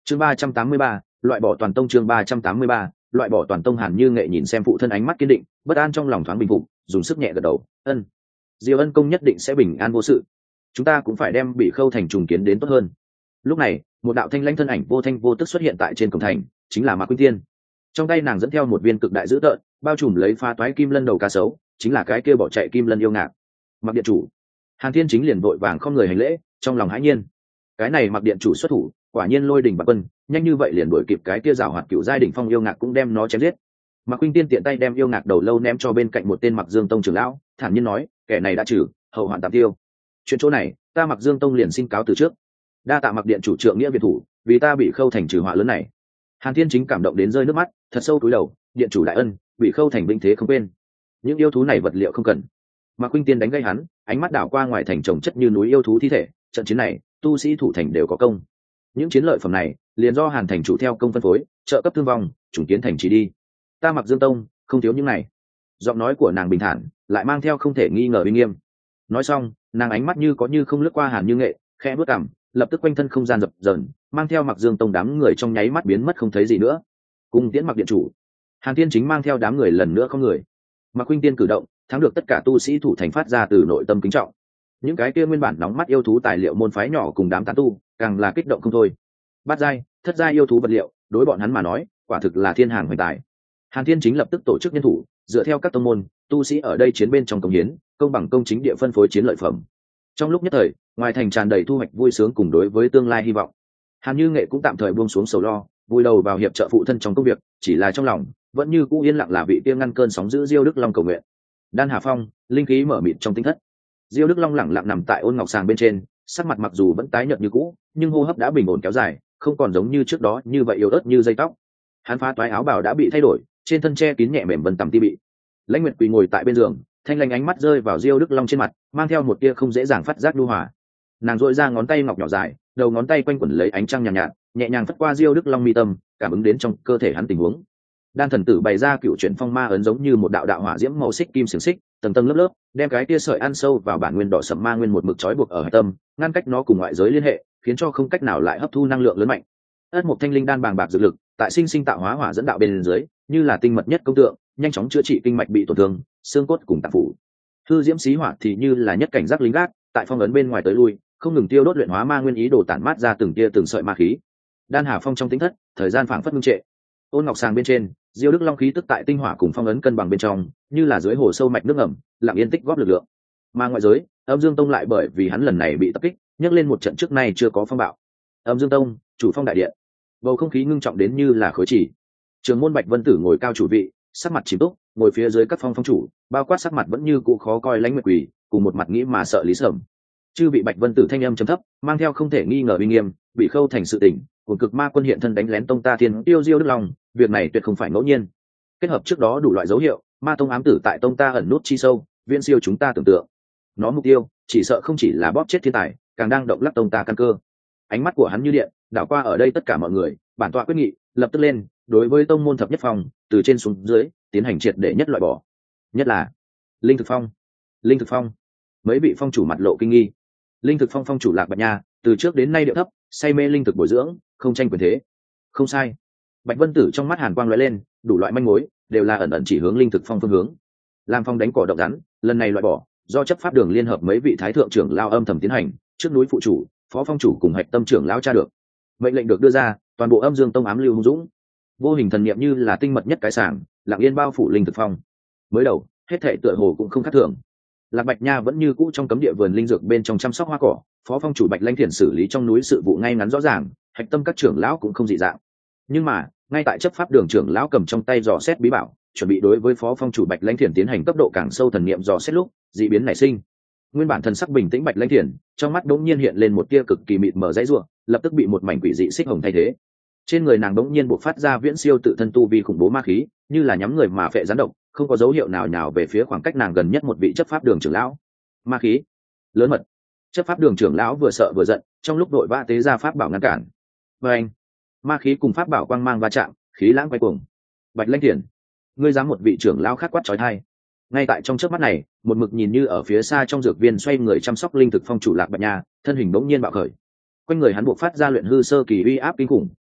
chương 383, loại bỏ toàn tông. chương 383, loại bỏ toàn tông. Hàn Như Nghệ nhìn xem phụ thân ánh mắt kiên định, bất an trong lòng thoáng bình phục, dùng sức nhẹ gật đầu. Ân, Diêu Ân công nhất định sẽ bình an vô sự. Chúng ta cũng phải đem Bị Khâu thành trùng kiến đến tốt hơn. Lúc này, một đạo thanh lãnh thân ảnh vô thanh vô tức xuất hiện tại trên cổng thành, chính là Mạc Quyên Tiên. Trong tay nàng dẫn theo một viên cực đại dữ tợn, bao trùm lấy pha toái kim lân đầu cá sấu, chính là cái kia bỏ chạy kim lân yêu ngạc. Mặc điện chủ. Hàn Thiên Chính liền vội vàng không người hành lễ, trong lòng hãi nhiên. Cái này Mặc điện chủ xuất thủ, quả nhiên lôi đỉnh bạc quân, nhanh như vậy liền đuổi kịp cái kia giảo hoạt cựu giai đỉnh phong yêu ngạc cũng đem nó chém giết. Mạc Quyên Tiên tiện tay đem yêu ngạc đầu lâu ném cho bên cạnh một tên Mặc Dương Tông trưởng lão, thản nhiên nói, kẻ này đã trừ, hậu hoạn tạm tiêu. Chuyện chỗ này, ta Mặc Dương Tông liền xin cáo từ trước. Đa tạ Mặc điện chủ trượng nghĩa việt thủ, vì ta Bị Khâu thành trừ họa lớn này. Hàn Thiên Chính cảm động đến rơi nước mắt, thật sâu cúi đầu, điện chủ đại ân, Bị Khâu thành binh thế không quên. Những yêu thú này vật liệu không cần. Mạc Quyên Tiên đánh gây hắn, ánh mắt đảo qua ngoài thành chồng chất như núi yêu thú thi thể, trận chiến này, tu sĩ thủ thành đều có công. Những chiến lợi phẩm này, liền do Hàn thành chủ theo công phân phối, trợ cấp thương vong, chủng kiến thành trì đi. Ta Mặc Dương Tông, không thiếu những này. Giọng nói của nàng bình thản, lại mang theo không thể nghi ngờ uy nghiêm. Nói xong, nàng ánh mắt như có như không lướt qua Hàn Như Nghệ, khẽ bước cằm, lập tức quanh thân không gian dập dờn, mang theo Mặc Dương Tông đám người trong nháy mắt biến mất không thấy gì nữa. Cùng tiễn Mặc điện chủ. Hàn Thiên Chính mang theo đám người lần nữa không người. Mạc Quyên Tiên cử động, thắng được tất cả tu sĩ thủ thành phát ra từ nội tâm kính trọng. Những cái kia nguyên bản nóng mắt yêu thú tài liệu môn phái nhỏ cùng đám tán tu, càng là kích động không thôi. Bát giai, thất giai yêu thú vật liệu, đối bọn hắn mà nói, quả thực là thiên hàng hoành tài. Hàn Thiên Chính lập tức tổ chức nhân thủ, dựa theo các tông môn, tu sĩ ở đây chiến bên trong công hiến, công bằng công chính địa phân phối chiến lợi phẩm. Trong lúc nhất thời, ngoài thành tràn đầy thu hoạch vui sướng cùng đối với tương lai hy vọng. Hàn Như Nghệ cũng tạm thời buông xuống sầu lo, vui đầu vào hiệp trợ phụ thân trong công việc, chỉ là trong lòng vẫn như cũ yên lặng là vị kia ngăn cơn sóng dữ Diêu Đức Long cầu nguyện. Đan Hà Phong, linh khí mở mịt trong tinh thất. Diêu Đức Long lẳng lặng nằm tại ôn ngọc sàng bên trên, sắc mặt mặc dù vẫn tái nhợt như cũ, nhưng hô hấp đã bình ổn kéo dài, không còn giống như trước đó như vậy yếu ớt như dây tóc. Hắn phá toái áo bào đã bị thay đổi, trên thân che kín nhẹ mềm vân tầm ti bị. Lãnh Nguyệt quỳ ngồi tại bên giường, thanh lãnh ánh mắt rơi vào Diêu Đức Long trên mặt, mang theo một tia không dễ dàng phát giác nhu hòa. Nàng duỗi ra ngón tay ngọc nhỏ dài, đầu ngón tay quanh quẩn lấy ánh trăng nhàn nhạt, nhẹ nhàng phất qua Diêu Đức Long mi tâm, cảm ứng đến trong cơ thể hắn tình huống. Đan thần tử bày ra cựu chuyển phong ma ấn giống như một đạo đạo hỏa diễm màu xích kim xiềng xích, tầng tầng lớp lớp, đem cái tia sợi ăn sâu vào bản nguyên đỏ sẫm ma nguyên một mực trói buộc ở hải tâm, ngăn cách nó cùng ngoại giới liên hệ, khiến cho không cách nào lại hấp thu năng lượng lớn mạnh. Ất một thanh linh đan bàng bạc dược lực, tại sinh sinh tạo hóa hỏa dẫn đạo bên dưới, như là tinh mật nhất công tượng, nhanh chóng chữa trị kinh mạch bị tổn thương, xương cốt cùng tạng phủ. Hư diễm xí hỏa thì như là nhất cảnh giác lính gác, tại phong ấn bên ngoài tới lui, không ngừng tiêu đốt luyện hóa ma nguyên ý đồ tản mát ra từng tia từng sợi ma khí. Đan Hà Phong trong tính thất, thời gian phảng phất ngưng trệ. Ôn ngọc sàng bên trên, Diêu Đức Long khí tức tại tinh hỏa cùng phong ấn cân bằng bên trong, như là dưới hồ sâu mạch nước ngầm, lặng yên tích góp lực lượng. Mà ngoại giới, Âm Dương Tông lại bởi vì hắn lần này bị tập kích, nhấc lên một trận trước nay chưa có phong bạo. Âm Dương Tông, chủ phong đại điện, bầu không khí ngưng trọng đến như là khối chỉ. Trường môn Bạch Vân Tử ngồi cao chủ vị, sắc mặt chìm túc, ngồi phía dưới các phong chủ, bao quát sắc mặt vẫn như cũ khó coi Lãnh Nguyệt quỷ, cùng một mặt nghĩ mà sợ Lý Sầm. Chư vị Bạch Vân Tử thanh âm trầm thấp, mang theo không thể nghi ngờ uy nghiêm, bị khâu thành sự tình, của cực ma quân hiện thân đánh lén tông ta thiên tiêu Diêu Đức Long, việc này tuyệt không phải ngẫu nhiên. Kết hợp trước đó đủ loại dấu hiệu, ma tông ám tử tại tông ta ẩn nút chi sâu, viễn siêu chúng ta tưởng tượng. Nó mục tiêu, chỉ sợ không chỉ là bóp chết thiên tài, càng đang động lắc tông ta căn cơ. Ánh mắt của hắn như điện, đảo qua ở đây tất cả mọi người, bản tọa quyết nghị, lập tức lên, đối với tông môn thập nhất phong, từ trên xuống dưới, tiến hành triệt để nhất loại bỏ. Nhất là Linh Thực Phong. Linh Thực Phong. Mấy vị phong chủ mặt lộ kinh nghi. Linh Thực Phong phong chủ Lạc Bạch Nha, từ trước đến nay điệu thấp, say mê linh thực bồi dưỡng, không tranh quyền thế. Không sai. Bạch Vân Tử trong mắt hàn quang lóe lên, đủ loại manh mối đều là ẩn ẩn chỉ hướng Linh Thực Phong phương hướng. Lam Phong đánh cỏ động rắn, lần này loại bỏ, do chấp pháp đường liên hợp mấy vị thái thượng trưởng lao âm thầm tiến hành, trước núi phụ chủ, phó phong chủ cùng hạch tâm trưởng lao tra được. Mệnh lệnh được đưa ra, toàn bộ Âm Dương Tông ám lưu hung dũng. Vô hình thần niệm như là tinh mật nhất cái sàng, lặng yên bao phủ Linh Thực Phong. Mới đầu, hết thảy tựa hồ cũng không khác thường. Lạc Bạch Nha vẫn như cũ trong cấm địa vườn linh dược bên trong chăm sóc hoa cỏ, phó phong chủ Bạch Lãnh Thiền xử lý trong núi sự vụ ngay ngắn rõ ràng, hạch tâm các trưởng lão cũng không dị dạng. Nhưng mà, ngay tại chấp pháp đường trưởng lão cầm trong tay dò xét bí bảo, chuẩn bị đối với phó phong chủ Bạch Lãnh Thiền tiến hành cấp độ càng sâu thần niệm dò xét lúc, dị biến nảy sinh. Nguyên bản thần sắc bình tĩnh Bạch Lãnh Thiền, trong mắt đột nhiên hiện lên một tia cực kỳ mịt mờ dãy rủa, lập tức bị một mảnh quỷ dị xích hồng thay thế. Trên người nàng đột nhiên bộc phát ra viễn siêu tự thân tu vi khủng bố ma khí, như là nhắm người mà phệ gián độc, không có dấu hiệu nào nhào về phía khoảng cách nàng gần nhất một vị chấp pháp đường trưởng lão. Ma khí lớn mật. Chấp pháp đường trưởng lão vừa sợ vừa giận, trong lúc đội vã tế ra pháp bảo ngăn cản. Và anh, ma khí cùng pháp bảo quang mang va chạm, khí lãng quay cuồng. Bạch Lãnh Thiền, ngươi dám một vị trưởng lão khát quát chói tai. Ngay tại trong chớp mắt này, một mực nhìn như ở phía xa trong dược viên xoay người chăm sóc linh thực phong chủ Lạc Bạch Nha, thân hình bỗng nhiên bạo khởi. Quanh người hắn buộc phát ra luyện hư sơ kỳ uy áp kinh khủng,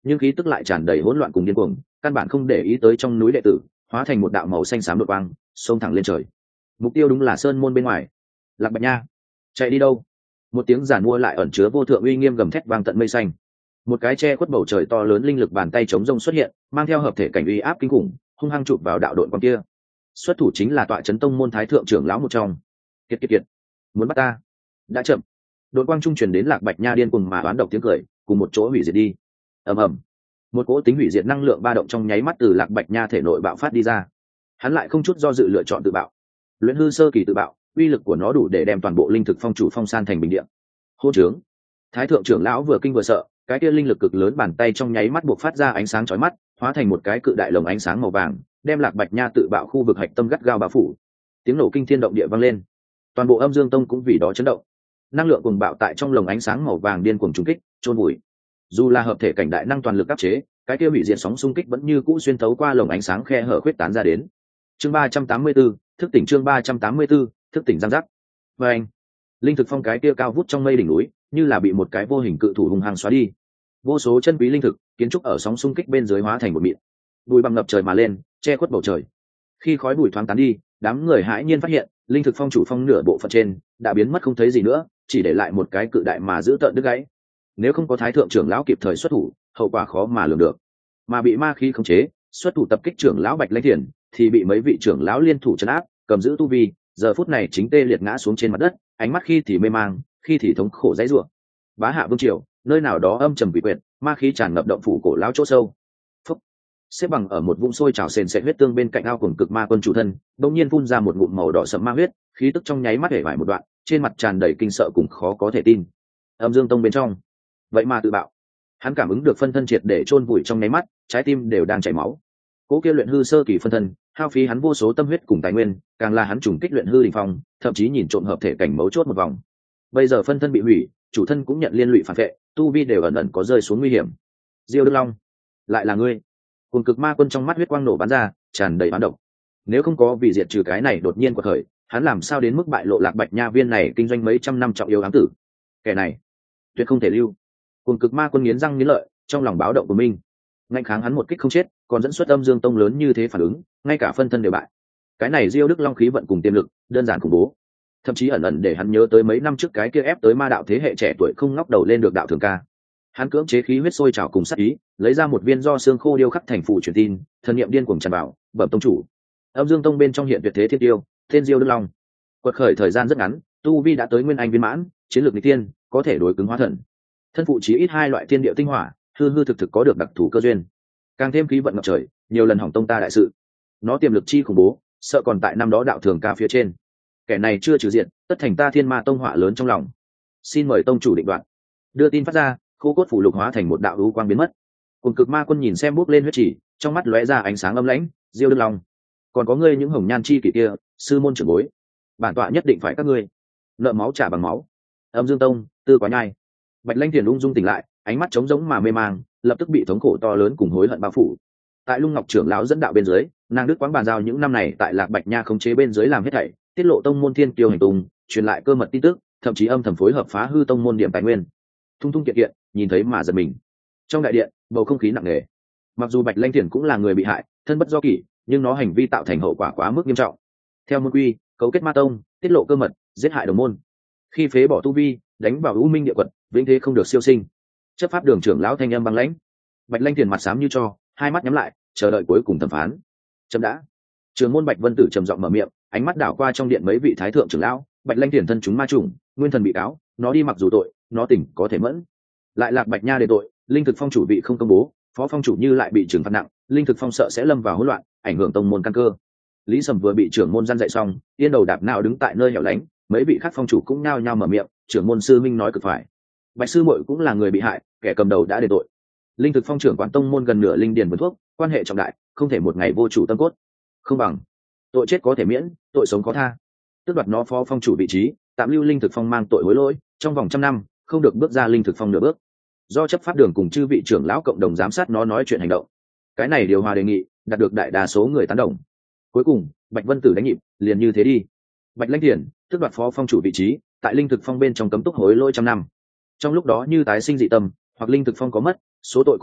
nhưng khí tức lại tràn đầy hỗn loạn cùng điên cuồng, căn bản không để ý tới trong núi đệ tử, hóa thành một đạo màu xanh xám đột quang xông thẳng lên trời. Mục tiêu đúng là sơn môn bên ngoài. Lạc Bạch Nha, chạy đi đâu? Một tiếng giản mua lại ẩn chứa vô thượng uy nghiêm gầm thét vang tận mây xanh. Một cái che khuất bầu trời to lớn linh lực bàn tay chống rông xuất hiện, mang theo hợp thể cảnh uy áp kinh khủng, hung hăng chụp vào đạo đội quang kia. Xuất thủ chính là tọa chấn tông môn thái thượng trưởng lão một trong. Kiệt kiệt kiệt, muốn bắt ta? Đã chậm. Đội quang trung truyền đến Lạc Bạch Nha điên cuồng mà đoán độc tiếng cười, cùng một chỗ hủy diệt đi. Ầm ầm. Một cỗ tính hủy diệt năng lượng ba động trong nháy mắt từ Lạc Bạch Nha thể nội bạo phát đi ra. Hắn lại không chút do dự lựa chọn tự bạo. Luyện hư sơ kỳ tự bạo, uy lực của nó đủ để đem toàn bộ linh thực phong chủ phong san thành bình địa. Hô trướng. Thái thượng trưởng lão vừa kinh vừa sợ, cái kia linh lực cực lớn bàn tay trong nháy mắt buộc phát ra ánh sáng chói mắt, hóa thành một cái cự đại lồng ánh sáng màu vàng, đem Lạc Bạch Nha tự bạo khu vực hạch tâm gắt gao bao phủ. Tiếng nổ kinh thiên động địa vang lên, toàn bộ Âm Dương Tông cũng vì đó chấn động. Năng lượng cuồng bạo tại trong lồng ánh sáng màu vàng điên cuồng trùng kích, chôn vùi. Dù là hợp thể cảnh đại năng toàn lực áp chế, cái kia hủy diệt sóng xung kích vẫn như cũ xuyên thấu qua lồng ánh sáng khe hở khuyết tán ra đến. Chương 384, thức tỉnh chương 384, thức tỉnh giang giác. Và anh, linh thực phong cái kia cao vút trong mây đỉnh núi, như là bị một cái vô hình cự thủ hung hăng xóa đi. Vô số chân quý linh thực, kiến trúc ở sóng xung kích bên dưới hóa thành một mịn. Bụi bặm ngập trời mà lên, che khuất bầu trời. Khi khói bụi thoáng tán đi, đám người hãi nhiên phát hiện, linh thực phong chủ phong nửa bộ phận trên đã biến mất không thấy gì nữa, chỉ để lại một cái cự đại mà giữ tợn đứt gãy. Nếu không có thái thượng trưởng lão kịp thời xuất thủ, hậu quả khó mà lường được. Mà bị ma khí khống chế, xuất thủ tập kích trưởng lão Bạch Lãnh Thiền, thì bị mấy vị trưởng lão liên thủ trấn áp, cầm giữ tu vi, giờ phút này chính tê liệt ngã xuống trên mặt đất, ánh mắt khi thì mê mang, khi thì thống khổ dãy rủa. Bá Hạ Vương triều, nơi nào đó âm trầm quỷ quyệt, ma khí tràn ngập động phủ cổ lão chỗ sâu. Phúc. Xếp bằng ở một vũng sôi trào sền sệt huyết tương bên cạnh ao cuồng cực ma quân chủ thân, đột nhiên phun ra một ngụm màu đỏ sẫm ma huyết, khí tức trong nháy mắt hể vải một đoạn, trên mặt tràn đầy kinh sợ cùng khó có thể tin. Âm Dương Tông bên trong, vậy mà tự bạo. Hắn cảm ứng được phân thân triệt để chôn vùi trong nháy mắt, trái tim đều đang chảy máu. Cố kia luyện hư sơ kỳ phân thân, hao phí hắn vô số tâm huyết cùng tài nguyên, càng là hắn trùng kích luyện hư đỉnh phong, thậm chí nhìn trộm hợp thể cảnh mấu chốt một vòng. Bây giờ phân thân bị hủy, chủ thân cũng nhận liên lụy phản vệ, tu vi đều ẩn ẩn có rơi xuống nguy hiểm. Diêu Đức Long, lại là ngươi? Cuồng cực ma quân trong mắt huyết quang nổ bắn ra, tràn đầy oán độc. Nếu không có vì diệt trừ cái này đột nhiên của thời, hắn làm sao đến mức bại lộ Lạc Bạch Nha viên này kinh doanh mấy trăm năm trọng yếu ám tử? Kẻ này, tuyệt không thể lưu. Cuồng cực ma quân nghiến răng nghiến lợi, trong lòng báo động của mình. Ngạnh kháng hắn một kích không chết, còn dẫn xuất Âm Dương Tông lớn như thế phản ứng, ngay cả phân thân đều bại. Cái này Diêu Đức Long khí vận cùng tiềm lực, đơn giản khủng bố. Thậm chí ẩn ẩn để hắn nhớ tới mấy năm trước cái kia ép tới ma đạo thế hệ trẻ tuổi không ngóc đầu lên được đạo thường ca. Hắn cưỡng chế khí huyết sôi trào cùng sát ý, lấy ra một viên do xương khô điêu khắc thành phù truyền tin, thần niệm điên cuồng tràn vào, bẩm tông chủ. Âm Dương Tông bên trong hiện tuyệt thế thiên tiêu, tên Diêu Đức Long. Quật khởi thời gian rất ngắn, tu vi đã tới nguyên anh viên mãn, chiến lược nghịch tiên, có thể đối cứng hóa thần. Thân phụ chí ít 2 loại thiên địa tinh hỏa, hư hư thực thực có được đặc thù cơ duyên. Càng thêm khí vận ngập trời, nhiều lần hỏng tông ta đại sự. Nó tiềm lực chi khủng bố, sợ còn tại năm đó đạo thường ca phía trên. Kẻ này chưa trừ diện, tất thành ta thiên ma tông họa lớn trong lòng. Xin mời tông chủ định đoạt. Đưa tin phát ra, khô cốt phủ lục hóa thành một đạo u quang biến mất. Cùng cực ma quân nhìn xem bốc lên huyết chỉ, trong mắt lóe ra ánh sáng âm lãnh. Diêu Đức Long, còn có ngươi những hồng nhan chi kỷ kia, sư môn trưởng bối, bản tọa nhất định phải các ngươi nợ máu trả bằng máu. Âm Dương Tông, Tư Quá Nhai. Bạch Lãnh Thiền ung dung tỉnh lại, ánh mắt trống rỗng mà mê mang, lập tức bị thống khổ to lớn cùng hối hận bao phủ. Tại Lung Ngọc trưởng lão dẫn đạo bên dưới, nàng đức quáng bàn giao những năm này tại Lạc Bạch Nha khống chế bên dưới làm hết thảy, tiết lộ tông môn thiên kiêu hành tung, truyền lại cơ mật tin tức, thậm chí âm thầm phối hợp phá hư tông môn điểm tài nguyên. Thung thung kiện kiện, nhìn thấy mà giật mình. Trong đại điện, bầu không khí nặng nề. Mặc dù Bạch Lãnh Thiền cũng là người bị hại, thân bất do kỷ, nhưng nó hành vi tạo thành hậu quả quá mức nghiêm trọng. Theo môn quy, cấu kết ma tông, tiết lộ cơ mật, giết hại đồng môn. Khi phế bỏ tu vi, đánh vào U Minh địa quật, vĩnh thế không được siêu sinh. Chấp pháp đường trưởng lão thanh âm băng lãnh. Bạch Lãnh Thiền mặt xám như tro, hai mắt nhắm lại, chờ đợi cuối cùng thẩm phán. Chấm đã. Trường môn Bạch Vân Tử trầm giọng mở miệng, ánh mắt đảo qua trong điện mấy vị thái thượng trưởng lão. Bạch Lãnh Thiền thân chúng ma trùng, nguyên thần bị cáo, nó đi mặc dù tội, nó tỉnh có thể mẫn. Lại Lạc Bạch Nha để tội, linh thực phong chủ vị không công bố, phó phong chủ như lại bị trừng phạt nặng, linh thực phong sợ sẽ lâm vào hỗn loạn, ảnh hưởng tông môn căn cơ. Lý Sầm vừa bị trưởng môn gian dạy xong, yên đầu đạp nào đứng tại nơi hẻo lánh, mấy vị khác phong chủ cũng nhao nhao mở miệng, trưởng môn sư minh nói cực phải. Bạch sư muội cũng là người bị hại, kẻ cầm đầu đã đền tội. Linh thực phong trưởng quản tông môn gần nửa linh điền vườn thuốc, quan hệ trọng đại, không thể một ngày vô chủ tâm cốt. Không bằng tội chết có thể miễn, tội sống có tha. Tước đoạt nó phó phong chủ vị trí, tạm lưu linh thực phong mang tội hối lỗi, trong vòng 100 năm không được bước ra linh thực phong nửa bước. Do chấp pháp đường cùng chư vị trưởng lão cộng đồng giám sát nó nói chuyện hành động. Cái này điều hòa đề nghị, đạt được đại đa số người tán đồng. Cuối cùng, Bạch Vân Tử đánh nhịp, liền như thế đi. Bạch Lãnh Thiền tước đoạt phó phong chủ vị trí, tại linh thực phong bên trong cấm túc hối lỗi 100 năm. Trong lúc đó như tái sinh dị tâm, hoặc linh thực phong có mất, số tội cũng phạt,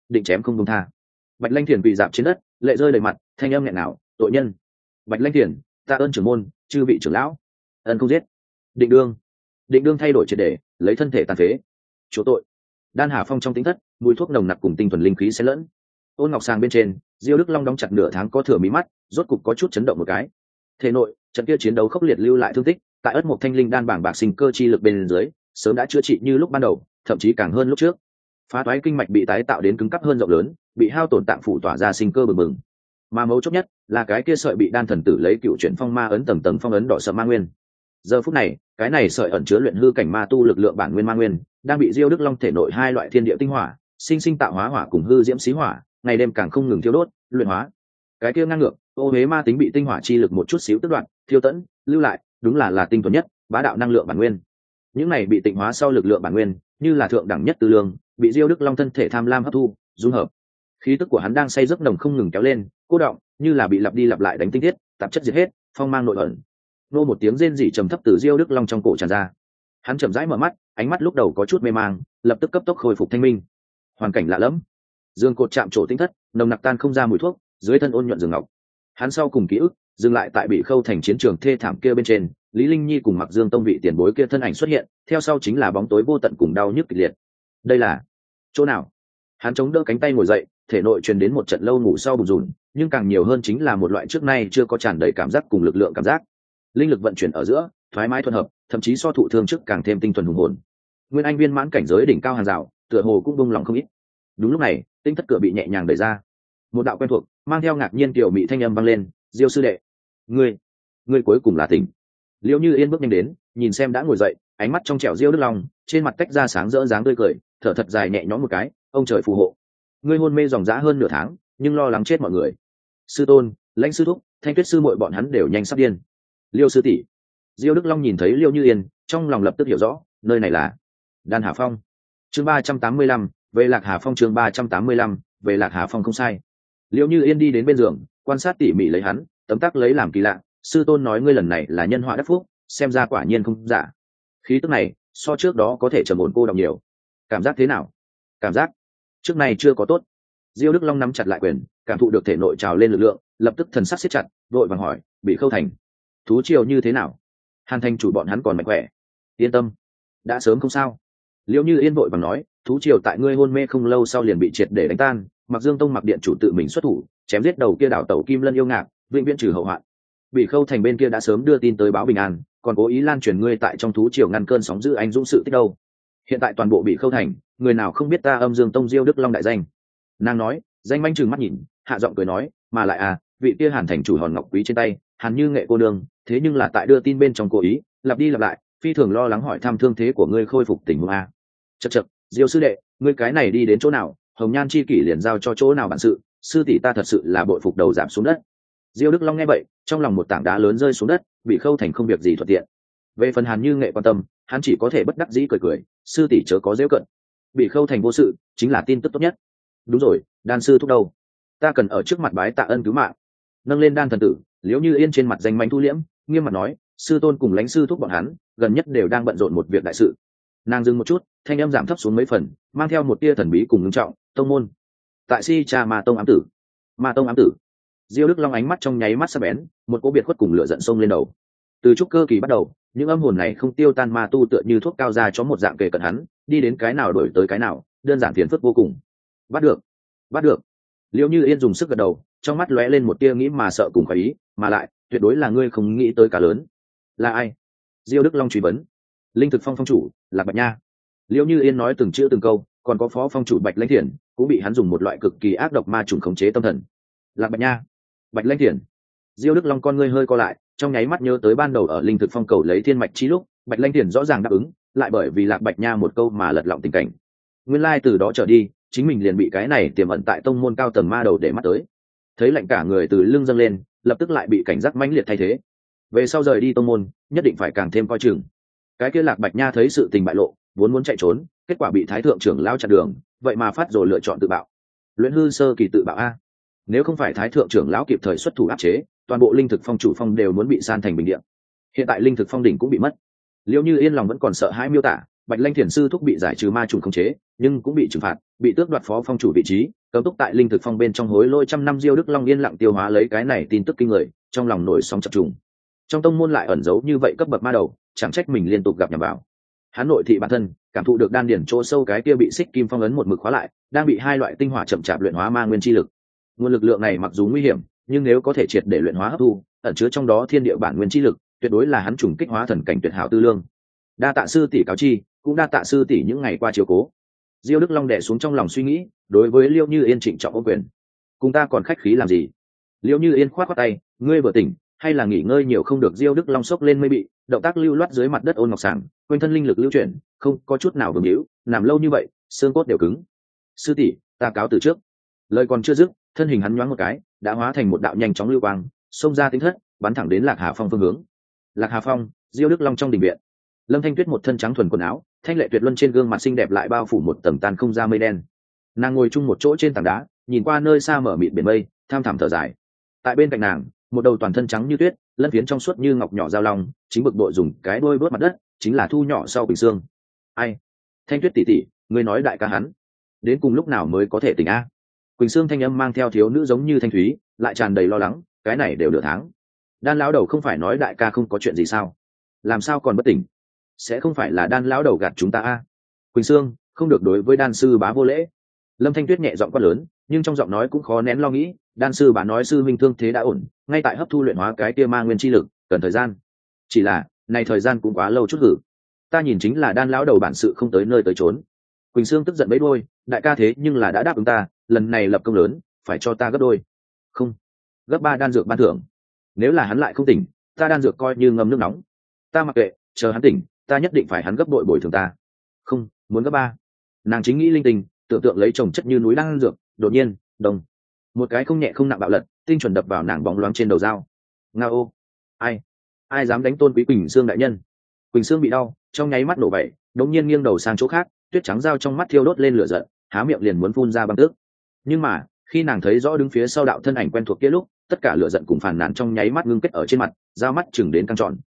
định chém không công tha. Bạch Lanh Thiền quỳ dạp trên đất, lệ rơi đầy mặt, thanh âm nghẹn ngào, tội nhân. Bạch Lanh Thiền, tạ ơn trưởng môn, chư vị trưởng lão, ân không giết. Định đương thay đổi triệt để, lấy thân thể tàn phế chỗ tội. Đan Hà Phong trong tính thất, mùi thuốc nồng nặc cùng tinh thuần linh khí xen lẫn. Ôn ngọc sàng bên trên, Diêu Đức Long đóng chặt nửa tháng có thừa mí mắt, rốt cục có chút chấn động một cái. Thể nội, trận kia chiến đấu khốc liệt lưu lại thương tích, tại ất mộc thanh linh đan bảng bạc sinh cơ chi lực bên dưới, sớm đã chữa trị như lúc ban đầu, thậm chí càng hơn lúc trước. Phá toái kinh mạch bị tái tạo đến cứng cáp hơn rộng lớn, bị hao tổn tạng phủ tỏa ra sinh cơ bừng bừng. Mà mấu chốt nhất là cái kia sợi bị đan thần tử lấy cựu chuyển phong ma ấn tầng tầng phong ấn đỏ sậm ma nguyên. Giờ phút này, cái này sợi ẩn chứa luyện hư cảnh ma tu lực lượng bản nguyên ma nguyên, đang bị Diêu Đức Long thể nội hai loại thiên địa tinh hỏa, sinh sinh tạo hóa hỏa cùng hư diễm xí hỏa, ngày đêm càng không ngừng thiêu đốt, luyện hóa. Cái kia ngang ngược, ô huế ma tính bị tinh hỏa chi lực một chút xíu tước đoạn, thiêu tẫn, lưu lại, đúng là tinh thuần nhất, bá đạo năng lượng bản nguyên. Những này bị tịnh hóa sau lực lượng bản nguyên, như là thượng đẳng nhất tư lương, bị Diêu Đức Long thân thể tham lam hấp thu, dung hợp. Khí tức của hắn đang say giấc nồng không ngừng kéo lên, cô động, như là bị lặp đi lặp lại đánh tinh thiết, tạp chất diệt hết, phong mang nội ẩn. Nô một tiếng rên rỉ trầm thấp từ Diêu Đức Long trong cổ tràn ra. Hắn chậm rãi mở mắt, ánh mắt lúc đầu có chút mê mang, lập tức cấp tốc khôi phục thanh minh. Hoàn cảnh lạ lẫm, dương cột chạm trổ tinh thất, nồng nặc tan không ra mùi thuốc, dưới thân ôn nhuận rừng ngọc. Hắn sau cùng ký ức dừng lại tại bị khâu thành chiến trường thê thảm kia bên trên, Lý Linh Nhi cùng Mặc Dương Tông vị tiền bối kia thân ảnh xuất hiện, theo sau chính là bóng tối vô tận cùng đau nhức kịch liệt. Đây là chỗ nào? Hắn chống đỡ cánh tay ngồi dậy, thể nội truyền đến một trận lâu ngủ sau bùn rùn, nhưng càng nhiều hơn chính là một loại trước nay chưa có tràn đầy cảm giác cùng lực lượng cảm giác. Linh lực vận chuyển ở giữa, thoải mái thuận hợp, thậm chí so thụ thương trước càng thêm tinh thuần hùng hồn. Nguyên anh viên mãn cảnh giới đỉnh cao hàng rào, tựa hồ cũng bung lòng không ít. Đúng lúc này, tinh thất cửa bị nhẹ nhàng đẩy ra. Một đạo quen thuộc, mang theo ngạc nhiên tiểu mị thanh âm vang lên, "Diêu sư đệ, ngươi cuối cùng là tỉnh." Liễu Như Yên bước nhanh đến, nhìn xem đã ngồi dậy, ánh mắt trong trẻo Diêu Đức Long, trên mặt tách ra sáng rỡ dáng tươi cười, thở thật dài nhẹ nhõm một cái, "Ông trời phù hộ. Ngươi hôn mê dòng dã hơn nửa tháng, nhưng lo lắng chết mọi người. Sư tôn, Lãnh sư thúc, Thanh Tuyết sư muội bọn hắn đều nhanh sắp điên. Liêu sư tỷ." Diêu Đức Long nhìn thấy Liêu Như Yên, trong lòng lập tức hiểu rõ, nơi này là Đan Hà Phong. Chương 385, về Lạc Hà Phong. Chương 385, về Lạc Hà Phong không sai. Liêu Như Yên đi đến bên giường, quan sát tỉ mỉ lấy hắn, tấm tắc lấy làm kỳ lạ, "Sư tôn nói ngươi lần này là nhân họa đắc phúc, xem ra quả nhiên không giả." Khí tức này, so trước đó có thể trầm ổn cô đọng nhiều. Cảm giác thế nào? Cảm giác trước này chưa có tốt. Diêu Đức Long nắm chặt lại quyền, cảm thụ được thể nội trào lên lực lượng, lập tức thần sắc siết chặt, vội vàng hỏi, "Bị khâu thành thú triều như thế nào? Hàn thành chủ bọn hắn còn mạnh khỏe?" "Yên tâm, đã sớm không sao." Liễu Như Yên vội vàng nói, "Thú triều tại ngươi hôn mê không lâu sau liền bị triệt để đánh tan, Mặc Dương Tông Mặc điện chủ tự mình xuất thủ, chém giết đầu kia đảo tẩu Kim Lân yêu ngạc, vĩnh viễn trừ hậu hoạn. Bị khâu thành bên kia đã sớm đưa tin tới báo bình an, còn cố ý lan truyền ngươi tại trong thú triều ngăn cơn sóng dữ anh dũng sự tích đâu. Hiện tại toàn bộ bị khâu thành, người nào không biết ta Âm Dương Tông Diêu Đức Long đại danh." Nàng nói, danh manh trừng mắt nhìn, hạ giọng cười nói, "Mà lại à, vị kia Hàn thành chủ hòn ngọc quý trên tay, Hàn Như Nghệ cô nương, thế nhưng là tại đưa tin bên trong cố ý lặp đi lặp lại, phi thường lo lắng hỏi thăm thương thế của ngươi khôi phục tình huống a." Chậc chậc, Diêu sư đệ, ngươi cái này đi đến chỗ nào, Hồng Nhan chi kỷ liền giao cho chỗ nào bản sự, sư tỷ ta thật sự là bội phục đầu giảm xuống đất. Diêu Đức Long nghe vậy, trong lòng một tảng đá lớn rơi xuống đất, bị khâu thành không việc gì thuận tiện. Về phần Hàn Như Nghệ quan tâm, hắn chỉ có thể bất đắc dĩ cười cười, sư tỷ chớ có giễu cận. Bị khâu thành vô sự, chính là tin tức tốt nhất. Đúng rồi, đan sư thúc đâu? Ta cần ở trước mặt bái tạ ân cứu mạng. Nâng lên đan thần tử, Liễu Như Yên trên mặt danh manh thu liễm, nghiêm mặt nói, "Sư tôn cùng Lãnh sư thúc bọn hắn, gần nhất đều đang bận rộn một việc đại sự." Nàng dừng một chút, thanh âm giảm thấp xuống mấy phần, mang theo một tia thần bí cùng ngưng trọng, "Tông môn tại Si Cha Ma Tông ám tử." Ma Tông ám tử? Diêu Đức Long ánh mắt trong nháy mắt sắc bén, một cỗ biệt khuất cùng lửa giận sông lên đầu. Từ trúc cơ kỳ bắt đầu, những âm hồn này không tiêu tan ma tu tựa như thuốc cao ra cho một dạng kề cận hắn, đi đến cái nào đổi tới cái nào, đơn giản phiền phức vô cùng. Bắt được, bắt được. Liễu Như Yên dùng sức gật đầu, trong mắt lóe lên một tia nghĩ mà sợ cùng khoái ý, "Mà lại, tuyệt đối là ngươi không nghĩ tới cả lớn." "Là ai?" Diêu Đức Long truy vấn. "Linh Thực Phong phong chủ, Lạc Bạch Nha." Liễu Như Yên nói từng chữ từng câu, còn có phó phong chủ Bạch Lãnh Thiển, cũng bị hắn dùng một loại cực kỳ ác độc ma trùng khống chế tâm thần. Lạc Bạch Nha, Bạch Lãnh Thiển. Diêu Đức Long con ngươi hơi co lại, trong nháy mắt nhớ tới ban đầu ở Linh Thực Phong cầu lấy thiên mạch chi lúc, Bạch Lãnh Thiển rõ ràng đáp ứng, lại bởi vì Lạc Bạch Nha một câu mà lật lọng tình cảnh. Nguyên lai từ đó trở đi, chính mình liền bị cái này tiềm ẩn tại tông môn cao tầng ma đầu để mắt tới. Thấy lạnh cả người từ lưng dâng lên, lập tức lại bị cảnh giác mãnh liệt thay thế. Về sau rời đi tông môn, nhất định phải càng thêm coi chừng. Cái kia Lạc Bạch Nha thấy sự tình bại lộ, vốn muốn chạy trốn, kết quả bị thái thượng trưởng lao chặn đường, vậy mà phát rồi lựa chọn tự bạo. Luyện hư sơ kỳ tự bạo a. Nếu không phải thái thượng trưởng lão kịp thời xuất thủ áp chế, toàn bộ Linh Thực Phong chủ phong đều muốn bị san thành bình địa. Hiện tại Linh Thực Phong đỉnh cũng bị mất. Liễu Như Yên lòng vẫn còn sợ hãi miêu tả, Bạch Lanh Thiền sư thúc bị giải trừ ma trùng khống chế, nhưng cũng bị trừng phạt, bị tước đoạt phó phong chủ vị trí, cấm túc tại linh thực phong bên trong hối lôi trăm năm. Diêu Đức Long yên lặng tiêu hóa lấy cái này tin tức kinh người, trong lòng nổi sóng chập trùng. Trong tông môn lại ẩn giấu như vậy cấp bậc ma đầu, chẳng trách mình liên tục gặp nhầm vào. Hắn nội thị bản thân, cảm thụ được đan điển chỗ sâu cái kia bị xích kim phong ấn một mực khóa lại, đang bị hai loại tinh hỏa chậm chạp luyện hóa ma nguyên chi lực. Nguồn lực lượng này mặc dù nguy hiểm, nhưng nếu có thể triệt để luyện hóa hấp thu, ẩn chứa trong đó thiên địa bản nguyên chi lực, tuyệt đối là hắn trùng kích hóa thần cảnh tuyệt hảo tư lương. Đa tạ sư tỷ cáo chi, cũng đa tạ sư tỷ những ngày qua chiếu cố. Diêu Đức Long đè xuống trong lòng suy nghĩ, đối với Liêu Như Yên trịnh trọng ôm quyền. Cùng ta còn khách khí làm gì? Liêu Như Yên khoát khoát tay, ngươi vừa tỉnh, hay là nghỉ ngơi nhiều không được? Diêu Đức Long sốc lên mây bị, động tác lưu loát dưới mặt đất ôn ngọc sàng, quanh thân linh lực lưu chuyển, không có chút nào vương hữu, nằm lâu như vậy, xương cốt đều cứng. Sư tỷ, ta cáo từ trước. Lời còn chưa dứt, thân hình hắn nhoáng một cái, đã hóa thành một đạo nhanh chóng lưu quang, xông ra tính thất, bắn thẳng đến Lạc Hà Phong phương hướng. Lạc Hà Phong, Diêu Đức Long trong đình viện. Lâm Thanh Tuyết một thân trắng thuần quần áo, thanh lệ tuyệt luân, trên gương mặt xinh đẹp lại bao phủ một tầng tan không ra mây đen. Nàng ngồi chung một chỗ trên tảng đá, nhìn qua nơi xa mở mịt biển mây, tham thẳm thở dài. Tại bên cạnh nàng, một đầu toàn thân trắng như tuyết, lân phiến trong suốt như ngọc nhỏ giao long, chính bực bội dùng cái đuôi vớt mặt đất, chính là Thu nhỏ sau Bình Sương. Ai? Thanh Tuyết tỷ tỷ, ngươi nói đại ca hắn, đến cùng lúc nào mới có thể tỉnh a? Quỳnh Sương thanh âm mang theo thiếu nữ giống như thanh thúy, lại tràn đầy lo lắng, cái này đều nửa tháng. Đan lão đầu không phải nói đại ca không có chuyện gì sao? Làm sao còn bất tỉnh? Sẽ không phải là Đan lão đầu gạt chúng ta a? Quỳnh Sương, không được đối với Đan sư bá vô lễ. Lâm Thanh Tuyết nhẹ giọng quát lớn, nhưng trong giọng nói cũng khó nén lo nghĩ. Đan sư bá nói sư minh thương thế đã ổn, ngay tại hấp thu luyện hóa cái kia ma nguyên chi lực, cần thời gian. Chỉ là, này thời gian cũng quá lâu chút hử. Ta nhìn chính là Đan lão đầu bản sự không tới nơi tới chốn. Quỳnh Sương tức giận bấy đôi, đại ca thế nhưng là đã đáp ứng ta, lần này lập công lớn, phải cho ta gấp đôi. Không, gấp 3 đan dược ban thưởng. Nếu là hắn lại không tỉnh, ta đan dược coi như ngâm nước nóng. Ta mặc kệ, chờ hắn tỉnh, ta nhất định phải hắn gấp bội bồi thường ta. Không, muốn gấp 3. Nàng chính nghĩ linh tinh, tưởng tượng lấy chồng chất như núi đan dược, đột nhiên, đồng, một cái không nhẹ không nặng bạo lật, tinh chuẩn đập vào nàng bóng loáng trên đầu dao. Nga ô, ai dám đánh tôn quý Quỳnh Sương đại nhân? Quỳnh Sương bị đau, trong nháy mắt nổ vẩy, đột nhiên nghiêng đầu sang chỗ khác, tuyết trắng dao trong mắt thiêu đốt lên lửa giận, há miệng liền muốn phun ra băng tước. Nhưng mà, khi nàng thấy rõ đứng phía sau đạo thân ảnh quen thuộc kia lúc, tất cả lửa giận cùng phàn nàn trong nháy mắt ngưng kết ở trên mặt, dao mắt chừng đến căng tròn.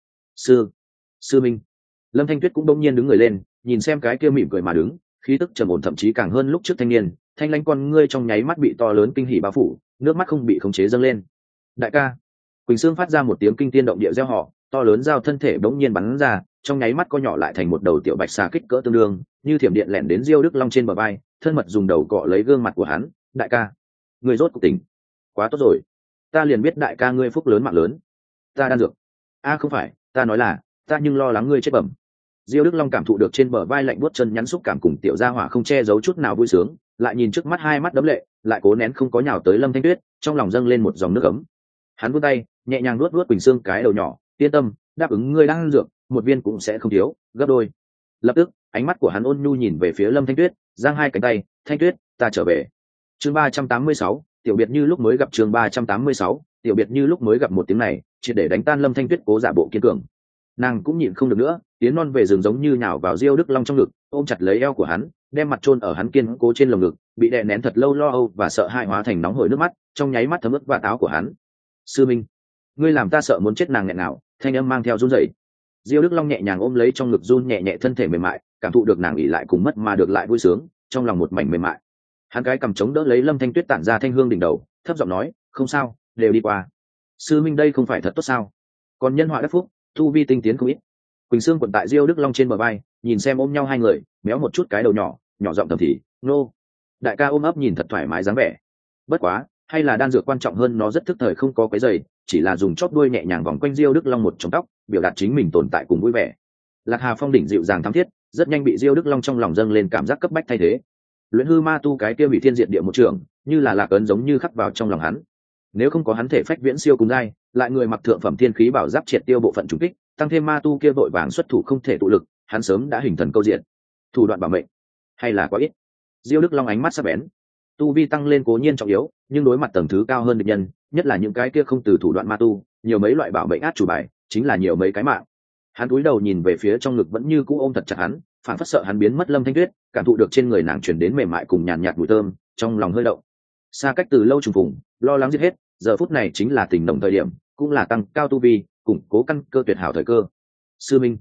Sư minh. Lâm Thanh Tuyết cũng đông nhiên đứng người lên, nhìn xem cái kia mỉm cười mà đứng, khí tức trầm ổn thậm chí càng hơn lúc trước thanh niên, thanh lãnh con ngươi trong nháy mắt bị to lớn kinh hỉ bao phủ, nước mắt không bị khống chế dâng lên. Đại ca. Quỳnh Sương phát ra một tiếng kinh tiên động địa reo hò, to lớn dao thân thể bỗng nhiên bắn ra, trong nháy mắt co nhỏ lại thành một đầu tiểu bạch xà kích cỡ tương đương, như thiểm điện lẻn đến Diêu Đức Long trên bờ vai, thân mật dùng đầu cọ lấy gương mặt của hắn. Đại ca, ngươi rốt cuộc tỉnh. Quá tốt rồi, ta liền biết đại ca ngươi phúc lớn mạng lớn. Ta đan dược. Không phải, ta nói là, ta nhưng lo lắng ngươi chết bẩm. Diêu Đức Long cảm thụ được trên bờ vai lạnh buốt chân nhắn xúc cảm cùng tiểu gia hỏa không che giấu chút nào vui sướng, lại nhìn trước mắt hai mắt đấm lệ, lại cố nén không có nhào tới Lâm Thanh Tuyết, trong lòng dâng lên một dòng nước ấm. Hắn vươn tay, nhẹ nhàng nuốt nuốt Quỳnh Sương cái đầu nhỏ, yên tâm, đáp ứng ngươi đang dược, một viên cũng sẽ không thiếu, gấp đôi. Lập tức, ánh mắt của hắn ôn nhu nhìn về phía Lâm Thanh Tuyết, giang hai cánh tay, Thanh Tuyết, ta trở về. Chương 386, tiểu biệt như lúc mới gặp. Chương 386, tiểu biệt như lúc mới gặp. Một tiếng này, triệt để đánh tan Lâm Thanh Tuyết cố giả bộ kiên cường. Nàng cũng nhịn không được nữa, tiến non về rừng giống như nhào vào Diêu Đức Long trong ngực, ôm chặt lấy eo của hắn, đem mặt chôn ở hắn kiên cố trên lồng ngực, bị đè nén thật lâu lo âu và sợ hãi hóa thành nóng hổi nước mắt, trong nháy mắt thấm ướt vạt áo của hắn. Sư minh, ngươi làm ta sợ muốn chết. Nàng nghẹn nào, thanh âm mang theo run rẩy. Diêu Đức Long nhẹ nhàng ôm lấy trong ngực run nhẹ nhẹ thân thể mềm mại, cảm thụ được nàng ỉ lại cùng mất mà được lại vui sướng, trong lòng một mảnh mềm mại. Hắn cái cầm chống đỡ lấy Lâm Thanh Tuyết tản ra thanh hương đỉnh đầu, thấp giọng nói, không sao, đều đi qua. Sư minh đây không phải thật tốt sao? Còn nhân họa đắc phúc, tu vi tinh tiến không ít. Quỳnh Sương quận tại Diêu Đức Long trên bờ vai, nhìn xem ôm nhau hai người, méo một chút cái đầu nhỏ, nhỏ giọng thầm thì, nô. Đại ca ôm ấp nhìn thật thoải mái dáng vẻ. Bất quá, hay là đan dược quan trọng hơn, nó rất thức thời không có cái giày, chỉ là dùng chóp đuôi nhẹ nhàng vòng quanh Diêu Đức Long một trong tóc, biểu đạt chính mình tồn tại cùng vui vẻ. Lạc Hà Phong đỉnh dịu dàng thắm thiết, rất nhanh bị Diêu Đức Long trong lòng dâng lên cảm giác cấp bách thay thế. Luyện hư ma tu cái kia bị thiên diệt địa một trường, như là lạc ấn giống như khắc vào trong lòng hắn. Nếu không có hắn thể phách viễn siêu cùng dai, lại người mặc thượng phẩm thiên khí bảo giáp triệt tiêu bộ phận trùng kích, tăng thêm ma tu kia vội vàng xuất thủ không thể tụ lực, hắn sớm đã hình thần câu diện. Thủ đoạn bảo mệnh, hay là quá ít. Diêu Đức Long ánh mắt sắc bén, tu vi tăng lên cố nhiên trọng yếu, nhưng đối mặt tầng thứ cao hơn địch nhân, nhất là những cái kia không từ thủ đoạn ma tu, nhiều mấy loại bảo mệnh át chủ bài, chính là nhiều mấy cái mạng. Hắn cúi đầu nhìn về phía trong ngực vẫn như cũ ôm thật chặt hắn, phản phất sợ hắn biến mất Lâm Thanh Tuyết, cảm thụ được trên người nàng truyền đến mềm mại cùng nhàn nhạt mùi thơm, trong lòng hơi động. Xa cách từ lâu trùng phùng, lo lắng giết hết, giờ phút này chính là tình đồng thời điểm, cũng là tăng cao tu vi, củng cố căn cơ tuyệt hảo thời cơ. Sư minh,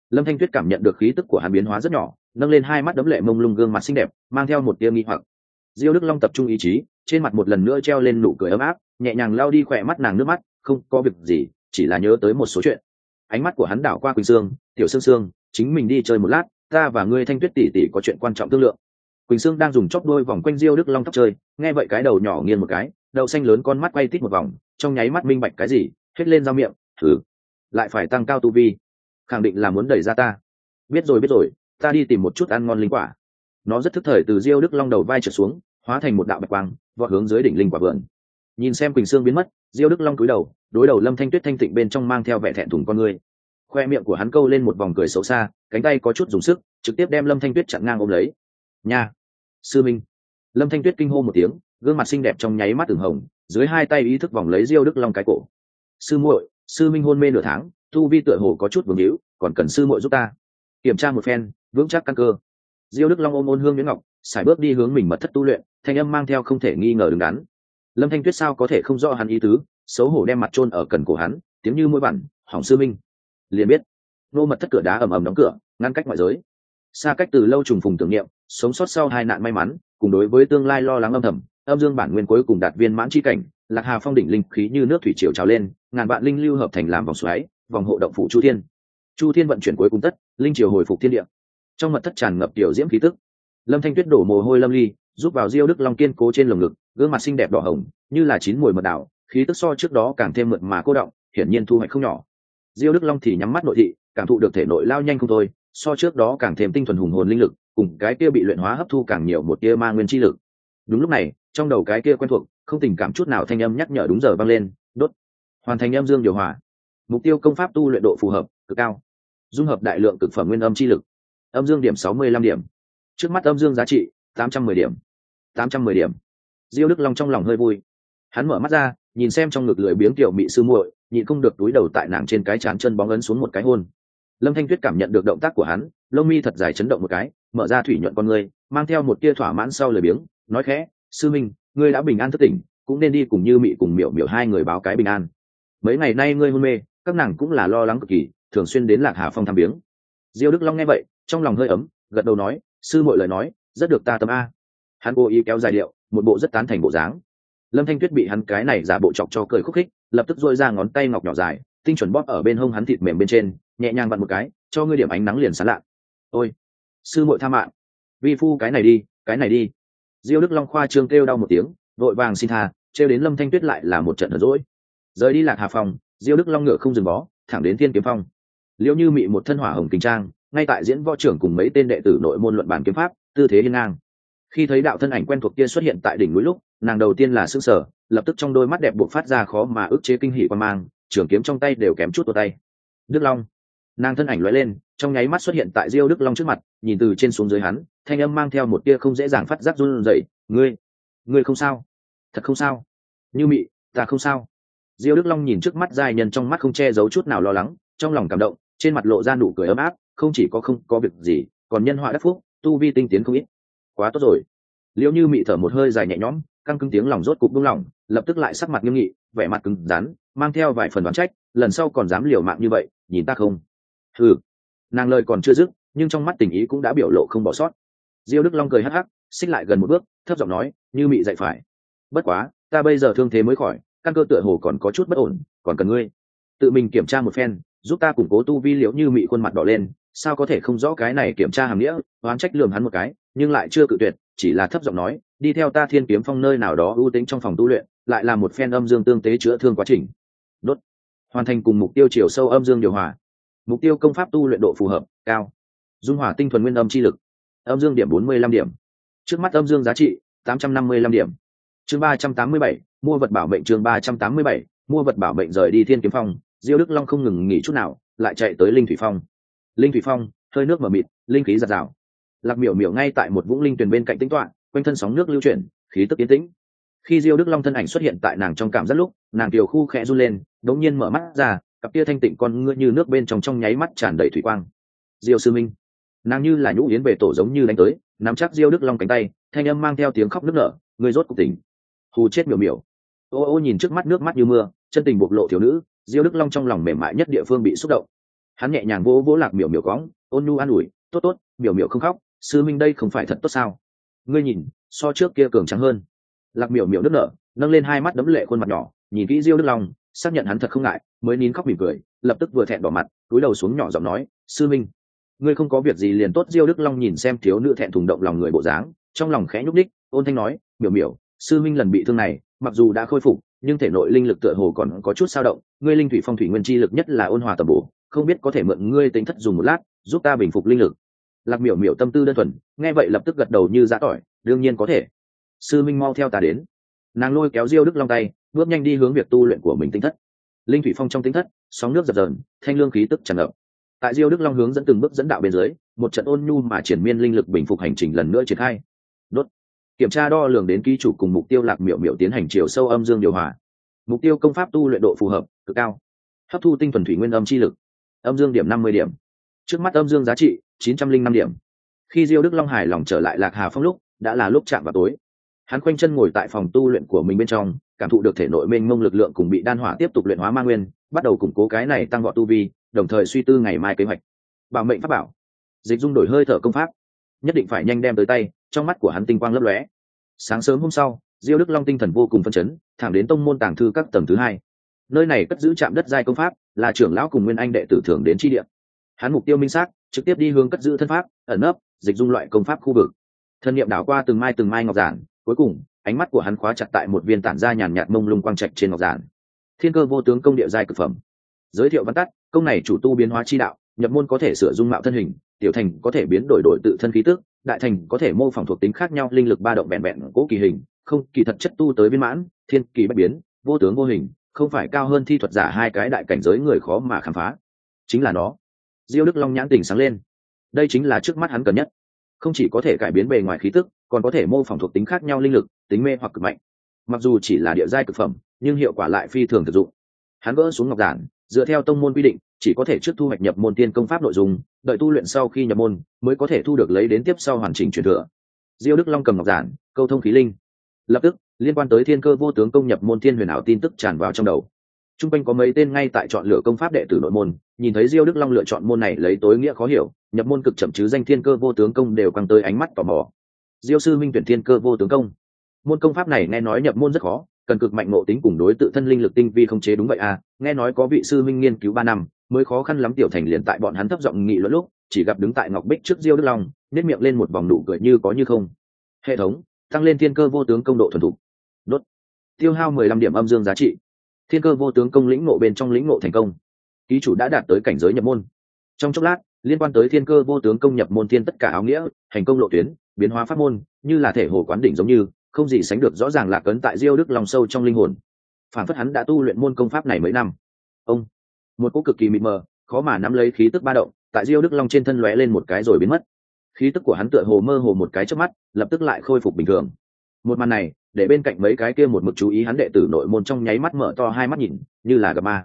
Lâm Thanh Tuyết cảm nhận được khí tức của hắn biến hóa rất nhỏ, nâng lên hai mắt đấm lệ mông lung gương mặt xinh đẹp, mang theo một tia nghi hoặc. Diêu Đức Long tập trung ý chí, trên mặt một lần nữa treo lên nụ cười ấm áp, nhẹ nhàng lau đi khỏe mắt nàng nước mắt, không có việc gì, chỉ là nhớ tới một số chuyện. Ánh mắt của hắn đảo qua Quỳnh Sương, "Tiểu Sương Sương, chính mình đi chơi một lát, ta và ngươi Thanh Tuyết tỷ tỷ có chuyện quan trọng thương lượng." Quỳnh Sương đang dùng chóp đôi vòng quanh Diêu Đức Long tóc chơi, nghe vậy cái đầu nhỏ nghiêng một cái, đậu xanh lớn con mắt quay tít một vòng, trong nháy mắt minh bạch cái gì, hết lên rau miệng, "Thử, lại phải tăng cao tu vi, khẳng định là muốn đẩy ra ta. Biết rồi, ta đi tìm một chút ăn ngon linh quả." Nó rất thức thời từ Diêu Đức Long đầu vai trở xuống, hóa thành một đạo bạch quang, vọt hướng dưới đỉnh linh quả vườn. Nhìn xem Quỳnh Sương biến mất, Diêu Đức Long cúi đầu, đối đầu Lâm Thanh Tuyết thanh tịnh bên trong mang theo vẻ thẹn thùng con người. Khoe miệng của hắn câu lên một vòng cười xấu xa, cánh tay có chút dùng sức, trực tiếp đem Lâm Thanh Tuyết chặn ngang ôm lấy. "Nha, sư minh!" Lâm Thanh Tuyết kinh hô một tiếng, gương mặt xinh đẹp trong nháy mắt ửng hồng, dưới hai tay ý thức vòng lấy Diêu Đức Long cái cổ. "Sư muội, sư minh hôn mê nửa tháng, tu vi tựa hồ có chút vương hữu, còn cần sư muội giúp ta kiểm tra một phen, vững chắc căn cơ." Diêu Đức Long ôm ôn hương nhuyễn ngọc, sải bước đi hướng mình mật thất tu luyện, thanh âm mang theo không thể nghi ngờ đứng đắn. Lâm Thanh Tuyết sao có thể không rõ hắn ý tứ, xấu hổ đem mặt chôn ở cần cổ hắn, tiếng như mũi bẩn, "Hỏng sư minh." Liền biết, nô mật thất cửa đá ầm ầm đóng cửa, ngăn cách ngoại giới. Xa cách từ lâu trùng phùng tưởng niệm, sống sót sau hai nạn may mắn, cùng đối với tương lai lo lắng âm thầm, âm dương bản nguyên cuối cùng đạt viên mãn chi cảnh, Lạc Hà Phong đỉnh linh khí như nước thủy triều trào lên, ngàn vạn linh lưu hợp thành làm vòng xoáy, vòng hộ động phủ Chu Thiên. Chu Thiên vận chuyển cuối cùng tất, linh triều hồi phục thiên địa. Trong mật thất tràn ngập tiểu diễm khí tức. Lâm Thanh Tuyết đổ mồ hôi lâm ly, giúp vào Diêu Đức Long kiên cố trên lồng ngực, gương mặt xinh đẹp đỏ hồng, như là chín mùi mật đảo, khí tức so trước đó càng thêm mượt mà cô động, hiển nhiên thu hoạch không nhỏ. Diêu Đức Long thì nhắm mắt nội thị, cảm thụ được thể nội lao nhanh không thôi, so trước đó càng thêm tinh thuần hùng hồn linh lực, cùng cái kia bị luyện hóa hấp thu càng nhiều một tia ma nguyên chi lực. Đúng lúc này, trong đầu cái kia quen thuộc, không tình cảm chút nào thanh âm nhắc nhở đúng giờ vang lên, đốt. Hoàn thành âm dương điều hòa. Mục tiêu công pháp tu luyện độ phù hợp, cực cao. Dung hợp đại lượng cực phẩm nguyên âm chi lực. Âm dương điểm 65 điểm. Trước mắt âm dương giá trị 810 điểm. 810 điểm. Diêu Đức Long trong lòng hơi vui. Hắn mở mắt ra, nhìn xem trong ngực lười biếng tiểu mị sư muội, nhịn không được túi đầu tại nàng trên cái trán chân bóng ấn xuống một cái hôn. Lâm Thanh Tuyết cảm nhận được động tác của hắn, lông mi thật dài chấn động một cái, mở ra thủy nhuận con ngươi, mang theo một tia thỏa mãn sau lười biếng, nói khẽ, "Sư minh, ngươi đã bình an thức tỉnh, cũng nên đi cùng Như Mị cùng Miểu Miểu hai người báo cái bình an. Mấy ngày nay ngươi hôn mê, các nàng cũng là lo lắng cực kỳ, thường xuyên đến Lạc Hà Phong thăm viếng." Diêu Đức Long nghe vậy, trong lòng hơi ấm, gật đầu nói, "Sư muội lời nói, rất được ta tâm a." Hắn cố ý kéo dài điệu, một bộ rất tán thành bộ dáng. Lâm Thanh Tuyết bị hắn cái này giả bộ chọc cho cười khúc khích, lập tức duỗi ra ngón tay ngọc nhỏ dài, tinh chuẩn bóp ở bên hông hắn thịt mềm bên trên, nhẹ nhàng vặn một cái, cho ngươi điểm ánh nắng liền sáng lạ. "Ôi, sư muội tha mạng, vi phu cái này đi, cái này đi." Diêu Đức Long khoa trương kêu đau một tiếng, vội vàng xin tha, trêu đến Lâm Thanh Tuyết lại là một trận hờn dỗi. Rời đi Lạc Hà Phong, Diêu Đức Long ngựa không dừng bó, thẳng đến Thiên Kiếm Phong. Liễu Như Mị một thân hỏa hồng kính trang, ngay tại diễn võ trưởng cùng mấy tên đệ tử nội môn luận bàn kiếm pháp, tư thế hiên ngang. Khi thấy đạo thân ảnh quen thuộc kia xuất hiện tại đỉnh núi lúc, nàng đầu tiên là sửng sở, lập tức trong đôi mắt đẹp bộc phát ra khó mà ức chế kinh hỉ quan mang, trường kiếm trong tay đều kém chút tuột tay. "Đức Long." Nàng thân ảnh lóe lên, trong nháy mắt xuất hiện tại Diêu Đức Long trước mặt, nhìn từ trên xuống dưới hắn, thanh âm mang theo một tia không dễ dàng phát giác run rẩy, ngươi không sao? Thật không sao?" "Như Mị, ta không sao." Diêu Đức Long nhìn trước mắt giai nhân trong mắt không che giấu chút nào lo lắng, trong lòng cảm động, trên mặt lộ ra nụ cười ấm áp, không chỉ có không có việc gì, còn nhân họa đắc phúc, tu vi tinh tiến không ít. "Quá tốt rồi." Liễu Như Mị thở một hơi dài nhẹ nhõm, căng cứng tiếng lòng rốt cục buông lỏng, lập tức lại sắc mặt nghiêm nghị, vẻ mặt cứng rắn, mang theo vài phần đoán trách, "Lần sau còn dám liều mạng như vậy, nhìn ta không?" "Hừ." Nàng lời còn chưa dứt, nhưng trong mắt tình ý cũng đã biểu lộ không bỏ sót. Diêu Đức Long cười hắc hắc, xích lại gần một bước, thấp giọng nói, "Như Mị dạy phải. Bất quá, ta bây giờ thương thế mới khỏi, căn cơ tựa hồ còn có chút bất ổn, còn cần ngươi tự mình kiểm tra một phen, giúp ta củng cố tu vi." Liễu Như Mị khuôn mặt đỏ lên, sao có thể không rõ cái này kiểm tra hàm nghĩa, oán trách lườm hắn một cái, nhưng lại chưa cự tuyệt, chỉ là thấp giọng nói, "Đi theo ta Thiên Kiếm Phong nơi nào đó ưu tĩnh trong phòng tu luyện, lại là một phen âm dương tương tế chữa thương quá trình. Đốt. Hoàn thành cùng mục tiêu chiều sâu âm dương điều hòa. Mục tiêu công pháp tu luyện độ phù hợp cao. Dung hỏa tinh thuần nguyên âm chi lực. Âm dương điểm 45 điểm. Trước mắt âm dương giá trị 855 điểm. Chương 387, mua vật bảo mệnh. Chương 387, mua vật bảo mệnh. Rời đi Thiên Kiếm Phong, Diêu Đức Long không ngừng nghỉ chút nào, lại chạy tới Linh Thủy Phong. Linh Thủy Phong, hơi nước mờ mịt, linh khí giạt rào. Lạc Miểu Miểu ngay tại một vũng linh tuyền bên cạnh tĩnh tọa, quanh thân sóng nước lưu chuyển, khí tức yên tĩnh. Khi Diêu Đức Long thân ảnh xuất hiện tại nàng trong cảm giác lúc, nàng tiểu khu khẽ run lên, đống nhiên mở mắt ra, cặp tia thanh tịnh con ngươi như nước bên trong nháy mắt tràn đầy thủy quang. "Diêu sư minh." Nàng như là nhũ yến về tổ giống như đánh tới, nắm chắc Diêu Đức Long cánh tay, thanh âm mang theo tiếng khóc nức nở, "Ngươi rốt cuộc tỉnh." Hù chết Miểu Miểu. Ô nhìn trước mắt nước mắt như mưa, chân tình bộc lộ thiếu nữ, Diêu Đức Long trong lòng mềm mại nhất địa phương bị xúc động. Hắn nhẹ nhàng vỗ vỗ Lạc Miểu Miểu cõng, ôn nhu an ủi, tốt tốt, Miểu Miểu không khóc, sư minh đây không phải thật tốt sao? Ngươi nhìn, so trước kia cường trắng hơn. Lạc Miểu Miểu nức nở, nâng lên hai mắt đẫm lệ khuôn mặt nhỏ, nhìn kỹ Diêu Đức Long, xác nhận hắn thật không ngại, mới nín khóc mỉm cười, lập tức vừa thẹn đỏ mặt, cúi đầu xuống nhỏ giọng nói, sư minh, ngươi không có việc gì liền tốt. Diêu Đức Long nhìn xem thiếu nữ thẹn thùng động lòng người bộ dáng, trong lòng khẽ nhúc đích, ôn thanh nói, Miểu Miểu, sư minh lần bị thương này mặc dù đã khôi phục, nhưng thể nội linh lực tựa hồ còn có chút dao động, ngươi linh thủy phong thủy nguyên chi lực nhất là ôn hòa tầm bổ, không biết có thể mượn ngươi tính thất dùng một lát, giúp ta bình phục linh lực. Lạc Miểu Miểu tâm tư đơn thuần, nghe vậy lập tức gật đầu như giã tỏi, đương nhiên có thể. Sư minh mau theo ta đến. Nàng lôi kéo Diêu Đức Long tay, bước nhanh đi hướng việc tu luyện của mình tính thất. Linh thủy phong trong tính thất, sóng nước dập dờn, thanh lương khí tức tràn ngập. Tại Diêu Đức Long hướng dẫn từng bước dẫn đạo bên dưới, một trận ôn nhu mà triển miên linh lực bình phục hành trình lần nữa triển khai. Đốt. Kiểm tra đo lường đến ký chủ cùng mục tiêu Lạc Miểu Miểu tiến hành chiều sâu âm dương điều hòa. Mục tiêu công pháp tu luyện độ phù hợp cực cao, hấp thu tinh thuần thủy nguyên âm chi lực, âm dương điểm 50 điểm, trước mắt âm dương giá trị 905 điểm. Khi Diêu Đức Long hài lòng trở lại Lạc Hà Phong lúc đã là lúc chạm vào tối. Hắn khoanh chân ngồi tại phòng tu luyện của mình bên trong, cảm thụ được thể nội mênh mông lực lượng cùng bị đan hỏa tiếp tục luyện hóa ma nguyên, bắt đầu củng cố cái này tăng vọt tu vi, đồng thời suy tư ngày mai kế hoạch. Bảo mệnh pháp bảo, Dịch Dung đổi hơi thở công pháp, nhất định phải nhanh đem tới tay. Trong mắt của hắn tinh quang lấp lóe. Sáng sớm hôm sau, Diêu Đức Long tinh thần vô cùng phấn chấn, thẳng đến tông môn tàng thư các tầng thứ 2. Nơi này cất giữ trạm đất giai công pháp, là trưởng lão cùng nguyên anh đệ tử thường đến chi địa. Hắn mục tiêu minh xác, trực tiếp đi hướng cất giữ thân pháp, ẩn nấp, Dịch Dung loại công pháp khu vực. Thân niệm đảo qua từng mai ngọc giản, cuối cùng ánh mắt của hắn khóa chặt tại một viên tản ra nhàn nhạt mông lung quang trạch trên ngọc giản. Thiên Cơ Vô Tướng công địa giai cực phẩm. Giới thiệu văn tắt, công này chủ tu biến hóa chi đạo, nhập môn có thể sửa dung mạo thân hình, tiểu thành có thể biến đổi tự thân khí tức, đại thành có thể mô phỏng thuộc tính khác nhau linh lực ba động vẹn vẹn cố kỳ hình, không kỳ thật chất tu tới viên mãn, thiên kỳ bách biến, vô tướng vô hình, không phải cao hơn thi thuật giả hai cái đại cảnh giới người khó mà khám phá. Chính là nó. Diêu Đức Long nhãn tình sáng lên. Đây chính là trước mắt hắn cần nhất. Không chỉ có thể cải biến bề ngoài khí tức, còn có thể mô phỏng thuộc tính khác nhau linh lực, tính mê hoặc cực mạnh. Mặc dù chỉ là địa giai cực phẩm, nhưng hiệu quả lại phi thường thực dụng. Hắn gỡ xuống ngọc giản, dựa theo tông môn quy định, chỉ có thể trước thu hoạch nhập môn tiên công pháp nội dung, đợi tu luyện sau khi nhập môn mới có thể thu được lấy đến tiếp sau hoàn chỉnh truyền thừa. Diêu Đức Long cầm ngọc giản, câu thông khí linh. Lập tức, liên quan tới Thiên Cơ Vô Tướng công nhập môn thiên huyền ảo tin tức tràn vào trong đầu. Trung quanh có mấy tên ngay tại chọn lựa công pháp đệ tử nội môn, nhìn thấy Diêu Đức Long lựa chọn môn này lấy tối nghĩa khó hiểu, nhập môn cực chậm chứ danh Thiên Cơ Vô Tướng công đều quăng tới ánh mắt tò mò. Diêu sư minh tuyển Thiên Cơ Vô Tướng công. Môn công pháp này nghe nói nhập môn rất khó, cần cực mạnh ngộ tính cùng đối tự thân linh lực tinh vi không chế, đúng vậy à? Nghe nói có vị sư minh nghiên cứu 3 năm mới khó khăn lắm tiểu thành, liền tại bọn hắn thấp giọng nghị luận lúc, chỉ gặp đứng tại ngọc bích trước Diêu Đức Long, nét miệng lên một vòng nụ cười như có như không. Hệ thống tăng lên Thiên Cơ Vô Tướng công độ thuần thục. Đốt. Tiêu hao 15 điểm âm dương giá trị. Thiên Cơ Vô Tướng công lĩnh ngộ bên trong lĩnh ngộ thành công. Ký chủ đã đạt tới cảnh giới nhập môn. Trong chốc lát, liên quan tới Thiên Cơ Vô Tướng công nhập môn thiên tất cả áo nghĩa, hành công lộ tuyến, biến hóa pháp môn, như là thể hồ quán đỉnh giống như, không gì sánh được rõ ràng lạc ấn tại Diêu Đức Long sâu trong linh hồn. Phản phất hắn đã tu luyện môn công pháp này mấy năm. Một cỗ cực kỳ mịt mờ, khó mà nắm lấy khí tức ba động, tại Diêu Đức Long trên thân lóe lên một cái rồi biến mất. Khí tức của hắn tựa hồ mơ hồ một cái chớp mắt, lập tức lại khôi phục bình thường. Một màn này, để bên cạnh mấy cái kia một mực chú ý hắn đệ tử nội môn trong nháy mắt mở to hai mắt nhìn, như là gặp ma.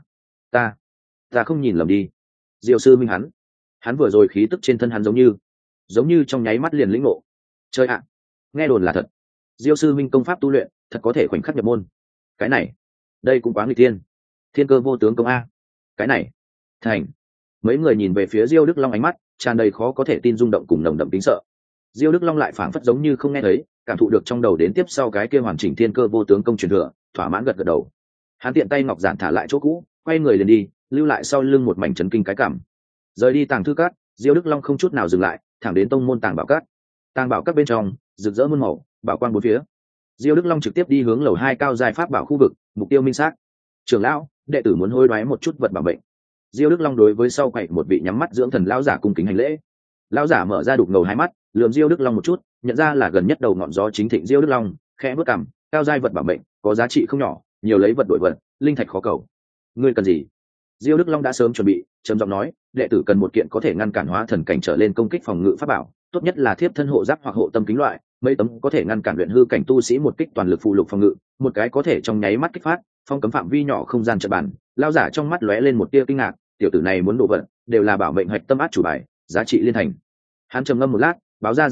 Ta không nhìn lầm đi. Diêu sư minh hắn vừa rồi khí tức trên thân hắn giống như trong nháy mắt liền lĩnh ngộ. Chơi ạ, nghe đồn là thật. Diêu sư minh công pháp tu luyện thật có thể khoảnh khắc nhập môn. Cái này, đây cũng quá nghịch thiên. Thiên Cơ Vô Tướng công a. Cái này, thành. Mấy người nhìn về phía Diêu Đức Long, ánh mắt tràn đầy khó có thể tin, rung động cùng nồng đậm tính sợ. Diêu Đức Long lại phảng phất giống như không nghe thấy, cảm thụ được trong đầu đến tiếp sau cái kia hoàn chỉnh Thiên Cơ Vô Tướng công truyền thừa, thỏa mãn gật đầu. Hắn tiện tay ngọc giản thả lại chỗ cũ, quay người liền đi, lưu lại sau lưng một mảnh chấn kinh cái cảm. Rời đi tàng thư cát, Diêu Đức Long không chút nào dừng lại, thẳng đến tông môn tàng bảo cát. Tàng bảo cát bên trong rực rỡ muôn màu, bảo quang bốn phía. Diêu Đức Long trực tiếp đi hướng lầu 2 cao giai pháp bảo khu vực, mục tiêu minh xác. Trưởng lão, đệ tử muốn hối đoái một chút vật bảo mệnh. Diêu Đức Long đối với sau quậy một vị nhắm mắt dưỡng thần lão giả cung kính hành lễ. Lão giả mở ra đục ngầu hai mắt, lườm Diêu Đức Long một chút, nhận ra là gần nhất đầu ngọn gió chính thịnh Diêu Đức Long, khẽ bước cằm, cao giai vật bảo mệnh, có giá trị không nhỏ, nhiều lấy vật đổi vật, linh thạch khó cầu. Ngươi cần gì? Diêu Đức Long đã sớm chuẩn bị, trầm giọng nói, đệ tử cần một kiện có thể ngăn cản hóa thần cảnh trở lên công kích phòng ngự pháp bảo, tốt nhất là thiếp thân hộ giáp hoặc hộ tâm kính loại, mấy tấm có thể ngăn cản luyện hư cảnh tu sĩ một kích toàn lực phụ lục phòng ngự, một cái có thể trong nháy mắt kích phát, phong cấm phạm vi nhỏ không gian trận bàn. Lão giả trong mắt lóe lên một tia kinh ngạc, tiểu tử này muốn đồ vật, đều là bảo mệnh hạch tâm át chủ bài, giá trị liên thành. Hắn trầm ngâm một lát, báo ra giá cả,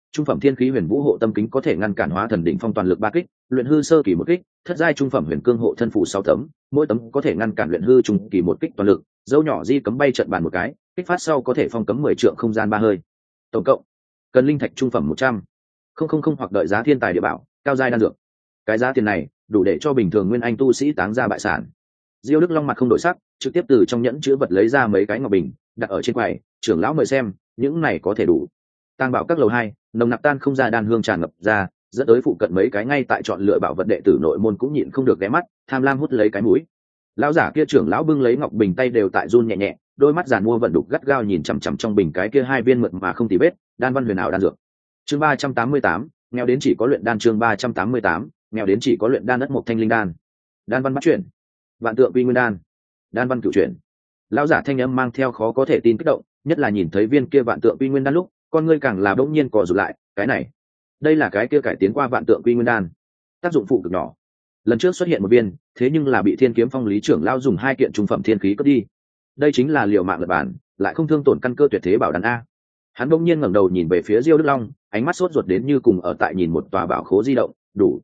trung phẩm thiên khí huyền vũ hộ tâm kính có thể ngăn cản hóa thần đỉnh phong toàn lực 3 kích, luyện hư sơ kỳ 1 kích, thất giai trung phẩm huyền cương hộ thân phù 6 tấm, mỗi tấm có thể ngăn cản luyện hư trung kỳ 1 kích toàn lực, dấu nhỏ di cấm bay trận bàn một cái, kích phát sau có thể phong cấm 10 trượng không gian 3 hơi. Tổng cộng cần linh thạch trung phẩm 100 000 hoặc đợi giá thiên tài địa bảo, cao giai đan dược. Cái giá tiền này đủ để cho bình thường nguyên anh tu sĩ táng ra bại sản. Diêu Đức Long mặt không đổi sắc, trực tiếp từ trong nhẫn chứa vật lấy ra mấy cái ngọc bình, đặt ở trên quầy, trưởng lão mời xem, những này có thể đủ. Tàng bảo các lầu 2, nồng nặc tan không ra đan hương tràn ngập ra, dẫn tới phụ cận mấy cái ngay tại chọn lựa bảo vật đệ tử nội môn cũng nhịn không được ghé mắt, tham lam hút lấy cái mũi. Lão giả kia trưởng lão bưng lấy ngọc bình tay đều tại run nhẹ nhẹ, đôi mắt giàn mua vận đục gắt gao nhìn chằm chằm trong bình cái kia 2 viên mượt mà không tì vết, đan văn huyền ảo đan dược. Chương 388, nghèo đến chỉ có luyện đan. Chương 388, nghèo đến chỉ có luyện đan đất một thanh linh đan. Đan văn bắt chuyển, vạn tượng quy nguyên đan, đan văn cửu chuyển. Lão giả thanh âm mang theo khó có thể tin kích động, nhất là nhìn thấy viên kia vạn tượng quy nguyên đan lúc, con ngươi càng là bỗng nhiên co rụt lại, cái này, đây là cái kia cải tiến qua vạn tượng quy nguyên đan, tác dụng phụ cực nhỏ. Lần trước xuất hiện một viên, thế nhưng là bị Thiên Kiếm Phong lý trưởng lão dùng 2 kiện trung phẩm thiên khí cướp đi. Đây chính là liều mạng lật bản, lại không thương tổn căn cơ tuyệt thế bảo đan a. Hắn bỗng nhiên ngẩng đầu nhìn về phía Diêu Đức Long, ánh mắt sốt ruột đến như cùng ở tại nhìn một tòa bảo khố di động.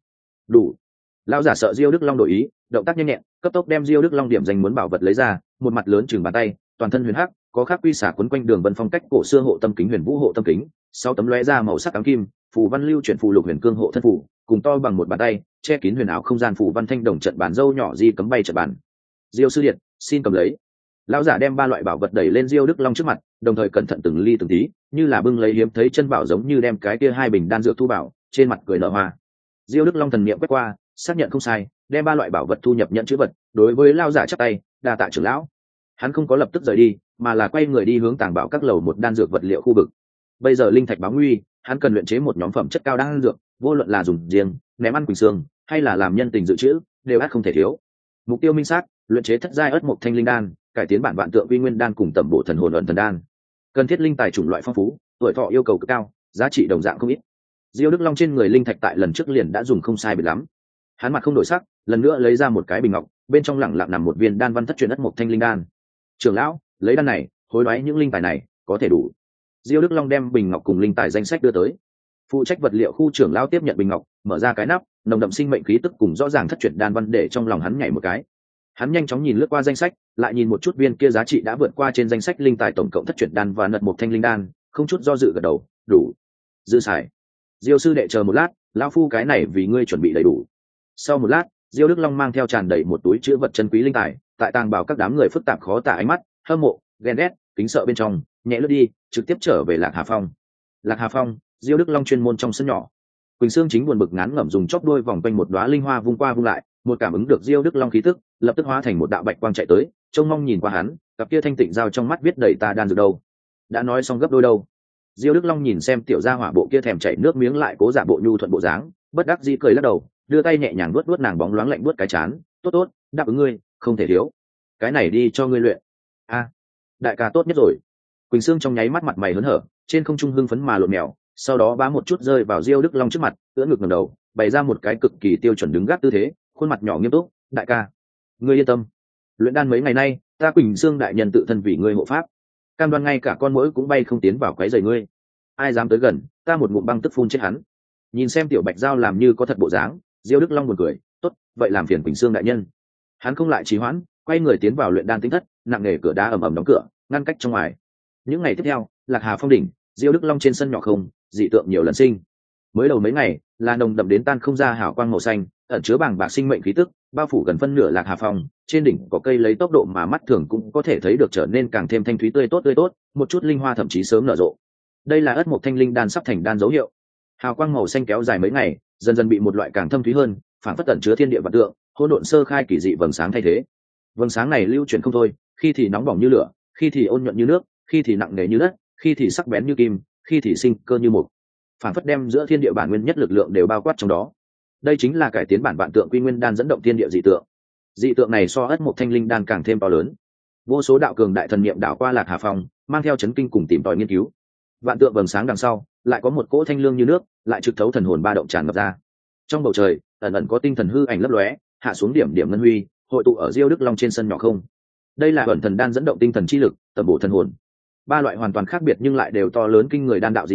Đủ. Lão giả sợ Diêu Đức Long đổi ý, động tác nhanh nhẹn, cấp tốc đem Diêu Đức Long điểm danh muốn bảo vật lấy ra, một mặt lớn chừng bàn tay, toàn thân huyền hắc, có khắc quy xả quấn quanh đường vân phong cách cổ xưa hộ tâm kính huyền vũ hộ tâm kính, 6 tấm lóe ra màu sắc ám kim, phù văn lưu chuyển phù lục huyền cương hộ thân phù, cùng to bằng một bàn tay, che kín huyền ảo không gian phù văn thanh đồng trận bàn dâu nhỏ di cấm bay trận bàn. Diêu sư điện, xin cầm lấy. Lão giả đem 3 loại bảo vật đẩy lên Diêu Đức Long trước mặt, đồng thời cẩn thận từng ly từng tí, như là bưng lấy hiếm thấy chân bảo giống như đem cái kia 2 bình đan dược thu bảo, trên mặt cười nở hoa. Diêu Đức Long thần niệm quét qua, xác nhận không sai, đem 3 loại bảo vật thu nhập nhận chữ vật, đối với lão giả chắp tay, đa tạ trưởng lão. Hắn không có lập tức rời đi, mà là quay người đi hướng tàng bảo các lầu một đan dược vật liệu khu vực. Bây giờ linh thạch báo nguy, hắn cần luyện chế một nhóm phẩm chất cao đan dược, vô luận là dùng riêng, ném ăn quỳnh xương, hay là làm nhân tình dự trữ, đều ắt không thể thiếu. Mục tiêu minh xác, luyện chế thất giai ất mộc thanh linh đan, cải tiến bản vạn tượng quy nguyên đan cùng tẩm bổ thần hồn ẩn thần đan. Cần thiết linh tài chủng loại phong phú, tuổi thọ yêu cầu cực cao, giá trị đồng dạng không ít. Diêu Đức Long trên người linh thạch tại lần trước liền đã dùng không sai biệt lắm. Hắn mặt không đổi sắc, lần nữa lấy ra một cái bình ngọc, bên trong lẳng lặng nằm một viên đan văn thất truyền ất mộc thanh linh đan. Trưởng lão, lấy đan này, hối đoái những linh tài này, có thể đủ. Diêu Đức Long đem bình ngọc cùng linh tài danh sách đưa tới. Phụ trách vật liệu khu trưởng lão tiếp nhận bình ngọc, mở ra cái nắp, nồng đậm sinh mệnh khí tức cùng rõ ràng thất truyền đan văn để trong lòng hắn nhảy một cái. Hắn nhanh chóng nhìn lướt qua danh sách, lại nhìn một chút viên kia giá trị đã vượt qua trên danh sách linh tài tổng cộng thất truyền đan và nật một thanh linh đan, không chút do dự gật đầu, đủ. Dư xài. Diêu sư đệ chờ một lát, lão phu cái này vì ngươi chuẩn bị đầy đủ. Sau một lát, Diêu Đức Long mang theo tràn đầy một túi chứa vật chân quý linh tài, tại tàng bảo các đám người phức tạp khó tả ánh mắt, hâm mộ, ghen ghét, kính sợ bên trong, nhẹ lướt đi, trực tiếp trở về Lạc Hà Phong. Lạc Hà Phong, Diêu Đức Long chuyên môn trong sân nhỏ. Quỳnh Sương chính buồn bực ngán ngẩm dùng chóp đuôi vòng quanh một đóa linh hoa vung qua vung lại, một cảm ứng được Diêu Đức Long khí tức, lập tức hóa thành một đạo bạch quang chạy tới, trông mong nhìn qua hắn, cặp kia thanh tịnh giao trong mắt viết đầy ta đan dược đâu. Đã nói xong gấp đôi đâu. Diêu Đức Long nhìn xem tiểu gia hỏa bộ kia thèm chảy nước miếng lại cố giả bộ nhu thuận bộ dáng, bất đắc dĩ cười lắc đầu, đưa tay nhẹ nhàng nuốt nàng bóng loáng lạnh nuốt cái chán, tốt, đáp ứng ngươi, không thể thiếu. Cái này đi cho ngươi luyện. A, đại ca tốt nhất rồi. Quỳnh Sương trong nháy mắt mặt mày hớn hở, trên không trung hưng phấn mà lộn mèo, sau đó bám một chút rơi vào Diêu Đức Long trước mặt, ưỡn ngực ngẩng đầu, bày ra một cái cực kỳ tiêu chuẩn đứng gác tư thế, khuôn mặt nhỏ nghiêm túc, đại ca, ngươi yên tâm, luyện đan mấy ngày nay, ta Quỳnh Sương đại nhân tự thân vì ngươi hộ pháp, cam đoan ngay cả con muỗi cũng bay không tiến vào quấy rầy ngươi, ai dám tới gần, ta một ngụm băng tức phun chết hắn. Nhìn xem tiểu bạch giao làm như có thật bộ dáng, Diêu Đức Long buồn cười, tốt, vậy làm phiền Quỳnh Sương đại nhân. Hắn không lại trì hoãn, quay người tiến vào luyện đan tinh thất, nặng nề cửa đá ầm ầm đóng cửa, ngăn cách trong ngoài. Những ngày tiếp theo, Lạc Hà Phong đỉnh, Diêu Đức Long trên sân nhỏ không, dị tượng nhiều lần sinh. Mới đầu mấy ngày, là nồng đậm đến tan không ra hào quang màu xanh, ẩn chứa bàng bạc sinh mệnh khí tức, bao phủ gần phân nửa Lạc Hà Phong. Trên đỉnh có cây lấy tốc độ mà mắt thường cũng có thể thấy được trở nên càng thêm thanh thúy tươi tốt, một chút linh hoa thậm chí sớm nở rộ. Đây là ất mộc thanh linh đan sắp thành đan dấu hiệu. Hào quang màu xanh kéo dài mấy ngày, dần dần bị một loại càng thâm thúy hơn, phản phất ẩn chứa thiên địa vật tượng, hỗn độn sơ khai kỳ dị vầng sáng thay thế. Vầng sáng này lưu chuyển không thôi, khi thì nóng bỏng như lửa, khi thì ôn nhuận như nước, khi thì nặng nề như đất, khi thì sắc bén như kim, khi thì sinh cơ như mục. Phản phất đem giữa thiên địa bản nguyên nhất lực lượng đều bao quát trong đó. Đây chính là cải tiến bản vạn tượng quy nguyên đan dẫn động thiên địa dị tượng. Dị tượng này so ất mộc thanh linh đan càng thêm to lớn. Vô số đạo cường đại thần niệm đảo qua Lạc Hà Phong, mang theo chấn kinh cùng tìm tòi nghiên cứu. Vạn tượng vầng sáng đằng sau, lại có một cỗ thanh lương như nước, lại trực thấu thần hồn ba động tràn ngập ra. Trong bầu trời, ẩn ẩn có tinh thần hư ảnh lấp lóe, hạ xuống điểm điểm ngân huy, hội tụ ở Diêu Đức Long trên sân nhỏ không. Đây là ẩn thần đan dẫn động tinh thần chi lực, tầm bổ thần hồn. 3 loại hoàn toàn khác biệt nhưng lại đều to lớn kinh người đan đạo dị tượng,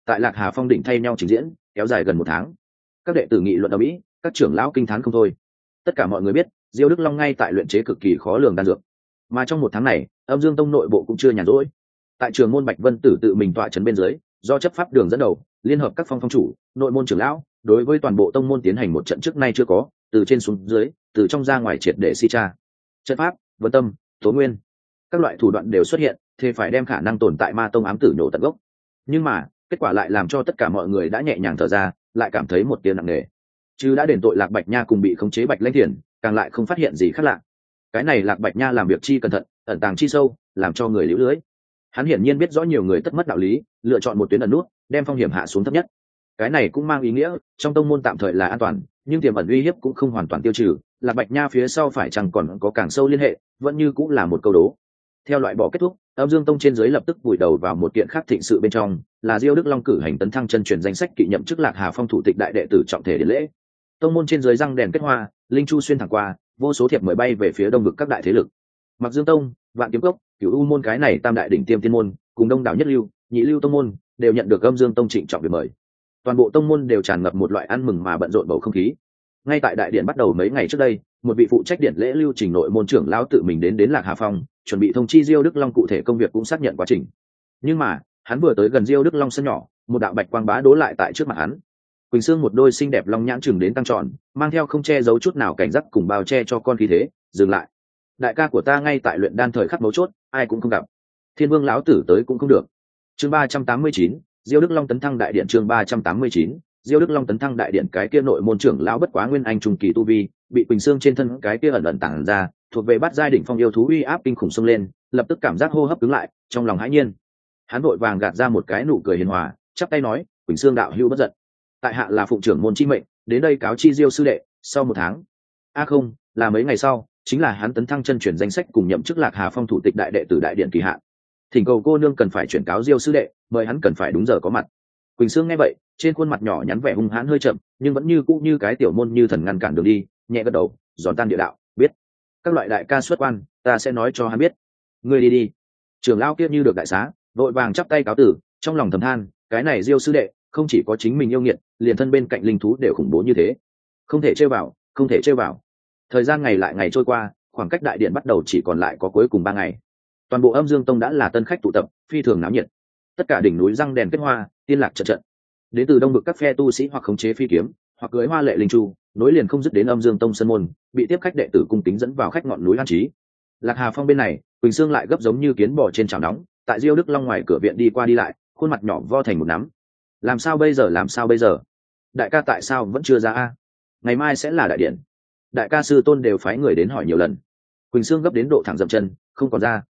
tại Lạc Hà Phong đỉnh thay nhau trình diễn, kéo dài gần 1 tháng. Các đệ tử nghị luận ầm ĩ, các trưởng lão kinh thán không thôi. Tất cả mọi người biết, Diêu Đức Long ngay tại luyện chế cực kỳ khó lường đan dược, mà trong 1 tháng này, Âm Dương Tông nội bộ cũng chưa nhàn rỗi. Tại trường môn Bạch Vân Tử tự mình tọa trấn bên dưới, do chấp pháp đường dẫn đầu, liên hợp các phong chủ, nội môn trưởng lão, đối với toàn bộ tông môn tiến hành một trận trước nay chưa có, từ trên xuống dưới, từ trong ra ngoài triệt để si tra. Trận pháp, vân tâm, tố nguyên, các loại thủ đoạn đều xuất hiện, thì phải đem khả năng tồn tại ma tông ám tử nổ tận gốc. Nhưng mà, kết quả lại làm cho tất cả mọi người đã nhẹ nhàng thở ra, lại cảm thấy một tia nặng nề. Chứ đã đền tội Lạc Bạch Nha cùng bị khống chế Bạch Lãnh Thiền, càng lại không phát hiện gì khác lạ. Cái này Lạc Bạch Nha làm việc chi cẩn thận, ẩn tàng chi sâu, làm cho người liễu lưới. Hắn hiển nhiên biết rõ nhiều người tất mất đạo lý, lựa chọn một tuyến ẩn nút, đem phong hiểm hạ xuống thấp nhất. Cái này cũng mang ý nghĩa trong tông môn tạm thời là an toàn, nhưng tiềm ẩn uy hiếp cũng không hoàn toàn tiêu trừ. Lạc Bạch Nha phía sau phải chăng còn có càng sâu liên hệ, vẫn như cũng là một câu đố. Theo loại bỏ kết thúc, Âm Dương Tông trên dưới lập tức vùi đầu vào một kiện khác thịnh sự bên trong, là Diêu Đức Long cử hành tấn thăng chân truyền danh sách kỵ nhậm chức Lạc Hà Phong thủ tịch đại đệ tử trọng thể điển lễ. Tông môn trên dưới răng đèn kết hoa, linh chu xuyên thẳng qua, vô số thiệp mời bay về phía đông vực các đại thế lực. Mặc Dương Tông, Vạn Kiếm Cốc, Cửu U môn cái này tam đại đỉnh tiêm tiên môn, cùng đông đảo nhất lưu, nhị lưu tông môn đều nhận được Âm Dương Tông trịnh trọng việc mời. Toàn bộ tông môn đều tràn ngập một loại ăn mừng mà bận rộn bầu không khí. Ngay tại đại điện bắt đầu mấy ngày trước đây, một vị phụ trách điện lễ lưu trình nội môn trưởng lão tự mình đến Lạc Hà Phong, chuẩn bị thông chi Diêu Đức Long cụ thể công việc cũng xác nhận quá trình. Nhưng mà, hắn vừa tới gần Diêu Đức Long sân nhỏ, một đạo bạch quang bá đố lại tại trước mặt hắn. Quỳnh Sương một đôi xinh đẹp long nhãn chừng đến tăng tròn, mang theo không che giấu chút nào cảnh giác cùng bao che cho con khí thế, dừng lại. Đại ca của ta ngay tại luyện đan thời khắc mấu chốt, ai cũng không gặp. Thiên Vương lão tử tới cũng không được. Chương 389, Diêu Đức Long tấn thăng đại điện. Chương 389, Diêu Đức Long tấn thăng đại điện. Cái kia nội môn trưởng lão bất quá nguyên anh trung kỳ tu vi, bị Quỳnh Sương trên thân cái kia ẩn ẩn tàng ra, thuộc về bát giai đỉnh phong yêu thú uy áp kinh khủng xông lên, lập tức cảm giác hô hấp cứng lại, trong lòng hãi nhiên. Hắn vội vàng gạt ra một cái nụ cười hiền hòa, chắp tay nói, Quỳnh Sương đạo hữu bất giận. Tại hạ là phụng trưởng môn chi mệnh, đến đây cáo chi Diêu sư đệ, sau 1 tháng. Không, là mấy ngày sau, chính là hắn tấn thăng chân chuyển danh sách cùng nhậm chức Lạc Hà Phong thủ tịch đại đệ tử đại điện kỳ hạn. Thỉnh cầu cô nương cần phải chuyển cáo Diêu sư đệ, mời hắn cần phải đúng giờ có mặt. Quỳnh Sương nghe vậy, trên khuôn mặt nhỏ nhắn vẻ hung hãn hơi chậm, nhưng vẫn như cũ như cái tiểu môn như thần ngăn cản đường đi, nhẹ gật đầu, giòn tan địa đạo, biết. Các loại đại ca xuất quan, ta sẽ nói cho hắn biết. Ngươi đi đi. Trưởng lão kia như được đại xá, vội vàng chắp tay cáo tử, trong lòng thầm than, cái này Diêu sư đệ, không chỉ có chính mình yêu nghiệt, liền thân bên cạnh linh thú đều khủng bố như thế. Không thể trêu vào, không thể trêu vào. Thời gian ngày lại ngày trôi qua, khoảng cách đại điện bắt đầu chỉ còn lại có cuối cùng 3 ngày. Toàn bộ Âm Dương Tông đã là tân khách tụ tập, phi thường náo nhiệt. Tất cả đỉnh núi răng đèn kết hoa, tiên lạc trận trận. Đến từ đông vực các phe tu sĩ hoặc khống chế phi kiếm, hoặc cưỡi hoa lệ linh chu, nối liền không dứt đến Âm Dương Tông sân môn, bị tiếp khách đệ tử cung kính dẫn vào khách ngọn núi an trí. Lạc Hà Phong bên này, Quỳnh Sương lại gấp giống như kiến bò trên chảo nóng, tại Diêu Đức Long ngoài cửa viện đi qua đi lại, khuôn mặt nhỏ vo thành một nắm. Làm sao bây giờ, làm sao bây giờ? Đại ca tại sao vẫn chưa ra a? Ngày mai sẽ là đại điện. Đại ca sư tôn đều phái người đến hỏi nhiều lần. Quỳnh Sương gấp đến độ thẳng dậm chân, không còn ra,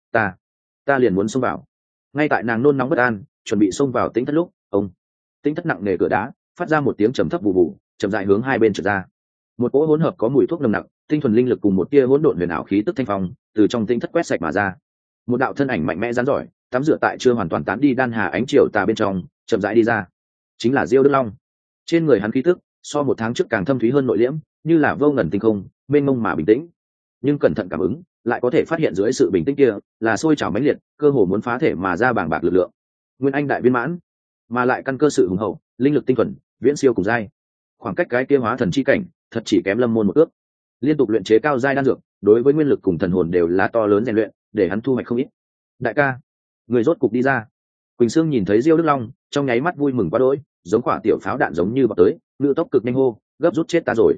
ta liền muốn xông vào. Ngay tại nàng nôn nóng bất an, chuẩn bị xông vào Tĩnh Thất lúc, Tĩnh Thất nặng nề cửa đá phát ra một tiếng trầm thấp vù vù, chậm rãi hướng hai bên trượt ra. Một cỗ hỗn hợp có mùi thuốc nồng nặc, tinh thuần linh lực cùng một tia hỗn độn huyền ảo khí tức thanh phong từ trong Tĩnh Thất quét sạch mà ra. Một đạo thân ảnh mạnh mẽ rắn giỏi, tắm rửa tại chưa hoàn toàn tán đi đan hà ánh chiều tà bên trong, chậm rãi đi ra. Chính là Diêu Đức Long. Trên người hắn khí tức so 1 tháng trước càng thâm thúy hơn nội liễm, như là vô ngần tinh không, mênh mông mà bình tĩnh. Nhưng cẩn thận cảm ứng, lại có thể phát hiện dưới sự bình tĩnh kia là sôi trào mãnh liệt, cơ hồ muốn phá thể mà ra bàng bạc lực lượng. Nguyên anh đại viên mãn, mà lại căn cơ sự hùng hậu, linh lực tinh thuần, viễn siêu cùng giai. Khoảng cách cái kia hóa thần chi cảnh, thật chỉ kém Lâm môn một ước. Liên tục luyện chế cao giai đan dược, đối với nguyên lực cùng thần hồn đều là to lớn rèn luyện, để hắn thu hoạch không ít. Đại ca, người rốt cục đi ra. Quỳnh Sương nhìn thấy Diêu Đức Long, trong nháy mắt vui mừng quá đỗi, giống quả tiểu pháo đạn giống như bật tới, ngự tốc cực nhanh hô, gấp rút chết ta rồi.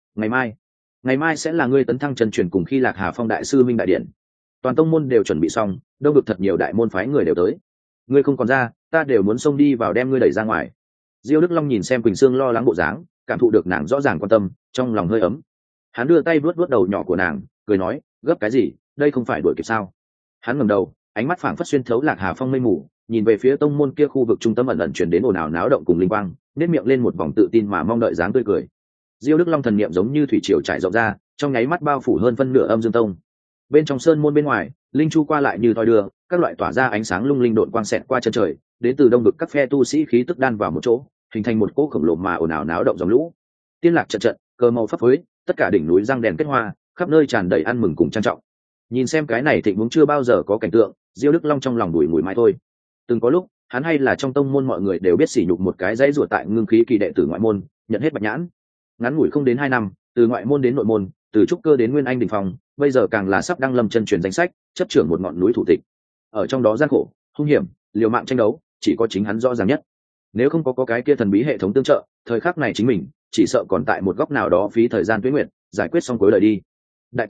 Ngày mai sẽ là ngươi tấn thăng chân truyền cùng khi Lạc Hà Phong đại sư minh đại điện. Toàn tông môn đều chuẩn bị xong, đông vực thật nhiều đại môn phái người đều tới. Ngươi không còn ra, ta đều muốn xông đi vào đem ngươi đẩy ra ngoài. Diêu Đức Long nhìn xem Quỳnh Sương lo lắng bộ dáng, cảm thụ được nàng rõ ràng quan tâm, trong lòng hơi ấm. Hắn đưa tay vuốt vuốt đầu nhỏ của nàng, cười nói, gấp cái gì, đây không phải đuổi kịp sao? Hắn ngẩng đầu, ánh mắt phảng phất xuyên thấu Lạc Hà Phong mây mù, nhìn về phía tông môn kia khu vực trung tâm ẩn ẩn truyền đến ồn ào náo động cùng linh quang, nét miệng lên một vòng tự tin mà mong đợi dáng tươi cười. Diêu Đức Long thần niệm giống như thủy triều trải rộng ra, trong nháy mắt bao phủ hơn phân nửa Âm Dương Tông. Bên trong sơn môn bên ngoài, linh chu qua lại như thoi đưa, các loại tỏa ra ánh sáng lung linh độn quang xẹt qua chân trời, đến từ đông vực các phe tu sĩ khí tức đan vào một chỗ, hình thành một cỗ khổng lồ mà ồn ào náo động dòng lũ. Tiên lạc trận trận, cờ màu phấp phới, tất cả đỉnh núi răng đèn kết hoa, khắp nơi tràn đầy ăn mừng cùng trang trọng. Nhìn xem cái này thịnh vốn chưa bao giờ có cảnh tượng, Diêu Đức Long trong lòng đùi ngùi mãi thôi. Từng có lúc, hắn hay là trong tông môn mọi người đều biết sỉ nhục một cái dãy ruột tại ngưng khí kỳ đệ tử ngoại môn, nhận hết bạch nhãn. Ngắn ngủi không đến 2 năm, từ ngoại môn đến nội môn, từ trúc cơ đến nguyên anh đỉnh phong, bây giờ càng là sắp đăng lâm chân truyền danh sách, chấp trưởng một ngọn núi thủ tịch. Ở trong đó gian khổ, hung hiểm, liều mạng tranh đấu, chỉ có chính hắn rõ ràng nhất. Nếu không có cái kia thần bí hệ thống tương trợ, thời khắc này chính mình chỉ sợ còn tại một góc nào đó phí thời gian tuế nguyệt, giải quyết xong cuối đời đi. Đại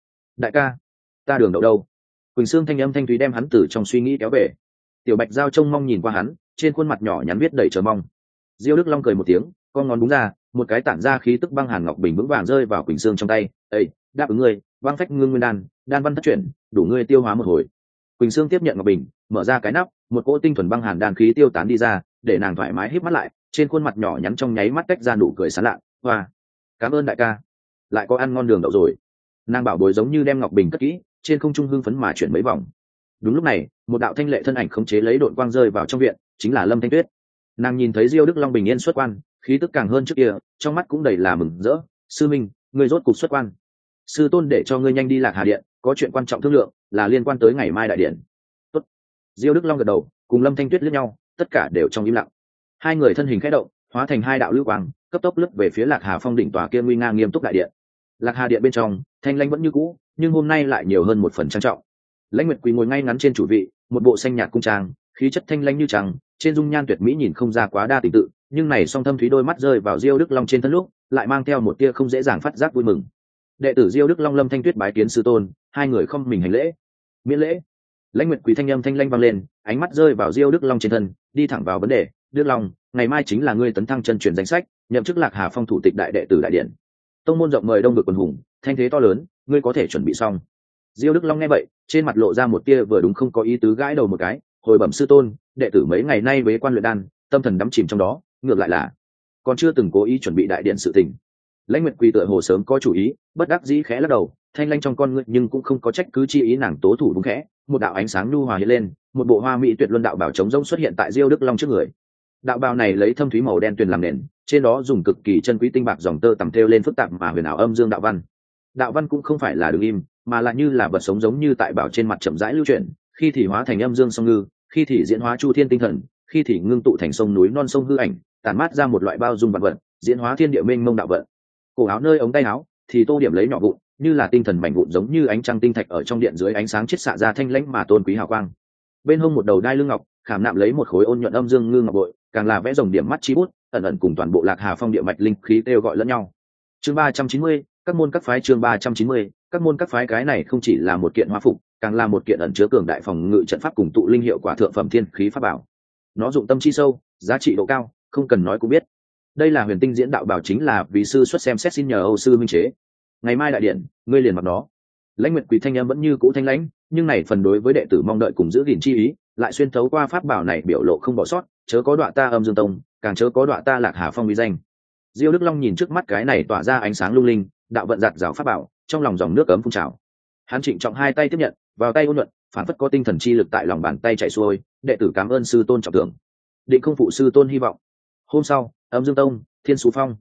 ca, ta đường đậu đâu? Quỳnh Sương thanh âm thanh thúy đem hắn từ trong suy nghĩ kéo về. Tiểu Bạch Giao trông mong nhìn qua hắn, trên khuôn mặt nhỏ nhắn viết đầy chờ mong. Diêu Đức Long cười một tiếng, con ngón búng ra, một cái tản ra khí tức băng hàn ngọc bình vững vàng rơi vào Quỳnh Sương trong tay. "Ê, đáp ứng ngươi, băng phách ngưng nguyên đan, đan văn thất chuyển, đủ ngươi tiêu hóa một hồi." Quỳnh Sương tiếp nhận ngọc bình, mở ra cái nắp, một cỗ tinh thuần băng hàn đan khí tiêu tán đi ra, để nàng thoải mái híp mắt lại, trên khuôn mặt nhỏ nhắn trong nháy mắt tách ra nụ cười sán lạ. "Hoa, cảm ơn đại ca, lại có ăn ngon đường đậu rồi." Nàng bảo bối giống như đem ngọc bình cất kỹ, trên không trung hưng phấn mà chuyển mấy vòng. Đúng lúc này, một đạo thanh lệ thân ảnh khống chế lấy đội quang rơi vào trong viện, chính là Lâm Thanh Tuyết. Nàng nhìn thấy Diêu Đức Long bình yên xuất quan, khí tức càng hơn trước kia, trong mắt cũng đầy là mừng rỡ. "Sư minh, ngươi rốt cục xuất quan. Sư tôn để cho ngươi nhanh đi Lạc Hà điện, có chuyện quan trọng thương lượng, là liên quan tới ngày mai đại điện." Tốt. Diêu Đức Long gật đầu, cùng Lâm Thanh Tuyết liếc nhau, tất cả đều trong im lặng. Hai người thân hình khẽ động, hóa thành hai đạo lưu quang, cấp tốc lướt về phía Lạc Hà Phong đỉnh tòa kia nguy nga nghiêm túc đại điện. Lạc Hà điện bên trong, thanh lãnh vẫn như cũ, nhưng hôm nay lại nhiều hơn một phần trang trọng. Lãnh Nguyệt Quỳ ngồi ngay ngắn trên chủ vị, một bộ xanh nhạt cung trang, khí chất thanh lãnh như trăng, trên dung nhan tuyệt mỹ nhìn không ra quá đa tình tự, nhưng này song thâm thúy đôi mắt rơi vào Diêu Đức Long trên thân lúc, lại mang theo một tia không dễ dàng phát giác vui mừng. Đệ tử Diêu Đức Long Lâm Thanh Tuyết bái kiến sư tôn, hai người không mình hành lễ. Miễn lễ. Lãnh Nguyệt Quỳ thanh âm thanh lãnh vang lên, ánh mắt rơi vào Diêu Đức Long trên thân, đi thẳng vào vấn đề. "Đức Long, ngày mai chính là ngươi tấn thăng chân truyền danh sách, nhậm chức Lạc Hà Phong thủ tịch đại đệ tử đại điện. Tông môn rộng mời đông vực quần hùng, thanh thế to lớn, ngươi có thể chuẩn bị xong." Diêu Đức Long nghe vậy, trên mặt lộ ra một tia vừa đúng không có ý tứ, gãi đầu một cái, hồi bẩm sư tôn, đệ tử mấy ngày nay bế quan luyện đan, tâm thần đắm chìm trong đó, ngược lại là còn chưa từng cố ý chuẩn bị đại điện sự tình. Lãnh Nguyệt Quỳ tựa hồ sớm có chủ ý, bất đắc dĩ khẽ lắc đầu, thanh lãnh trong con ngươi nhưng cũng không có trách cứ chi ý, nàng tố thủ đúng khẽ, một đạo ánh sáng nhu hòa hiện lên, một bộ hoa mỹ tuyệt luân đạo bào trống rỗng xuất hiện tại Diêu Đức Long trước người. Đạo bào này lấy thâm thúy màu đen tuyền làm nền, trên đó dùng cực kỳ chân quý tinh bạc dòng tơ tằm thêu lên phức tạp mà huyền ảo âm dương đạo văn. Đạo văn cũng không phải là đứng im, mà là như là vật sống giống như tại bảo trên mặt chậm rãi lưu chuyển, khi thì hóa thành âm dương song ngư, khi thì diễn hóa chu thiên tinh thần, khi thì ngưng tụ thành sông núi non sông hư ảnh, tản mát ra một loại bao dung vạn vật, diễn hóa thiên địa mênh mông đạo vận. Cổ áo nơi ống tay áo thì tô điểm lấy nhỏ vụn, như là tinh thần mảnh vụn giống như ánh trăng tinh thạch ở trong điện dưới ánh sáng chiết xạ ra thanh lãnh mà tôn quý hào quang. Bên hông một đầu đai lưng ngọc, khảm nạm lấy một khối ôn nhuận âm dương ngư ngọc bội, càng là vẽ rồng điểm mắt chi bút, ẩn ẩn cùng toàn bộ Lạc Hà Phong địa mạch linh khí kêu gọi lẫn nhau. Chương 390, các môn các phái. Chương 390, các môn các phái. Cái này không chỉ là một kiện hoa phục, càng là một kiện ẩn chứa cường đại phòng ngự trận pháp cùng tụ linh hiệu quả thượng phẩm thiên khí pháp bảo. Nó dụng tâm chi sâu, giá trị độ cao, không cần nói cũng biết. Đây là Huyền Tinh Diễn Đạo bảo, chính là vì sư xuất xem xét xin nhờ Âu sư minh chế. Ngày mai đại điện, ngươi liền mặc nó. Lãnh Nguyệt Quỳ thanh em vẫn như cũ thanh lãnh, nhưng này phần đối với đệ tử mong đợi cùng giữ gìn chi ý, lại xuyên thấu qua pháp bảo này biểu lộ không bỏ sót, chớ có đọa ta Âm Dương Tông, càng chớ có đọa ta Lạc Hà Phong uy danh. Diêu Đức Long nhìn trước mắt cái này tỏa ra ánh sáng lung linh, đạo vận giặt rào pháp bảo, trong lòng dòng nước ấm phun trào. Hắn trịnh trọng hai tay tiếp nhận, vào tay ôn nhuận, phản phất có tinh thần chi lực tại lòng bàn tay chảy xuôi, đệ tử cảm ơn sư tôn trọng thưởng, định không phụ sư tôn hy vọng. Hôm sau, Âm Dương Tông, Thiên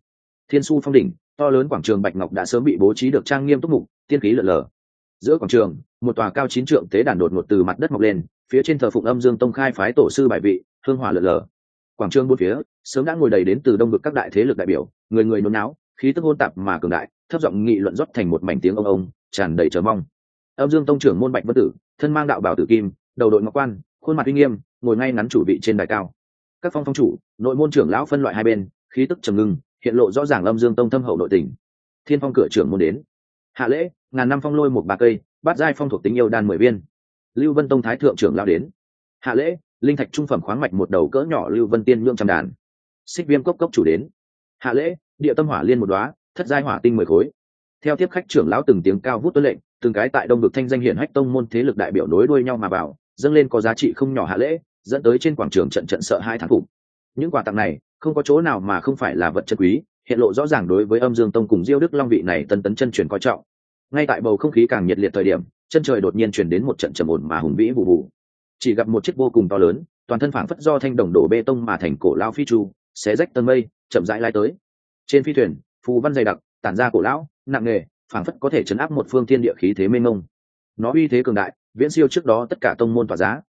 Su Phong đỉnh, to lớn quảng trường bạch ngọc đã sớm bị bố trí được trang nghiêm túc mục, tiên khí lượn lờ. Giữa quảng trường, một tòa cao 9 trượng tế đàn đột ngột từ mặt đất mọc lên, phía trên thờ phụng Âm Dương Tông khai phái tổ sư bài vị, hương hỏa lượn lờ. Quảng trường bốn phía sớm đã ngồi đầy đến từ đông vực các đại thế lực đại biểu, người người nôn náo, khí tức hôn tạp mà cường đại, thấp giọng nghị luận rót thành một mảnh tiếng ông tràn đầy chờ mong. Âm Dương Tông trưởng môn Bạch Vân Tử, thân mang đạo bào tử kim, đầu đội ngọc quan, khuôn mặt uy nghiêm, ngồi ngay ngắn chủ vị trên đài cao. Các phong chủ, nội môn trưởng lão phân loại hai bên, khí tức trầm ngưng, hiện lộ rõ ràng Âm Dương Tông thâm hậu nội tình. Thiên Phong cửa trưởng môn đến. Hạ lễ, ngàn năm phong lôi một ba cây, bát giai phong thuộc tính yêu đan 10 viên. Lưu Vân Tông thái thượng trưởng lão đến. Hạ lễ, linh thạch trung phẩm khoáng mạch một đầu cỡ nhỏ Lưu Vân Tiên nhượng trăm đàn. Xích Viêm cốc chủ đến. Hạ lễ, địa tâm hỏa liên một đóa, thất giai hỏa tinh 10 khối. Theo tiếp khách trưởng lão từng tiếng cao vút tuân lệnh, từng cái tại đông vực thanh danh hiển hách tông môn thế lực đại biểu nối đuôi nhau mà vào, dâng lên có giá trị không nhỏ hạ lễ, dẫn tới trên quảng trường trận sợ hai thán phục. Những quà tặng này không có chỗ nào mà không phải là vật chất quý, hiện lộ rõ ràng đối với Âm Dương Tông cùng Diêu Đức Long vị này tân tấn chân truyền coi trọng. Ngay tại bầu không khí càng nhiệt liệt thời điểm, chân trời đột nhiên truyền đến một trận trầm ổn mà hùng vĩ vụ vụ. Chỉ gặp một chiếc vô cùng to lớn, toàn thân phảng phất do thanh đồng đổ bê tông mà thành cổ lao phi chu, xé rách tầng mây, chậm rãi lái tới. Trên phi thuyền, phù văn dày đặc, tản ra cổ lão, nặng nề, phảng phất có thể chấn áp một phương thiên địa khí thế mênh mông. Nó uy thế cường đại, viễn siêu trước đó tất cả tông môn tỏa giá,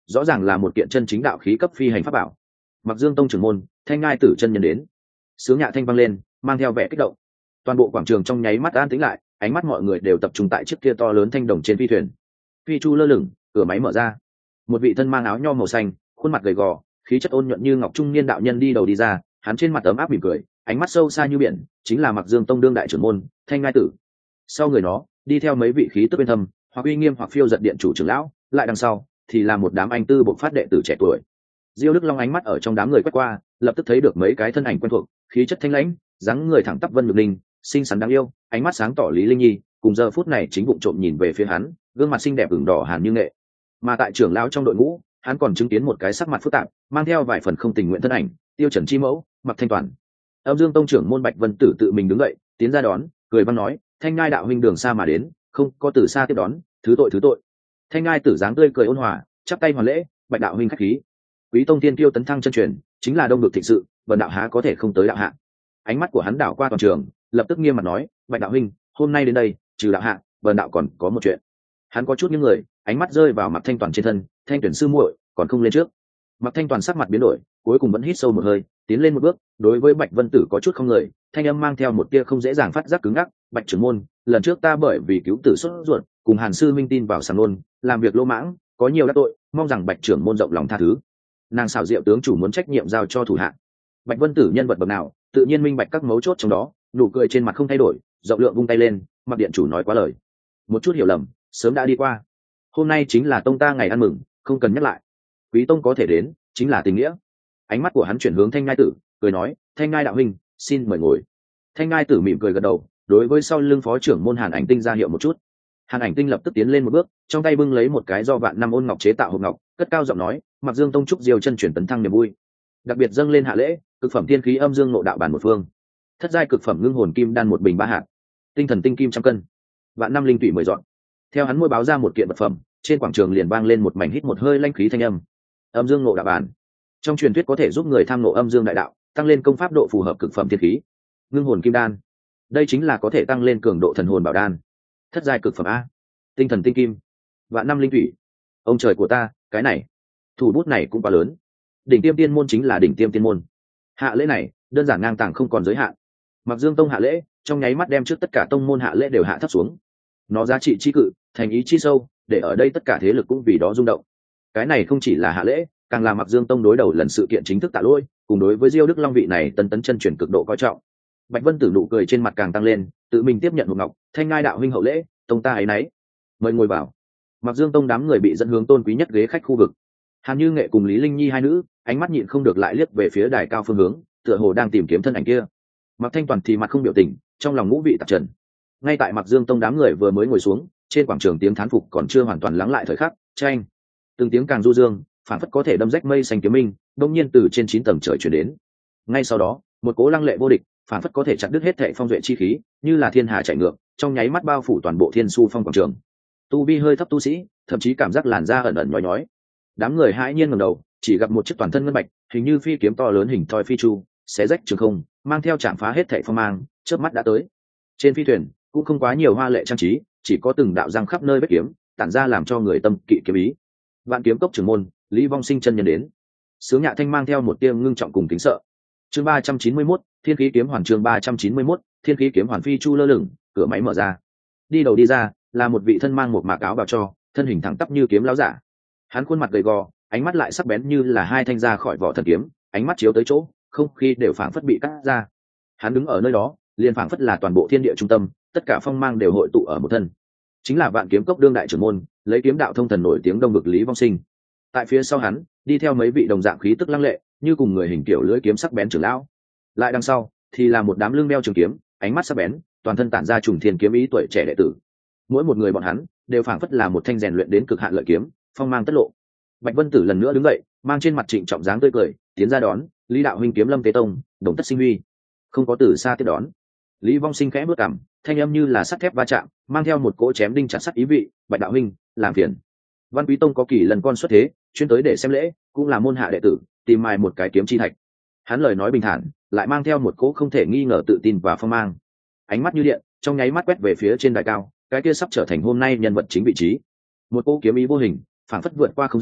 rõ ràng là một kiện chân chính đạo khí cấp phi hành pháp bảo. Mặc Dương tông trưởng môn, Thanh Ngai tử chân nhân đến. Sướng nhạ thanh vang lên, mang theo vẻ kích động. Toàn bộ quảng trường trong nháy mắt an tĩnh lại, ánh mắt mọi người đều tập trung tại chiếc kia to lớn thanh đồng trên phi thuyền. Phi chu lơ lửng, cửa máy mở ra. Một vị thân mang áo nho màu xanh, khuôn mặt gầy gò, khí chất ôn nhuận như ngọc trung niên đạo nhân đi đầu đi ra, hắn trên mặt ấm áp mỉm cười, ánh mắt sâu xa như biển, chính là Mặc Dương tông đương đại trưởng môn, Thanh Ngai tử. Sau người nó, đi theo mấy vị khí tức bên thâm, hoặc uy nghiêm hoặc phiêu giật điện chủ trưởng lão, lại đằng sau thì là một đám anh tư bộc phát đệ tử trẻ tuổi. Diêu Đức Long ánh mắt ở trong đám người quét qua, lập tức thấy được mấy cái thân ảnh quen thuộc, khí chất thanh lãnh, dáng người thẳng tắp Vân Nhược Linh, xinh xắn đáng yêu, ánh mắt sáng tỏ Lý Linh Nhi, cùng giờ phút này chính vụng trộm nhìn về phía hắn, gương mặt xinh đẹp ửng đỏ hàn như nghệ. Mà tại trưởng lão trong đội ngũ, hắn còn chứng kiến một cái sắc mặt phức tạp, mang theo vài phần không tình nguyện thân ảnh, Tiêu Trần Chi Mẫu, Mặc Thanh Toàn. Âm Dương tông trưởng môn Bạch Vân Tử tự mình đứng dậy, tiến ra đón, cười vang nói, Thanh Ngai đạo huynh đường xa mà đến, không có từ xa tiếp đón, thứ tội. Thanh Ngai tử dáng tươi cười ôn hòa, chắp tay hoàn lễ, Bạch đạo huynh khách khí. Quý tông tiên tiêu tấn thăng chân truyền, chính là đông được thịnh sự, Vân đạo há có thể không tới đạo hạ. Ánh mắt của hắn đảo qua toàn trường, lập tức nghiêm mặt nói, Bạch đạo huynh, hôm nay đến đây, trừ đạo hạ, Vân đạo còn có một chuyện. Hắn có chút những người, ánh mắt rơi vào Mặc Thanh Toàn trên thân, Thanh tuyển sư muội, còn không lên trước. Mặc Thanh Toàn sắc mặt biến đổi, cuối cùng vẫn hít sâu một hơi, tiến lên một bước, đối với Bạch Vân Tử có chút không người, thanh âm mang theo một tia không dễ dàng phát giác cứng ngắc, Bạch trưởng môn, lần trước ta bởi vì cứu tử xuất ruột, cùng Hàn sư minh tin vào sàng nôn, làm việc lỗ mãng, có nhiều đắc tội, mong rằng Bạch trưởng môn rộng lòng tha thứ. Nàng xảo diệu tướng chủ muốn trách nhiệm giao cho thủ hạ. Bạch Vân Tử nhân vật bậc nào, tự nhiên minh bạch các mấu chốt trong đó, nụ cười trên mặt không thay đổi, rộng lượng vung tay lên, Mặc điện chủ nói quá lời, một chút hiểu lầm, sớm đã đi qua. Hôm nay chính là tông ta ngày ăn mừng, không cần nhắc lại. Quý tông có thể đến, chính là tình nghĩa. Ánh mắt của hắn chuyển hướng Thanh Ngai tử, cười nói, Thanh Ngai đạo huynh, xin mời ngồi. Thanh Ngai tử mỉm cười gật đầu, đối với sau lưng phó trưởng môn Hàn Ảnh Tinh ra hiệu một chút. Hàn Ảnh Tinh lập tức tiến lên một bước, trong tay bưng lấy một cái do vạn năm ôn ngọc chế tạo hộp ngọc, cất cao giọng nói, Mặc Dương tông chúc Diêu chân chuyển tấn thăng niềm vui, đặc biệt dâng lên hạ lễ, cực phẩm tiên khí âm dương ngộ đạo bản một phương, thất giai cực phẩm ngưng hồn kim đan một bình 3 hạt, tinh thần tinh kim 100 cân, vạn năm linh thủy 10 dọn. Theo hắn môi báo ra một kiện vật phẩm, trên quảng trường liền vang lên một mảnh hít một hơi lanh khí thanh âm. Âm dương ngộ đạo bản, trong truyền thuyết có thể giúp người tham ngộ âm dương đại đạo, tăng lên công pháp độ phù hợp cực phẩm tiên khí. Ngưng hồn kim đan, đây chính là có thể tăng lên cường độ thần hồn bảo đan. Thất giai cực phẩm a, tinh thần tinh kim, vạn năm linh thủy. Ông trời của ta, cái này, thủ bút này cũng quá lớn. Đỉnh tiêm tiên môn chính là đỉnh tiêm tiên môn. Hạ lễ này, đơn giản ngang tàng không còn giới hạn. Mặc Dương tông hạ lễ, trong nháy mắt đem trước tất cả tông môn hạ lễ đều hạ thấp xuống. Nó giá trị chi cự, thành ý chi sâu, để ở đây tất cả thế lực cũng vì đó rung động. Cái này không chỉ là hạ lễ, càng là Mặc Dương tông đối đầu lần sự kiện chính thức tạ lỗi, cùng đối với Diêu Đức Long vị này tân tấn chân chuyển cực độ coi trọng. Bạch Vân Tử nụ cười trên mặt càng tăng lên, tự mình tiếp nhận hộp ngọc, Thanh Ngai đạo huynh hậu lễ, tông ta ấy nấy, mời ngồi vào. Mặc Dương tông đám người bị dẫn hướng tôn quý nhất ghế khách khu vực. Hàn Như Nghệ cùng Lý Linh Nhi hai nữ, ánh mắt nhịn không được lại liếc về phía đài cao phương hướng, tựa hồ đang tìm kiếm thân ảnh kia. Mặc Thanh Toàn thì mặt không biểu tình, trong lòng ngũ vị tạp trần. Ngay tại Mặc Dương tông đám người vừa mới ngồi xuống, trên quảng trường tiếng thán phục còn chưa hoàn toàn lắng lại thời khắc, tranh từng tiếng càng du dương, phản phất có thể đâm rách mây xanh kiếm minh, đột nhiên từ trên 9 tầng trời truyền đến. Ngay sau đó, một cỗ lăng lệ vô địch, phản phất có thể chặt đứt hết thảy phong duệ chi khí, như là thiên hà chạy ngược, trong nháy mắt bao phủ toàn bộ Thiên Su Phong quảng trường. Tu vi hơi thấp tu sĩ, thậm chí cảm giác làn da ẩn ẩn nhói nhói. Đám người hãi nhiên ngẩng đầu, chỉ gặp một chiếc toàn thân ngân bạch, hình như phi kiếm to lớn hình thoi phi chu, xé rách trường không, mang theo chạm phá hết thảy phong mang, chớp mắt đã tới. Trên phi thuyền cũng không quá nhiều hoa lệ trang trí, chỉ có từng đạo răng khắp nơi vết kiếm, tản ra làm cho người tâm kỵ kiếm ý. Vạn Kiếm Cốc trưởng môn, Lý Vong Sinh chân nhân đến. Sướng Nhạ Thanh mang theo một tia ngưng trọng cùng kính sợ. Chương 391, Thiên khí kiếm hoàn, chương 391, Thiên khí kiếm hoàn phi chu lơ lửng, cửa máy mở ra. Đi đầu đi ra, là một vị thân mang một mạc áo bào cho, thân hình thẳng tắp như kiếm lão giả. Hắn khuôn mặt gầy gò, ánh mắt lại sắc bén như là hai thanh ra khỏi vỏ thần kiếm, ánh mắt chiếu tới chỗ, không khí đều phảng phất bị cắt ra. Hắn đứng ở nơi đó, liền phảng phất là toàn bộ thiên địa trung tâm, tất cả phong mang đều hội tụ ở một thân. Chính là Vạn Kiếm Cốc đương đại trưởng môn, lấy kiếm đạo thông thần nổi tiếng Đông Vực Lý Vong Sinh. Tại phía sau hắn, đi theo mấy vị đồng dạng khí tức lăng lệ, như cùng người hình kiểu lưỡi kiếm sắc bén trưởng lão. Lại đằng sau, thì là một đám lưng đeo trường kiếm, ánh mắt sắc bén, toàn thân tản ra trùng thiên kiếm ý tuổi trẻ đệ tử. Mỗi một người bọn hắn đều phảng phất là một thanh rèn luyện đến cực hạn lợi kiếm, phong mang tất lộ. Bạch Vân Tử lần nữa đứng dậy, mang trên mặt trịnh trọng dáng tươi cười, tiến ra đón, Lý đạo huynh kiếm lâm tế tông, đồng tất sinh huy. Không có từ xa tiếp đón. Lý Vong Sinh khẽ bước cằm, thanh âm như là sắt thép va chạm, mang theo một cỗ chém đinh chặt sắt ý vị. Bạch đạo huynh, làm phiền. Văn Quý Tông có kỳ lần con xuất thế, chuyên tới để xem lễ, cũng là môn hạ đệ tử, tìm mài một cái kiếm chi thạch. Hắn lời nói bình thản, lại mang theo một cỗ không thể nghi ngờ tự tin và phong mang. Ánh mắt như điện, trong nháy mắt quét về phía trên đài cao, cái kia sắp trở thành hôm nay nhân vật chính vị trí. Một cỗ kiếm ý vô hình, phảng phất vượt qua không gian,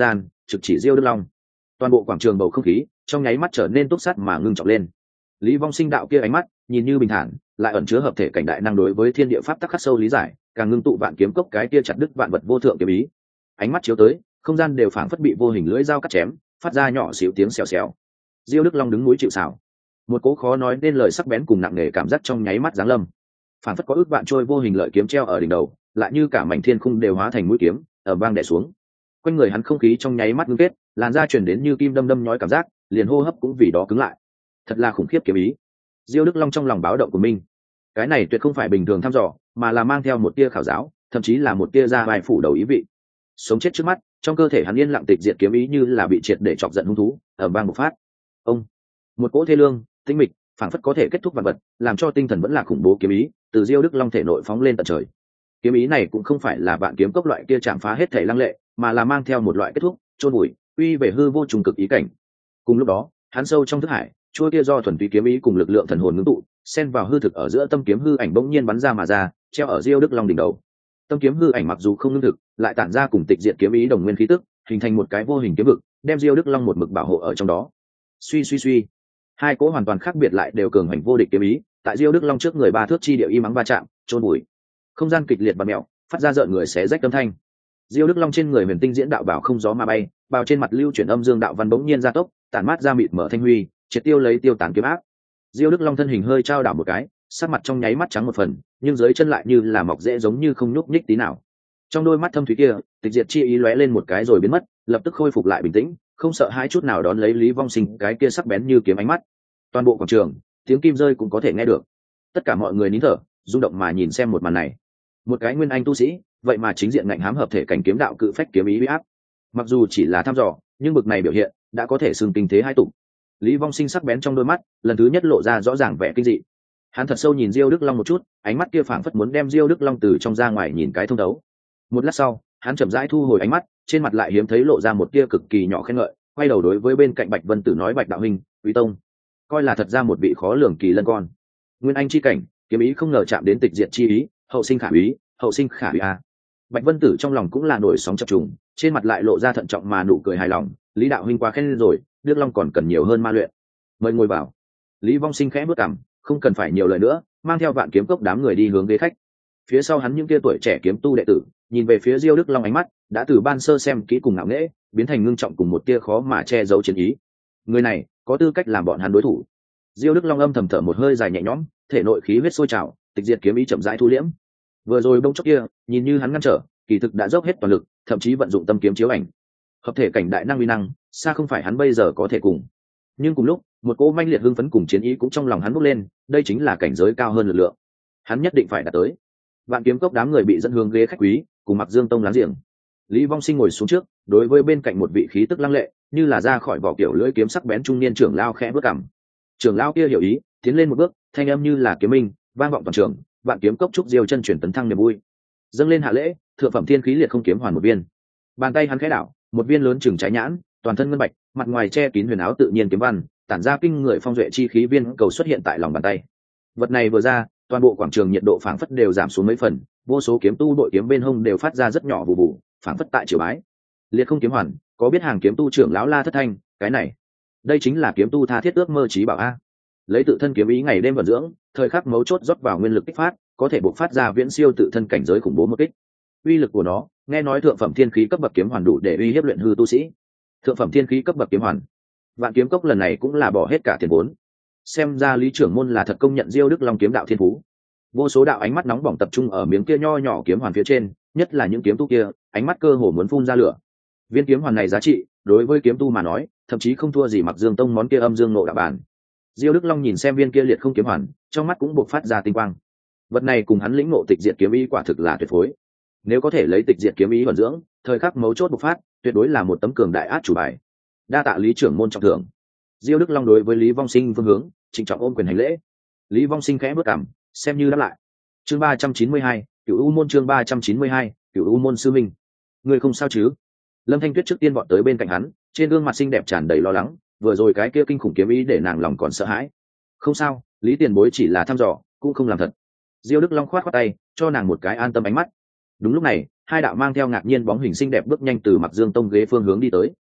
trực chỉ Diêu Đức Long. Toàn bộ quảng trường bầu không khí trong nháy mắt trở nên túc sắt mà ngưng trọng lên. Lý Vong Sinh đạo kia ánh mắt nhìn như bình thản, lại ẩn chứa hợp thể cảnh đại năng đối với thiên địa pháp tắc khắc sâu lý giải, càng ngưng tụ vạn kiếm cốc cái kia chặt đứt vạn vật vô thượng kiếm ý. Ánh mắt chiếu tới, không gian đều phảng phất bị vô hình lưỡi dao cắt chém, phát ra nhỏ xíu tiếng xèo xèo. Diêu Đức Long đứng núi chịu sào, một cố khó nói nên lời sắc bén cùng nặng nề cảm giác trong nháy mắt giáng lâm. Phảng phất có ước vạn trôi vô hình lợi kiếm treo ở đỉnh đầu, lại như cả mảnh thiên khung đều hóa thành mũi kiếm, ở vang đè xuống. Quanh người hắn không khí trong nháy mắt ngưng kết, làn da truyền đến như kim đâm đâm nhói cảm giác, liền hô hấp cũng vì đó cứng lại. Thật là khủng khiếp kiếm ý. Diêu Đức Long trong lòng báo động của mình. Cái này tuyệt không phải bình thường thăm dò, mà là mang theo một tia khảo giáo, thậm chí là một tia ra bài phủ đầu ý vị. Sống chết trước mắt, trong cơ thể hắn yên lặng tịch diệt kiếm ý như là bị triệt để chọc giận hung thú, ở vang một phát. Ông, một cỗ thê lương, tĩnh mịch, phảng phất có thể kết thúc vạn vật, làm cho tinh thần vẫn là khủng bố kiếm ý, từ Diêu Đức Long thể nội phóng lên tận trời. Kiếm ý này cũng không phải là vạn kiếm cốc loại kia chạm phá hết thể lăng lệ, mà là mang theo một loại kết thúc, chôn bụi, uy về hư vô trùng cực ý cảnh. Cùng lúc đó, hắn sâu trong thức hải, chuôi kia do thuần túy kiếm ý cùng lực lượng thần hồn ngưng tụ, xen vào hư thực ở giữa tâm kiếm hư ảnh bỗng nhiên bắn ra mà ra, treo ở Diêu Đức Long đỉnh đầu. Tâm kiếm hư ảnh mặc dù không ngưng thực, lại tản ra cùng tịch diệt kiếm ý đồng nguyên khí tức, hình thành một cái vô hình kiếm vực, đem Diêu Đức Long một mực bảo hộ ở trong đó. Suy suy suy, hai cỗ hoàn toàn khác biệt lại đều cường hành vô địch kiếm ý, tại Diêu Đức Long trước người ba thước chi điệu y mắng va chạm, chôn bụi. Không gian kịch liệt bạt mèo, phát ra rợn người xé rách âm thanh. Diêu Đức Long trên người huyền tinh diễn đạo bảo không gió mà bay, bao trên mặt lưu chuyển âm dương đạo văn bỗng nhiên gia tốc, tản mát ra mịt mở thanh huy, triệt tiêu lấy tiêu tán kiếm áp. Diêu Đức Long thân hình hơi trao đảo một cái, sắc mặt trong nháy mắt trắng một phần, nhưng dưới chân lại như là mọc rễ giống như không nhúc nhích tí nào. Trong đôi mắt thâm thúy kia, tịch diệt chi ý lóe lên một cái rồi biến mất, lập tức khôi phục lại bình tĩnh, không sợ hãi chút nào đón lấy Lý Vong Sinh cái kia sắc bén như kiếm ánh mắt. Toàn bộ quảng trường, tiếng kim rơi cũng có thể nghe được. Tất cả mọi người nín thở, rung động mà nhìn xem một màn này. Một cái nguyên anh tu sĩ, vậy mà chính diện ngạnh hám hợp thể cảnh kiếm đạo cự phách kiếm ý uy áp. Mặc dù chỉ là thăm dò, nhưng bực này biểu hiện đã có thể xưng kinh thế hai tụng. Lý Vong Sinh sắc bén trong đôi mắt, lần thứ nhất lộ ra rõ ràng vẻ kinh dị. Hắn thật sâu nhìn Diêu Đức Long một chút, ánh mắt kia phảng phất muốn đem Diêu Đức Long từ trong ra ngoài nhìn cái thông thấu. Một lát sau, hắn chậm rãi thu hồi ánh mắt, trên mặt lại hiếm thấy lộ ra một tia cực kỳ nhỏ khen ngợi, quay đầu đối với bên cạnh Bạch Vân Tử nói: "Bạch đạo huynh, Quý tông, coi là thật ra một vị khó lường kỳ lân con. Nguyên anh chi cảnh, kiếm ý không ngờ chạm đến tịch diệt chi ý, hậu sinh khả úy, hậu sinh khả úy a." Bạch Vân Tử trong lòng cũng là nổi sóng chập trùng, trên mặt lại lộ ra thận trọng mà nụ cười hài lòng. "Lý đạo huynh quá khen rồi, Đức Long còn cần nhiều hơn ma luyện. Mời ngồi vào." Lý Vong Sinh khẽ bước cằm, không cần phải nhiều lời nữa, mang theo Vạn Kiếm Cốc đám người đi hướng ghế khách. Phía sau hắn những kia tuổi trẻ kiếm tu đệ tử, nhìn về phía Diêu Đức Long ánh mắt đã từ ban sơ xem kỹ cùng ngạo nghễ, biến thành ngưng trọng cùng một tia khó mà che giấu chiến ý. Người này có tư cách làm bọn hắn đối thủ. Diêu Đức Long âm thầm thở một hơi dài nhẹ nhõm, thể nội khí huyết sôi trào, tịch diệt kiếm ý chậm rãi thu liễm. Vừa rồi bông chốc kia, nhìn như hắn ngăn trở, kỳ thực đã dốc hết toàn lực, thậm chí vận dụng tâm kiếm chiếu ảnh. Hợp thể cảnh đại năng uy năng, xa không phải hắn bây giờ có thể cùng. Nhưng cùng lúc, một cỗ manh liệt hưng phấn cùng chiến ý cũng trong lòng hắn bốc lên, đây chính là cảnh giới cao hơn lực lượng. Hắn nhất định phải đạt tới. Vạn Kiếm Cốc đám người bị dẫn hướng ghế khách quý, cùng Mặc Dương Tông láng giềng. Lý Vong Sinh ngồi xuống trước, đối với bên cạnh một vị khí tức lăng lệ, như là ra khỏi vỏ kiểu lưỡi kiếm sắc bén trung niên trưởng lão khẽ bước cằm. Trưởng lão kia hiểu ý, tiến lên một bước, thanh âm như là kiếm minh, vang vọng toàn trường. Vạn Kiếm Cốc chúc Diêu chân chuyển tấn thăng niềm vui. Dâng lên hạ lễ, thượng phẩm thiên khí liệt không kiếm hoàn một viên. Bàn tay hắn khẽ đảo, một viên lớn chừng trái nhãn, toàn thân ngân bạch, mặt ngoài che kín huyền áo tự nhiên kiếm văn, tản ra kinh người phong duệ chi khí viên cầu xuất hiện tại lòng bàn tay. Vật này vừa ra, toàn bộ quảng trường nhiệt độ phảng phất đều giảm xuống mấy phần, vô số kiếm tu đội kiếm bên hông đều phát ra rất nhỏ vụ vụ, phảng phất tại triều bái. Liệt không kiếm hoàn, có biết hàng kiếm tu trưởng lão La Thất Thanh, cái này, đây chính là kiếm tu tha thiết ước mơ chí bảo a. Lấy tự thân kiếm ý ngày đêm vận dưỡng, thời khắc mấu chốt rót vào nguyên lực kích phát, có thể bộc phát ra viễn siêu tự thân cảnh giới khủng bố một kích. Uy lực của nó, nghe nói thượng phẩm thiên khí cấp bậc kiếm hoàn đủ để uy hiếp luyện hư tu sĩ. Thượng phẩm thiên khí cấp bậc kiếm hoàn, Vạn Kiếm Cốc lần này cũng là bỏ hết cả tiền vốn. Xem ra Lý trưởng môn là thật công nhận Diêu Đức Long kiếm đạo thiên phú. Vô số đạo ánh mắt nóng bỏng tập trung ở miếng kia nho nhỏ kiếm hoàn phía trên, nhất là những kiếm tu kia, ánh mắt cơ hồ muốn phun ra lửa. Viên kiếm hoàn này giá trị, đối với kiếm tu mà nói, thậm chí không thua gì Mặc Dương Tông món kia âm dương nộ đạo bản. Diêu Đức Long nhìn xem viên kia liệt không kiếm hoàn, trong mắt cũng bộc phát ra tinh quang. Vật này cùng hắn lĩnh ngộ tịch diệt kiếm ý quả thực là tuyệt phối. Nếu có thể lấy tịch diệt kiếm ý vận dưỡng, thời khắc mấu chốt bộc phát, tuyệt đối là một tấm cường đại át chủ bài. Đa tạ Lý trưởng môn trọng thưởng. Diêu Đức Long đối với Lý Vong Sinh phương hướng, trịnh trọng ôm quyền hành lễ. Lý Vong Sinh khẽ bước cằm, xem như đáp lại. Chương 392, Cửu U môn. Chương 392, Cửu U môn sư minh. Người không sao chứ? Lâm Thanh Tuyết trước tiên vọt tới bên cạnh hắn, trên gương mặt xinh đẹp tràn đầy lo lắng, vừa rồi cái kia kinh khủng kiếm ý để nàng lòng còn sợ hãi. Không sao, Lý tiền bối chỉ là thăm dò, cũng không làm thật. Diêu Đức Long khoát khoát tay, cho nàng một cái an tâm ánh mắt. Đúng lúc này, hai đạo mang theo ngạc nhiên bóng hình xinh đẹp bước nhanh từ Mặc Dương Tông ghế phương hướng đi tới.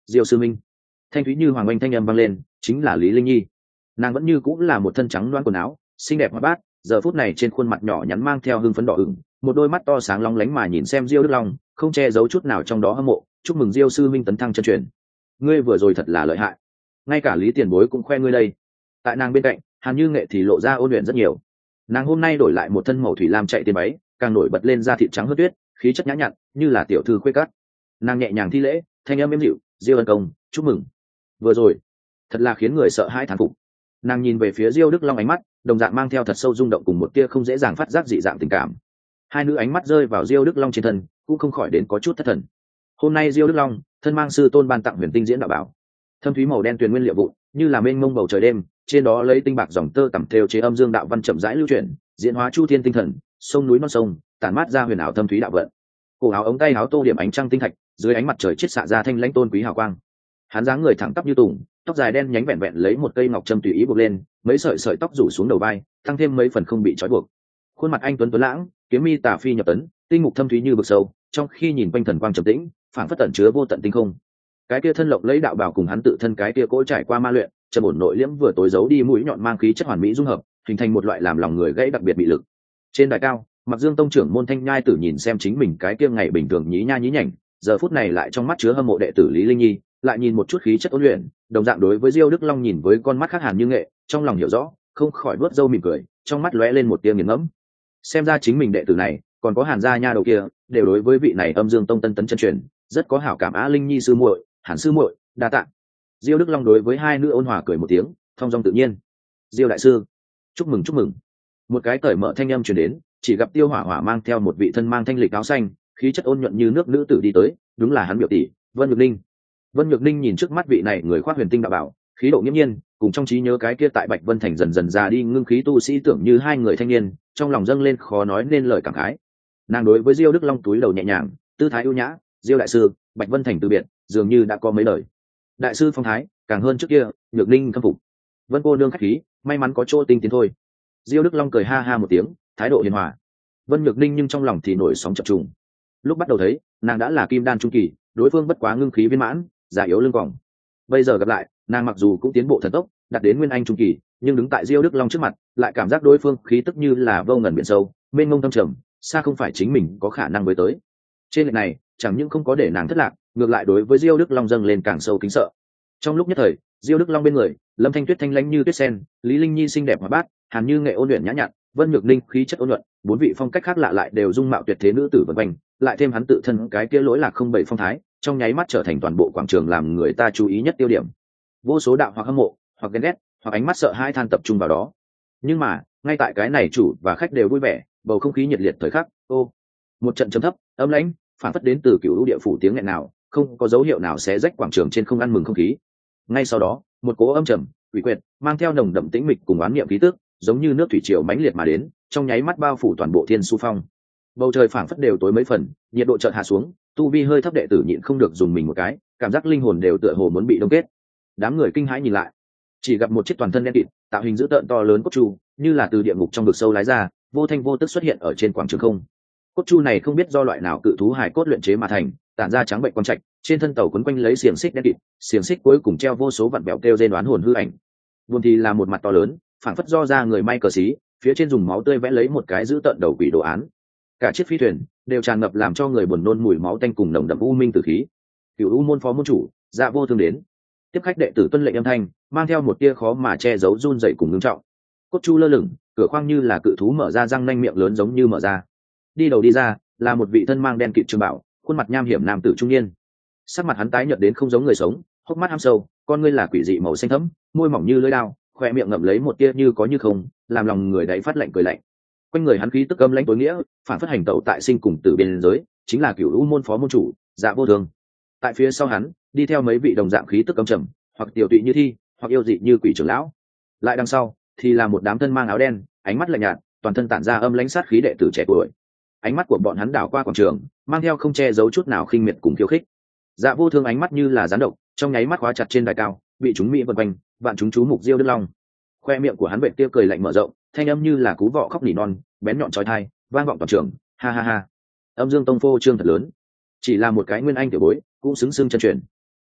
Diêu sư minh. Thanh thúy như hoàng oanh thanh âm vang lên, chính là Lý Linh Nhi. Nàng vẫn như cũng là một thân trắng loáng quần áo, xinh đẹp hoạt bát, giờ phút này trên khuôn mặt nhỏ nhắn mang theo hưng phấn đỏ ửng, một đôi mắt to sáng long lánh mà nhìn xem Diêu Đức Long, không che giấu chút nào trong đó hâm mộ. Chúc mừng Diêu sư minh tấn thăng chân truyền, ngươi vừa rồi thật là lợi hại, ngay cả Lý tiền bối cũng khoe ngươi đây. Tại nàng bên cạnh, Hàn Như Nghệ thì lộ ra ôn luyện rất nhiều. Nàng hôm nay đổi lại một thân màu thủy lam chạy tiền váy, càng nổi bật lên da thịt trắng hơn tuyết, khí chất nhã nhặn như là tiểu thư khuê cát. Nàng nhẹ nhàng thi lễ, thanh âm êm dịu, Diêu ân công, chúc mừng. Vừa rồi thật là khiến người sợ hãi thán phục. Nàng nhìn về phía Diêu Đức Long, ánh mắt đồng dạng mang theo thật sâu rung động cùng một tia không dễ dàng phát giác dị dạng tình cảm. Hai nữ ánh mắt rơi vào Diêu Đức Long trên thân, cũng không khỏi đến có chút thất thần. Hôm nay Diêu Đức Long thân mang sư tôn ban tặng huyền tinh diễn đạo bảo, thâm thúy màu đen tuyền nguyên liệu vụn, như là mênh mông bầu trời đêm, trên đó lấy tinh bạc dòng tơ tằm thêu chế âm dương đạo văn chậm rãi lưu chuyển, diễn hóa chu thiên tinh thần, sông núi non sông, tản mát ra huyền ảo thâm thúy đạo vận. Cổ áo ống tay áo tô điểm ánh trăng tinh thạch, dưới ánh mặt trời chiết xạ ra thanh lãnh tôn quý hào quang. Hắn dáng người thẳng tắp như tùng, tóc dài đen nhánh vẹn vẹn lấy một cây ngọc trâm tùy ý buộc lên, mấy sợi sợi tóc rủ xuống đầu vai, tăng thêm mấy phần không bị trói buộc. Khuôn mặt anh tuấn tuấn lãng, kiếm mi tà phi nhập tấn, tinh mục thâm thúy như vực sâu, trong khi nhìn quanh thần quang trầm tĩnh, phảng phất tẩn chứa vô tận tinh không. Cái kia thân lộc lấy đạo bào cùng hắn tự thân cái kia cỗ trải qua ma luyện, trầm ổn nội liễm vừa tối giấu đi mũi nhọn mang khí chất hoàn mỹ dung hợp, hình thành một loại làm lòng người gãy đặc biệt bị lực. Trên đài cao, Mặc Dương tông trưởng Môn Thanh Nhai Tử nhìn xem chính mình cái kia ngày bình thường nhí nha nhí nhảnh, giờ phút này lại trong mắt chứa hâm mộ đệ tử Lý Linh Nhi, lại nhìn một chút khí chất ôn luyện, đồng dạng đối với Diêu Đức Long nhìn với con mắt khác Hàn Như Nghệ, trong lòng hiểu rõ, không khỏi vuốt râu mỉm cười, trong mắt lóe lên một tia nghiền ngẫm. Xem ra chính mình đệ tử này, còn có Hàn gia nha đầu kia, đều đối với vị này Âm Dương tông tân tấn chân truyền, rất có hảo cảm. Á Linh Nhi sư muội, Hàn sư muội, đa tạ. Diêu Đức Long đối với hai nữ ôn hòa cười một tiếng, thong dong tự nhiên. Diêu đại sư, chúc mừng chúc mừng. Một cái cởi mở thanh âm truyền đến, chỉ gặp Tiêu Hỏa Hỏa mang theo một vị thân mang thanh lịch áo xanh, khí chất ôn nhuận như nước nữ tử đi tới, đúng là hắn biểu tỷ Vân Nhược Ninh. Vân Nhược Ninh nhìn trước mắt vị này người khoác huyền tinh đạo bảo, khí độ nghiêm nhiên, cùng trong trí nhớ cái kia tại Bạch Vân thành dần dần già đi ngưng khí tu sĩ tưởng như hai người thanh niên, trong lòng dâng lên khó nói nên lời cảm khái. Nàng đối với Diêu Đức Long túi đầu nhẹ nhàng, tư thái ưu nhã, Diêu đại sư, Bạch Vân thành từ biệt, dường như đã có mấy lời. Đại sư phong thái càng hơn trước kia, Nhược Ninh khâm phục. Vân cô nương khách khí, may mắn có chỗ tinh tiến thôi. Diêu Đức Long cười ha ha một tiếng, thái độ hiền hòa. Vân Nhược Ninh nhưng trong lòng thì nổi sóng chập trùng. Lúc bắt đầu thấy, nàng đã là kim đan trung kỳ, đối phương bất quá ngưng khí viên mãn, già yếu lưng còng. Bây giờ gặp lại, nàng mặc dù cũng tiến bộ thần tốc, đạt đến nguyên anh trung kỳ, nhưng đứng tại Diêu Đức Long trước mặt, lại cảm giác đối phương khí tức như là vô ngần biển sâu, mênh mông thâm trầm, xa không phải chính mình có khả năng với tới. Trên lệch này, chẳng những không có để nàng thất lạc, ngược lại đối với Diêu Đức Long dâng lên càng sâu kính sợ. Trong lúc nhất thời, Diêu Đức Long bên người, Lâm Thanh Tuyết thanh lãnh như tuyết sen, Lý Linh Nhi xinh đẹp hoạt bát, Hàn Như Nghệ ôn luyện nhã nhặn, Vân Nhược Ninh khí chất ôn nhuận, bốn vị phong cách khác lạ lại đều dung mạo tuyệt thế nữ tử vần quanh, lại thêm hắn tự thân cái kia lỗi lạc không bảy phong thái, trong nháy mắt trở thành toàn bộ quảng trường làm người ta chú ý nhất tiêu điểm. Vô số đạo hoặc hâm mộ, hoặc ghen ghét, hoặc ánh mắt sợ hãi than tập trung vào đó. Nhưng mà, ngay tại cái này chủ và khách đều vui vẻ, bầu không khí nhiệt liệt thời khắc, một trận trầm thấp, âm lãnh, phản phất đến từ cựu lũ địa phủ tiếng nghẹn nào, không có dấu hiệu nào sẽ rách quảng trường trên không ăn mừng không khí. Ngay sau đó, một cỗ âm trầm, quỷ quyệt, mang theo nồng đậm tĩnh mịch cùng oán niệm khí tức, giống như nước thủy triều mãnh liệt mà đến, trong nháy mắt bao phủ toàn bộ thiên su phong. Bầu trời phảng phất đều tối mấy phần, nhiệt độ chợt hạ xuống, tu vi hơi thấp đệ tử nhịn không được dùng mình một cái, cảm giác linh hồn đều tựa hồ muốn bị đông kết. Đám người kinh hãi nhìn lại, chỉ gặp một chiếc toàn thân đen kịt, tạo hình dữ tợn to lớn cốt chu, như là từ địa ngục trong vực sâu lái ra, vô thanh vô tức xuất hiện ở trên quảng trường không. Cốt chu này không biết do loại nào cự thú hải cốt luyện chế mà thành, tản ra trắng bệnh quang trạch, trên thân tàu quấn quanh lấy xiềng xích đen kịt, xiềng xích cuối cùng treo vô số vặn bèo kêu rên đoán hồn hư ảnh. Buồn thì là một mặt to lớn, phảng phất do ra người may cờ xí, phía trên dùng máu tươi vẽ lấy một cái dữ tợn đầu quỷ đồ án. Cả chiếc phi thuyền đều tràn ngập làm cho người buồn nôn mùi máu tanh cùng nồng đậm u minh tử khí. Cửu U môn phó môn chủ Dạ Vô Thương đến, tiếp khách đệ tử tuân lệnh âm thanh, mang theo một tia khó mà che giấu run rẩy cùng ngưng trọng. Cốt chu lơ lửng, cửa khoang như là cự thú mở ra răng nanh miệng lớn giống như mở ra. Đi đầu đi ra là một vị thân mang đen kịt trường bảo, khuôn mặt nham hiểm nam tử trung niên. Sắc mặt hắn tái nhợt đến không giống người sống, hốc mắt hăm sâu, con ngươi là quỷ dị màu xanh thẫm, môi mỏng như lưỡi dao, khoe miệng ngậm lấy một tia như có như không, làm lòng người đáy phát lạnh cười lạnh. Quanh người hắn khí tức âm lãnh tối nghĩa, phản phất hành tẩu tại sinh cùng tử biên giới, chính là Cửu U môn phó môn chủ Dạ Vô Thường. Tại phía sau hắn đi theo mấy vị đồng dạng khí tức âm trầm, hoặc tiểu tụy như thi, hoặc yêu dị như quỷ trưởng lão. Lại đằng sau thì là một đám thân mang áo đen, ánh mắt lạnh nhạt, toàn thân tản ra âm lãnh sát khí đệ tử trẻ tuổi. Ánh mắt của bọn hắn đảo qua quảng trường, mang theo không che giấu chút nào khinh miệt cùng khiêu khích. Dạ Vô Thương ánh mắt như là gián độc, trong nháy mắt khóa chặt trên đài cao, bị chúng mỹ vần quanh, vạn chúng chú mục Diêu Đức Long. Khoe miệng của hắn vệt tia cười lạnh mở rộng, thanh âm như là cú vọ khóc nỉ non, bén nhọn chói tai, vang vọng toàn trường. Ha ha ha. Âm Dương tông phô trương thật lớn, chỉ là một cái nguyên anh tiểu bối, cũng xứng xưng chân truyền.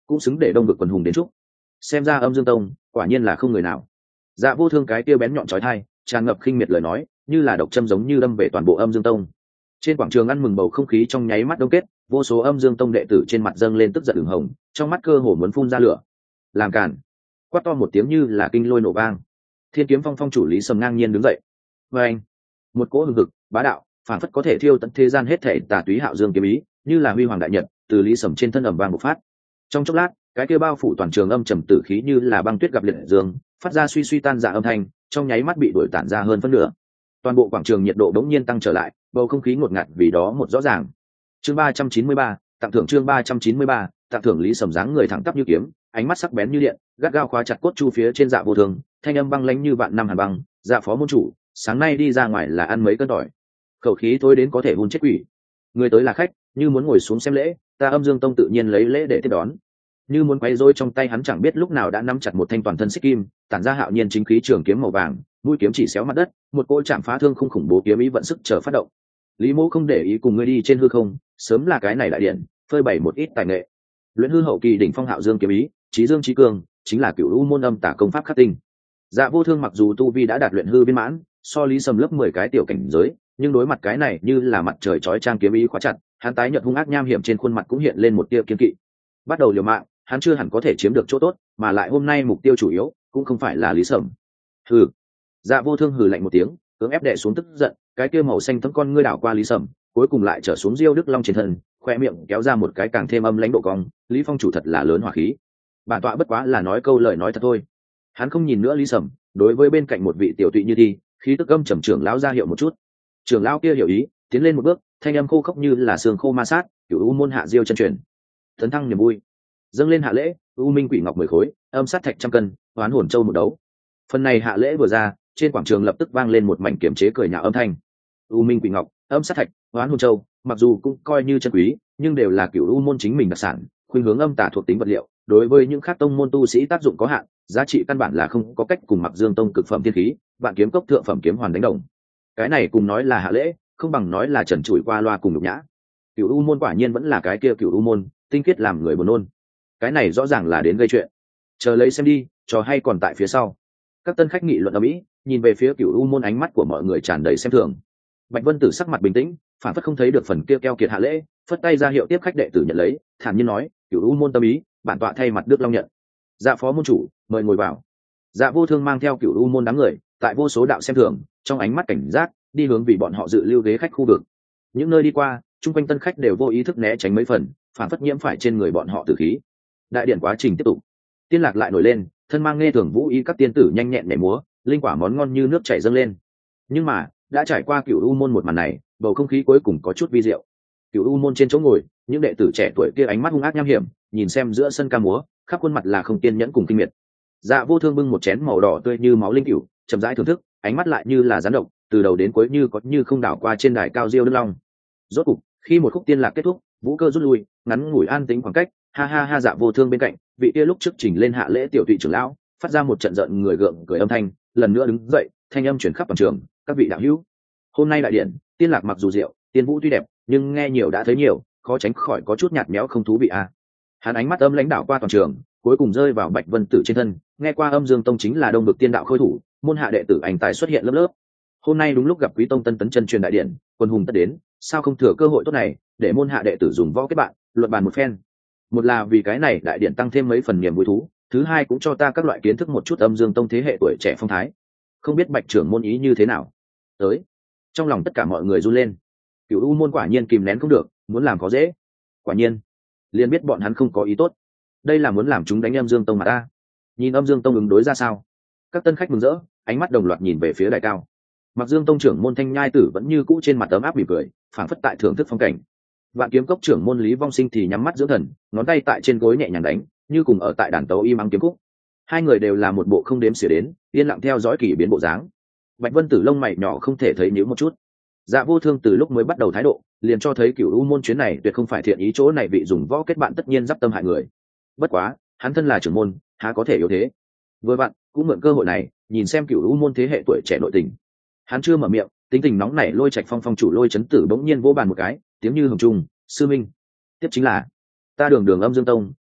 cũng xứng để đông vực quần hùng đến chúc. Xem ra Âm Dương Tông quả nhiên là không người nào. Dạ Vô Thương cái kia bén nhọn chói tai, tràn ngập khinh miệt lời nói, như là độc châm giống như đâm về toàn bộ Âm Dương Tông. Trên quảng trường ăn mừng bầu không khí trong nháy mắt đông kết, vô số Âm Dương Tông đệ tử trên mặt dâng lên tức giận ửng hồng, trong mắt cơ hồ muốn phun ra lửa. Làm cản! Quát to một tiếng như là kinh lôi nổ vang. Thiên Kiếm Phong phong chủ Lý Sầm ngang nhiên đứng dậy. Và anh, một cỗ hừng hực, bá đạo, phản phất có thể thiêu tận thế gian hết thảy tà túy hạo dương kiếm ý, như là huy hoàng đại nhật, từ Lý Sầm trên thân ầm vang bộc phát. Trong chốc lát, cái kia bao phủ toàn trường âm trầm tử khí như là băng tuyết gặp liệt dương, phát ra suy suy tan rã âm thanh, trong nháy mắt bị đuổi tản ra hơn phân nửa. Toàn bộ quảng trường nhiệt độ đống nhiên tăng trở lại, bầu không khí ngột ngạt vì đó một rõ ràng. Chương 393, tặng thưởng chương 393, tặng thưởng. Lý Sầm dáng người thẳng tắp như kiếm, ánh mắt sắc bén như điện, gắt gao khóa chặt cốt chu phía trên Dạ Vô Thương, thanh âm băng lãnh như vạn năm hàn băng. Dạ phó môn chủ, sáng nay đi ra ngoài là ăn mấy cân tỏi, khẩu khí tối đến có thể hun chết quỷ. Người tới là khách, như muốn ngồi xuống xem lễ, ta Âm Dương Tông tự nhiên lấy lễ để tiếp đón. Như muốn quay rối, trong tay hắn chẳng biết lúc nào đã nắm chặt một thanh toàn thân xích kim, tản ra hạo nhiên chính khí trường kiếm màu vàng, mũi kiếm chỉ xéo mặt đất, một cỗ chạm phá thương không khủng bố kiếm ý vận sức chờ phát động. Lý Mỗ không để ý cùng ngươi đi trên hư không, sớm là cái này đại điện, phơi bày một ít tài nghệ. Luyện hư hậu kỳ đỉnh phong hạo dương kiếm ý, chí dương chí cường, chính là cửu u môn âm tả công pháp khắc tinh. Dạ Vô Thương mặc dù tu vi đã đạt luyện hư viên mãn, so Lý Sầm lớp 10 cái tiểu cảnh giới, nhưng đối mặt cái này như là mặt trời chói chang kiếm ý khóa chặt, hắn tái nhợt hung ác nham hiểm trên khuôn mặt cũng hiện lên một tia kiên kỵ. Bắt đầu liều mạng, hắn chưa hẳn có thể chiếm được chỗ tốt, mà lại hôm nay mục tiêu chủ yếu cũng không phải là Lý Sầm. Hừ. Dạ Vô Thương hừ lạnh một tiếng, cưỡng ép đè xuống tức giận, cái kia màu xanh thẫm con ngươi đảo qua Lý Sầm, cuối cùng lại trở xuống Diêu Đức Long trên thân, khoe miệng kéo ra một cái càng thêm âm lãnh độ cong. Lý phong chủ thật là lớn hỏa khí, bản tọa bất quá là nói câu lời nói thật thôi. Hắn không nhìn nữa Lý Sầm, đối với bên cạnh một vị tiểu tụy như đi, khí tức âm trầm trưởng lão ra hiệu một chút. Trưởng lão kia hiểu ý, tiến lên một bước, thanh âm khô khốc như là xương khô ma sát, cửu u môn hạ Diêu chân truyền. Tấn thăng niềm vui, dâng lên hạ lễ, u minh quỷ ngọc 10 khối, âm sát thạch 100 cân, oán hồn châu một đấu. Phần này hạ lễ vừa ra, trên quảng trường lập tức vang lên một mảnh kiểm chế cười nhạo âm thanh. U minh quỷ ngọc, âm sát thạch, oán hồn châu, mặc dù cũng coi như chân quý, nhưng đều là cửu u môn chính mình đặc sản, khuynh hướng âm tà thuộc tính vật liệu, đối với những khác tông môn tu sĩ tác dụng có hạn, giá trị căn bản là không có cách cùng Mặc Dương Tông cực phẩm thiên khí, Vạn Kiếm Cốc thượng phẩm kiếm hoàn đánh đồng. Cái này cùng nói là hạ lễ, không bằng nói là trần trụi qua loa cùng nhục nhã. Cửu u môn quả nhiên vẫn là cái kia cửu u môn, tinh khiết làm người buồn nôn. Cái này rõ ràng là đến gây chuyện. Chờ lấy xem đi, trò hay còn tại phía sau. Các tân khách nghị luận ầm ĩ, nhìn về phía cửu u môn, ánh mắt của mọi người tràn đầy xem thường. Bạch Vân Tử sắc mặt bình tĩnh, phản phất không thấy được phần kia keo kiệt hạ lễ, phất tay ra hiệu tiếp khách đệ tử nhận lấy, thản nhiên nói, cửu u môn tâm ý, bản tọa thay mặt Đức Long nhận. Dạ phó môn chủ, mời ngồi vào. Dạ Vô Thương mang theo cửu u môn đám người, tại vô số đạo xem thường, trong ánh mắt cảnh giác, đi hướng vì bọn họ dự lưu ghế khách khu vực. Những nơi đi qua, chung quanh tân khách đều vô ý thức né tránh mấy phần, phản phất nhiễm phải trên người bọn họ tử khí. Đại điển quá trình tiếp tục, tiên lạc lại nổi lên, thân mang nghe thường vũ y các tiên tử nhanh nhẹn nhảy múa, linh quả món ngon như nước chảy dâng lên. Nhưng mà đã trải qua cửu u môn một màn này, bầu không khí cuối cùng có chút vi diệu. Cửu u môn trên chỗ ngồi, những đệ tử trẻ tuổi kia ánh mắt hung ác nham hiểm, nhìn xem giữa sân ca múa, khắp khuôn mặt là không kiên nhẫn cùng kinh miệt. Dạ Vô Thương bưng một chén màu đỏ tươi như máu linh cửu, chậm rãi thưởng thức, ánh mắt lại như là rắn độc, từ đầu đến cuối như có như không đảo qua trên đài cao Diêu Đức Long. Rốt cục, khi một khúc tiên lạc kết thúc, vũ cơ rút lui, ngắn ngủi an tĩnh khoảng cách, ha ha ha. Dạ Vô Thương bên cạnh, vị kia lúc trước trình lên hạ lễ tiểu tụy trưởng lão, phát ra một trận giận người gượng cười âm thanh, lần nữa đứng dậy, thanh âm truyền khắp toàn trường, các vị đạo hữu, hôm nay đại điện, tiên lạc mặc dù diệu, tiên vũ tuy đẹp, nhưng nghe nhiều đã thấy nhiều, khó tránh khỏi có chút nhạt nhẽo không thú vị à. Hắn ánh mắt âm lãnh đạo qua toàn trường, cuối cùng rơi vào Bạch Vân Tử trên thân, nghe qua Âm Dương Tông chính là đông vực tiên đạo khôi thủ, môn hạ đệ tử ảnh tài xuất hiện lớp lớp. Hôm nay đúng lúc gặp Quý Tông tân tấn chân truyền đại điện, quân hùng tất đến, sao không thừa cơ hội tốt này để môn hạ đệ tử dùng võ kết bạn, luận bàn một phen. Một là vì cái này đại điện tăng thêm mấy phần niềm vui thú, thứ hai cũng cho ta các loại kiến thức một chút Âm Dương Tông thế hệ tuổi trẻ phong thái. Không biết Bạch trưởng môn ý như thế nào. Tới. Trong lòng tất cả mọi người run lên. Cửu u môn quả nhiên kìm nén không được, muốn làm có dễ. Quả nhiên, liền biết bọn hắn không có ý tốt. Đây là muốn làm chúng đánh Âm Dương Tông mà ta. Nhìn Âm Dương Tông ứng đối ra sao? Các tân khách mừng rỡ, ánh mắt đồng loạt nhìn về phía đài cao. Mặc Dương Tông trưởng môn Thanh Nhai Tử vẫn như cũ trên mặt ấm áp mỉm cười, phảng phất tại thưởng thức phong cảnh. Vạn Kiếm Cốc trưởng môn Lý Vong Sinh thì nhắm mắt dưỡng thần, ngón tay tại trên gối nhẹ nhàng đánh, như cùng ở tại đàn tấu im ắng kiếm khúc. Hai người đều là một bộ không đếm xỉa đến, yên lặng theo dõi kỳ biến bộ dáng. Bạch Vân Tử lông mày nhỏ không thể thấy nhíu một chút. Dạ Vô Thương từ lúc mới bắt đầu thái độ, liền cho thấy cửu u môn chuyến này tuyệt không phải thiện ý, chỗ này vị dùng võ kết bạn tất nhiên giáp tâm hại người. Bất quá, hắn thân là trưởng môn, há có thể yếu thế. Vừa vặn, cũng mượn cơ hội này, nhìn xem cửu u môn thế hệ tuổi trẻ nội tình. Hắn chưa mở miệng, tính tình nóng nảy Lôi Trạch Phong phong chủ Lôi Chấn Tử bỗng nhiên vỗ bàn một cái, tiếng như hồng trung, sư minh. Tiếp chính là, ta đường Âm Dương Tông,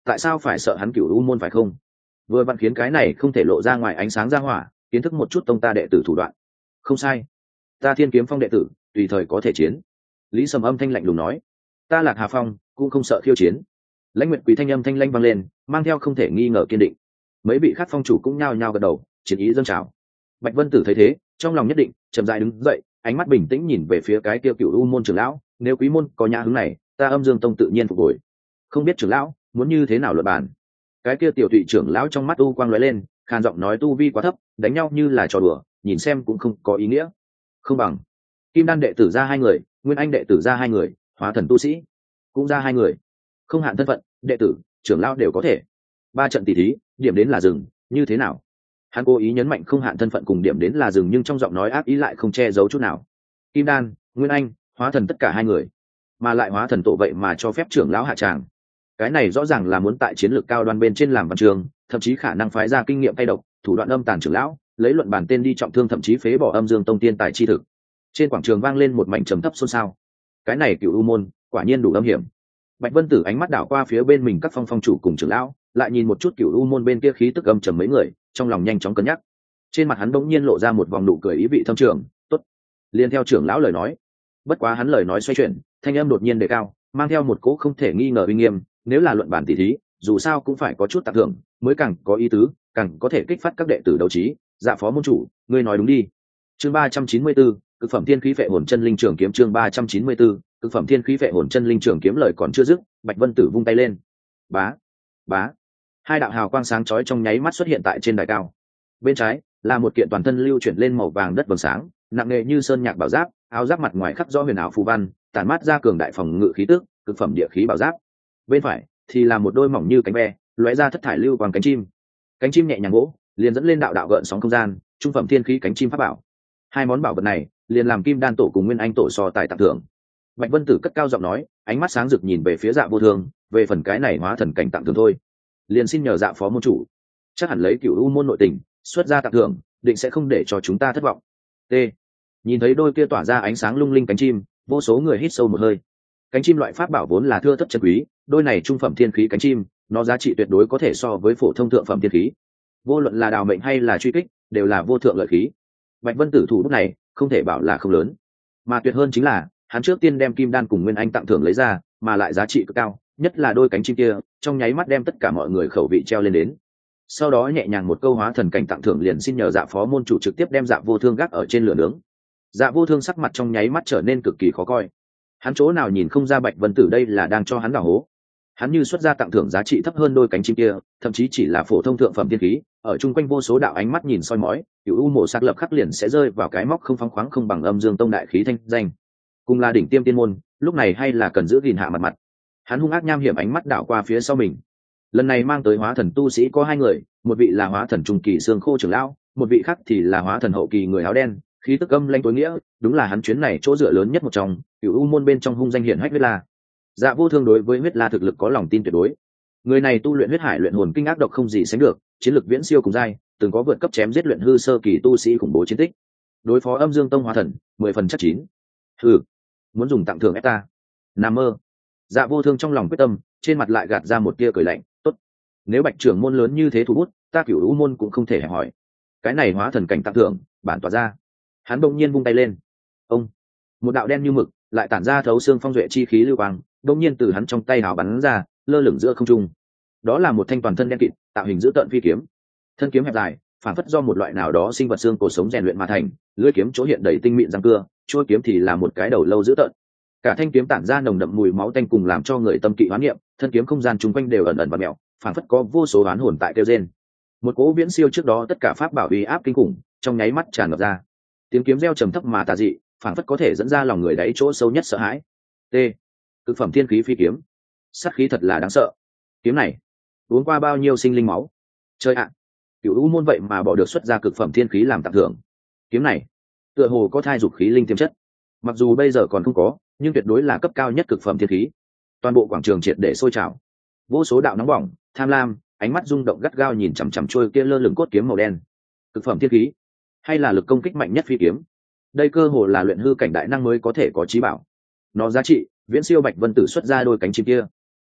tại sao phải sợ hắn Cửu U môn phải không? Vừa vặn khiến cái này không thể lộ ra ngoài ánh sáng ra hỏa, kiến thức một chút tông ta đệ tử thủ đoạn. Không sai, ta Thiên Kiếm Phong đệ tử, tùy thời có thể chiến. Lý Sầm âm thanh lạnh lùng nói, ta Lạc Hà Phong cũng không sợ khiêu chiến. Lãnh Nguyệt Quý thanh âm thanh lanh vang lên, mang theo không thể nghi ngờ kiên định. Mấy vị khác phong chủ cũng nhao nhao gật đầu, chiến ý dâng trào. Bạch Vân Tử thấy thế, trong lòng nhất định, chậm rãi đứng dậy, ánh mắt bình tĩnh nhìn về phía cái kia Cửu U môn trưởng lão, nếu Quý môn có nhã hứng này, ta Âm Dương tông tự nhiên phục hồi. Không biết trưởng lão muốn như thế nào luận bàn? Cái kia tiểu tụy trưởng lão trong mắt u quang lóe lên, khan giọng nói tu vi quá thấp, đánh nhau như là trò đùa, nhìn xem cũng không có ý nghĩa. Không bằng Kim Đan đệ tử ra 2 người, Nguyên Anh đệ tử ra 2 người, Hóa Thần tu sĩ cũng ra 2 người. Không hạn thân phận, đệ tử, trưởng lão đều có thể. 3 trận tỷ thí, điểm đến là dừng, như thế nào? Hắn cố ý nhấn mạnh không hạn thân phận cùng điểm đến là dừng, nhưng trong giọng nói ác ý lại không che giấu chút nào. Kim Đan, Nguyên Anh, Hóa Thần tất cả 2 người, mà lại Hóa Thần tổ vậy mà cho phép trưởng lão hạ tràng. Cái này rõ ràng là muốn tại chiến lược cao đoan bên trên làm văn trường, thậm chí khả năng phái ra kinh nghiệm tay độc, thủ đoạn âm tàn trưởng lão, lấy luận bản tên đi trọng thương thậm chí phế bỏ Âm Dương tông tiên tài chi thực. Trên quảng trường vang lên một mảnh trầm thấp xôn xao. Cái này Cửu U môn, quả nhiên đủ âm hiểm. Bạch Vân Tử ánh mắt đảo qua phía bên mình các phong chủ cùng trưởng lão, lại nhìn một chút Cửu U môn bên kia khí tức âm trầm mấy người, trong lòng nhanh chóng cân nhắc. Trên mặt hắn bỗng nhiên lộ ra một vòng nụ cười ý vị thâm trường, tốt. Liên theo trưởng lão lời nói. Bất quá hắn lời nói xoay chuyển, thanh âm đột nhiên đề cao, mang theo một cỗ không thể nghi ngờ uy nghiêm, nếu là luận bản tỷ thí, dù sao cũng phải có chút tặng thưởng, mới càng có ý tứ, càng có thể kích phát các đệ tử đấu trí. Dạ phó môn chủ, ngươi nói đúng đi. Chương 394, cực phẩm thiên khí phệ hồn chân linh trường kiếm. Chương 394, cực phẩm thiên khí phệ hồn chân linh trường kiếm. Lời còn chưa dứt, Bạch Vân Tử vung tay lên. Bá, bá. 2 đạo hào quang sáng chói trong nháy mắt xuất hiện tại trên đài cao. Bên trái là một kiện toàn thân lưu chuyển lên màu vàng đất vầng sáng, nặng nề như sơn nhạc bảo giáp, áo giáp mặt ngoài khắc rõ huyền ảo phù văn, tản mát ra cường đại phòng ngự khí tức, cực phẩm địa khí bảo giáp. Bên phải thì là một đôi mỏng như cánh ve, lóe ra thất thải lưu quang cánh chim. Cánh chim nhẹ nhàng gỗ, liền dẫn lên đạo đạo gợn sóng không gian, trung phẩm thiên khí cánh chim pháp bảo. 2 món bảo vật này liền làm Kim Đan tổ cùng Nguyên Anh tổ so tài tặng thưởng. Bạch Vân Tử cất cao giọng nói, ánh mắt sáng rực nhìn về phía Dạ Vô Thương, về phần cái này Hóa Thần cảnh tặng thưởng thôi, liền xin nhờ Dạ phó môn chủ, chắc hẳn lấy Cửu U môn nội tình, xuất ra tặng thưởng, định sẽ không để cho chúng ta thất vọng. T. Nhìn thấy đôi kia tỏa ra ánh sáng lung linh cánh chim, vô số người hít sâu một hơi. Cánh chim loại pháp bảo vốn là thưa thất chân quý, đôi này trung phẩm thiên khí cánh chim, nó giá trị tuyệt đối có thể so với phổ thông thượng phẩm thiên khí. Vô luận là đào mệnh hay là truy kích, đều là vô thượng lợi khí. Bạch Vân Tử thủ bút này, không thể bảo là không lớn, mà tuyệt hơn chính là hắn trước tiên đem Kim Đan cùng Nguyên Anh tặng thưởng lấy ra, mà lại giá trị cực cao, nhất là đôi cánh chim kia, trong nháy mắt đem tất cả mọi người khẩu vị treo lên đến. Sau đó nhẹ nhàng một câu Hóa Thần cảnh tặng thưởng, liền xin nhờ Dạ phó môn chủ trực tiếp đem Dạ Vô Thương gác ở trên lửa nướng. Dạ Vô Thương sắc mặt trong nháy mắt trở nên cực kỳ khó coi. Hắn chỗ nào nhìn không ra Bạch Vân Tử đây là đang cho hắn đào hố. Hắn như xuất ra tặng thưởng giá trị thấp hơn đôi cánh chim kia, thậm chí chỉ là phổ thông thượng phẩm thiên khí, ở chung quanh vô số đạo ánh mắt nhìn soi mói, Cửu U mộ sắc lập khắc liền sẽ rơi vào cái móc không phóng khoáng không bằng Âm Dương tông đại khí thanh danh. Cùng là đỉnh tiêm tiên môn, lúc này hay là cần giữ gìn hạ mặt. Hắn hung ác nham hiểm ánh mắt đảo qua phía sau mình. Lần này mang tới Hóa Thần tu sĩ có 2 người, một vị là Hóa Thần trung kỳ xương khô trưởng lão, một vị khác thì là Hóa Thần hậu kỳ người áo đen, khí tức âm lãnh tối nghĩa, đúng là hắn chuyến này chỗ dựa lớn nhất một trong, Cửu U môn bên trong hung danh hiển hách Huyết La. Dạ Vô Thương đối với Huyết La thực lực có lòng tin tuyệt đối. Người này tu luyện huyết hải luyện hồn kinh ác độc không gì sánh được, chiến lực viễn siêu cùng giai, từng có vượt cấp chém giết luyện hư sơ kỳ tu sĩ khủng bố chiến tích. Đối phó Âm Dương tông Hóa Thần, 10 phần chắc chín. Hừ, muốn dùng tặng thưởng ép ta? Nằm mơ. Dạ Vô Thương trong lòng quyết tâm, trên mặt lại gạt ra một tia cười lạnh, tốt. Nếu Bạch trưởng môn lớn như thế thủ bút, ta Cửu U môn cũng không thể hẹp hỏi. Cái này Hóa Thần cảnh tặng thưởng, bản tỏa ra. Hắn bỗng nhiên vung tay lên. Ông, một đạo đen như mực, lại tản ra thấu xương phong duệ chi khí lưu quang, bỗng nhiên từ hắn trong tay hào bắn ra, lơ lửng giữa không trung. Đó là một thanh toàn thân đen kịt, tạo hình dữ tợn phi kiếm. Thân kiếm hẹp dài, phản phất do một loại nào đó sinh vật xương cổ sống rèn luyện mà thành, lưỡi kiếm chỗ hiện đầy tinh mịn răng cưa, chuôi kiếm thì là một cái đầu lâu dữ tợn. Cả thanh kiếm tản ra nồng đậm mùi máu tanh cùng làm cho người tâm kỵ hoán niệm, thân kiếm không gian chung quanh đều ẩn ẩn và mèo, phản phất có vô số oán hồn tại kêu rên. Một cỗ viễn siêu trước đó tất cả pháp bảo uy áp kinh khủng, trong nháy mắt tràn ngập ra. Tiếng kiếm reo trầm thấp mà tà dị, phản phất có thể dẫn ra lòng người đáy chỗ sâu nhất sợ hãi. T. Cực phẩm thiên khí phi kiếm, sát khí thật là đáng sợ. Kiếm này uống qua bao nhiêu sinh linh máu. Chơi ạ, Cửu U môn vậy mà bỏ được xuất ra cực phẩm thiên khí làm tặng thưởng. Kiếm này tựa hồ có thai dục khí linh tiềm chất, mặc dù bây giờ còn không có, nhưng tuyệt đối là cấp cao nhất cực phẩm thiên khí. Toàn bộ quảng trường triệt để sôi trào, vô số đạo nóng bỏng tham lam ánh mắt rung động gắt gao nhìn chằm chằm trôi kia lơ lửng cốt kiếm màu đen. Cực phẩm thiên khí hay là lực công kích mạnh nhất phi kiếm, đây cơ hồ là luyện hư cảnh đại năng mới có thể có trí bảo. Nó giá trị viễn siêu Bạch Vân Tử xuất ra đôi cánh chim kia.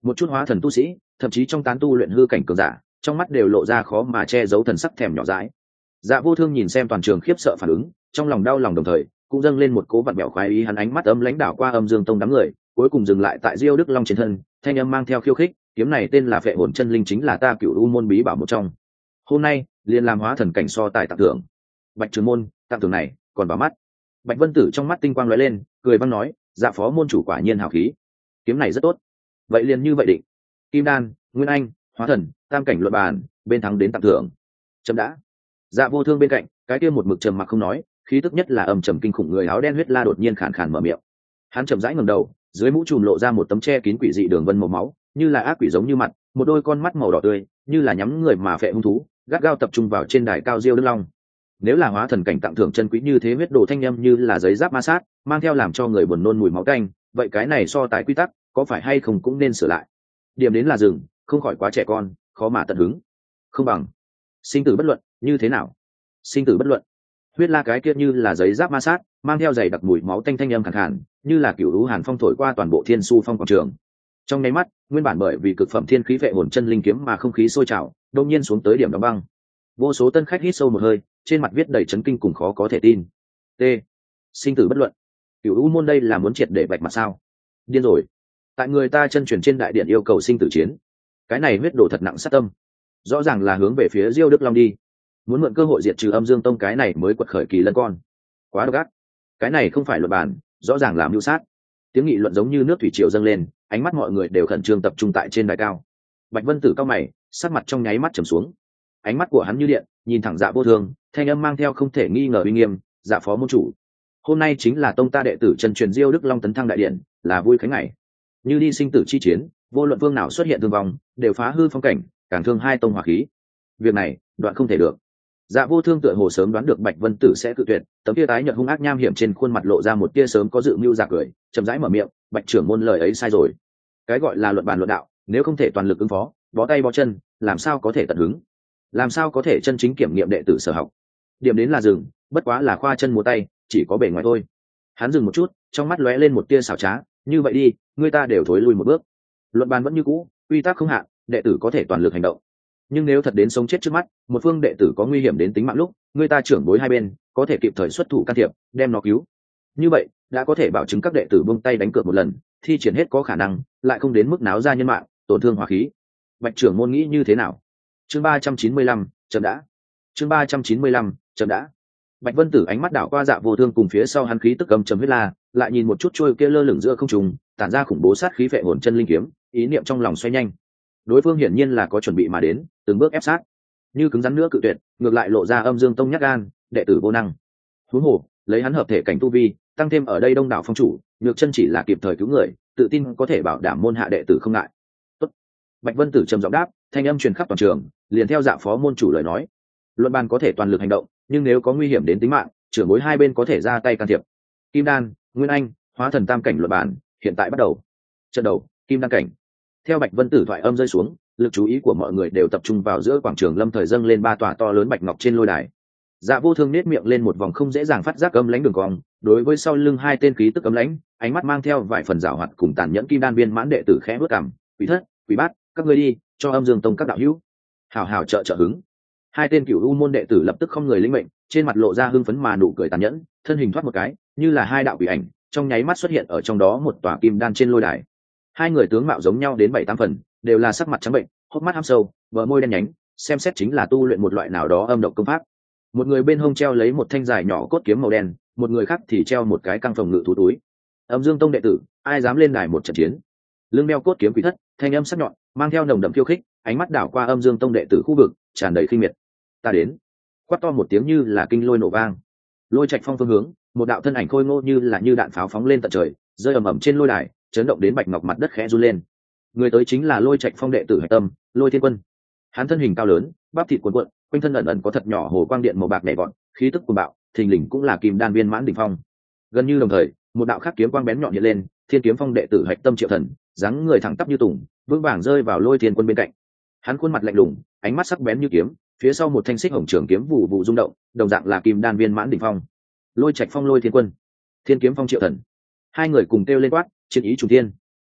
một chút hóa thần tu sĩ, thậm chí trong tán tu luyện hư cảnh cường giả, trong mắt đều lộ ra khó mà che giấu thần sắc thèm nhỏ dãi. Dạ Vô Thương nhìn xem toàn trường khiếp sợ phản ứng, trong lòng đau lòng đồng thời cũng dâng lên một cố vặn bẹo khoái ý. Hắn ánh mắt lãnh đảo qua Âm Dương Tông đám người, cuối cùng dừng lại tại Diêu Đức Long trên thân, thanh âm mang theo khiêu khích, kiếm này tên là Phệ Hồn Chân Linh, chính là ta Cửu U môn bí bảo một trong. Hôm nay liền làm hóa thần cảnh so tài tặng thưởng. Bạch Trường môn, tặng thưởng này còn vào mắt. Bạch Vân Tử trong mắt tinh quang lóe lên, cười vang nói, Dạ phó môn chủ quả nhiên hào khí, kiếm này rất tốt. Vậy liền như vậy định. Kim đan, Nguyên Anh, hóa thần, tam cảnh luận bàn, bên thắng đến tặng thưởng. Chấm đã. Dạ Vô Thương bên cạnh, cái kia một mực trầm mặc không nói, khí tức nhất là âm trầm kinh khủng người áo đen huyết la đột nhiên khàn khàn mở miệng. Hắn chậm rãi ngẩng đầu, dưới mũ trùm lộ ra một tấm che kín quỷ dị đường vân màu máu, như là ác quỷ giống như mặt, một đôi con mắt màu đỏ tươi, như là nhắm người mà phệ hung thú, gắt gao tập trung vào trên đài cao Diêu Đức Long. Nếu là hóa thần cảnh tặng thưởng chân quý như thế, huyết đồ thanh âm như là giấy giáp ma sát, mang theo làm cho người buồn nôn mùi máu tanh, vậy cái này so tài quy tắc có phải hay không cũng nên sửa lại. Điểm đến là dừng, không khỏi quá trẻ con, khó mà tận hứng. Không bằng sinh tử bất luận, như thế nào? Sinh tử bất luận. Huyết la cái kia như là giấy giáp ma sát, mang theo dày đặc mùi máu tanh thanh âm khàn khàn, như là cửu lũ hàn phong thổi qua toàn bộ Thiên Su Phong quảng trường. Trong nháy mắt, nguyên bản bởi vì cực phẩm thiên khí Phệ Hồn Chân Linh kiếm mà không khí sôi trào, đột nhiên xuống tới điểm đóng băng. Vô số tân khách hít sâu một hơi, trên mặt viết đầy chấn kinh cùng khó có thể tin. T. Sinh tử bất luận. Cửu U môn đây là muốn triệt để bạch mặt sao? Điên rồi. Tại người ta chân truyền trên đại điện yêu cầu sinh tử chiến, cái này huyết đồ thật nặng sát tâm, rõ ràng là hướng về phía Diêu Đức Long đi, muốn mượn cơ hội diệt trừ Âm Dương Tông cái này mới quật khởi kỳ lân con. Quá độc ác. Cái này không phải luận bàn, rõ ràng là mưu sát. Tiếng nghị luận giống như nước thủy triều dâng lên, ánh mắt mọi người đều khẩn trương tập trung tại trên đài cao. Bạch Vân Tử cao mày, sắc mặt trong nháy mắt trầm xuống. Ánh mắt của hắn như điện, nhìn thẳng Dạ Vô Thương, thanh âm mang theo không thể nghi ngờ uy nghiêm, Dạ phó môn chủ, hôm nay chính là tông ta đệ tử chân truyền Diêu Đức Long tấn thăng đại điện, là vui khánh ngày. Như đi sinh tử chi chiến, vô luận vương nào xuất hiện thương vong, đều phá hư phong cảnh, càng thương hai tông hỏa khí. Việc này, đoạn không thể được. Dạ Vô Thương tựa hồ sớm đoán được Bạch Vân Tử sẽ cự tuyệt, tấm kia tái nhợt hung ác nham hiểm trên khuôn mặt lộ ra một tia sớm có dự mưu giả cười, chậm rãi mở miệng, Bạch trưởng môn lời ấy sai rồi. Cái gọi là luận bàn luận đạo, nếu không thể toàn lực ứng phó, bó tay bó chân, làm sao có thể tận hứng? Làm sao có thể chân chính kiểm nghiệm đệ tử sở học? Điểm đến là dừng, bất quá là khoa chân múa tay, chỉ có bề ngoài thôi. Hắn dừng một chút, trong mắt lóe lên một tia xảo trá, như vậy đi, người ta đều thối lui một bước. Luận bàn vẫn như cũ, quy tắc không hạn, đệ tử có thể toàn lực hành động. Nhưng nếu thật đến sống chết trước mắt, một phương đệ tử có nguy hiểm đến tính mạng lúc, người ta trưởng bối hai bên có thể kịp thời xuất thủ can thiệp, đem nó cứu. Như vậy đã có thể bảo chứng các đệ tử buông tay đánh cược một lần, thi triển hết có khả năng, lại không đến mức náo ra nhân mạng, tổn thương hòa khí. Bạch trưởng môn nghĩ như thế nào? Chương 395, chậm đã. Chương 395, chậm đã. Bạch Vân Tử ánh mắt đảo qua Dạ Vô Thương cùng phía sau hắn khí tức cầm trầm huyết la, lại nhìn một chút trôi kia lơ lửng giữa không trung, tản ra khủng bố sát khí Phệ Hồn Chân Linh kiếm, ý niệm trong lòng xoay nhanh. Đối phương hiển nhiên là có chuẩn bị mà đến, từng bước ép sát. Như cứng rắn nữa cự tuyệt, ngược lại lộ ra Âm Dương Tông nhát gan, đệ tử vô năng. Huống hồ, lấy hắn hợp thể cảnh tu vi, tăng thêm ở đây đông đảo phong chủ, nhược chân chỉ là kịp thời cứu người, tự tin có thể bảo đảm môn hạ đệ tử không ngại. Tốt. Bạch Vân Tử trầm giọng đáp, thanh âm truyền khắp toàn trường, liền theo Dạ phó môn chủ lời nói. Luận bàn có thể toàn lực hành động, nhưng nếu có nguy hiểm đến tính mạng, trưởng bối hai bên có thể ra tay can thiệp. Kim đan, Nguyên Anh, hóa thần tam cảnh luận bàn, hiện tại bắt đầu. Trận đầu, Kim đan cảnh. Theo Bạch Vân Tử thoại âm rơi xuống, lực chú ý của mọi người đều tập trung vào giữa quảng trường lâm thời dâng lên ba tòa to lớn bạch ngọc trên lôi đài. Dạ Vô Thương nét miệng lên một vòng không dễ dàng phát giác âm lãnh đường cong, đối với sau lưng hai tên khí tức âm lãnh, ánh mắt mang theo vài phần giảo hoạt cùng tàn nhẫn kim đan viên mãn đệ tử khẽ bước cằm, "Quý thất, Quý bát, các ngươi đi, cho Âm Dương Tông các đạo hữu hảo hảo trợ hứng." Hai tên Cửu U môn đệ tử lập tức không người lĩnh mệnh, trên mặt lộ ra hưng phấn mà nụ cười tàn nhẫn, thân hình thoát một cái, như là hai đạo quỷ ảnh, trong nháy mắt xuất hiện ở trong đó một tòa kim đan trên lôi đài. Hai người tướng mạo giống nhau đến 7-8 phần, đều là sắc mặt trắng bệnh, hốc mắt hăm sâu, bờ môi đen nhánh, xem xét chính là tu luyện một loại nào đó âm độc công pháp. Một người bên hông treo lấy một thanh dài nhỏ cốt kiếm màu đen, một người khác thì treo một cái căng phòng ngự thú túi. Âm Dương Tông đệ tử, ai dám lên đài một trận chiến? Lưng đeo cốt kiếm quý thất, thanh âm sắc nhọn, mang theo nồng đậm khiêu khích, ánh mắt đảo qua Âm Dương Tông đệ tử khu vực, tràn đầy khinh miệt. Ta đến. Quát to một tiếng như là kinh lôi nổ vang. Lôi Trạch Phong phương hướng, một đạo thân ảnh khôi ngô như đạn pháo phóng lên tận trời, rơi ầm ầm trên lôi đài, chấn động đến bạch ngọc mặt đất khẽ run lên. Người tới chính là Lôi Trạch Phong đệ tử Hạch Tâm, Lôi Thiên Quân. Hắn thân hình cao lớn, bắp thịt cuồn cuộn, quanh thân ẩn ẩn có thật nhỏ hồ quang điện màu bạc nhảy vọt, khí tức cuồng bạo, thình lình cũng là kim đan viên mãn đỉnh phong. Gần như đồng thời, một đạo khác kiếm quang bén nhọn hiện lên, Thiên Kiếm Phong đệ tử Hạch Tâm Triệu Thần, dáng người thẳng tắp như tùng, vững vàng rơi vào Lôi Thiên Quân bên cạnh. Hắn khuôn mặt lạnh lùng, ánh mắt sắc bén như kiếm, phía sau một thanh xích hồng trường kiếm vụ vụ rung động, đồng dạng là kim đan viên mãn đỉnh phong. Lôi Trạch Phong Lôi Thiên Quân, Thiên Kiếm Phong Triệu Thần, hai người cùng kêu lên quát, chiến ý trùng thiên.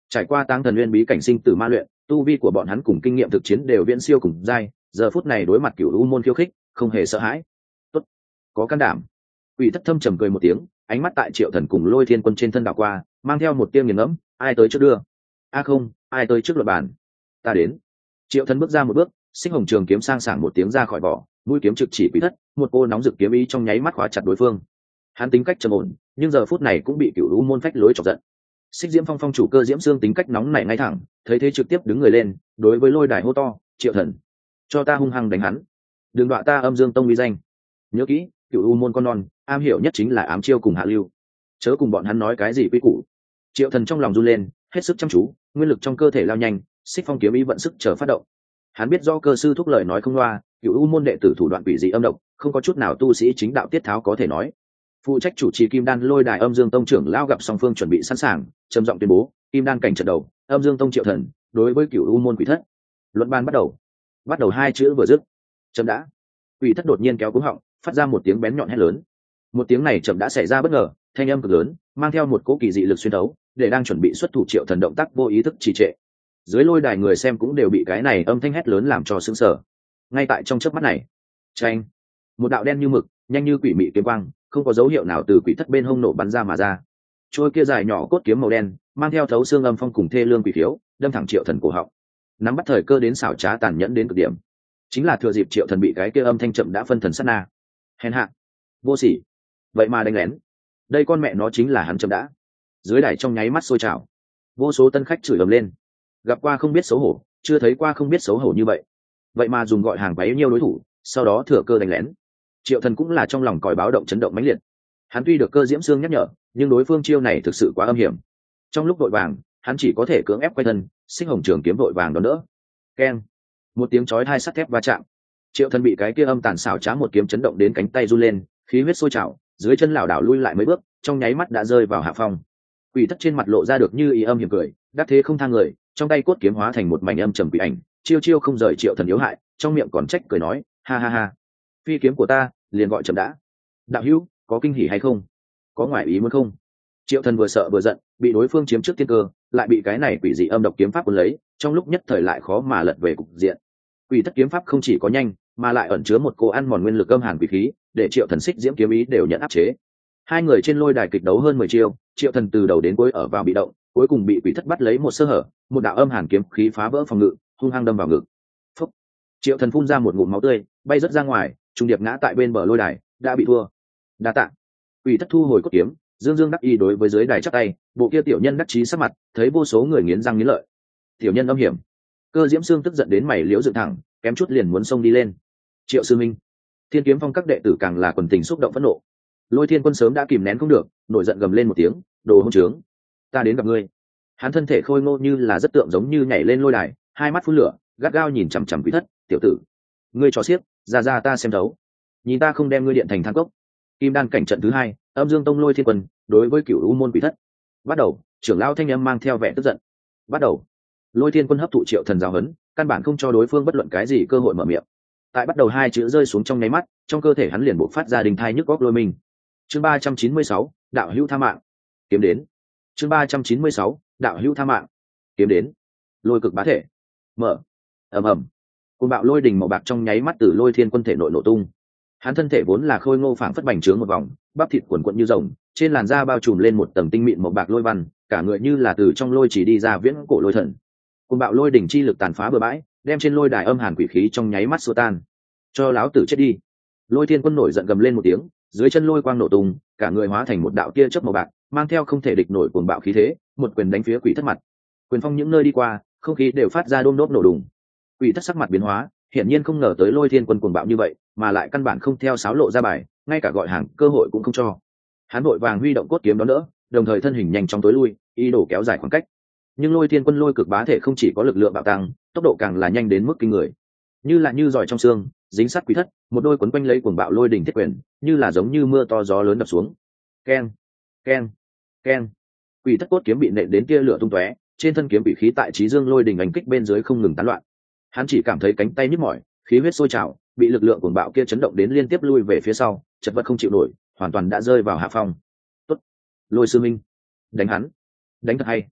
Trải qua táng thần nguyên bí cảnh sinh tử ma luyện, tu vi của bọn hắn cùng kinh nghiệm thực chiến đều viễn siêu cùng giai, giờ phút này đối mặt cửu u môn khiêu khích không hề sợ hãi. Tốt, có can đảm. Quỷ thất thâm trầm cười một tiếng, ánh mắt tại Triệu Thần cùng Lôi Thiên Quân trên thân đảo qua, mang theo một tia nghiền ngẫm. Ai tới trước đưa? Không, ai tới trước luật bàn? Ta đến. Triệu Thần bước ra một bước, xích hồng trường kiếm sang sảng một tiếng ra khỏi vỏ, mũi kiếm trực chỉ Quỷ thất, một cô nóng rực kiếm ý trong nháy mắt khóa chặt đối phương. Hắn tính cách trầm ổn, nhưng giờ phút này cũng bị cửu u môn phách lối chọc giận. Xích Diễm Phong phong chủ Cơ Diễm Xương tính cách nóng nảy ngay thẳng, thấy thế trực tiếp đứng người lên, đối với Lôi Đài hô to: Triệu Thần, cho ta hung hăng đánh hắn, đừng đọa ta Âm Dương Tông uy danh. Nhớ kỹ, cửu u môn con non, am hiểu nhất chính là ám chiêu cùng hạ lưu, chớ cùng bọn hắn nói cái gì quy củ. Triệu Thần trong lòng run lên, hết sức chăm chú, nguyên lực trong cơ thể lao nhanh, xích phong kiếm ý vận sức chờ phát động. Hắn biết do Cơ sư thúc lời nói không loa, cửu u môn đệ tử thủ đoạn quỷ dị âm độc, không có chút nào tu sĩ chính đạo tiết tháo có thể nói. Phụ trách chủ trì Kim Đan Lôi Đài Âm Dương Tông trưởng lao gặp song phương chuẩn bị sẵn sàng, trầm giọng tuyên bố: Kim Đan cảnh trận đầu, Âm Dương Tông Triệu Thần đối với cửu u môn Quỷ thất. Luận ban bắt đầu. Bắt đầu hai chữ vừa dứt, chậm đã. Quỷ thất đột nhiên kéo cúng họng, phát ra một tiếng bén nhọn hét lớn. Một tiếng này chậm đã xảy ra bất ngờ, thanh âm cực lớn, mang theo một cỗ kỳ dị lực xuyên thấu, để đang chuẩn bị xuất thủ Triệu Thần động tác vô ý thức trì trệ. Dưới lôi đài người xem cũng đều bị cái này âm thanh hét lớn làm cho sững sờ. Ngay tại trong chớp mắt này, chanh, một đạo đen như mực, nhanh như quỷ mị kiếm quang, không có dấu hiệu nào từ quỷ thất bên hông nổ bắn ra mà ra. Trôi kia dài nhỏ cốt kiếm màu đen, mang theo thấu xương âm phong cùng thê lương quỷ phiếu, đâm thẳng Triệu Thần cổ họng. Nắm bắt thời cơ đến xảo trá tàn nhẫn đến cực điểm, chính là thừa dịp Triệu Thần bị cái kia âm thanh chậm đã phân thần sát na. Hèn hạ, vô sỉ, vậy mà đánh lén. Đây con mẹ nó chính là hắn chậm đã. Dưới đài trong nháy mắt sôi trào, vô số tân khách chửi ầm lên. Gặp qua không biết xấu hổ, chưa thấy qua không biết xấu hổ như vậy. Vậy mà dùng gọi hàng bấy nhiêu đối thủ, sau đó thừa cơ đánh lén. Triệu Thần cũng là trong lòng còi báo động chấn động mãnh liệt. Hắn tuy được Cơ Diễm Xương nhắc nhở, nhưng đối phương chiêu này thực sự quá âm hiểm. Trong lúc vội vàng, hắn chỉ có thể cưỡng ép quay thân, xích hồng trường kiếm vội vàng đón đỡ. Keng, một tiếng chói tai sắt thép va chạm. Triệu Thần bị cái kia âm tàn xảo trá một kiếm chấn động đến cánh tay run lên, khí huyết sôi trào, dưới chân lảo đảo lui lại mấy bước, trong nháy mắt đã rơi vào hạ phong. Quỷ thất trên mặt lộ ra được như ý âm hiểm cười, đắc thế không thang người, trong tay cốt kiếm hóa thành một mảnh âm trầm quỷ ảnh, chiêu chiêu không rời Triệu Thần yếu hại, trong miệng còn trách cười nói: ha ha ha, phi kiếm của ta liền gọi chậm đã. Đạo hữu, có kinh hỉ hay không? Có ngoại ý muốn không? Triệu Thần vừa sợ vừa giận, bị đối phương chiếm trước tiên cơ, lại bị cái này quỷ dị âm độc kiếm pháp cuốn lấy, trong lúc nhất thời lại khó mà lật về cục diện. Quỷ thất kiếm pháp không chỉ có nhanh, mà lại ẩn chứa một cô ăn mòn nguyên lực âm hàn quỷ khí, để Triệu Thần xích diễm kiếm ý đều nhận áp chế. Hai người trên lôi đài kịch đấu hơn 10 chiêu, Triệu Thần từ đầu đến cuối ở vào bị động, cuối cùng bị quỷ thất bắt lấy một sơ hở, một đạo âm hàn kiếm khí phá vỡ phòng ngự, hung hăng đâm vào ngực. Phúc! Triệu Thần phun ra một ngụm máu tươi, bay rớt ra ngoài, trùng điệp ngã tại bên bờ lôi đài, đã bị thua. Đa tạ. Quỷ thất thu hồi cốt kiếm, dương dương đắc ý đối với dưới đài chắp tay, bộ kia tiểu nhân đắc chí sắc mặt, thấy vô số người nghiến răng nghiến lợi. Tiểu nhân âm hiểm. Cơ Diễm Xương tức giận đến mày liễu dựng thẳng, kém chút liền muốn xông đi lên. Triệu sư minh. Thiên Kiếm Phong các đệ tử càng là quần tình xúc động phẫn nộ. Lôi Thiên Quân sớm đã kìm nén không được, nổi giận gầm lên một tiếng: đồ hỗn trướng, ta đến gặp ngươi. Hắn thân thể khôi ngô như là rất tượng giống như nhảy lên lôi đài, hai mắt phun lửa, gắt gao nhìn chằm chằm Quỷ thất: tiểu tử, ngươi trò xiếc, ra ta xem thấu. Nhìn ta không đem ngươi điện thành than cốc. Kim Đan cảnh trận thứ hai, Âm Dương Tông Lôi Thiên Quân đối với cửu u môn Quỷ thất. Bắt đầu. Trưởng lão thanh âm mang theo vẻ tức giận. Bắt đầu. Lôi Thiên Quân hấp thụ Triệu Thần giáo huấn, căn bản không cho đối phương bất luận cái gì cơ hội mở miệng. Tại bắt đầu hai chữ rơi xuống trong nháy mắt, trong cơ thể hắn liền bộc phát ra đình thai nhức góc lôi mình. Chương 396, đạo hữu tha mạng. Kiếm đến. Chương 396, đạo hữu tha mạng. Kiếm đến. Lôi cực bá thể. Mở. Ầm ầm. Cơn bạo lôi đình màu bạc trong nháy mắt từ Lôi Thiên Quân thể nội nổ tung. Hắn thân thể vốn là khôi ngô phảng phất bành trướng một vòng, bắp thịt quần quận như rồng, trên làn da bao trùm lên một tầng tinh mịn màu bạc lôi văn, cả người như là từ trong lôi chỉ đi ra viễn cổ lôi thần. Cơn bạo lôi đỉnh chi lực tàn phá bừa bãi, đem trên lôi đài âm hàn quỷ khí trong nháy mắt xua tan. Cho láo tử chết đi. Lôi Thiên Quân nổi giận gầm lên một tiếng, dưới chân lôi quang nổ tung, cả người hóa thành một đạo tia chớp màu bạc, mang theo không thể địch nổi cuồng bạo khí thế, một quyền đánh phía Quỷ thất mặt. Quyền phong những nơi đi qua, không khí đều phát ra đôm đốp nổ đùng. Quỷ thất sắc mặt biến hóa, hiển nhiên không ngờ tới Lôi Thiên Quân cuồng bạo như vậy, mà lại căn bản không theo sáo lộ ra bài, ngay cả gọi hàng cơ hội cũng không cho. Hắn vội vàng huy động cốt kiếm đón đỡ, đồng thời thân hình nhanh chóng tối lui, ý đồ kéo dài khoảng cách. Nhưng Lôi Thiên Quân lôi cực bá thể không chỉ có lực lượng bạo tăng, tốc độ càng là nhanh đến mức kinh người, như là như giỏi trong xương, dính sát Quỷ thất, một đôi quấn quanh lấy cuồng bạo lôi đỉnh thiết quyền, như là giống như mưa to gió lớn đập xuống. Keng, keng, keng. Quỷ thất cốt kiếm bị nện đến tia lửa tung tóe, trên thân kiếm bị khí tại trí dương lôi đỉnh ảnh kích bên dưới không ngừng tán loạn. Hắn chỉ cảm thấy cánh tay nhức mỏi, khí huyết sôi trào, bị lực lượng cuồng bạo kia chấn động đến liên tiếp lui về phía sau, chật vật không chịu nổi, hoàn toàn đã rơi vào hạ phong. Tốt, Lôi sư minh, đánh hắn, đánh thật hay.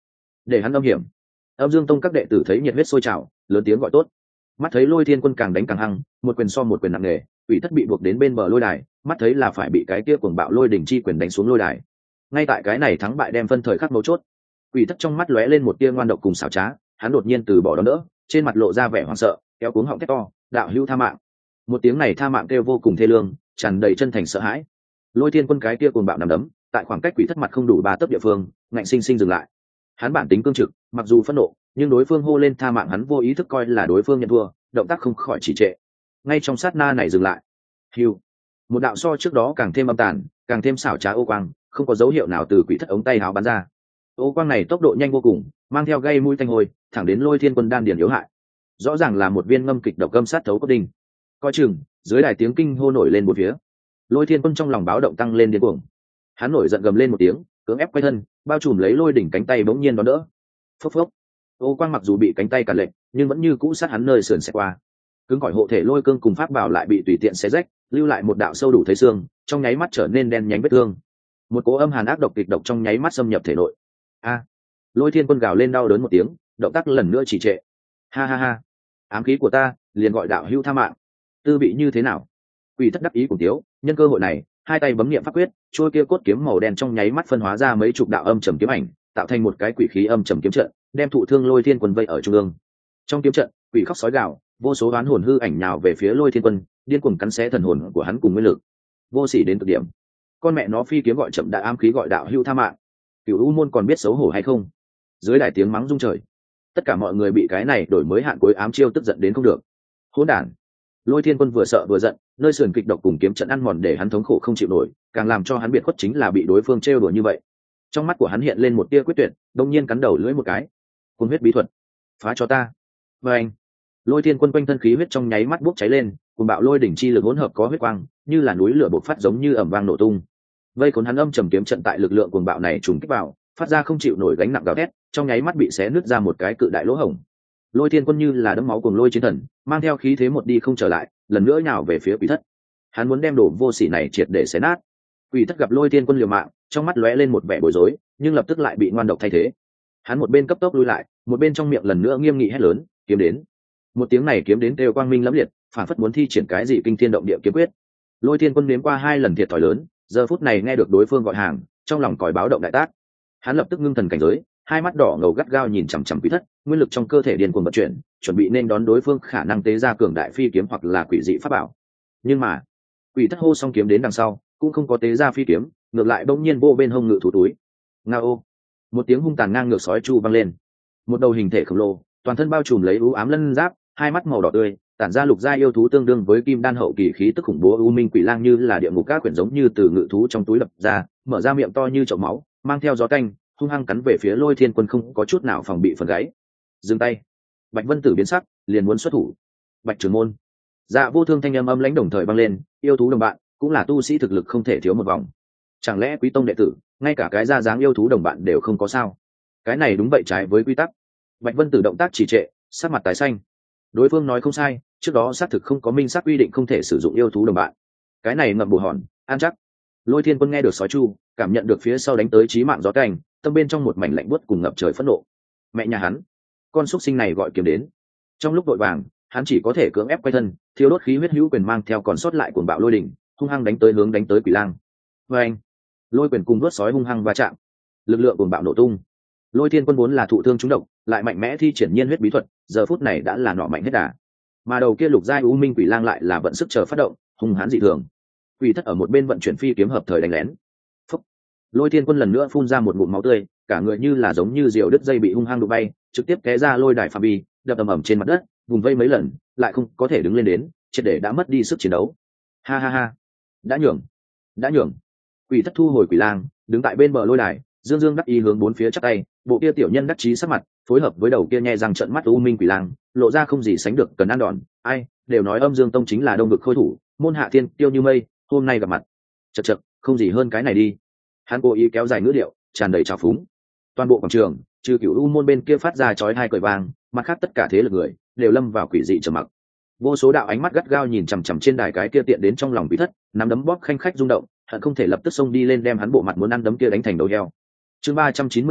để hắn âm hiểm. Âm Dương Tông các đệ tử thấy nhiệt huyết sôi trào, lớn tiếng gọi tốt. Mắt thấy Lôi Thiên Quân càng đánh càng hăng, một quyền so một quyền nặng nề, quỷ thất bị buộc đến bên bờ lôi đài, mắt thấy là phải bị cái kia cuồng bạo lôi đỉnh chi quyền đánh xuống lôi đài. Ngay tại cái này thắng bại đem phân thời khắc mấu chốt, quỷ thất trong mắt lóe lên một tia ngoan độc cùng xảo trá, hắn đột nhiên từ bỏ đón đỡ, trên mặt lộ ra vẻ hoảng sợ, kéo cuống họng thét to, đạo hữu tha mạng. Một tiếng này tha mạng kêu vô cùng thê lương, tràn đầy chân thành sợ hãi. Lôi Thiên Quân cái kia cuồng bạo nằm đấm, tại khoảng cách quỷ thất mặt không đủ 3 tấc địa phương, ngạnh sinh sinh dừng lại. Hắn bản tính cương trực, mặc dù phẫn nộ, nhưng đối phương hô lên tha mạng hắn vô ý thức coi là đối phương nhận thua, động tác không khỏi trì trệ. Ngay trong sát na này dừng lại. Hưu. Một đạo so trước đó càng thêm âm tàn, càng thêm xảo trá ô quang, không có dấu hiệu nào từ quỷ thất ống tay áo bắn ra. Ô quang này tốc độ nhanh vô cùng, mang theo gây mũi tanh hôi, thẳng đến Lôi Thiên Quân đan điền yếu hại. Rõ ràng là một viên ngâm kịch độc gâm sát thấu cốt đinh. Coi chừng, dưới đài tiếng kinh hô nổi lên một phía. Lôi Thiên Quân trong lòng báo động tăng lên điên cuồng. Hắn nổi giận gầm lên một tiếng, cưỡng ép quay thân, bao trùm lấy lôi đỉnh cánh tay bỗng nhiên đón đỡ. Phốc phốc. Ô quang mặc dù bị cánh tay cản lệnh, nhưng vẫn như cũ sát hắn nơi sườn xẹt qua. Cứng cỏi hộ thể lôi cương cùng pháp bảo lại bị tùy tiện xé rách, lưu lại một đạo sâu đủ thấy xương, trong nháy mắt trở nên đen nhánh vết thương. Một cỗ âm hàn ác độc kịch độc trong nháy mắt xâm nhập thể nội. A! Lôi Thiên Quân gào lên đau đớn một tiếng, động tác lần nữa trì trệ. Ha ha ha! Ám khí của ta, liền gọi đạo hữu tha mạng. Tư vị như thế nào? Quỷ thất đắc ý cùng tiếu, nhân cơ hội này, hai tay bấm niệm pháp quyết, trôi kia cốt kiếm màu đen trong nháy mắt phân hóa ra mấy chục đạo âm trầm kiếm ảnh, tạo thành một cái quỷ khí âm trầm kiếm trận, đem thụ thương Lôi Thiên Quân vây ở trung ương. Trong kiếm trận, quỷ khóc sói gào, vô số oán hồn hư ảnh nhào về phía Lôi Thiên Quân, điên cuồng cắn xé thần hồn của hắn cùng nguyên lực. Vô sỉ đến cực điểm. Con mẹ nó phi kiếm gọi chậm đã ám khí gọi đạo hữu tha mạng. Cửu U môn còn biết xấu hổ hay không? Dưới đài tiếng mắng rung trời. Tất cả mọi người bị cái này đổi mới hạn cuối ám chiêu tức giận đến không được. Hỗn đản. Lôi Thiên Quân vừa sợ vừa giận, nơi sườn kịch độc cùng kiếm trận ăn mòn để hắn thống khổ không chịu nổi, càng làm cho hắn biệt khuất chính là bị đối phương trêu đùa như vậy. Trong mắt của hắn hiện lên một tia quyết tuyệt, đột nhiên cắn đầu lưỡi một cái. Cuồng huyết bí thuật, phá cho ta. Và anh. Lôi Thiên Quân quanh thân khí huyết trong nháy mắt bốc cháy lên, cùng bạo lôi đỉnh chi lực hỗn hợp có huyết quang, như là núi lửa bộc phát giống như ầm vang nổ tung. Vây cuốn hắn âm trầm kiếm trận tại lực lượng cuồng bạo này trùng kích vào, phát ra không chịu nổi gánh nặng gào thét, trong nháy mắt bị xé nứt ra một cái cự đại lỗ hổng. Lôi Thiên Quân như là đấm máu cuồng lôi chiến thần, mang theo khí thế một đi không trở lại, lần nữa nhào về phía quỷ thất. Hắn muốn đem đồ vô sỉ này triệt để xé nát. Quỷ thất gặp Lôi Thiên Quân liều mạng, trong mắt lóe lên một vẻ bối rối, nhưng lập tức lại bị ngoan độc thay thế. Hắn một bên cấp tốc lui lại, một bên trong miệng lần nữa nghiêm nghị hét lớn, kiếm đến. Một tiếng này kiếm đến đều quang minh lẫm liệt, phản phất muốn thi triển cái gì kinh thiên động địa kiếm quyết. Lôi Thiên Quân nếm qua 2 lần thiệt thòi lớn, giờ phút này nghe được đối phương gọi hàng, trong lòng còi báo động đại tác. Hắn lập tức ngưng thần cảnh giới, hai mắt đỏ ngầu gắt gao nhìn chằm chằm quỷ thất, nguyên lực trong cơ thể điên cuồng vận chuyển, chuẩn bị nên đón đối phương khả năng tế ra cường đại phi kiếm hoặc là quỷ dị pháp bảo. Nhưng mà, quỷ thất hô xong kiếm đến đằng sau, cũng không có tế ra phi kiếm, ngược lại bỗng nhiên vô bên hông ngự thủ túi. Ngao! Một tiếng hung tàn ngang ngược sói chu vang lên. Một đầu hình thể khổng lồ, toàn thân bao trùm lấy u ám lân giáp, hai mắt màu đỏ tươi, tản ra lục gia yêu thú tương đương với kim đan hậu kỳ khí tức khủng bố u minh quỷ lang như là địa ngục các quyển giống như từ ngự thú trong túi lập ra, mở ra miệng to như chậu máu, mang theo gió canh, hung hăng cắn về phía Lôi Thiên Quân không có chút nào phòng bị phần gáy. Dừng tay. Bạch Vân Tử biến sắc, liền muốn xuất thủ. Bạch trưởng môn. Dạ Vô Thương thanh âm âm lãnh đồng thời vang lên, yêu thú đồng bạn, cũng là tu sĩ thực lực không thể thiếu một vòng. Chẳng lẽ Quý tông đệ tử, ngay cả cái ra dáng yêu thú đồng bạn đều không có sao? Cái này đúng vậy trái với quy tắc. Bạch Vân Tử động tác trì trệ, sắc mặt tái xanh. Đối phương nói không sai, trước đó xác thực không có minh xác quy định không thể sử dụng yêu thú đồng bạn. Cái này ngậm bù hòn, an chắc. Lôi Thiên Quân nghe được sói chu, cảm nhận được phía sau đánh tới chí mạng gió canh, tâm bên trong một mảnh lạnh buốt cùng ngập trời phẫn nộ. Mẹ nhà hắn, con súc sinh này gọi kiếm đến. Trong lúc vội vàng, hắn chỉ có thể cưỡng ép quay thân, thiêu đốt khí huyết hữu quyền mang theo còn sót lại cuồng bạo lôi đỉnh, hung hăng đánh tới hướng đánh tới quỷ lang. Và anh, lôi quyền cùng đốt sói hung hăng va chạm, lực lượng cuồng bạo nổ tung. Lôi Thiên Quân vốn là thụ thương trúng độc, lại mạnh mẽ thi triển nhiên huyết bí thuật, giờ phút này đã là nọ mạnh hết đà. Mà đầu kia lục giai u minh quỷ lang lại là vận sức chờ phát động, hung hãn dị thường. Quỷ thất ở một bên vận chuyển phi kiếm hợp thời đánh lén. Phúc. Lôi Thiên Quân lần nữa phun ra một ngụm máu tươi, cả người như là giống như diều đứt dây bị hung hăng đụng bay, trực tiếp té ra lôi đài phạm vi, đập ầm ầm trên mặt đất, vùng vây mấy lần, lại không có thể đứng lên đến, triệt để đã mất đi sức chiến đấu. Ha ha ha, đã nhường, đã nhường. Quỷ thất thu hồi quỷ lang, đứng tại bên bờ lôi đài, dương dương đắc ý hướng bốn phía chắp tay, bộ kia tiểu nhân đắc chí sắc mặt, phối hợp với đầu kia nhe răng trợn mắt u minh quỷ lang, lộ ra không gì sánh được cần ăn đòn. Ai, đều nói Âm Dương Tông chính là đông vực khôi thủ, môn hạ thiên tiêu như mây, hôm nay gặp mặt, chật chật, không gì hơn cái này đi. Hắn cố ý kéo dài ngữ điệu, tràn đầy trào phúng. Toàn bộ quảng trường, trừ Cửu U môn bên kia phát ra chói tai cười vang, mặt khác tất cả thế lực người đều lâm vào quỷ dị trầm mặc. Vô số đạo ánh mắt gắt gao nhìn chằm chằm trên đài cái kia tiện đến trong lòng quỷ thất, nắm đấm bóp khanh khách rung động, hận không thể lập tức xông đi lên đem hắn bộ mặt muốn ăn đấm kia đánh thành đầu heo. Chương 397,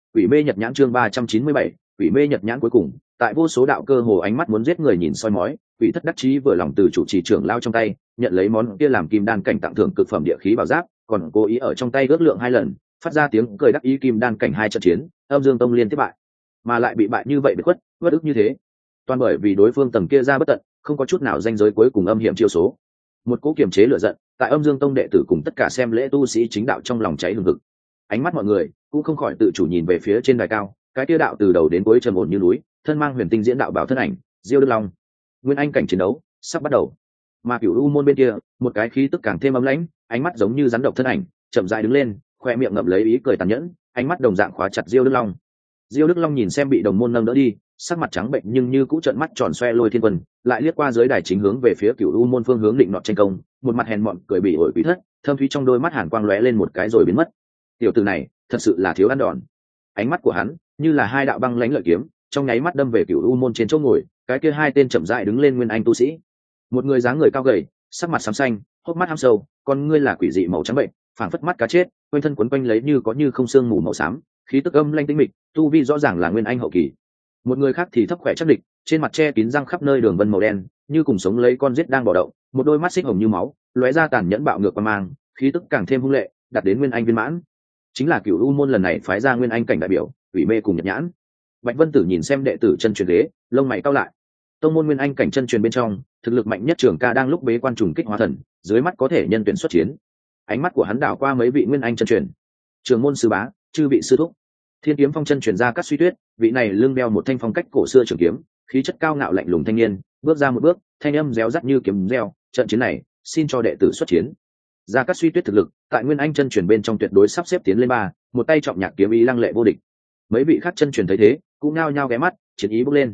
Quỷ mê nhật nhãn chương 397, quỷ mê nhật nhãn cuối cùng, tại vô số đạo cơ hồ ánh mắt muốn giết người nhìn soi mói, quỷ thất đắc chí vừa lòng từ chủ trì trưởng lao trong tay, nhận lấy món kia làm kim đan cảnh tặng thưởng cực phẩm địa khí bảo giáp, còn cố ý ở trong tay ước lượng 2 lần, phát ra tiếng cười đắc ý kim đan cảnh 2 trận chiến, Âm Dương Tông liên tiếp bại, mà lại bị bại như vậy biệt khuất, bất ức như thế. Toàn bởi vì đối phương tầng kia ra bất tận, không có chút nào danh giới cuối cùng âm hiểm chiêu số. Một cỗ kiềm chế lửa giận, tại Âm Dương Tông đệ tử cùng tất cả xem lễ tu sĩ chính đạo trong lòng cháy hừng hực. Ánh mắt mọi người cũng không khỏi tự chủ nhìn về phía trên đài cao, cái kia đạo từ đầu đến cuối trầm ổn như núi, thân mang huyền tinh diễn đạo bảo thân ảnh, Diêu Đức Long. Nguyên anh cảnh chiến đấu sắp bắt đầu. Mà Cửu U môn bên kia, một cái khí tức càng thêm ấm lãnh, ánh mắt giống như rắn độc thân ảnh, chậm rãi đứng lên, khoe miệng ngậm lấy ý cười tàn nhẫn, ánh mắt đồng dạng khóa chặt Diêu Đức Long. Diêu Đức Long nhìn xem bị đồng môn nâng đỡ đi, sắc mặt trắng bệnh nhưng như cũ trợn mắt tròn xoe Lôi Thiên Quân, lại liếc qua dưới đài chính hướng về phía Cửu U môn phương hướng định nọ tranh công, một mặt hèn mọn cười bị ổi quỷ thất, thâm thúy trong đôi mắt hàn quang lóe lên một cái rồi biến mất. Tiểu tử này, thật sự là thiếu ăn đòn. Ánh mắt của hắn như là 2 đạo băng lãnh lợi kiếm, trong nháy mắt đâm về Cửu U môn trên chỗ ngồi, cái kia 2 tên chậm rãi đứng lên nguyên anh tu sĩ. Một người dáng người cao gầy, sắc mặt xám xanh, hốc mắt hăm sâu, con ngươi là quỷ dị màu trắng bệnh, phảng phất mắt cá chết, quanh thân quấn quanh lấy như có như không xương mù màu xám, khí tức âm lãnh tĩnh mịch, tu vi rõ ràng là nguyên anh hậu kỳ. Một người khác thì thấp khỏe chắc địch, trên mặt che kín răng khắp nơi đường vân màu đen, như cùng sống lấy con giết đang bò động, một đôi mắt xích hồng như máu, lóe ra tàn nhẫn bạo ngược qua mang, khí tức càng thêm hung lệ, đạt đến nguyên anh viên mãn. Chính là Cửu U môn lần này phái ra nguyên anh cảnh đại biểu, Quỷ Mê cùng Nhật Nhãn. Bạch Vân Tử nhìn xem đệ tử chân truyền ghế, lông mày cau lại. Tông môn nguyên anh cảnh chân truyền bên trong, thực lực mạnh nhất Trường Ca đang lúc bế quan trùng kích hóa thần, dưới mắt có thể nhân tuyển xuất chiến. Ánh mắt của hắn đảo qua mấy vị nguyên anh chân truyền. Trường môn sư bá, chư vị sư thúc. Thiên Kiếm Phong chân truyền ra Cát Suy Tuyết, vị này lưng đeo một thanh phong cách cổ xưa trường kiếm, khí chất cao ngạo lạnh lùng thanh niên, bước ra một bước, thanh âm réo rắt như kiếm reo, trận chiến này, xin cho đệ tử xuất chiến. Ra Cát Suy Tuyết thực lực, tại nguyên anh chân truyền bên trong tuyệt đối sắp xếp tiến lên 3, một tay trọng nhạc kiếm ý lăng lệ vô địch. Mấy vị khác chân truyền thấy thế, cũng nhao nhao ghé mắt, chiến ý bốc lên.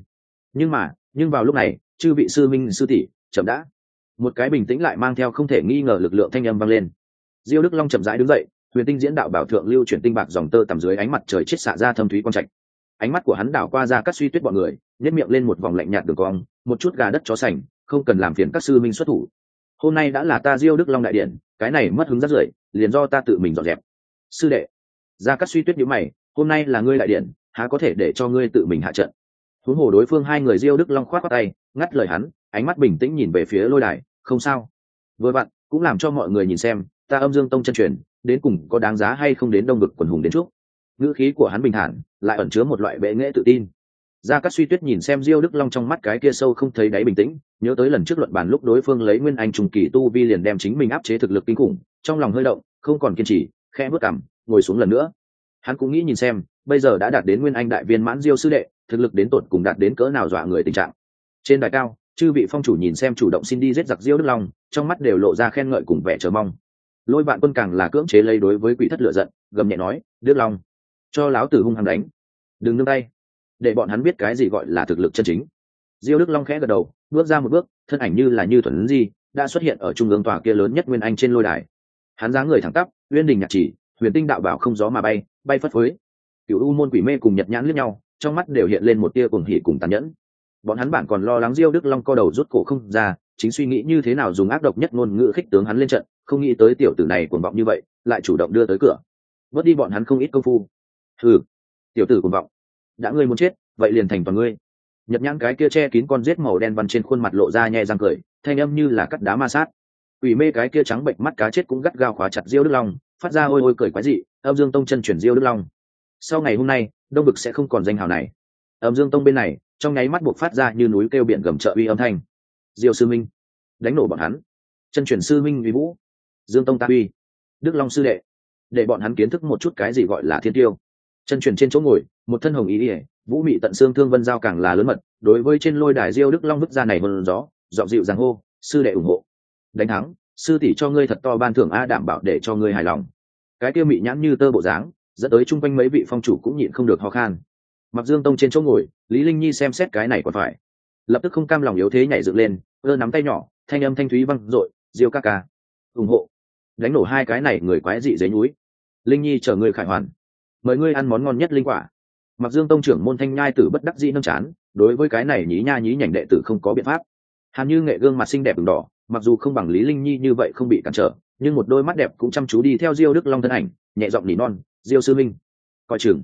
Nhưng vào lúc này, chư vị sư minh sư tỷ, chậm đã. Một cái bình tĩnh lại mang theo không thể nghi ngờ lực lượng thanh âm vang lên. Diêu Đức Long chậm rãi đứng dậy, huyền tinh diễn đạo bảo thượng lưu chuyển tinh bạc dòng tơ tầm dưới ánh mặt trời chết xạ ra thâm thúy quang trạch. Ánh mắt của hắn đảo qua Ra Cát Suy Tuyết bọn người, nhếch miệng lên một vòng lạnh nhạt đường cong, một chút gà đất chó sành, không cần làm phiền các sư minh xuất thủ. Hôm nay đã là ta Diêu Đức Long đại điện, cái này mất hứng rất rưởi, liền do ta tự mình dọn dẹp. Sư đệ, Ra Cát Suy Tuyết nhíu mày, hôm nay là ngươi đại điện, há có thể để cho ngươi tự mình hạ trận. Huống hồ đối phương 2 người Diêu Đức Long khoát qua tay, ngắt lời hắn, ánh mắt bình tĩnh nhìn về phía lôi đài, không sao. Vừa vặn, cũng làm cho mọi người nhìn xem, ta Âm Dương Tông chân truyền, đến cùng có đáng giá hay không đến đông vực quần hùng đến trước. Ngữ khí của hắn bình thản, lại ẩn chứa một loại bệ nghệ tự tin. Gia Cát Suy Tuyết nhìn xem Diêu Đức Long trong mắt cái kia sâu không thấy đáy bình tĩnh, nhớ tới lần trước luận bàn lúc đối phương lấy nguyên anh trùng kỳ tu vi liền đem chính mình áp chế thực lực kinh khủng, trong lòng hơi động, không còn kiên trì, khẽ bước cằm, ngồi xuống lần nữa. Hắn cũng nghĩ nhìn xem, bây giờ đã đạt đến nguyên anh đại viên mãn Diêu sư đệ, thực lực đến tột cùng đạt đến cỡ nào dọa người tình trạng. Trên đài cao, chư vị phong chủ nhìn xem chủ động xin đi giết giặc Diêu Đức Long, trong mắt đều lộ ra khen ngợi cùng vẻ chờ mong. Lôi Vạn Quân càng là cưỡng chế lấy đối với quỷ thất lửa giận, gầm nhẹ nói, Đức Long, cho láo tử hung hăng đánh, đừng nương tay, để bọn hắn biết cái gì gọi là thực lực chân chính. Diêu Đức Long khẽ gật đầu, bước ra một bước, thân ảnh như thuần di đã xuất hiện ở trung ương tòa kia lớn nhất nguyên anh trên lôi đài. Hắn dáng người thẳng tắp, uyên đình nhạc chỉ, huyền tinh đạo bảo không gió mà bay, bay phất phới. Cửu U môn Quỷ Mê cùng Nhật Nhãn liếc nhau, trong mắt đều hiện lên một tia cuồng hỉ cùng tàn nhẫn. Bọn hắn bản còn lo lắng Diêu Đức Long co đầu rút cổ không ra, chính suy nghĩ như thế nào dùng ác độc nhất ngôn ngữ khích tướng hắn lên trận, không nghĩ tới tiểu tử này cuồng vọng như vậy, lại chủ động đưa tới cửa, vớt đi bọn hắn không ít công phu. Hừ, tiểu tử cuồng vọng, đã ngươi muốn chết, vậy liền thành toàn ngươi. Nhật Nhãn cái kia che kín con rết màu đen văn trên khuôn mặt lộ ra nhe răng cười, thanh âm như là cắt đá ma sát. Quỷ Mê cái kia trắng bệnh mắt cá chết cũng gắt gao khóa chặt Diêu Đức Long, phát ra ôi ôi cười quái dị. Âm Dương Tông chân chuyển Diêu Đức Long, sau ngày hôm nay đông vực sẽ không còn danh hào này. Âm Dương Tông bên này trong nháy mắt buộc phát ra như núi kêu biển gầm trợ uy âm thanh. Diêu sư minh, đánh nổ bọn hắn. Chân chuyển sư minh uy vũ. Dương Tông ta uy. Đức Long sư đệ, để bọn hắn kiến thức một chút cái gì gọi là thiên tiêu. Chân chuyển trên chỗ ngồi, một thân hồng ý ỉa, vũ mị tận xương thương vân giao càng là lớn mật, đối với trên lôi đài Diêu Đức Long vứt ra này hơn gió, giọng dịu dàng hô, sư đệ ủng hộ. Đánh thắng, sư tỷ cho ngươi thật to ban thưởng a, đảm bảo để cho ngươi hài lòng. Cái kia mị nhãn như tơ bộ dáng, dẫn tới chung quanh mấy vị phong chủ cũng nhịn không được ho khan. Mặc Dương Tông trên chỗ ngồi, Lý Linh Nhi xem xét cái này còn phải, lập tức không cam lòng yếu thế nhảy dựng lên, ơ nắm tay nhỏ, thanh âm thanh thúy vang dội, Diêu ca ca, ủng hộ, đánh nổ 2 cái này người quái dị giấy núi. Linh Nhi chờ ngươi khải hoàn, mời ngươi ăn món ngon nhất linh quả. Mặc Dương Tông trưởng môn Thanh Nhai Tử bất đắc dĩ nâng chán, đối với cái này nhí nha nhí nhảnh đệ tử không có biện pháp. Hàn Như Nghệ gương mặt xinh đẹp ửng đỏ, mặc dù không bằng Lý Linh Nhi như vậy không bị cản trở, nhưng một đôi mắt đẹp cũng chăm chú đi theo Diêu Đức Long thân ảnh, nhẹ giọng nỉ non, Diêu sư minh, coi chừng.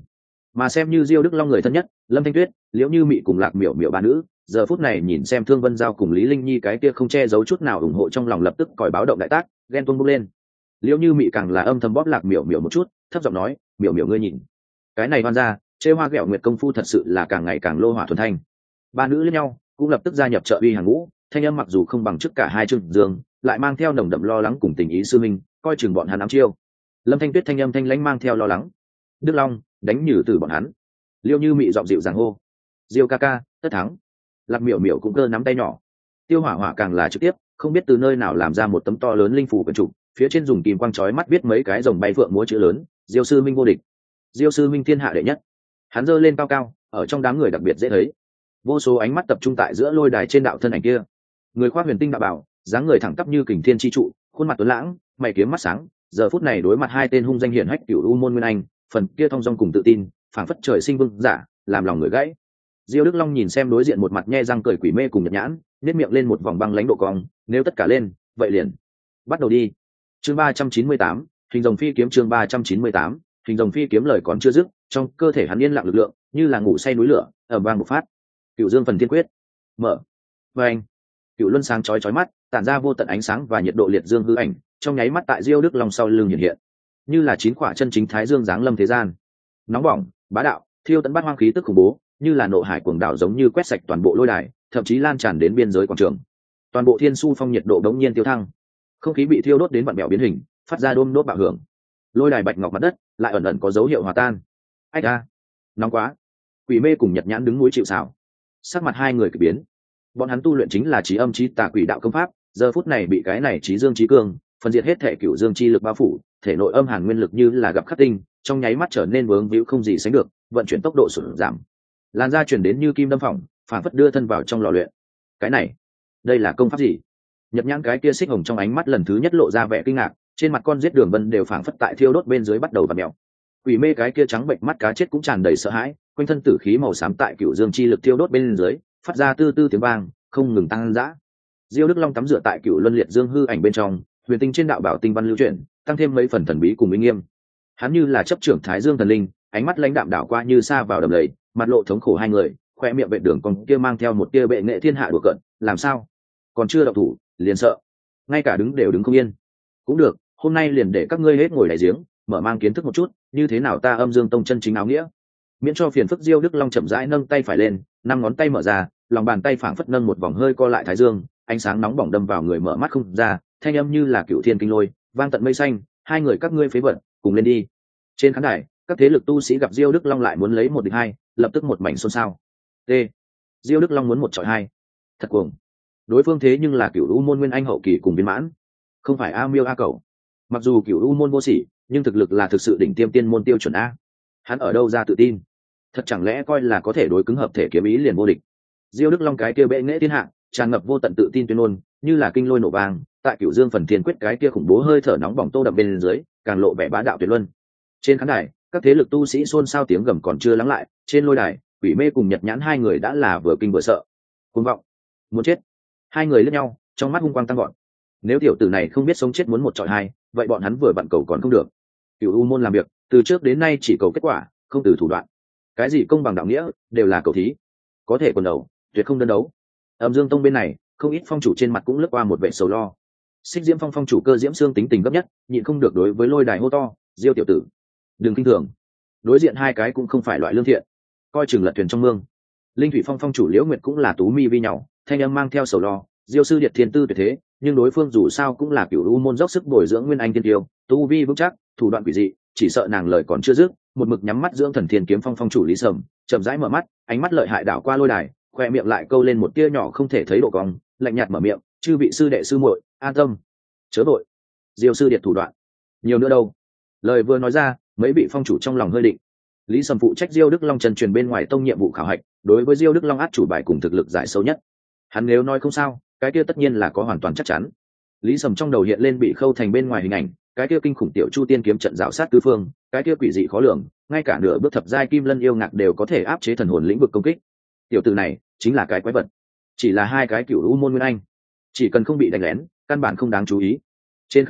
Mà xem như Diêu Đức Long người thân nhất, Lâm Thanh Tuyết, Liễu Như Mị cùng Lạc Miểu Miểu ba nữ, giờ phút này nhìn xem Thương Vân Giao cùng Lý Linh Nhi cái kia không che giấu chút nào ủng hộ trong lòng lập tức còi báo động đại tác, ghen tuông bốc lên. Liễu Như Mị càng là âm thầm bóp Lạc Miểu Miểu một chút, thấp giọng nói, "Miểu Miểu ngươi nhìn, cái này hoan ra, chê hoa ghẹo nguyệt công phu thật sự là càng ngày càng lô hỏa thuần thanh." Ba nữ lẫn nhau, cũng lập tức gia nhập trợ uy hàng ngũ, thanh âm mặc dù không bằng trước cả hai chương dương, lại mang theo nồng đậm lo lắng cùng tình ý sư minh, coi chừng bọn hắn ám chiêu. Lâm Thanh Tuyết thanh âm thanh lãnh mang theo lo lắng, "Đức Long, đánh nhử từ bọn hắn." Liêu Như Mị giọng dịu dàng hô, "Diêu ca ca, tất thắng." Lạc Miểu Miểu cũng cơ nắm tay nhỏ. Tiêu Hỏa Hỏa càng là trực tiếp, không biết từ nơi nào làm ra một tấm to lớn linh phù quyển trục, phía trên dùng kim quang chói mắt viết mấy cái rồng bay phượng múa chữ lớn, "Diêu sư minh vô địch, Diêu sư minh thiên hạ đệ nhất." Hắn giơ lên cao cao, ở trong đám người đặc biệt dễ thấy. Vô số ánh mắt tập trung tại giữa lôi đài trên đạo thân ảnh kia. Người khoác huyền tinh đạo bảo, dáng người thẳng tắp như kình thiên chi trụ, khuôn mặt tuấn lãng, mày kiếm mắt sáng, giờ phút này đối mặt hai tên hung danh hiển hách Cửu U môn Nguyên Anh, phần kia thong dong cùng tự tin, phảng phất trời sinh vương giả, làm lòng người gãy. Diêu Đức Long nhìn xem đối diện một mặt nhe răng cười quỷ mê cùng nhật nhãn, nét miệng lên một vòng băng lãnh độ cong, nếu tất cả lên, vậy liền bắt đầu đi. Chương 398, hình rồng phi kiếm. Chương 398, hình rồng phi kiếm. Lời còn chưa dứt, trong cơ thể hắn yên lặng lực lượng, như là ngủ say núi lửa, ầm vang bộc phát. Cửu Dương phần thiên quyết, mở. Và anh, Cửu Luân sáng chói chói mắt, tản ra vô tận ánh sáng và nhiệt độ liệt dương hư ảnh, trong nháy mắt tại Diêu Đức Long sau lưng hiện hiện, như là chín quả chân chính thái dương giáng lâm thế gian. Nóng bỏng, bá đạo, thiêu tận bát hoang khí tức khủng bố, như là nộ hải cuồng đảo giống như quét sạch toàn bộ lôi đài, thậm chí lan tràn đến biên giới quảng trường. Toàn bộ thiên su phong nhiệt độ đống nhiên tiêu thăng, không khí bị thiêu đốt đến vặn bèo biến hình, phát ra đôm đốt bạo hưởng. Lôi đài bạch ngọc mặt đất lại ẩn ẩn có dấu hiệu hòa tan. Ách a, nóng quá! Quỷ mê cùng Nhật Nhãn đứng núi chịu sào, sắc mặt hai người kỳ biến. Bọn hắn tu luyện chính là trí âm trí tà quỷ đạo công pháp, giờ phút này bị cái này trí dương trí cương phân diệt hết thể cửu dương chi lực bao phủ, thể nội âm hàn nguyên lực như là gặp khắc tinh, trong nháy mắt trở nên vướng víu không gì sánh được, vận chuyển tốc độ sụt giảm. Làn da chuyển đến như kim đâm phỏng, phản phất đưa thân vào trong lò luyện. Cái này, đây là công pháp gì? Nhật Nhãn cái kia xích hồng trong ánh mắt lần thứ nhất lộ ra vẻ kinh ngạc, trên mặt con giết đường vân đều phảng phất tại thiêu đốt bên dưới bắt đầu vặn mèo. Quỷ mê cái kia trắng bệnh mắt cá chết cũng tràn đầy sợ hãi, quanh thân tử khí màu xám tại cửu dương chi lực thiêu đốt bên dưới, phát ra tư tư tiếng vang, không ngừng tăng dã. Diêu Đức Long tắm rửa tại cửu luân liệt dương hư ảnh bên trong, huyền tinh trên đạo bảo tinh văn lưu chuyển, tăng thêm mấy phần thần bí cùng uy nghiêm. Hắn như là chấp trưởng Thái Dương thần linh, ánh mắt lãnh đạm đảo qua như sa vào đầm lầy, mặt lộ thống khổ hai người, khoe miệng vệ đường còn kia mang theo một tia bệ nghệ thiên hạ đùa cợt, làm sao? Còn chưa động thủ, liền sợ. Ngay cả đứng đều đứng không yên. Cũng được, hôm nay liền để các ngươi hết ngồi đại giếng, mở mang kiến thức một chút, như thế nào ta Âm Dương Tông chân chính áo nghĩa. Miễn cho phiền phức. Diêu Đức Long chậm rãi nâng tay phải lên, năm ngón tay mở ra, lòng bàn tay phảng phất nâng một vòng hơi co lại thái dương, ánh sáng nóng bỏng đâm vào người mở mắt không ra, thanh âm như là cựu thiên kinh lôi, vang tận mây xanh, hai người các ngươi phế vật, cùng lên đi. Trên khán đài, các thế lực tu sĩ gặp Diêu Đức Long lại muốn lấy một địch hai, lập tức một mảnh xôn xao. T. Diêu Đức Long muốn một chọi hai. Thật cuồng. Đối phương thế nhưng là Cửu U môn Nguyên Anh hậu kỳ cùng viên mãn, không phải A Miêu A Cẩu. Mặc dù Cửu U môn vô sỉ, nhưng thực lực là thực sự đỉnh tiêm tiên môn tiêu chuẩn A. Hắn ở đâu ra tự tin? Thật chẳng lẽ coi là có thể đối cứng hợp thể kiếm ý liền vô địch? Diêu Đức Long cái kia bệ nghệ thiên hạ, tràn ngập vô tận tự tin tuyên ngôn, như là kinh lôi nổ vang, tại Cửu Dương phần thiên quyết cái kia khủng bố hơi thở nóng bỏng tô đậm bên dưới, càng lộ vẻ bá đạo tuyệt luân. Trên khán đài, các thế lực tu sĩ xôn xao tiếng gầm còn chưa lắng lại, trên lôi đài, Quỷ Mê cùng Nhật Nhãn hai người đã là vừa kinh vừa sợ. Cuồng vọng, muốn chết. Hai người liếc nhau, trong mắt hung quang tăng gọn. Nếu tiểu tử này không biết sống chết muốn một chọi hai, vậy bọn hắn vừa vặn cầu còn không được. Cửu U môn làm việc, từ trước đến nay chỉ cầu kết quả, không từ thủ đoạn. Cái gì công bằng đạo nghĩa, đều là cầu thí. Có thể quần đầu, tuyệt không đơn đấu. Âm Dương Tông bên này, không ít phong chủ trên mặt cũng lướt qua một vẻ sầu lo. Xích Diễm Phong phong chủ Cơ Diễm Xương tính tình gấp nhất, nhịn không được đối với lôi đài hô to, Diêu tiểu tử, đừng kinh thường. Đối diện hai cái cũng không phải loại lương thiện, coi chừng lật thuyền trong mương. Linh Thủy Phong phong chủ Liễu Nguyệt cũng là tú mi vi nhàu, thanh âm mang theo sầu lo, Diêu sư điệt thiên tư tuyệt thế, nhưng đối phương dù sao cũng là Cửu U môn dốc sức bồi dưỡng Nguyên Anh tiên tiêu, tu vi vững chắc, thủ đoạn quỷ dị, chỉ sợ nàng lời còn chưa dứt, một mực nhắm mắt dưỡng Thần Thiên Kiếm Phong phong chủ Lý Sầm, chậm rãi mở mắt, ánh mắt lợi hại đảo qua lôi đài, khoe miệng lại câu lên một tia nhỏ không thể thấy độ cong, lạnh nhạt mở miệng, chư vị sư đệ sư muội, an tâm, chớ vội. Diêu sư điệt thủ đoạn nhiều nữa đâu? Lời vừa nói ra, mấy vị phong chủ trong lòng hơi định. Lý Sầm phụ trách Diêu Đức Long trần truyền bên ngoài tông nhiệm vụ khảo hạch, đối với Diêu Đức Long át chủ bài cùng thực lực giải sâu nhất. Hắn nếu nói không sao, cái kia tất nhiên là có hoàn toàn chắc chắn. Lý Sầm trong đầu hiện lên bị khâu thành bên ngoài hình ảnh, cái kia kinh khủng tiểu Chu Tiên kiếm trận rào sát tứ phương, cái kia quỷ dị khó lường, ngay cả nửa bước thập giai Kim Lân yêu ngạc đều có thể áp chế thần hồn lĩnh vực công kích. Tiểu tử này chính là cái quái vật. Chỉ là hai cái Cửu U môn Nguyên Anh, chỉ cần không bị đánh lén, căn bản không đáng chú ý. Trên khán đài,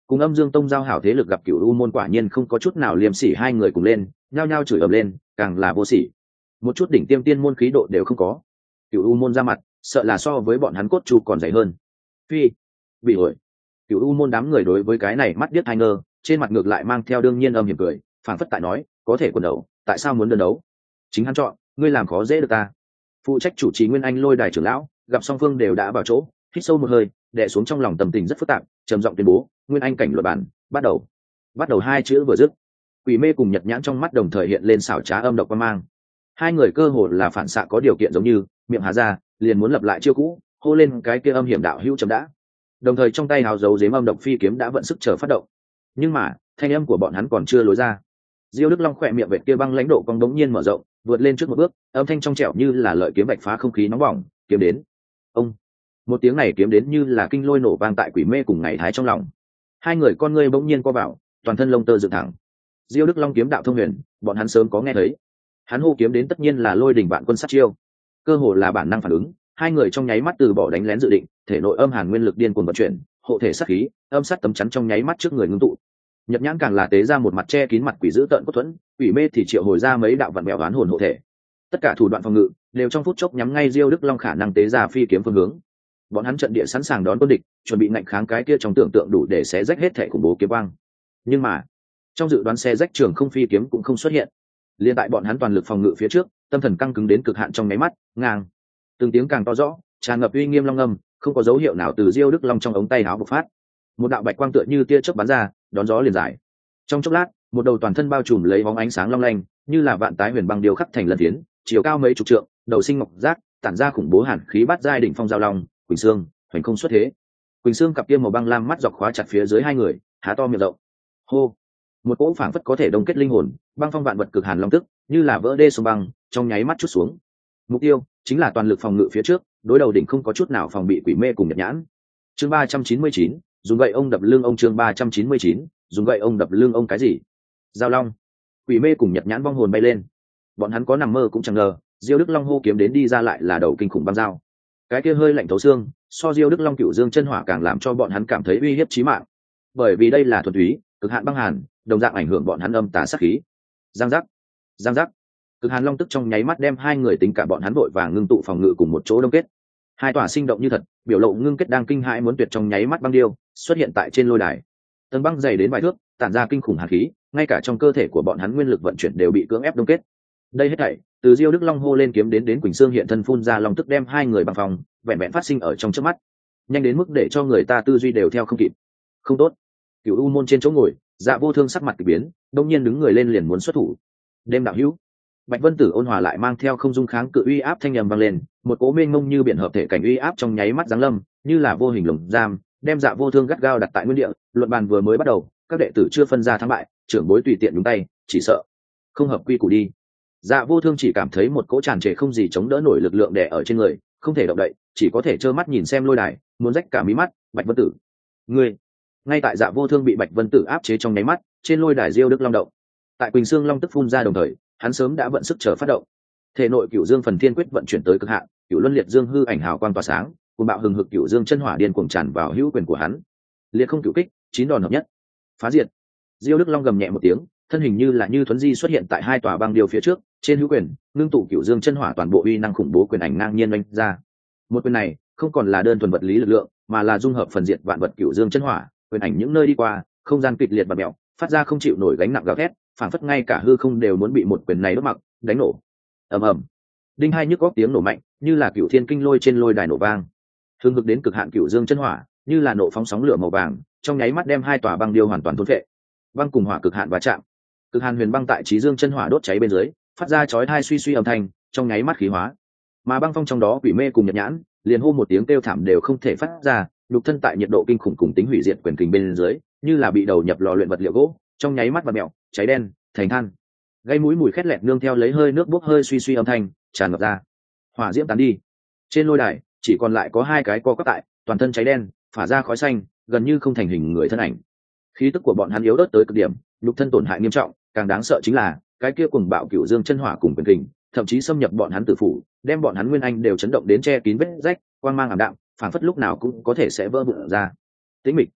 Cùng Âm Dương Tông giao hảo thế lực gặp Cửu U môn quả nhiên không có chút nào liêm sỉ, hai người cùng lên nhao nhao chửi ầm lên, càng là vô sỉ, một chút đỉnh tiêm tiên môn khí độ đều không có. Cửu U môn ra mặt sợ là so với bọn hắn cốt chu còn dày hơn. Phi, bị ổi. Cửu U môn đám người đối với cái này mắt điếc hai ngơ, trên mặt ngược lại mang theo đương nhiên âm hiểm cười, phảng phất tại nói có thể quần đấu, tại sao muốn đơn đấu? Chính hắn chọn, ngươi làm khó dễ được ta. Phụ trách chủ trì Nguyên Anh Lôi Đài trưởng lão gặp song phương đều đã vào chỗ, hít sâu một hơi, đè xuống trong lòng tâm tình rất phức tạp, trầm giọng tuyên bố Nguyên Anh cảnh luật bản bắt đầu. Bắt đầu hai chữ vừa dứt, Quỷ Mê cùng Nhật Nhãn trong mắt đồng thời hiện lên xảo trá âm độc quan mang. Hai người cơ hồ là phản xạ có điều kiện giống như miệng há ra liền muốn lập lại chiêu cũ, hô lên cái kia âm hiểm đạo hữu chấm đã. Đồng thời trong tay hào dấu giếm âm độc phi kiếm đã vận sức chờ phát động. Nhưng mà thanh âm của bọn hắn còn chưa lối ra, Diêu Đức Long khỏe miệng vệt kia băng lãnh độ cong đống nhiên mở rộng, vượt lên trước một bước, âm thanh trong trẻo như là lợi kiếm vạch phá không khí nóng bỏng, kiếm đến. Ông, một tiếng này kiếm đến như là kinh lôi nổ vang tại Quỷ Mê cùng Ngày Thái trong lòng. Hai người con ngươi bỗng nhiên co vào, toàn thân lông tơ dựng thẳng. Diêu Đức Long kiếm đạo thông huyền, bọn hắn sớm có nghe thấy. Hắn hô kiếm đến tất nhiên là lôi đỉnh vạn quân sát chiêu, cơ hồ là bản năng phản ứng. Hai người trong nháy mắt từ bỏ đánh lén dự định, thể nội âm hàn nguyên lực điên cuồng vận chuyển, hộ thể sát khí, âm sát tấm chắn trong nháy mắt trước người ngưng tụ. Nhật Nhãn càng là tế ra một mặt che kín mặt quỷ dữ tợn cốt thuẫn, Quỷ Mê thì triệu hồi ra mấy đạo vạn bèo oán hồn hộ thể. Tất cả thủ đoạn phòng ngự đều trong phút chốc nhắm ngay Diêu Đức Long khả năng tế ra phi kiếm phương hướng. Bọn hắn trận địa sẵn sàng đón quân địch, chuẩn bị ngạnh kháng cái kia trong tưởng tượng đủ để xé rách hết thể khủng bố kiếm quang. Nhưng mà trong dự đoán xé rách trường không phi kiếm cũng không xuất hiện. Liên tại bọn hắn toàn lực phòng ngự phía trước, tâm thần căng cứng đến cực hạn trong nháy mắt, ngang từng tiếng càng to rõ, tràn ngập uy nghiêm long ngâm, không có dấu hiệu nào từ Diêu Đức Long trong ống tay áo bộc phát. Một đạo bạch quang tựa như tia chớp bắn ra, đón gió liền giải. Trong chốc lát, một đầu toàn thân bao trùm lấy bóng ánh sáng long lanh, như là vạn tái huyền băng điêu khắc thành lân thiến, chiều cao mấy chục trượng, đầu sinh ngọc giác, tản ra khủng bố hàn khí bát giai đỉnh phong giao long, Quỳnh Sương, hoành không xuất thế. Quỳnh Sương cặp kia màu băng lam mắt dọc khóa chặt phía dưới hai người, há to miệng rộng. Hô, một cỗ phảng phất có thể đông kết linh hồn, băng phong vạn vật cực hàn long tức, như là vỡ đê sông băng, trong nháy mắt chút xuống. Mục tiêu chính là toàn lực phòng ngự phía trước, đối đầu đỉnh không có chút nào phòng bị Quỷ Mê cùng Nhật Nhãn. Chương 399, dùng gậy ông đập lưng ông. Chương 399, dùng gậy ông đập lưng ông. Cái gì? Giao long. Quỷ Mê cùng Nhật Nhãn vong hồn bay lên. Bọn hắn có nằm mơ cũng chẳng ngờ, Diêu Đức Long hô kiếm đến đi ra lại là đầu kinh khủng băng dao. Cái kia hơi lạnh thấu xương, so Diêu Đức Long cửu dương chân hỏa càng làm cho bọn hắn cảm thấy uy hiếp chí mạng. Bởi vì đây là thuần túy, cực hạn băng hàn, đồng dạng ảnh hưởng bọn hắn âm tà sát khí. Giang giác, giang giác. Cực hàn long tức trong nháy mắt đem hai người tính cả bọn hắn vội vàng ngưng tụ phòng ngự cùng một chỗ đông kết. Hai tòa sinh động như thật, biểu lộ ngưng kết đang kinh hãi muốn tuyệt trong nháy mắt băng điêu xuất hiện tại trên lôi đài. Tầng băng dày đến vài thước, tản ra kinh khủng hàn khí, ngay cả trong cơ thể của bọn hắn nguyên lực vận chuyển đều bị cưỡng ép đông kết. Đây hết thảy, từ Diêu Đức Long hô lên kiếm đến Quỳnh Sương hiện thân phun ra long tức đem hai người bằng phòng, vẹn vẹn phát sinh ở trong chớp mắt, nhanh đến mức để cho người ta tư duy đều theo không kịp. Không tốt. Cửu U môn trên chỗ ngồi, Dạ Vô Thương sắc mặt kỳ biến, đột nhiên đứng người lên liền muốn xuất thủ. Đêm đạo hữu. Bạch Vân Tử ôn hòa lại mang theo không dung kháng cự uy áp thanh âm vang lên, một cỗ mênh mông như biển hợp thể cảnh uy áp trong nháy mắt giáng lâm, như là vô hình lồng giam, đem Dạ Vô Thương gắt gao đặt tại nguyên địa. Luận bàn vừa mới bắt đầu, các đệ tử chưa phân ra thắng bại, trưởng bối tùy tiện nhúng tay, chỉ sợ không hợp quy củ đi. Dạ Vô Thương chỉ cảm thấy một cỗ tràn trề không gì chống đỡ nổi lực lượng đè ở trên người, không thể động đậy, chỉ có thể trơ mắt nhìn xem lôi đài, muốn rách cả mí mắt. Bạch Vân Tử, ngươi! Ngay tại Dạ Vô Thương bị Bạch Vân Tử áp chế trong nháy mắt, trên lôi đài Diêu Đức Long động. Tại Quỳnh Sương long tức phun ra đồng thời, hắn sớm đã vận sức chờ phát động. Thể nội Cửu Dương Phần Thiên Quyết vận chuyển tới cực hạn, Cửu Luân Liệt Dương hư ảnh hào quang tỏa sáng, cuồng bạo hừng hực Cửu Dương chân hỏa điên cuồng tràn vào hữu quyền của hắn. Liệt không cửu kích, 9 đòn hợp nhất, phá diệt. Diêu Đức Long gầm nhẹ một tiếng, thân hình như thuấn di xuất hiện tại hai tòa băng điêu phía trước, trên hữu quyền ngưng tụ Cửu Dương chân hỏa toàn bộ uy năng khủng bố quyền ảnh ngang nhiên oanh ra. Một quyền này không còn là đơn thuần vật lý lực lượng, mà là dung hợp phần diệt vạn vật Cửu Dương chân hỏa, quyền ảnh những nơi đi qua, không gian kịch liệt bạt mèo, phát ra không chịu nổi gánh nặng gào thét, phảng phất ngay cả hư không đều muốn bị một quyền này đốt mặc, đánh nổ. Ầm ầm. Đinh hai nhức góc tiếng nổ mạnh, như là Cửu Thiên Kinh Lôi trên lôi đài nổ vang. Hưng hực đến cực hạn Cửu Dương chân hỏa, như là nổ phóng sóng lửa màu vàng, trong nháy mắt đem hai tòa băng điêu hoàn toàn thôn phệ. Băng cùng hỏa cực hạn va chạm. Cực hàn huyền băng tại Chí Dương chân hỏa đốt cháy bên dưới, phát ra chói tai suy suy âm thanh, trong nháy mắt khí hóa. Mà băng phong trong đó Quỷ Mê cùng Nhật Nhãn, liền hô một tiếng kêu thảm đều không thể phát ra, lục thân tại nhiệt độ kinh khủng cùng tính hủy diệt quyền kình bên dưới, như là bị đầu nhập lò luyện vật liệu gỗ, trong nháy mắt vặn mèo, cháy đen, thành than. Gây mũi mùi khét lẹt nương theo lấy hơi nước bốc hơi suy suy âm thanh tràn ngập ra. Hỏa diễm tán đi, trên lôi đài chỉ còn lại có hai cái co quắp tại, toàn thân cháy đen, phả ra khói xanh, gần như không thành hình người thân ảnh. Khí tức của bọn hắn yếu ớt tới cực điểm, nhục thân tổn hại nghiêm trọng, càng đáng sợ chính là cái kia cuồng bạo Cửu Dương chân hỏa cùng quyền kình, thậm chí xâm nhập bọn hắn tử phủ, đem bọn hắn nguyên anh đều chấn động đến che kín vết rách, quang mang ảm đạm, phản phất lúc nào cũng có thể sẽ vỡ vụn ra. Tĩnh mịch.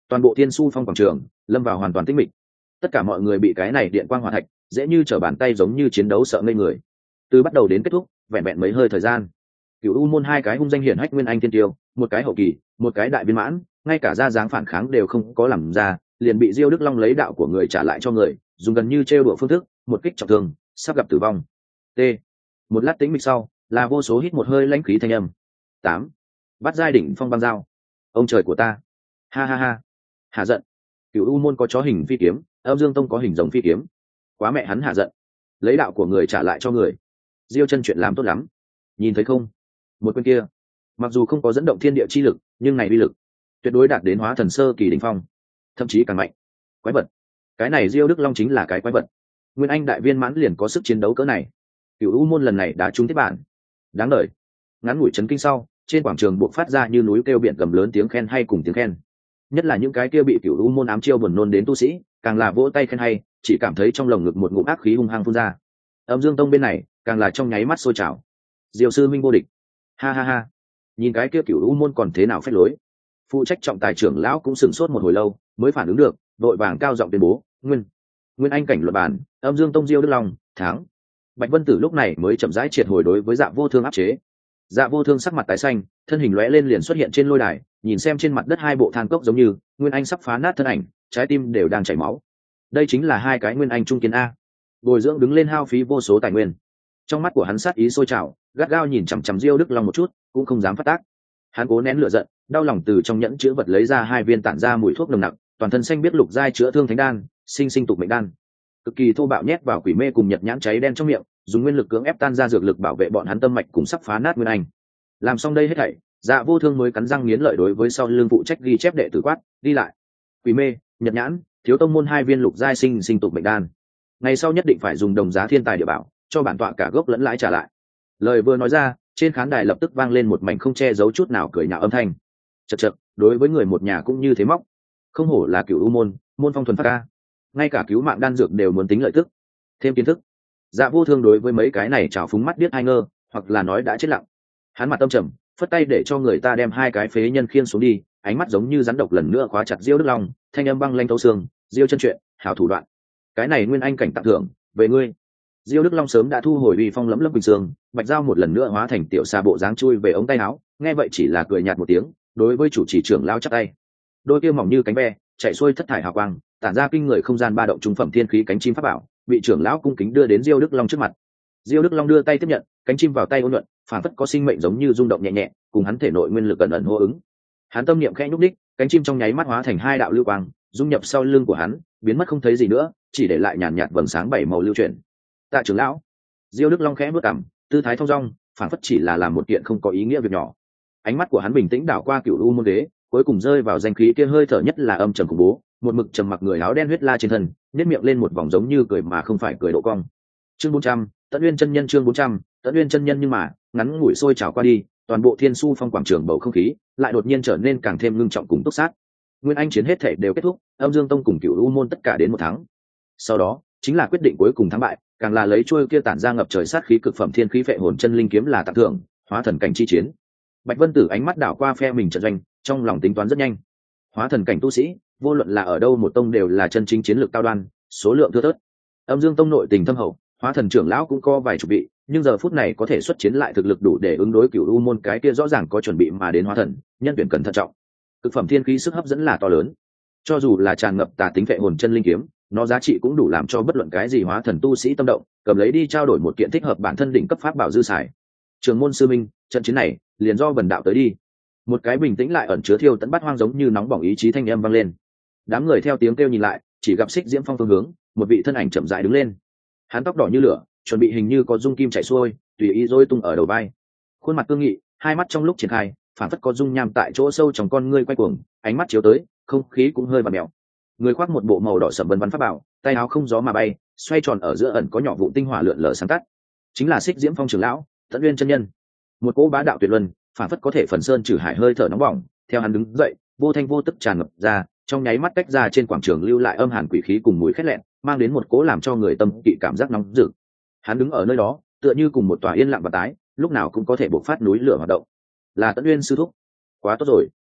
Toàn bộ thiên su phong quảng trường lâm vào hoàn toàn tĩnh mịch, tất cả mọi người bị cái này điện quang hỏa thạch dễ như trở bàn tay, giống như chiến đấu sợ ngây người. Từ bắt đầu đến kết thúc vẹn vẹn mấy hơi thời gian, cựu u môn hai cái hung danh hiển hách nguyên anh tiên tiêu, một cái hậu kỳ, một cái đại viên mãn, ngay cả ra dáng phản kháng đều không có làm ra, liền bị Diêu Đức Long lấy đạo của người trả lại cho người, dùng gần như trêu đùa phương thức một kích trọng thương, sắp gặp tử vong. T. Một lát tĩnh mịch sau, là vô số hít một hơi lãnh khí thanh âm. 8. Bắt giai đỉnh phong băng dao. Ông trời của ta. Ha ha ha. Hạ giận. Cựu u môn có chó hình phi kiếm, Âm Dương Tông có hình rồng phi kiếm. Quá mẹ hắn hạ giận. Lấy đạo của người trả lại cho người. Diêu chân chuyện làm tốt lắm. Nhìn thấy không? Một bên kia, mặc dù không có dẫn động thiên địa chi lực, nhưng này uy lực tuyệt đối đạt đến hóa thần sơ kỳ đỉnh phong, thậm chí càng mạnh. Quái vật. Cái này Diêu Đức Long chính là cái quái vật. Nguyên anh đại viên mãn liền có sức chiến đấu cỡ này. Cựu u môn lần này đã trúng tiếp bản. Đáng đời. Ngắn ngủi chấn kinh sau, trên quảng trường buộc phát ra như núi kêu biển gầm lớn tiếng khen hay cùng tiếng khen. Nhất là những cái kia bị cựu u môn ám chiêu buồn nôn đến tu sĩ, càng là vỗ tay khen hay, chỉ cảm thấy trong lồng ngực một ngụm ác khí hung hăng phun ra. Âm Dương Tông bên này càng là trong nháy mắt sôi trào. Diêu sư minh vô địch. Ha ha ha. Nhìn cái kia cựu u môn còn thế nào phách lối. Phụ trách trọng tài trưởng lão cũng sửng sốt một hồi lâu mới phản ứng được, đội vàng cao giọng tuyên bố nguyên anh cảnh luật bản, Âm Dương Tông Diêu Đức Long thắng. Bạch Vân Tử lúc này mới chậm rãi triệt hồi đối với Dạ Vô Thương áp chế. Dạ Vô Thương sắc mặt tái xanh, thân hình lóe lên liền xuất hiện trên lôi đài, nhìn xem trên mặt đất hai bộ than cốc giống như nguyên anh sắp phá nát thân ảnh, trái tim đều đang chảy máu. Đây chính là hai cái nguyên anh trung kiến a. Bồi dưỡng đứng lên hao phí vô số tài nguyên. Trong mắt của hắn sát ý sôi trào, gắt gao nhìn chằm chằm Diêu Đức Long một chút, cũng không dám phát tác. Hắn cố nén lửa giận, đau lòng từ trong nhẫn chứa vật lấy ra hai viên tản ra mùi thuốc nồng nặc, toàn thân xanh biết lục giai chữa thương thánh đan, sinh sinh tục mệnh đan. Cực kỳ thô bạo nhét vào quỷ mê cùng nhật nhãn cháy đen trong miệng, dùng nguyên lực cưỡng ép tan ra dược lực bảo vệ bọn hắn tâm mạch cùng sắp phá nát nguyên anh. Làm xong đây hết thảy, Dạ Vô Thương mới cắn răng nghiến lợi đối với sau lưng phụ trách ghi chép đệ tử quát, đi lại. Quỷ mê, nhật nhãn, thiếu tông môn hai viên lục giai sinh sinh tục mệnh đan. Ngày sau nhất định phải dùng đồng giá thiên tài địa bảo, cho bản tọa cả gốc lẫn lãi trả lại. Lời vừa nói ra, trên khán đài lập tức vang lên một mảnh không che giấu chút nào cười nhạo âm thanh. Chậc chậc, đối với người một nhà cũng như thế móc. Không hổ là cửu u môn, môn phong thuần phát ca. Ngay cả cứu mạng đan dược đều muốn tính lợi tức, thêm kiến thức. Dạ Vô Thương đối với mấy cái này trào phúng mắt biết hai ngơ, hoặc là nói đã chết lặng. Hắn mặt tâm trầm, phất tay để cho người ta đem hai cái phế nhân khiêng xuống đi, ánh mắt giống như rắn độc lần nữa khóa chặt Diêu Đức Long, thanh âm băng lanh thấu xương, Diêu chân chuyện, hảo thủ đoạn. Cái này nguyên anh cảnh tặng thưởng, về ngươi. Diêu Đức Long sớm đã thu hồi uy phong lẫm lẫm bình sương, bạch dao một lần nữa hóa thành tiểu xà bộ dáng chui về ống tay áo, nghe vậy chỉ là cười nhạt một tiếng, đối với chủ trì trưởng lao chắp tay. Đôi kia mỏng như cánh ve, chạy xuôi thất thải hào quang, tản ra kinh người không gian ba động trung phẩm thiên khí cánh chim pháp bảo, bị trưởng lão cung kính đưa đến Diêu Đức Long trước mặt. Diêu Đức Long đưa tay tiếp nhận, cánh chim vào tay ôn nhuận, phản phất có sinh mệnh giống như rung động nhẹ nhẹ, cùng hắn thể nội nguyên lực ẩn ẩn hô ứng. Hắn tâm niệm khẽ nhúc đích, cánh chim trong nháy mắt hóa thành hai đạo lưu quang, dung nhập sau lưng của hắn, biến mất không thấy gì nữa, chỉ để lại nhàn nhạt vầng sáng bảy màu lưu chuyển. Tạ trưởng lão. Diêu Đức Long khẽ bước cằm, tư thái thong dong, phản phất chỉ là làm một kiện không có ý nghĩa việc nhỏ. Ánh mắt của hắn bình tĩnh đảo qua cựu u môn đế, cuối cùng rơi vào danh khí kia hơi thở nhất là âm trầm khủng bố, một mực trầm mặc người áo đen huyết la trên thân, nhếch miệng lên một vòng giống như cười mà không phải cười độ cong. Chương 400, Tận Uyên chân nhân chương 400, Tận Uyên chân nhân nhưng mà, ngắn ngủi sôi trào qua đi, toàn bộ Thiên Su Phong quảng trường bầu không khí lại đột nhiên trở nên càng thêm ngưng trọng cùng túc sát. Nguyên Anh chiến hết thể đều kết thúc, Âm Dương Tông cùng Cửu U môn tất cả đến một tháng. Sau đó, chính là quyết định cuối cùng thắng bại, càng là lấy chuôi kia tản ra ngập trời sát khí cực phẩm thiên khí phệ hồn chân linh kiếm là tặng thưởng, hóa thần cảnh chi chiến. Bạch Vân Tử ánh mắt đảo qua phe mình trận doanh, trong lòng tính toán rất nhanh. Hóa thần cảnh tu sĩ, vô luận là ở đâu một tông đều là chân chính chiến lược cao đoan, số lượng thưa thớt. Âm Dương Tông nội tình thâm hậu, hóa thần trưởng lão cũng có vài chục vị, nhưng giờ phút này có thể xuất chiến lại thực lực đủ để ứng đối Cửu U môn cái kia rõ ràng có chuẩn bị mà đến hóa thần, nhân tuyển cẩn thận trọng. Cực phẩm thiên khí sức hấp dẫn là to lớn. Cho dù là tràn ngập tà tính phệ hồn chân linh kiếm, nó giá trị cũng đủ làm cho bất luận cái gì hóa thần tu sĩ tâm động, cầm lấy đi trao đổi một kiện thích hợp bản thân đỉnh cấp pháp bảo dư xài. Trường môn sư minh, trận chiến này liền do Vân đạo tới đi. Một cái bình tĩnh lại ẩn chứa thiêu tận bắt hoang giống như nóng bỏng ý chí thanh âm vang lên. Đám người theo tiếng kêu nhìn lại, chỉ gặp Xích Diễm Phong phương hướng, một vị thân ảnh chậm rãi đứng lên. Hắn tóc đỏ như lửa, chuẩn bị hình như có dung kim chảy xuôi, tùy ý rối tung ở đầu vai. Khuôn mặt cương nghị, hai mắt trong lúc triển khai, phản phất có dung nham tại chỗ sâu trong con ngươi quay cuồng, ánh mắt chiếu tới, không khí cũng hơi vặn mèo. Người khoác một bộ màu đỏ sẫm vân vân pháp bảo, tay áo không gió mà bay, xoay tròn ở giữa ẩn có nhỏ vụ tinh hỏa lượn lờ sáng tắt. Chính là Xích Diễm Phong trưởng lão, Tận Uyên chân nhân. Một cỗ bá đạo tuyệt luân, phản phất có thể phần sơn trừ hải hơi thở nóng bỏng, theo hắn đứng dậy, vô thanh vô tức tràn ngập ra, trong nháy mắt tách ra trên quảng trường lưu lại âm hàn quỷ khí cùng mùi khét lẹn, mang đến một cỗ làm cho người tâm kỵ cảm giác nóng rực. Hắn đứng ở nơi đó, tựa như cùng một tòa yên lặng và tái, lúc nào cũng có thể bộc phát núi lửa hoạt động. Là Tận Uyên sư thúc. Quá tốt rồi.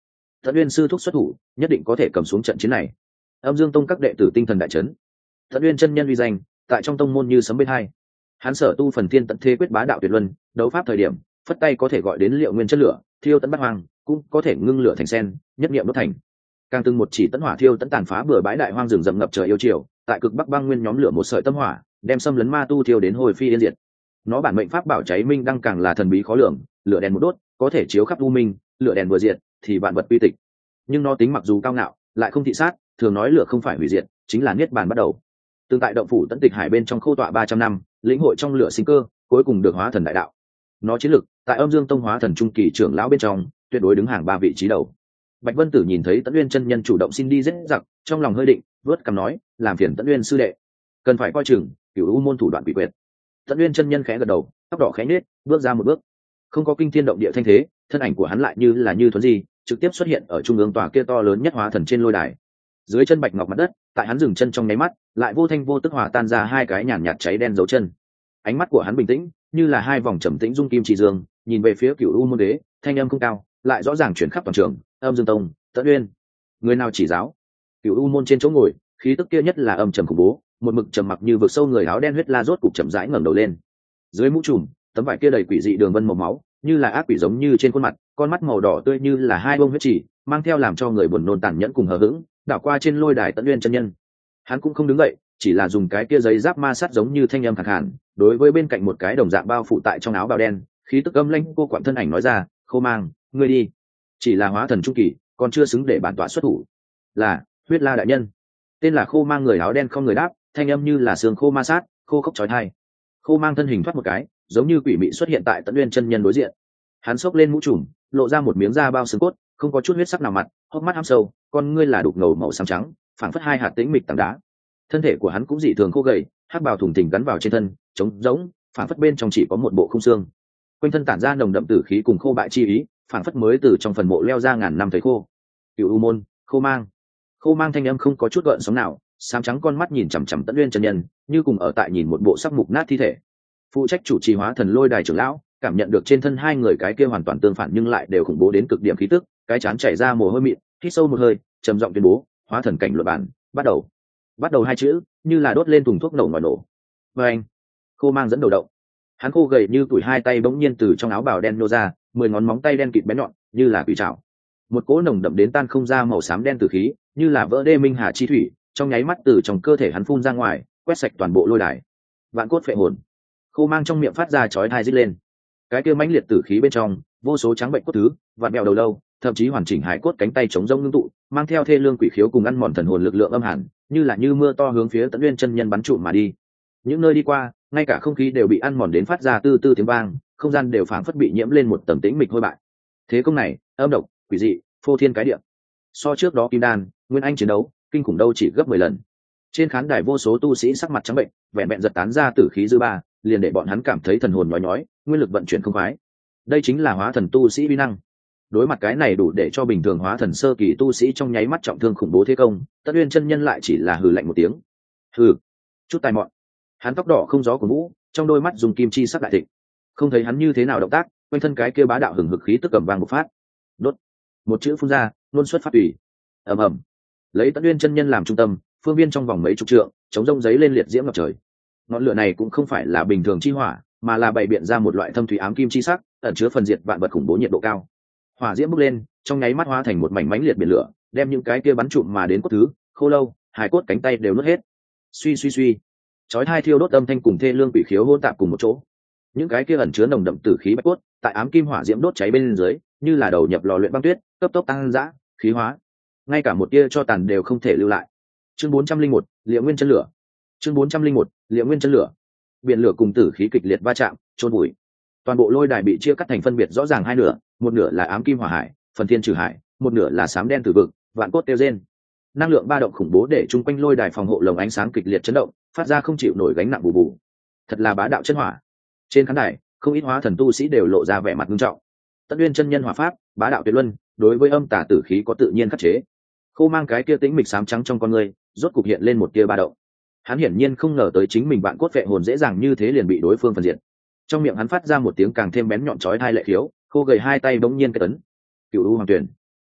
Tận Uyên sư thúc xuất thủ, nhất định có thể cầm xuống trận chiến này. Âm Dương tông các đệ tử tinh thần đại chấn. Tận Uyên chân nhân uy danh tại trong tông môn như sấm bên hai. Hắn sở tu phần thiên tận thế quyết bá đạo tuyệt luân, đấu pháp thời điểm phất tay có thể gọi đến liệu nguyên chất lửa, thiêu tận bát hoang, cũng có thể ngưng lửa thành sen, nhất niệm đốt thành. Càng từng một chỉ tận hỏa thiêu tận tàn phá bừa bãi đại hoang rừng rậm ngập trời yêu triều, tại cực bắc băng nguyên nhóm lửa một sợi tâm hỏa, đem xâm lấn ma tu thiêu đến hồi phi yên diệt. Nó bản mệnh pháp bảo cháy minh đăng càng là thần bí khó lường, lửa đèn một đốt có thể chiếu khắp u minh, lửa đèn vừa diệt thì vạn vật quy tịch. Nhưng nó tính mặc dù cao ngạo, lại không thị sát, thường nói lửa không phải hủy diệt, chính là niết bàn bắt đầu. Tương tại động phủ tận tịch hải bên trong khô tọa 300 năm, lĩnh hội trong lửa sinh cơ, cuối cùng được hóa thần đại đạo. Nó chiến lực tại Âm Dương tông hóa thần trung kỳ trưởng lão bên trong, tuyệt đối đứng hàng 3 vị trí đầu. Bạch Vân Tử nhìn thấy Tấn Uyên chân nhân chủ động xin đi giết giặc, trong lòng hơi định, vớt cằm nói, làm phiền Tấn Uyên sư đệ, cần phải coi chừng Cửu U môn thủ đoạn quỷ quyệt. Tấn Uyên chân nhân khẽ gật đầu, tóc đỏ khẽ nhếch, bước ra một bước. Không có kinh thiên động địa thanh thế, thân ảnh của hắn lại như thuấn di, trực tiếp xuất hiện ở trung ương tòa kia to lớn nhất hóa thần trên lôi đài. Dưới chân bạch ngọc mặt đất, tại hắn dừng chân trong nháy mắt, lại vô thanh vô tức hòa tan ra 2 cái nhàn nhạt cháy đen dấu chân. Ánh mắt của hắn bình tĩnh, như là 2 vòng trầm tĩnh dung kim chỉ dương, nhìn về phía Cửu U môn đế, thanh âm không cao, lại rõ ràng chuyển khắp toàn trường. Âm Dương tông, Tấn Uyên, người nào chỉ giáo? Cửu U môn trên chỗ ngồi, khí tức kia nhất là âm trầm khủng bố, một mực trầm mặc như vực sâu người áo đen huyết la rốt cục chậm rãi ngẩng đầu lên. Dưới mũ trùm, tấm vải kia đầy quỷ dị đường vân màu máu, như là ác quỷ giống như trên khuôn mặt, con mắt màu đỏ tươi như là 2 bông huyết chỉ, mang theo làm cho người buồn nôn tàn nhẫn cùng hờ hững, đảo qua trên lôi đài Tấn Uyên chân nhân. Hắn cũng không đứng dậy, chỉ là dùng cái kia giấy giáp ma sát giống như thanh âm khàn khàn, đối với bên cạnh một cái đồng dạng bao phủ tại trong áo bào đen, khí tức âm lãnh cô quặn thân ảnh nói ra, "Khô Mang, ngươi đi." Chỉ là hóa thần trung kỳ, còn chưa xứng để bản tọa xuất thủ. Là huyết la đại nhân. Tên là Khô Mang người áo đen không người đáp, thanh âm như là xương khô ma sát, khô khốc chói tai. Khô Mang thân hình thoát một cái, giống như quỷ mị xuất hiện tại Tấn Uyên chân nhân đối diện. Hắn xốc lên mũ trùm, lộ ra một miếng da bao xương cốt, không có chút huyết sắc nào mặt, hốc mắt hăm sâu, con ngươi là đục ngầu màu xám trắng, phảng phất 2 hạt tĩnh mịch tảng đá. Thân thể của hắn cũng dị thường khô gầy, hắc bào thùng thình gắn vào trên thân, trống rỗng, phảng phất bên trong chỉ có một bộ khung xương. Quanh thân tản ra nồng đậm tử khí cùng khô bại chi ý, phảng phất mới từ trong phần mộ leo ra ngàn năm thấy khô. Cửu U môn, Khô Mang. Khô Mang thanh âm không có chút gợn sóng nào, xám trắng con mắt nhìn chằm chằm Tấn Uyên chân nhân, như cùng ở tại nhìn một bộ sắc mục nát thi thể. Phụ trách chủ trì hóa thần lôi đài trưởng lão, cảm nhận được trên thân 2 người cái kia hoàn toàn tương phản nhưng lại đều khủng bố đến cực điểm khí tức, cái chán chảy ra mồ hôi mịn, hít sâu một hơi, trầm giọng tuyên bố, hóa thần cảnh luận bản, bắt đầu. Bắt đầu 2 chữ, như là đốt lên thùng thuốc nổ ngòi nổ. Và anh, Khô Mang dẫn đầu động. Hắn khô gầy như tuổi 2 tay bỗng nhiên từ trong áo bào đen nô ra, 10 ngón móng tay đen kịt bén nhọn, như là quỷ trảo. Một cỗ nồng đậm đến tan không ra màu xám đen tử khí, như là vỡ đê minh hà chi thủy, trong nháy mắt từ trong cơ thể hắn phun ra ngoài, quét sạch toàn bộ lôi đài. Vạn cốt phệ hồn. Khô Mang trong miệng phát ra chói tai rít lên. Cái kia mãnh liệt tử khí bên trong, vô số trắng bệnh cốt thứ, vạn mèo đầu lâu, thậm chí hoàn chỉnh hải cốt cánh tay chống rông ngưng tụ, mang theo thê lương quỷ khiếu cùng ăn mòn thần hồn lực lượng âm hàn, như mưa to hướng phía Tấn Uyên chân nhân bắn trụm mà đi. Những nơi đi qua, ngay cả không khí đều bị ăn mòn đến phát ra tư tư tiếng vang, không gian đều phảng phất bị nhiễm lên một tầng tĩnh mịch hôi bại. Thế công này, âm độc, quỷ dị, phô thiên cái địa. So trước đó Kim Đan, Nguyên Anh chiến đấu, kinh khủng đâu chỉ gấp 10 lần. Trên khán đài vô số tu sĩ sắc mặt trắng bệnh, vẹn vẹn giật tán ra tử khí dư ba, liền để bọn hắn cảm thấy thần hồn nhói nhói, nguyên lực vận chuyển không khoái. Đây chính là hóa thần tu sĩ uy năng. Đối mặt cái này đủ để cho bình thường hóa thần sơ kỳ tu sĩ trong nháy mắt trọng thương khủng bố thế công, Tấn Uyên chân nhân lại chỉ là hừ lạnh một tiếng. Hừ, chút tài mọn. Hắn tóc đỏ không gió của mũ, trong đôi mắt dùng kim chi sắc đại thịnh. Không thấy hắn như thế nào động tác, quanh thân cái kia bá đạo hừng hực khí tức cầm vang một phát. Đốt. Một chữ phun ra, luôn xuất phát ủy. Ầm ầm. Lấy Tấn Uyên chân nhân làm trung tâm, phương viên trong vòng mấy chục trượng, chống rông giấy lên liệt diễm ngập trời. Ngọn lửa này cũng không phải là bình thường chi hỏa, mà là bày biện ra một loại thâm thủy ám kim chi sắc, ẩn chứa phần diệt vạn vật khủng bố nhiệt độ cao. Hỏa diễm bốc lên, trong nháy mắt hóa thành một mảnh mãnh liệt biển lửa, đem những cái kia bắn trụm mà đến cốt thứ, khô lâu, hài cốt cánh tay đều nuốt hết. Suy suy suy, chói tai thiêu đốt âm thanh cùng thê lương quỷ khiếu hỗn tạp cùng một chỗ. Những cái kia ẩn chứa nồng đậm tử khí bạch cốt, tại ám kim hỏa diễm đốt cháy bên dưới, như là đầu nhập lò luyện băng tuyết, cấp tốc tăng dã, khí hóa. Ngay cả một tia cho tàn đều không thể lưu lại. Chương 401, Liễu Nguyên chân lửa. Chương 401, Liễu Nguyên chân lửa. Biển lửa cùng tử khí kịch liệt va chạm, chôn bụi. Toàn bộ lôi đài bị chia cắt thành phân biệt rõ ràng 2 nửa, một nửa là ám kim hỏa hải, phần thiên trừ hải, một nửa là xám đen tử vực, vạn cốt tiêu rên. Năng lượng ba động khủng bố để chung quanh lôi đài phòng hộ lồng ánh sáng kịch liệt chấn động, phát ra không chịu nổi gánh nặng bù bù. Thật là bá đạo chân hỏa. Trên khán đài, không ít hóa thần tu sĩ đều lộ ra vẻ mặt nghiêm trọng. Tấn Uyên chân nhân hỏa pháp, bá đạo tuyệt luân, đối với âm tà tử khí có tự nhiên khắc chế. Khô Mang cái kia tĩnh mịch xám trắng trong con người, rốt cục hiện lên một tia ba động. Hắn hiển nhiên không ngờ tới chính mình vạn cốt vệ hồn dễ dàng như thế liền bị đối phương phân diệt. Trong miệng hắn phát ra một tiếng càng thêm bén nhọn chói tai lệ khiếu, khô gầy 2 tay bỗng nhiên cái tấn. Cửu U Hoàng Tuyển.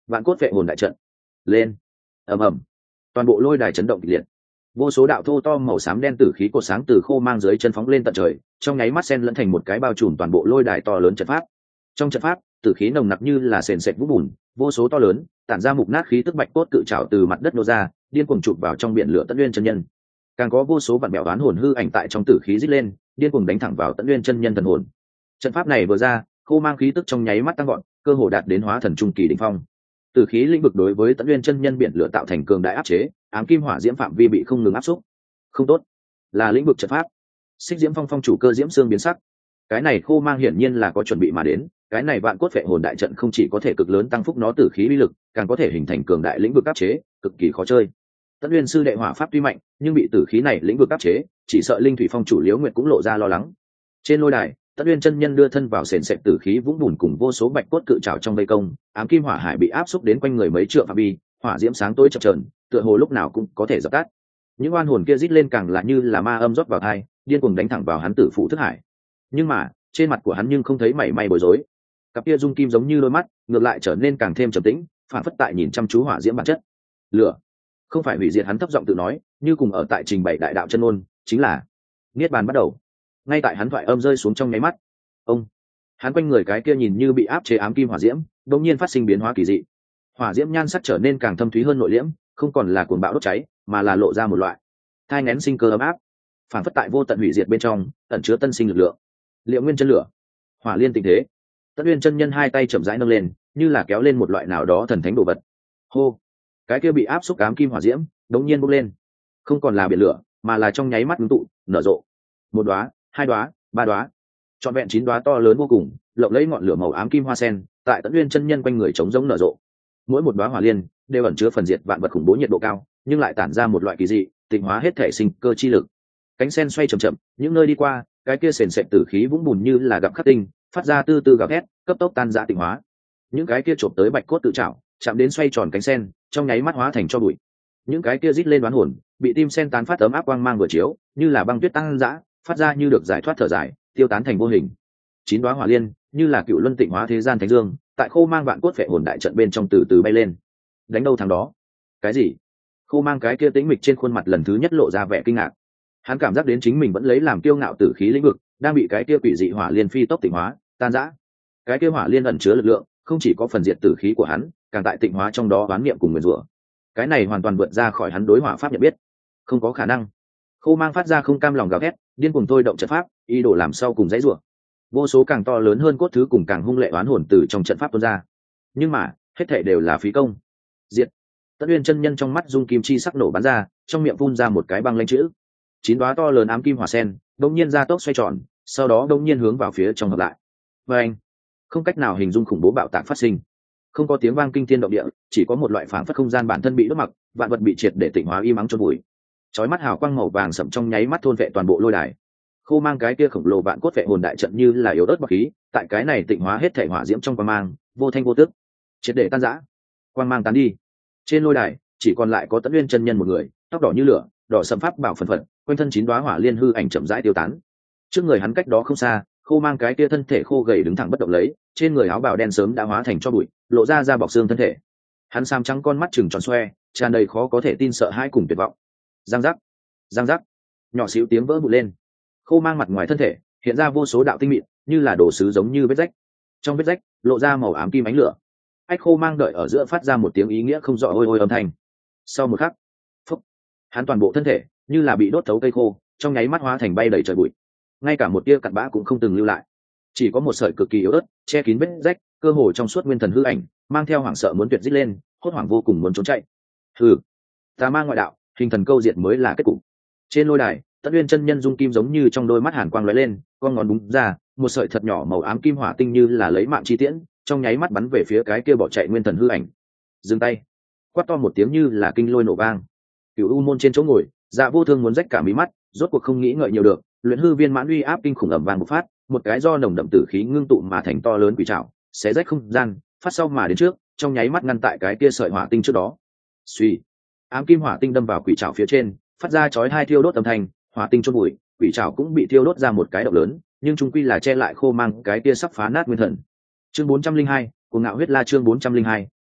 Vạn cốt vệ hồn đại trận lên. Ầm ầm, toàn bộ lôi đài chấn động kịch liệt, vô số đạo thô to màu xám đen tử khí cột sáng từ khô mang dưới chân phóng lên tận trời, trong nháy mắt xen lẫn thành một cái bao trùm toàn bộ lôi đài to lớn trận pháp. Trong trận pháp, tử khí nồng nặc như là sền sệt vũ bùn, vô số to lớn tản ra mục nát khí tức bạch cốt cự trảo từ mặt đất nô ra, điên cuồng chụp vào trong biển lửa Tẫn Nguyên chân nhân. Càng có vô số vạn bèo đoán hồn hư ảnh tại trong tử khí rít lên, điên cuồng đánh thẳng vào Tẫn Nguyên chân nhân thần hồn. Trận pháp này vừa ra, khô mang khí tức trong nháy mắt tăng gọn, cơ hồ đạt đến hóa thần trung kỳ đỉnh phong. Tử khí lĩnh vực đối với Tẫn Nguyên chân nhân biển lửa tạo thành cường đại áp chế, ám kim hỏa diễm phạm vi bị không ngừng áp xúc. Không tốt, là lĩnh vực trận pháp. Xích Diễm Phong phong chủ Cơ Diễm Xương biến sắc. Cái này khô mang hiển nhiên là có chuẩn bị mà đến, cái này vạn cốt vệ hồn đại trận không chỉ có thể cực lớn tăng phúc nó tử khí uy lực, càng có thể hình thành cường đại lĩnh vực áp chế, cực kỳ khó chơi. Tẫn Nguyên sư đệ hỏa pháp tuy mạnh, nhưng bị tử khí này lĩnh vực áp chế, chỉ sợ Linh Thủy Phong chủ Liễu Nguyệt cũng lộ ra lo lắng. Trên lôi đài, Tẫn Nguyên chân nhân đưa thân vào sền sệt tử khí vũng bùn cùng vô số bạch cốt cự trảo trong vây công, ám kim hỏa hải bị áp xúc đến quanh người mấy trượng phạm vi, hỏa diễm sáng tối chập chờn, tựa hồ lúc nào cũng có thể dập tắt. Những oan hồn kia rít lên càng là như là ma âm rót vào tai, điên cuồng đánh thẳng vào hắn tử phụ thức hải. Nhưng mà, trên mặt của hắn nhưng không thấy mảy may bối rối. Cặp kia dung kim giống như đôi mắt, ngược lại trở nên càng thêm trầm tĩnh, phản phất tại nhìn chăm chú hỏa diễm bản chất. Lửa, không phải hủy diệt, hắn thấp giọng tự nói, như cùng ở tại trình bày đại đạo chân ngôn, chính là niết bàn bắt đầu. Ngay tại hắn thoại âm rơi xuống trong nháy mắt, ông, hắn quanh người cái kia nhìn như bị áp chế ám kim hỏa diễm, đột nhiên phát sinh biến hóa kỳ dị. Hỏa diễm nhan sắc trở nên càng thâm thúy hơn nội liễm, không còn là cuồng bạo đốt cháy, mà là lộ ra một loại thai nghén sinh cơ ấm áp, phản phất tại vô tận hủy diệt bên trong ẩn chứa tân sinh lực lượng. Liệu nguyên chân lửa, hỏa liên tình thế. Tẫn Nguyên chân nhân hai tay chậm rãi nâng lên, như là kéo lên một loại nào đó thần thánh đồ vật. Hô, cái kia bị áp xúc ám kim hỏa diễm đống nhiên bốc lên, không còn là biển lửa, mà là trong nháy mắt ngưng tụ nở rộ. Một đóa, hai đóa, ba đóa, trọn vẹn 9 đóa to lớn vô cùng, lộng lẫy ngọn lửa màu ám kim hoa sen tại Tẫn Nguyên chân nhân quanh người trống rỗng nở rộ. Mỗi một đóa hỏa liên đều ẩn chứa phần diệt vạn vật khủng bố nhiệt độ cao, nhưng lại tản ra một loại kỳ dị tịnh hóa hết thể sinh cơ chi lực. Cánh sen xoay chậm chậm, những nơi đi qua, cái kia sền sệt tử khí vũng bùn như là gặp khắc tinh, phát ra từ từ gào thét, cấp tốc tan rã tịnh hóa. Những cái kia chộp tới bạch cốt tự trảo, chạm đến xoay tròn cánh sen, trong nháy mắt hóa thành cho bụi. Những cái kia rít lên đoán hồn, bị tim sen tán phát ấm áp quang mang vừa chiếu, như là băng tuyết tăng rã, phát ra như được giải thoát thở dài, tiêu tán thành vô hình. 9 đóa hỏa liên, như là cựu luân tịnh hóa thế gian thánh dương, tại khô mang vạn cốt phệ hồn đại trận bên trong từ từ bay lên. Đánh đâu thắng đó. Cái gì? Khô mang cái kia tĩnh mịch trên khuôn mặt lần thứ nhất lộ ra vẻ kinh ngạc. Hắn cảm giác đến chính mình vẫn lấy làm kiêu ngạo tử khí lĩnh vực, đang bị cái kia quỷ dị hỏa liên phi tốc tịnh hóa, tan rã. Cái kia hỏa liên ẩn chứa lực lượng, không chỉ có phần diệt tử khí của hắn, càng tại tịnh hóa trong đó oán niệm cùng nguyền rủa. Cái này hoàn toàn vượt ra khỏi hắn đối hỏa pháp nhận biết. Không có khả năng. Khô mang phát ra không cam lòng gào thét, điên cuồng thôi động trận pháp, ý đồ làm sau cùng dãy rủa. Vô số càng to lớn hơn cốt thứ cùng càng hung lệ oán hồn từ trong trận pháp tuôn ra. Nhưng mà, hết thảy đều là phí công. Diệt. Tẫn Nguyên chân nhân trong mắt dung kim chi sắc nổ bắn ra, trong miệng phun ra một cái băng lãnh chữ. 9 đóa to lớn ám kim hỏa sen, đột nhiên ra tốc xoay tròn, sau đó đột nhiên hướng vào phía trong hợp lại. Và anh, không cách nào hình dung khủng bố bạo tạc phát sinh. Không có tiếng vang kinh thiên động địa, chỉ có một loại phảng phất không gian bản thân bị đốt mặc, vạn vật bị triệt để tịnh hóa y mắng chôn vùi. Chói mắt hào quang màu vàng sẫm trong nháy mắt thôn vệ toàn bộ lôi đài. Khô mang cái kia khổng lồ vạn cốt vệ hồn đại trận như là yếu ớt bạc khí, tại cái này tịnh hóa hết thể hỏa diễm trong quang mang, vô thanh vô tức, triệt để tan rã. Quang mang tán đi. Trên lôi đài, chỉ còn lại có Tẫn Nguyên chân nhân một người, tóc đỏ như lửa, đỏ sẫm pháp bảo phần phật, quanh thân 9 đóa hỏa liên hư ảnh chậm rãi tiêu tán. Trước người hắn cách đó không xa, khô mang cái kia thân thể khô gầy đứng thẳng bất động lấy, trên người áo bào đen sớm đã hóa thành tro bụi, lộ ra da bọc xương thân thể. Hắn sam trắng con mắt trừng tròn xoe, tràn đầy khó có thể tin sợ hãi cùng tuyệt vọng. Giang giác, giang giác, nhỏ xíu tiếng vỡ vụn lên. Khô mang mặt ngoài thân thể hiện ra vô số đạo tinh mịn, như là đồ sứ giống như vết rách. Trong vết rách lộ ra màu ám kim ánh lửa. Ách khô mang đợi ở giữa phát ra một tiếng ý nghĩa không rõ ôi ôi âm thanh. Sau một khắc, phúc, hắn toàn bộ thân thể như là bị đốt thấu cây khô, trong nháy mắt hóa thành bay đầy trời bụi. Ngay cả một tia cặn bã cũng không từng lưu lại, chỉ có một sợi cực kỳ yếu ớt che kín vết rách, cơ hồ trong suốt nguyên thần hư ảnh, mang theo hoảng sợ muốn tuyệt dít lên, hốt hoảng vô cùng muốn trốn chạy. Hừ, tà ma ngoại đạo, hình thần câu diệt mới là kết cục. Trên lôi đài, Tẫn Nguyên chân nhân dung kim giống như trong đôi mắt hàn quang lóe lên, con ngón búng ra, một sợi thật nhỏ màu ám kim hỏa tinh như là lấy mạng chi tiễn, trong nháy mắt bắn về phía cái kia bỏ chạy nguyên thần hư ảnh. Dừng tay! Quát to một tiếng như là kinh lôi nổ vang. Cửu U môn trên chỗ ngồi, Dạ Vô Thương muốn rách cả mí mắt, rốt cuộc không nghĩ ngợi nhiều được, luyện hư viên mãn uy áp kinh khủng ầm vang bộc phát, một cái do nồng đậm tử khí ngưng tụ mà thành to lớn quỷ trảo, xé rách không gian, phát sau mà đến trước, trong nháy mắt ngăn tại cái kia sợi hỏa tinh trước đó. Suy, ám kim hỏa tinh đâm vào quỷ trảo phía trên, phát ra chói hai thiêu đốt âm thanh, hỏa tinh chôn bụi, quỷ trảo cũng bị thiêu đốt ra một cái động lớn, nhưng chung quy là che lại khô mang cái kia sắp phá nát nguyên thần. Chương 402, cuồng ngạo huyết la chương 402,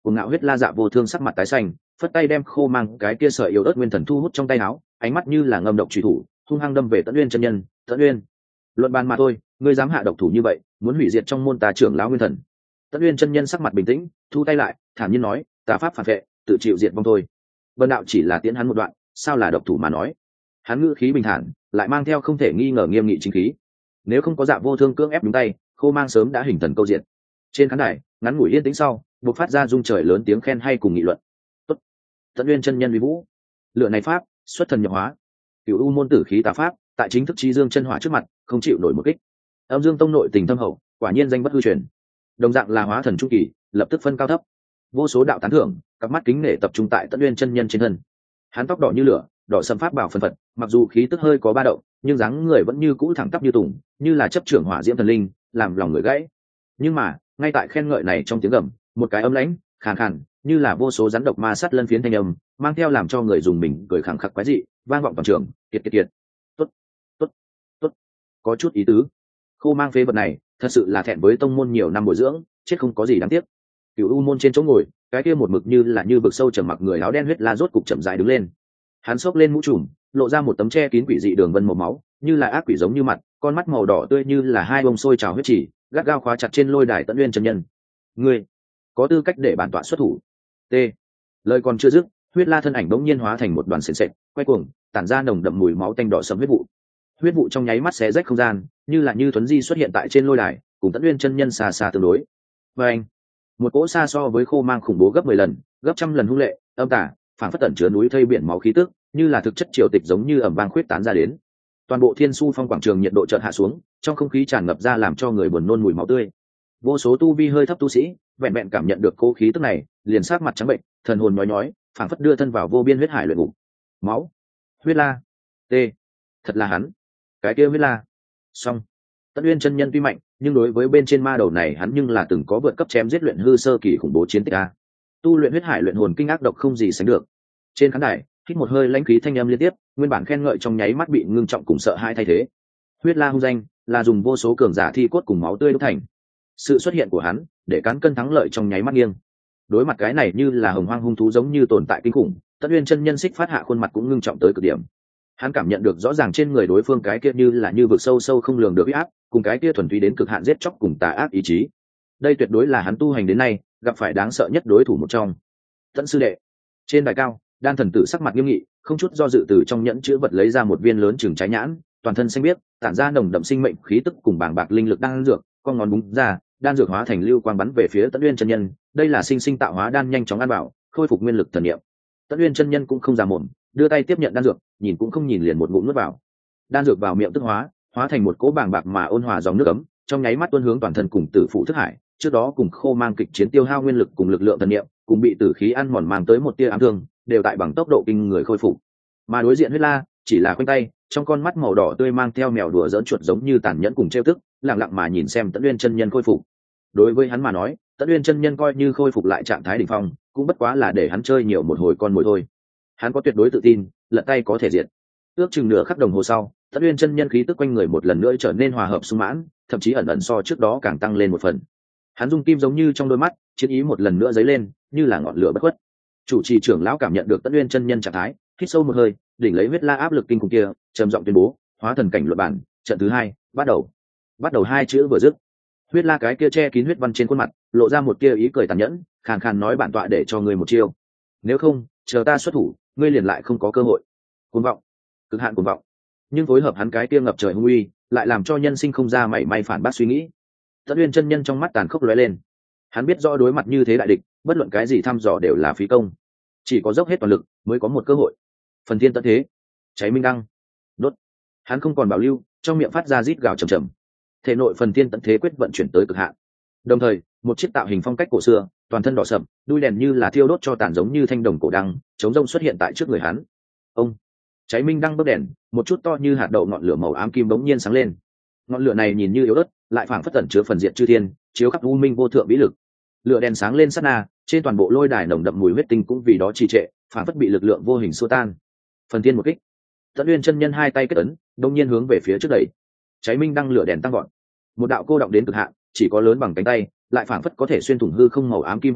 cuồng ngạo huyết la dạ vô thương sắc mặt tái xanh, phất tay đem khô mang cái kia sợi yếu ớt nguyên thần thu hút trong tay áo, ánh mắt như là ngâm độc truy thủ hung hăng đâm về Tẫn Uyên chân nhân. Tẫn Uyên, luận bàn mà thôi, ngươi dám hạ độc thủ như vậy, muốn hủy diệt trong môn ta trưởng lão nguyên thần. Tẫn Uyên chân nhân sắc mặt bình tĩnh, thu tay lại, thản nhiên nói, tà pháp phản vệ, tự chịu diệt vong thôi. Vân đạo chỉ là tiễn hắn một đoạn, sao là độc thủ mà nói. Hắn ngữ khí bình thản, lại mang theo không thể nghi ngờ nghiêm nghị chính khí. Nếu không có Dạ vô thương cưỡng ép đúng tay, khô mang sớm đã hình thần câu diện. Trên khán đài, ngắn ngủi yên tĩnh sau, bộc phát ra rung trời lớn tiếng khen hay cùng nghị luận. Tốt, Tẫn Uyên chân nhân uy vũ, lựa này pháp xuất thần nhập hóa, cửu u môn tử khí tà pháp, tại chính thức chi dương chân hỏa trước mặt không chịu nổi một kích. Âm dương tông nội tình thâm hậu, quả nhiên danh bất hư truyền. Đồng dạng là hóa thần trung kỳ, lập tức phân cao thấp. Vô số đạo tán thưởng, cặp mắt kính nể tập trung tại Tẫn Uyên chân nhân trên thân. Hắn tóc đỏ như lửa, đỏ sẫm pháp bảo phân phật, mặc dù khí tức hơi có ba động, nhưng dáng người vẫn như cũ thẳng tắp như tùng, như là chấp trưởng hỏa diễm thần linh, làm lòng người gãy. Nhưng mà, ngay tại khen ngợi này trong tiếng gầm, một cái âm lãnh, khàn khàn, như là vô số rắn độc ma sát lân phiến thanh âm, mang theo làm cho người dùng mình cười khẳng khặc quái dị, vang vọng toàn trường. Kiệt kiệt kiệt. Tốt, tốt, tốt, có chút ý tứ. Khô mang phế vật này, thật sự là thẹn với tông môn nhiều năm bồi dưỡng, chết không có gì đáng tiếc. Cửu u môn trên chỗ ngồi, cái kia một mực như vực sâu trầm mặc người áo đen huyết la rốt cục chậm rãi đứng lên. Hắn xốc lên mũ trùm, lộ ra một tấm che kín quỷ dị đường vân màu máu, như là ác quỷ giống như mặt, con mắt màu đỏ tươi như là hai bông sôi trào huyết chỉ, gắt gao khóa chặt trên lôi đài Tẫn Uyên chân nhân. Ngươi có tư cách để bản tọa xuất thủ. T. Lời còn chưa dứt, huyết la thân ảnh bỗng nhiên hóa thành một đoàn sền sệt, quay cuồng, tản ra nồng đậm mùi máu tanh đỏ sẫm huyết vụ. Huyết vụ trong nháy mắt xé rách không gian, như thuấn di xuất hiện tại trên lôi đài, cùng Tẫn Uyên chân nhân xa xa tương đối. Và anh, một cỗ xa so với khô mang khủng bố gấp 10 lần, gấp trăm lần hung lệ, âm tả, phản phất tẩn chứa núi thây biển máu khí tức, như là thực chất triều tịch giống như ẩm vang khuyết tán ra đến. Toàn bộ Thiên Su Phong quảng trường nhiệt độ chợt hạ xuống, trong không khí tràn ngập ra làm cho người buồn nôn mùi máu tươi. Vô số tu vi hơi thấp tu sĩ, vẹn vẹn cảm nhận được cỗ khí tức này, liền sát mặt trắng bệnh, thần hồn nhói nhói, phản phất đưa thân vào vô biên huyết hải luyện ngục. Máu, huyết la, t, thật là hắn, cái kia huyết la. Xong, Tẫn Uyên chân nhân tuy mạnh, nhưng đối với bên trên ma đầu này hắn nhưng là từng có vượt cấp chém giết luyện hư sơ kỳ khủng bố chiến tích a. Tu luyện huyết hải luyện hồn kinh ác độc không gì sánh được. Trên khán đài, hít một hơi lãnh khí thanh âm liên tiếp, nguyên bản khen ngợi trong nháy mắt bị ngưng trọng cùng sợ hãi thay thế. Huyết la hung danh là dùng vô số cường giả thi cốt cùng máu tươi đúc thành. Sự xuất hiện của hắn để cán cân thắng lợi trong nháy mắt nghiêng. Đối mặt cái này như là hồng hoang hung thú giống như tồn tại kinh khủng, Tẫn Uyên chân nhân xích phát hạ khuôn mặt cũng ngưng trọng tới cực điểm. Hắn cảm nhận được rõ ràng trên người đối phương cái kia như vực sâu sâu không lường được uy áp, cùng cái kia thuần túy đến cực hạn giết chóc cùng tà ác ý chí. Đây tuyệt đối là hắn tu hành đến nay gặp phải đáng sợ nhất đối thủ một trong. Tẫn sư đệ. Trên đài cao, Đan thần tử sắc mặt nghiêm nghị, không chút do dự từ trong nhẫn chứa vật lấy ra một viên lớn chừng trái nhãn, toàn thân xanh biếc, tản ra nồng đậm sinh mệnh khí tức cùng bàng bạc linh lực đan dược, con ngón búng ra, đan dược hóa thành lưu quang bắn về phía Tẫn Uyên chân nhân. Đây là sinh sinh tạo hóa đan nhanh chóng ăn bảo, khôi phục nguyên lực thần niệm. Tẫn Uyên chân nhân cũng không già mồm, đưa tay tiếp nhận đan dược, nhìn cũng không nhìn liền một ngụm nuốt vào. Đan dược vào miệng tức hóa thành một cỗ bàng bạc mà ôn hòa dòng nước ấm, trong nháy mắt tuôn hướng toàn thân cùng tử phụ thức hải. Trước đó cùng khô mang kịch chiến tiêu hao nguyên lực cùng lực lượng thần niệm, cùng bị tử khí ăn mòn mang tới một tia ám thương, đều tại bằng tốc độ kinh người khôi phục. Mà đối diện huyết la chỉ là khoanh tay, trong con mắt màu đỏ tươi mang theo mèo đùa giỡn chuột giống như tàn nhẫn cùng trêu tức, lặng lặng mà nhìn xem Tẫn Uyên chân nhân khôi phục. Đối với hắn mà nói, Tẫn Uyên chân nhân coi như khôi phục lại trạng thái đỉnh phong, cũng bất quá là để hắn chơi nhiều một hồi con mồi thôi. Hắn có tuyệt đối tự tin, lật tay có thể diệt. Ước chừng nửa khắc đồng hồ sau, Tẫn Uyên chân nhân khí tức quanh người một lần nữa trở nên hòa hợp sung mãn, thậm chí ẩn ẩn so trước đó càng tăng lên một phần. Hắn dung kim giống như trong đôi mắt, chiến ý một lần nữa dấy lên, như là ngọn lửa bất khuất. Chủ trì trưởng lão cảm nhận được Tẫn Uyên chân nhân trạng thái, hít sâu một hơi, đỉnh lấy huyết la áp lực kinh khủng kia, trầm giọng tuyên bố, hóa thần cảnh luận bản, trận thứ 2, bắt đầu. Bắt đầu hai chữ vừa dứt, huyết la cái kia che kín huyết văn trên khuôn mặt, lộ ra một tia ý cười tàn nhẫn, khàn khàn nói bản tọa để cho ngươi một chiêu. Nếu không, chờ ta xuất thủ, ngươi liền lại không có cơ hội. Cuồng vọng, cực hạn cuồng vọng. Nhưng phối hợp hắn cái kia ngập trời hung uy, lại làm cho nhân sinh không ra mảy may phản bác suy nghĩ. Tẫn Uyên chân nhân trong mắt tàn khốc lóe lên. Hắn biết rõ đối mặt như thế đại địch, bất luận cái gì thăm dò đều là phí công, chỉ có dốc hết toàn lực mới có một cơ hội. Phần thiên tận thế, cháy minh đăng, đốt. Hắn không còn bảo lưu, trong miệng phát ra rít gào trầm trầm. Thể nội phần thiên tận thế quyết vận chuyển tới cực hạn. Đồng thời, một chiếc tạo hình phong cách cổ xưa, toàn thân đỏ sậm, đuôi đèn như là thiêu đốt cho tàn giống như thanh đồng cổ đăng, chống rông xuất hiện tại trước người hắn. Ông, cháy minh đăng bấc đèn, một chút to như hạt đậu ngọn lửa màu ám kim bỗng nhiên sáng lên. Ngọn lửa này nhìn như yếu ớt, lại phảng phất tẩn chứa phần diệt chư thiên, chiếu khắp u minh vô thượng vĩ lực. Lửa đèn sáng lên sát na, trên toàn bộ lôi đài nồng đậm mùi huyết tinh cũng vì đó trì trệ, phảng phất bị lực lượng vô hình xua tan. Phần thiên một kích. Tẫn Uyên chân nhân hai tay kết ấn, đông nhiên hướng về phía trước đẩy. Cháy minh đăng lửa đèn tăng vọt. Một đạo cô động đến cực hạn, chỉ có lớn bằng cánh tay, lại phảng phất có thể xuyên thủng hư không màu ám kim hỏa trụ,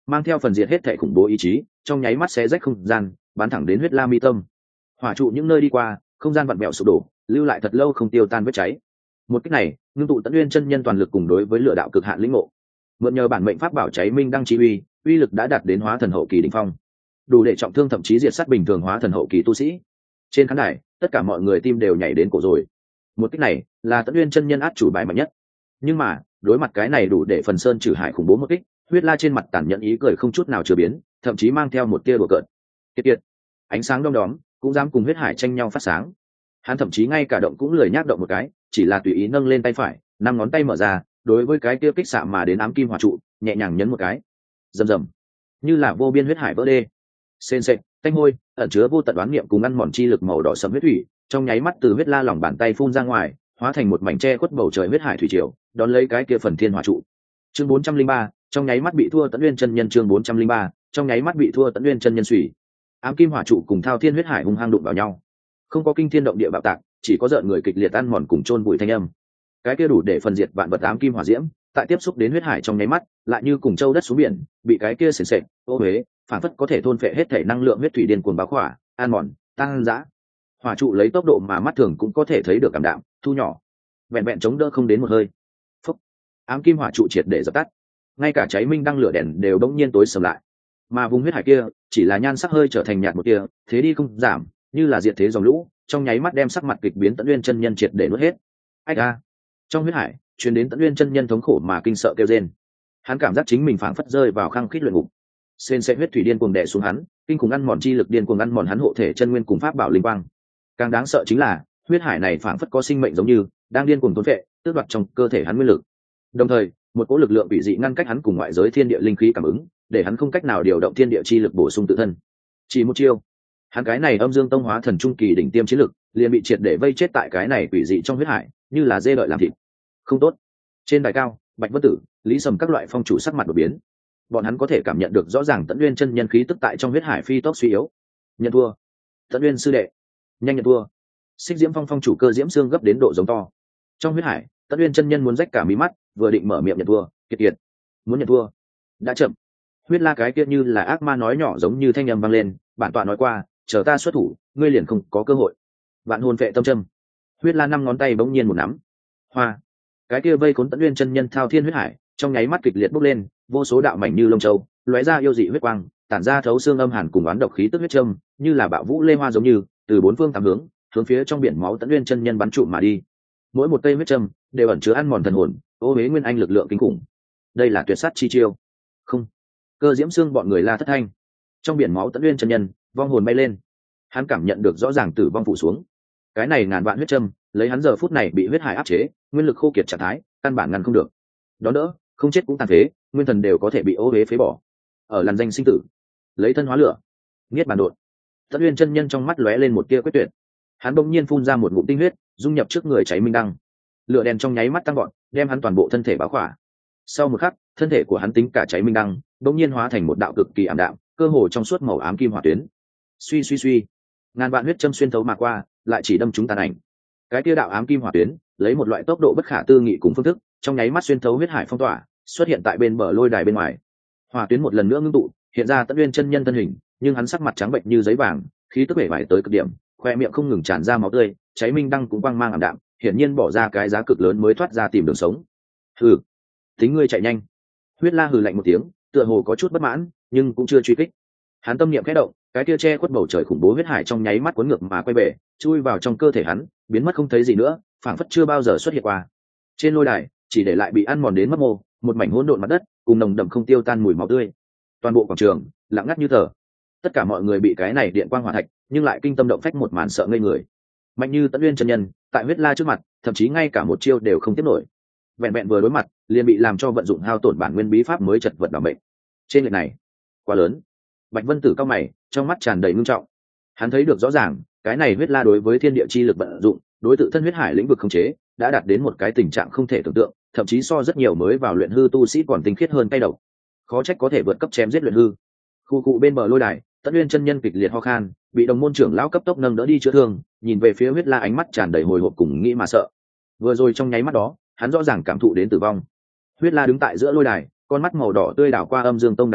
mang theo phần diệt hết thể khủng bố ý chí, trong nháy mắt xé rách không gian, bắn thẳng đến huyết la mi tâm. Hỏa trụ những nơi đi qua, không gian vặn vẹo sụp đổ, lưu lại thật lâu không tiêu tan vết cháy. Một cách này, ngưng tụ Tấn Nguyên chân nhân toàn lực cùng đối với lửa đạo cực hạn lĩnh ngộ. Mượn nhờ bản mệnh pháp bảo cháy minh đăng chi uy lực đã đạt đến hóa thần hậu kỳ đỉnh phong, đủ để trọng thương thậm chí diệt sát bình thường hóa thần hậu kỳ tu sĩ. Trên khán đài, tất cả mọi người tim đều nhảy đến cổ rồi. Một cách này là Tấn Nguyên chân nhân át chủ bài mạnh nhất. Nhưng mà, đối mặt cái này đủ để phần sơn trừ hải khủng bố một kích, huyết la trên mặt tàn nhẫn ý cười không chút nào chừa biến, thậm chí mang theo một tia đùa cợt. Kiệt, ánh sáng đom đóm, cũng dám cùng huyết hải tranh nhau phát sáng. Hắn thậm chí ngay cả động cũng lười nhác động một cái, chỉ là tùy ý nâng lên tay phải, năm ngón tay mở ra, đối với cái kia kích xạ mà đến ám kim hỏa trụ, nhẹ nhàng nhấn một cái. Rầm rầm, như là vô biên huyết hải vỡ đê. Sền sệt, tanh hôi, ẩn chứa vô tận đoán niệm cùng ăn mòn chi lực màu đỏ sẫm huyết thủy, trong nháy mắt từ huyết la lòng bàn tay phun ra ngoài, hóa thành một mảnh che khuất bầu trời huyết hải thủy triều, đón lấy cái kia phần thiên hỏa trụ. Chương 403, trong nháy mắt bị thua Tấn Nguyên chân nhân. Chương 403, trong nháy mắt bị thua Tấn Nguyên chân nhân suy. Ám kim hỏa trụ cùng thao thiên huyết hải hung hăng đụng vào nhau, không có kinh thiên động địa bạo tạc, chỉ có rợn người kịch liệt ăn mòn cùng chôn bụi thanh âm. Cái kia đủ để phân diệt vạn vật ám kim hỏa diễm, tại tiếp xúc đến huyết hải trong nháy mắt, lại như cùng châu đất xuống biển, bị cái kia sền sệt, ô uế, phản phất có thể thôn phệ hết thể năng lượng huyết thủy điên cuồng báo khỏa, ăn mòn, tăng dã. Hỏa trụ lấy tốc độ mà mắt thường cũng có thể thấy được cảm đạm, thu nhỏ, vẹn vẹn chống đỡ không đến một hơi. Phúc, ám kim hỏa trụ triệt để dập tắt, ngay cả cháy minh đăng lửa đèn đều bỗng nhiên tối sầm lại. Mà vùng huyết hải kia chỉ là nhan sắc hơi trở thành nhạt một kia, thế đi không giảm, như là diệt thế dòng lũ, trong nháy mắt đem sắc mặt kịch biến Tấn Nguyên chân nhân triệt để nuốt hết. Ách a! Trong huyết hải truyền đến Tấn Nguyên chân nhân thống khổ mà kinh sợ kêu rên. Hắn cảm giác chính mình phảng phất rơi vào khăng khít luyện ngục. Sền sệt huyết thủy điên cuồng đè xuống hắn, kinh khủng ăn mòn chi lực điên cuồng ăn mòn hắn hộ thể chân nguyên cùng pháp bảo linh quang. Càng đáng sợ chính là huyết hải này phảng phất có sinh mệnh giống như đang điên cuồng thôn phệ, tước đoạt trong cơ thể hắn nguyên lực. Đồng thời, một cỗ lực lượng bị dị ngăn cách hắn cùng ngoại giới thiên địa linh khí cảm ứng, để hắn không cách nào điều động thiên địa chi lực bổ sung tự thân. Chỉ một chiêu, hắn cái này âm dương tông hóa thần trung kỳ đỉnh tiêm chiến lực liền bị triệt để vây chết tại cái này quỷ dị trong huyết hải, như là dê đợi làm thịt. Không tốt. Trên đài cao, Bạch Vân Tử, Lý Sầm các loại phong chủ sắc mặt đột biến. Bọn hắn có thể cảm nhận được rõ ràng Tấn Nguyên chân nhân khí tức tại trong huyết hải phi tốc suy yếu. Nhận thua. Tấn Nguyên sư đệ, nhanh nhận thua. Xích Diễm Phong phong chủ Cơ Diễm Xương gấp đến độ giống to. Trong huyết hải, Tấn Nguyên chân nhân muốn rách cả mí mắt, vừa định mở miệng nhận thua, kiệt, muốn nhận thua, đã chậm. Huyết la cái kia như là ác ma nói nhỏ giống như thanh âm vang lên, bản tọa nói qua, chờ ta xuất thủ, ngươi liền không có cơ hội. Vạn hồn vệ tâm châm. Huyết la năm ngón tay bỗng nhiên một nắm. Hoa. Cái kia vây khốn Tấn Nguyên chân nhân thao thiên huyết hải, trong nháy mắt kịch liệt bốc lên, vô số đạo mảnh như lông châu, lóe ra yêu dị huyết quang, tản ra thấu xương âm hàn cùng oán độc khí tức huyết châm, như là bạo vũ lê hoa giống như, từ bốn phương tám hướng, hướng phía trong biển máu Tấn Nguyên chân nhân bắn trụ mà đi. Mỗi một cây huyết châm đều ẩn chứa ăn mòn thần hồn, ô uế nguyên anh lực lượng kinh khủng. Đây là tuyệt sát chi chiêu. Không. Cơ Diễm Xương bọn người la thất thanh. Trong biển máu Tấn Nguyên chân nhân, vong hồn bay lên. Hắn cảm nhận được rõ ràng tử vong phủ xuống. Cái này ngàn vạn huyết châm, lấy hắn giờ phút này bị huyết hải áp chế, nguyên lực khô kiệt trạng thái, căn bản ngăn không được. Đó đỡ, không chết cũng tàn phế, nguyên thần đều có thể bị ô uế phế bỏ. Ở làn danh sinh tử, lấy thân hóa lửa, nghiệt bản đột. Tấn Nguyên chân nhân trong mắt lóe lên một tia quyết tuyệt. Hắn bỗng nhiên phun ra một ngụm tinh huyết, dung nhập trước người cháy minh đăng. Lửa đèn trong nháy mắt tăng gọn, đem hắn toàn bộ thân thể bao khỏa. Sau một khắc, thân thể của hắn tính cả cháy minh đăng, bỗng nhiên hóa thành một đạo cực kỳ ảm đạm, cơ hồ trong suốt màu ám kim hỏa tuyến. Suy suy suy, ngàn vạn huyết châm xuyên thấu mà qua, lại chỉ đâm trúng tàn ảnh. Cái kia đạo ám kim hỏa tuyến, lấy một loại tốc độ bất khả tư nghị cùng phương thức, trong nháy mắt xuyên thấu huyết hải phong tỏa, xuất hiện tại bên bờ lôi đài bên ngoài. Hỏa tuyến một lần nữa ngưng tụ, hiện ra Tấn Nguyên chân nhân thân hình, nhưng hắn sắc mặt trắng bệnh như giấy vàng, khí tức bể bại tới cực điểm, khoe miệng không ngừng tràn ra máu tươi, cháy minh đăng cũng quang mang ảm đạm, hiển nhiên bỏ ra cái giá cực lớn mới thoát ra tìm đường sống. Hừ, tính ngươi chạy nhanh. Huyết la hừ lạnh một tiếng, tựa hồ có chút bất mãn, nhưng cũng chưa truy kích. Hắn tâm niệm khẽ động, cái tia che khuất bầu trời khủng bố huyết hải trong nháy mắt cuốn ngược mà quay về, chui vào trong cơ thể hắn, biến mất không thấy gì nữa, phảng phất chưa bao giờ xuất hiện qua. Trên lôi đài, chỉ để lại bị ăn mòn đến mất mô, một mảnh hỗn độn mặt đất, cùng nồng đậm không tiêu tan mùi máu tươi. Toàn bộ quảng trường lặng ngắt như tờ. Tất cả mọi người bị cái này điện quang hỏa thạch, nhưng lại kinh tâm động phách một màn sợ ngây người. Mạnh như Tấn Nguyên chân nhân, tại huyết la trước mặt, thậm chí ngay cả một chiêu đều không tiếp nổi. Vẹn vẹn vừa đối mặt, liền bị làm cho vận dụng hao tổn bản nguyên bí pháp mới chật vật bảo mệnh. Trên lệch này, quá lớn. Bạch Vân Tử cao mày, trong mắt tràn đầy ngưng trọng. Hắn thấy được rõ ràng, cái này huyết la đối với thiên địa chi lực vận dụng, đối tự thân huyết hải lĩnh vực khống chế, đã đạt đến một cái tình trạng không thể tưởng tượng, thậm chí so rất nhiều mới vào luyện hư tu sĩ còn tinh khiết hơn tay đầu. Khó trách có thể vượt cấp chém giết luyện hư. Khu cụ bên bờ lôi đài, Tấn Nguyên chân nhân kịch liệt ho khan, bị đồng môn trưởng lão cấp tốc nâng đỡ đi chữa thương, nhìn về phía huyết la ánh mắt tràn đầy hồi hộp cùng nghĩ mà sợ. Vừa rồi trong nháy mắt đó, hắn rõ ràng cảm thụ đến tử vong. Huyết la đứng tại giữa lôi đài, con mắt màu đỏ tươi đảo qua âm dương tông đài cao,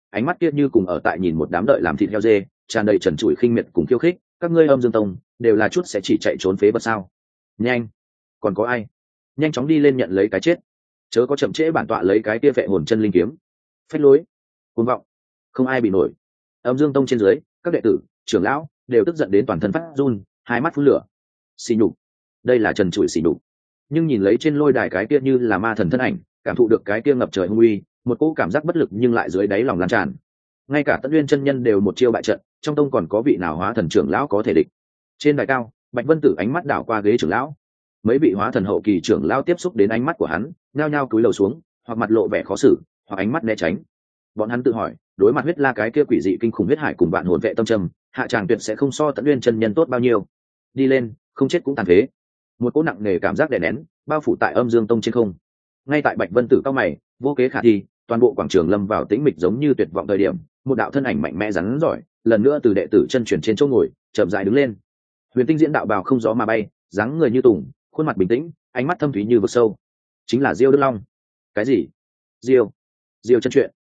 ánh mắt kia như cùng ở tại nhìn một đám đợi làm thịt heo dê, tràn đầy trần trụi khinh miệt cùng khiêu khích. Các ngươi Âm Dương Tông đều là chút sẽ chỉ chạy trốn phế vật sao? Nhanh, còn có ai? Nhanh chóng đi lên nhận lấy cái chết, chớ có chậm trễ bản tọa lấy cái kia vệ hồn chân linh kiếm. Phách lối, cuồng vọng, không ai bị nổi. Âm Dương Tông trên dưới, các đệ tử, trưởng lão đều tức giận đến toàn thân phát run, hai mắt phun lửa. Xỉ nhục, đây là trần trụi xỉ nhục. Nhưng nhìn lấy trên lôi đài cái kia như là ma thần thân ảnh, cảm thụ được cái kia ngập trời hung uy, một cỗ cảm giác bất lực nhưng lại dưới đáy lòng lan tràn. Ngay cả Tấn Nguyên chân nhân đều một chiêu bại trận, trong tông còn có vị nào hóa thần trưởng lão có thể địch? Trên đài cao, Bạch Vân Tử ánh mắt đảo qua ghế trưởng lão, mấy vị hóa thần hậu kỳ trưởng lão tiếp xúc đến ánh mắt của hắn, nhao nhao cúi đầu xuống, hoặc mặt lộ vẻ khó xử, hoặc ánh mắt né tránh. Bọn hắn tự hỏi, đối mặt huyết la cái kia quỷ dị kinh khủng huyết hải cùng vạn hồn vệ tâm trầm, hạ tràng tuyệt sẽ không so Tấn Nguyên chân nhân tốt bao nhiêu. Đi lên, không chết cũng tàn phế. Một cỗ nặng nề cảm giác đè nén, bao phủ tại Âm Dương Tông trên không. Ngay tại Bạch Vân Tử cao mày, vô kế khả thi, toàn bộ quảng trường lâm vào tĩnh mịch giống như tuyệt vọng thời điểm, một đạo thân ảnh mạnh mẽ rắn giỏi, lần nữa từ đệ tử chân chuyển trên chỗ ngồi, chậm rãi đứng lên. Huyền Tinh diễn đạo bào không gió mà bay, dáng người như tùng, khuôn mặt bình tĩnh, ánh mắt thâm thúy như vực sâu. Chính là Diêu Đức Long. Cái gì? Diêu chân chuyện.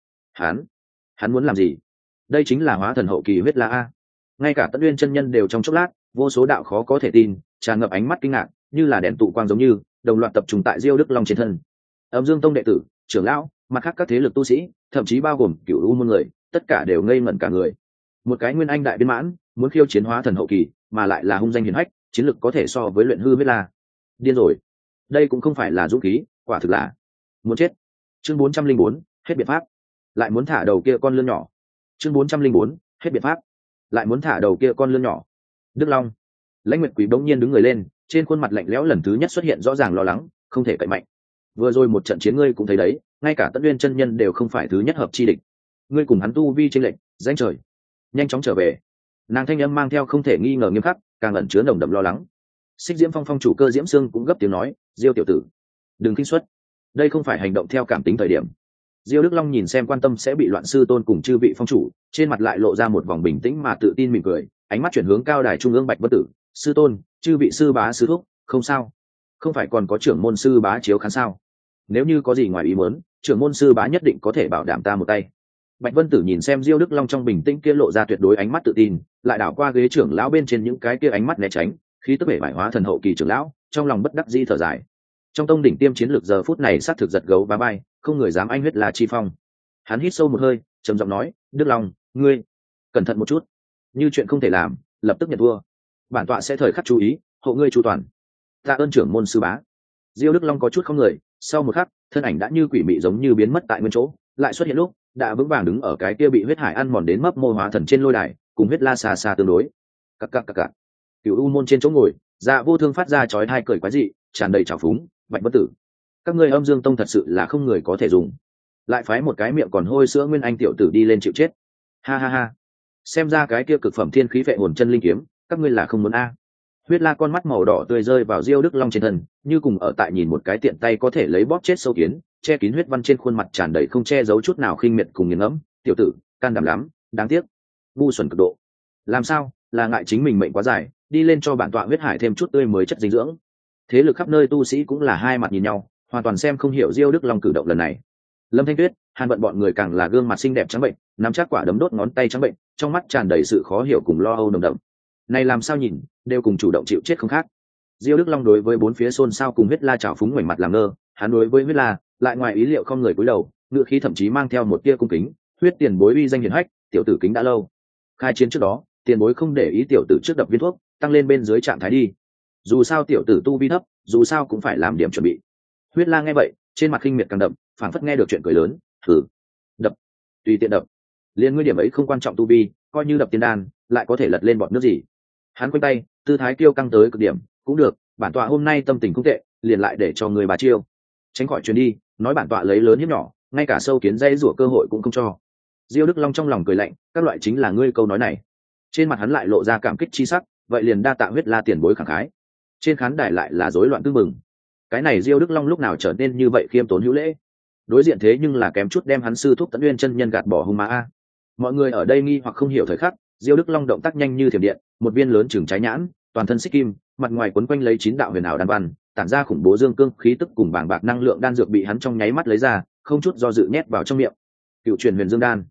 Hắn muốn làm gì? Đây chính là hóa thần hậu kỳ huyết la a. Ngay cả Tấn Nguyên chân nhân đều trong chốc lát, vô số đạo khó có thể tin, tràn ngập ánh mắt kinh ngạc, như là đèn tụ quang giống như, đồng loạt tập trung tại Diêu Đức Long trên thân. Âm Dương Tông đệ tử, trưởng lão, mặt khác các thế lực tu sĩ, thậm chí bao gồm Cửu U môn người, tất cả đều ngây ngẩn cả người. Một cái nguyên anh đại viên mãn, muốn khiêu chiến hóa thần hậu kỳ, mà lại là hung danh hiển hách, chiến lực có thể so với luyện hư huyết la. Điên rồi. Đây cũng không phải là dũng khí, quả thực là muốn chết. Chương 404, hết biện pháp. Lại muốn thả đầu kia con lươn nhỏ. Chương 404, hết biện pháp. Lại muốn thả đầu kia con lươn nhỏ. Đức Long. Lãnh Nguyệt Quỷ bỗng nhiên đứng người lên, trên khuôn mặt lạnh lẽo lần thứ nhất xuất hiện rõ ràng lo lắng, không thể cậy mạnh. Vừa rồi một trận chiến ngươi cũng thấy đấy, ngay cả Tấn Nguyên chân nhân đều không phải thứ nhất hợp chi địch. Ngươi cùng hắn tu vi chênh lệch, danh trời. Nhanh chóng trở về. Nàng thanh âm mang theo không thể nghi ngờ nghiêm khắc, càng ẩn chứa nồng đậm lo lắng. Xích Diễm Phong phong chủ Cơ Diễm Sương cũng gấp tiếng nói, Diêu tiểu tử, đừng khinh suất, đây không phải hành động theo cảm tính thời điểm. Diêu Đức Long nhìn xem quan tâm sẽ bị loạn sư tôn cùng chư vị phong chủ, trên mặt lại lộ ra một vòng bình tĩnh mà tự tin mỉm cười, ánh mắt chuyển hướng cao đài trung ương Bạch Vân Tử, sư tôn, chư vị sư bá sư thúc, không sao, không phải còn có trưởng môn sư bá chiếu khán sao? Nếu như có gì ngoài ý muốn, trưởng môn sư bá nhất định có thể bảo đảm ta một tay. Bạch Vân Tử nhìn xem Diêu Đức Long trong bình tĩnh kia lộ ra tuyệt đối ánh mắt tự tin, lại đảo qua ghế trưởng lão bên trên những cái kia ánh mắt né tránh, khí tức bể bại hóa thần hậu kỳ trưởng lão, trong lòng bất đắc dĩ thở dài. Trong tông đỉnh tiêm chiến lược giờ phút này sát thực giật gấu và bay, không người dám anh huyết là chi phong. Hắn hít sâu một hơi, trầm giọng nói, Đức Long, ngươi cẩn thận một chút, như chuyện không thể làm, lập tức nhận thua. Bản tọa sẽ thời khắc chú ý, hộ ngươi chu toàn. Tạ ơn trưởng môn sư bá. Diêu Đức Long có chút không người, sau một khắc, thân ảnh đã như quỷ mị giống như biến mất tại nguyên chỗ, lại xuất hiện lúc đã vững vàng đứng ở cái kia bị huyết hải ăn mòn đến mấp mô hóa thần trên lôi đài, cùng huyết la xa xa tương đối. Cặc. Cửu U môn trên chỗ ngồi, Dạ Vô Thương phát ra chói tai cười quái dị, tràn đầy trào phúng, Bạch Vân Tử, các ngươi Âm Dương Tông thật sự là không người có thể dùng, lại phái một cái miệng còn hôi sữa nguyên anh tiểu tử đi lên chịu chết. Ha, xem ra cái kia cực phẩm thiên khí vệ hồn chân linh kiếm, các ngươi là không muốn a. Huyết la con mắt màu đỏ tươi rơi vào Diêu Đức Long trên thân, như cùng ở tại nhìn một cái tiện tay có thể lấy bóp chết sâu kiến, che kín huyết văn trên khuôn mặt tràn đầy không che giấu chút nào khinh miệt cùng nghiền ngẫm. Tiểu tử, can đảm lắm, đáng tiếc, ngu xuẩn cực độ. Làm sao, là ngại chính mình mệnh quá dài, đi lên cho bản tọa huyết hải thêm chút tươi mới chất dinh dưỡng. Thế lực khắp nơi tu sĩ cũng là hai mặt nhìn nhau, hoàn toàn xem không hiểu Diêu Đức Long cử động lần này. Lâm Thanh Tuyết, Hàn Vận bọn người càng là gương mặt xinh đẹp trắng bệnh, nắm chắc quả đấm đốt ngón tay trắng bệnh, trong mắt tràn đầy sự khó hiểu cùng lo âu nồng đậm. Này làm sao nhìn, đều cùng chủ động chịu chết không khác. Diêu Đức Long đối với bốn phía xôn xao cùng huyết la trào phúng ngoảnh mặt làm ngơ, hắn đối với huyết la lại ngoài ý liệu không người cúi đầu, ngựa khí thậm chí mang theo một tia cung kính. Huyết tiền bối uy danh hiển hách, tiểu tử kính đã lâu. Khai chiến trước đó, tiền bối không để ý tiểu tử trước đập viên thuốc, tăng lên bên dưới trạng thái đi. Dù sao tiểu tử tu vi thấp, dù sao cũng phải làm điểm chuẩn bị. Huyết la nghe vậy, trên mặt khinh miệt càng đậm, phảng phất nghe được chuyện cười lớn, thử đập, tùy tiện đập. Liên ngươi điểm ấy không quan trọng tu vi, coi như đập tiên đan, lại có thể lật lên bọn nước gì. Hắn quanh tay, tư thái kiêu căng tới cực điểm, cũng được, bản tọa hôm nay tâm tình không tệ, liền lại để cho người bà chiêu. Tránh khỏi truyền đi, nói bản tọa lấy lớn hiếp nhỏ, ngay cả sâu kiến dây rủa cơ hội cũng không cho. Diêu Đức Long trong lòng cười lạnh, các loại chính là ngươi câu nói này. Trên mặt hắn lại lộ ra cảm kích chi sắc, vậy liền đa tạ huyết la tiền bối khẳng khái. Trên khán đài lại là rối loạn tương mừng. Cái này Diêu Đức Long lúc nào trở nên như vậy khiêm tốn hữu lễ? Đối diện thế nhưng là kém chút đem hắn sư thúc Tấn Nguyên chân nhân gạt bỏ hung ma a. Mọi người ở đây nghi hoặc không hiểu thời khắc, Diêu Đức Long động tác nhanh như thiểm điện, một viên lớn chừng trái nhãn, toàn thân xích kim, mặt ngoài quấn quanh lấy 9 đạo huyền ảo đan văn, tản ra khủng bố dương cương khí tức cùng bàng bạc năng lượng đan dược bị hắn trong nháy mắt lấy ra, không chút do dự nhét vào trong miệng. Cựu truyền huyền dương đan.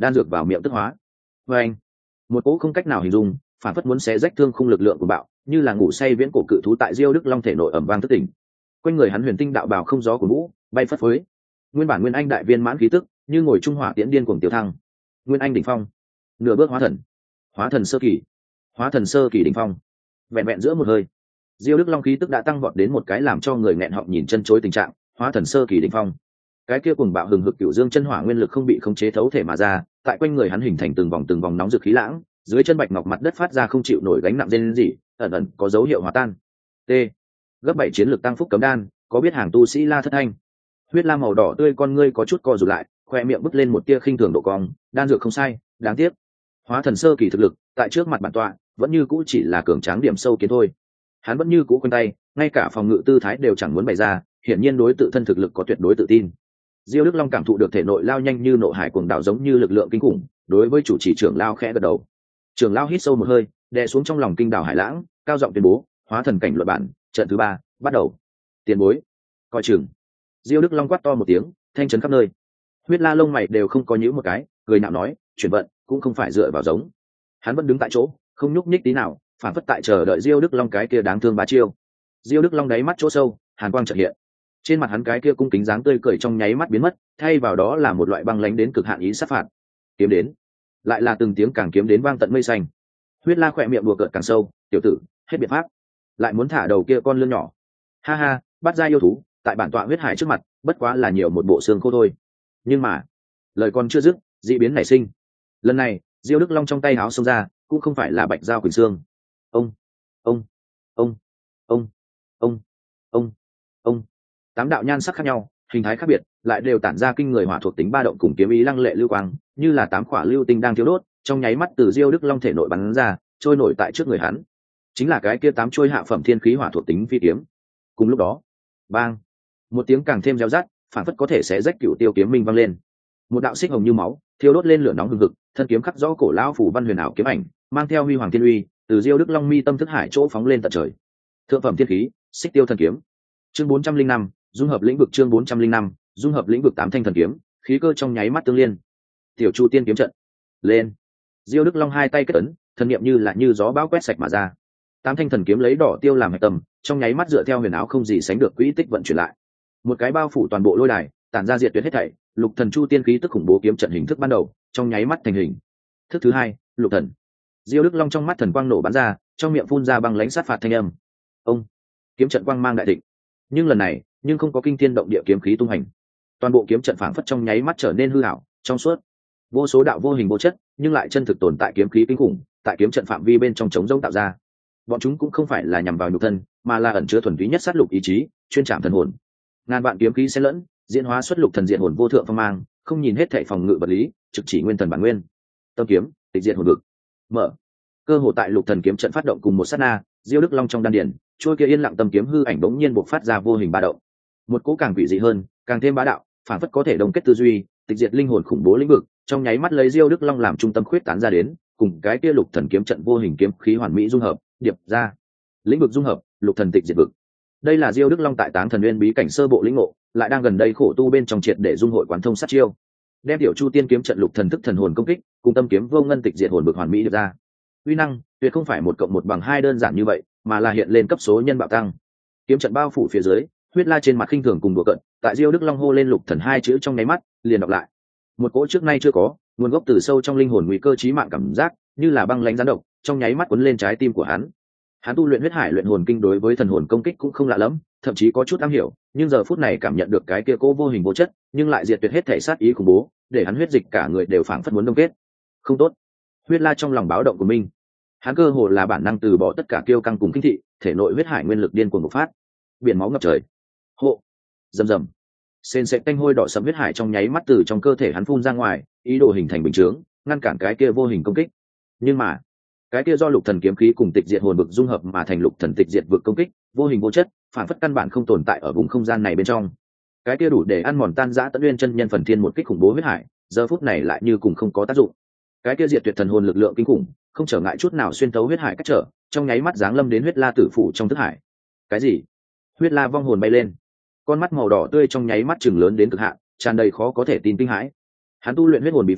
đan dược vào miệng tức hóa. Và anh, một cỗ không cách nào hình dung, phản phất muốn xé rách thương khung lực lượng của bạo, như là ngủ say viễn cổ cự thú tại Diêu Đức Long thể nội ầm vang thức tỉnh. Quanh người hắn huyền tinh đạo bào không gió của vũ, bay phất phới. Nguyên bản nguyên anh đại viên mãn khí tức, như ngồi trung hỏa tiễn điên cuồng tiêu thăng. Nguyên anh đỉnh phong, nửa bước hóa thần sơ kỳ, hóa thần sơ kỳ đỉnh phong. Vẹn vẹn giữa một hơi, Diêu Đức Long khí tức đã tăng vọt đến một cái làm cho người nghẹn họng nhìn chân chối tình trạng, hóa thần sơ kỳ đỉnh phong. Cái kia cuồng bạo hừng hực cửu dương chân hỏa nguyên lực không bị khống chế thấu thể mà ra, tại quanh người hắn hình thành từng vòng nóng rực khí lãng, dưới chân bạch ngọc mặt đất phát ra không chịu nổi gánh nặng rên rỉ, ẩn ẩn có dấu hiệu hòa tan. T. Gấp 7 chiến lược tăng phúc cấm đan, có biết hàng tu sĩ La Thất Thanh. Huyết lam màu đỏ tươi con ngươi có chút co rụt lại, khoe miệng bứt lên một tia khinh thường độ cong, đan dược không sai, đáng tiếc. Hóa thần sơ kỳ thực lực, tại trước mặt bản tọa, vẫn như cũ chỉ là cường tráng điểm sâu kiến thôi. Hắn vẫn như cũ quanh tay, ngay cả phòng ngự tư thái đều chẳng muốn bày ra, hiển nhiên đối tự thân thực lực có tuyệt đối tự tin. Diêu Đức Long cảm thụ được thể nội lao nhanh như nộ hải cuồng đảo giống như lực lượng kinh khủng, đối với chủ trì trưởng lao khẽ gật đầu. Trưởng lao hít sâu một hơi, đè xuống trong lòng kinh đảo hải lãng, cao giọng tuyên bố, hóa thần cảnh luật bản, trận thứ 3, bắt đầu. Tiền bối, coi chừng. Diêu Đức Long quát to một tiếng, thanh chấn khắp nơi. Huyết La lông mày đều không có nhíu một cái, cười nhạo nói, chuyển vận cũng không phải dựa vào giống. Hắn vẫn đứng tại chỗ, không nhúc nhích tí nào, phản phất tại chờ đợi Diêu Đức Long cái kia đáng thương bá chiêu. Diêu Đức Long đáy mắt chỗ sâu, hàn quang chợt hiện. Trên mặt hắn cái kia cung kính dáng tươi cười trong nháy mắt biến mất, thay vào đó là một loại băng lãnh đến cực hạn ý sát phạt. Kiếm đến, lại là từng tiếng càng kiếm đến vang tận mây xanh. Huyết La khỏe miệng đùa cợt càng sâu, tiểu tử, hết biện pháp, lại muốn thả đầu kia con lươn nhỏ. Ha ha, bắt ra yêu thú, tại bản tọa huyết hải trước mặt, bất quá là nhiều một bộ xương khô thôi. Nhưng mà, lời còn chưa dứt, dị biến nảy sinh. Lần này, Diêu Đức Long trong tay háo xông ra, cũng không phải là Bạch Dao Quỳnh Xương. Ông, ông, ông, ông, ông, ông. 8 đạo nhan sắc khác nhau, hình thái khác biệt, lại đều tản ra kinh người hỏa thuộc tính ba động cùng kiếm ý lăng lệ lưu quang, như là 8 quả lưu tinh đang thiêu đốt, trong nháy mắt từ Diêu Đức Long thể nội bắn ra, trôi nổi tại trước người hắn. Chính là cái kia 8 trôi hạ phẩm thiên khí hỏa thuộc tính phi kiếm. Cùng lúc đó, bang, một tiếng càng thêm reo rát, phản phất có thể sẽ rách cửu tiêu kiếm minh vang lên. Một đạo xích hồng như máu, thiêu đốt lên lửa nóng hừng hực, thân kiếm khắc rõ cổ lão phủ văn huyền ảo kiếm ảnh, mang theo huy hoàng thiên uy, từ Diêu Đức Long mi tâm thức hải chỗ phóng lên tận trời. Thượng phẩm thiên khí, xích tiêu thần kiếm. Chương 405, dung hợp lĩnh vực. Chương 405, dung hợp lĩnh vực. 8 thanh thần kiếm, khí cơ trong nháy mắt tương liên. Tiểu Chu Tiên kiếm trận. Lên. Diêu Đức Long hai tay kết ấn, thần niệm như gió bão quét sạch mà ra. 8 thanh thần kiếm lấy đỏ tiêu làm hạch tâm, trong nháy mắt dựa theo huyền áo không gì sánh được quỹ tích vận chuyển lại. Một cái bao phủ toàn bộ lôi đài, tản ra diệt tuyệt hết thảy, lục thần chu tiên khí tức khủng bố kiếm trận hình thức ban đầu, trong nháy mắt thành hình. Thức thứ 2, lục thần. Diêu Đức Long trong mắt thần quang nổ bắn ra, trong miệng phun ra băng lãnh sát phạt thanh âm. Ông, kiếm trận quang mang đại thịnh. Nhưng lần này, không có kinh thiên động địa kiếm khí tung hành. Toàn bộ kiếm trận phảng phất trong nháy mắt trở nên hư ảo, trong suốt. Vô số đạo vô hình vô chất, nhưng lại chân thực tồn tại kiếm khí kinh khủng, tại kiếm trận phạm vi bên trong chống rỗng tạo ra. Bọn chúng cũng không phải là nhằm vào nhục thân, mà là ẩn chứa thuần túy nhất sát lục ý chí, chuyên chạm thần hồn. Ngàn vạn kiếm khí xen lẫn, diễn hóa xuất lục thần diện hồn vô thượng phong mang, không nhìn hết thảy phòng ngự vật lý, trực chỉ nguyên thần bản nguyên. Tâm kiếm, tịch diện hồn vực. Mở. Cơ hồ tại lục thần kiếm trận phát động cùng một sát na, Diêu Đức Long trong đan điền, trôi kia yên lặng tâm kiếm hư ảnh bỗng nhiên bộc phát ra vô hình ba động. Một cỗ càng quỷ dị hơn, càng thêm bá đạo, phản phất có thể đồng kết tư duy, tịch diệt linh hồn khủng bố lĩnh vực, trong nháy mắt lấy Diêu Đức Long làm trung tâm khuyết tán ra đến, cùng cái kia lục thần kiếm trận vô hình kiếm khí hoàn mỹ dung hợp, điệp ra. Lĩnh vực dung hợp, lục thần tịch diệt vực. Đây là Diêu Đức Long tại Táng Thần Nguyên bí cảnh sơ bộ lĩnh ngộ, lại đang gần đây khổ tu bên trong triệt để dung hội quán thông sát chiêu. Đem tiểu Chu Tiên kiếm trận lục thần thức thần hồn công kích, cùng tâm kiếm vô ngân tịch diệt hồn vực hoàn mỹ được ra. Uy năng, tuyệt không phải 1+1=2 đơn giản như vậy, mà là hiện lên cấp số nhân bạo tăng. Kiếm trận bao phủ phía dưới, Huyết La trên mặt khinh thường cùng đùa cợt, tại Diêu Đức Long hô lên lục thần hai chữ trong nháy mắt, liền đọc lại. Một cỗ trước nay chưa có, nguồn gốc từ sâu trong linh hồn nguy cơ chí mạng cảm giác, như là băng lãnh gián độc, trong nháy mắt cuốn lên trái tim của hắn. Hắn tu luyện huyết hải luyện hồn kinh đối với thần hồn công kích cũng không lạ lắm, thậm chí có chút am hiểu, nhưng giờ phút này cảm nhận được cái kia cố vô hình vô chất, nhưng lại diệt tuyệt hết thể sát ý khủng bố, để hắn huyết dịch cả người đều phảng phất muốn đông kết. Không tốt. Huyết La trong lòng báo động của mình. Hắn cơ hồ là bản năng từ bỏ tất cả kiêu căng cùng kinh thị, thể nội huyết hải nguyên lực điên cuồng bộc phát. Biển máu ngập trời. Hộ. Rầm rầm. Sền sệt tanh hôi đỏ sẫm huyết hải trong nháy mắt từ trong cơ thể hắn phun ra ngoài, ý đồ hình thành bình chướng, ngăn cản cái kia vô hình công kích. Nhưng mà, cái kia do lục thần kiếm khí cùng tịch diệt hồn vực dung hợp mà thành lục thần tịch diệt vực công kích, vô hình vô chất, phản phất căn bản không tồn tại ở vùng không gian này bên trong. Cái kia đủ để ăn mòn tan rã Tấn Nguyên chân nhân phần thiên một kích khủng bố huyết hải, giờ phút này lại như cùng không có tác dụng. Cái kia diệt tuyệt thần hồn lực lượng kinh khủng, không trở ngại chút nào xuyên thấu huyết hải cách trở, trong nháy mắt giáng lâm đến huyết la tử phủ trong thức hải. Cái gì? Huyết la vong hồn bay lên, con mắt màu đỏ tươi trong nháy mắt chừng lớn đến cực hạn, tràn đầy khó có thể tin kinh hãi. Hắn tu luyện huyết hồn bí pháp,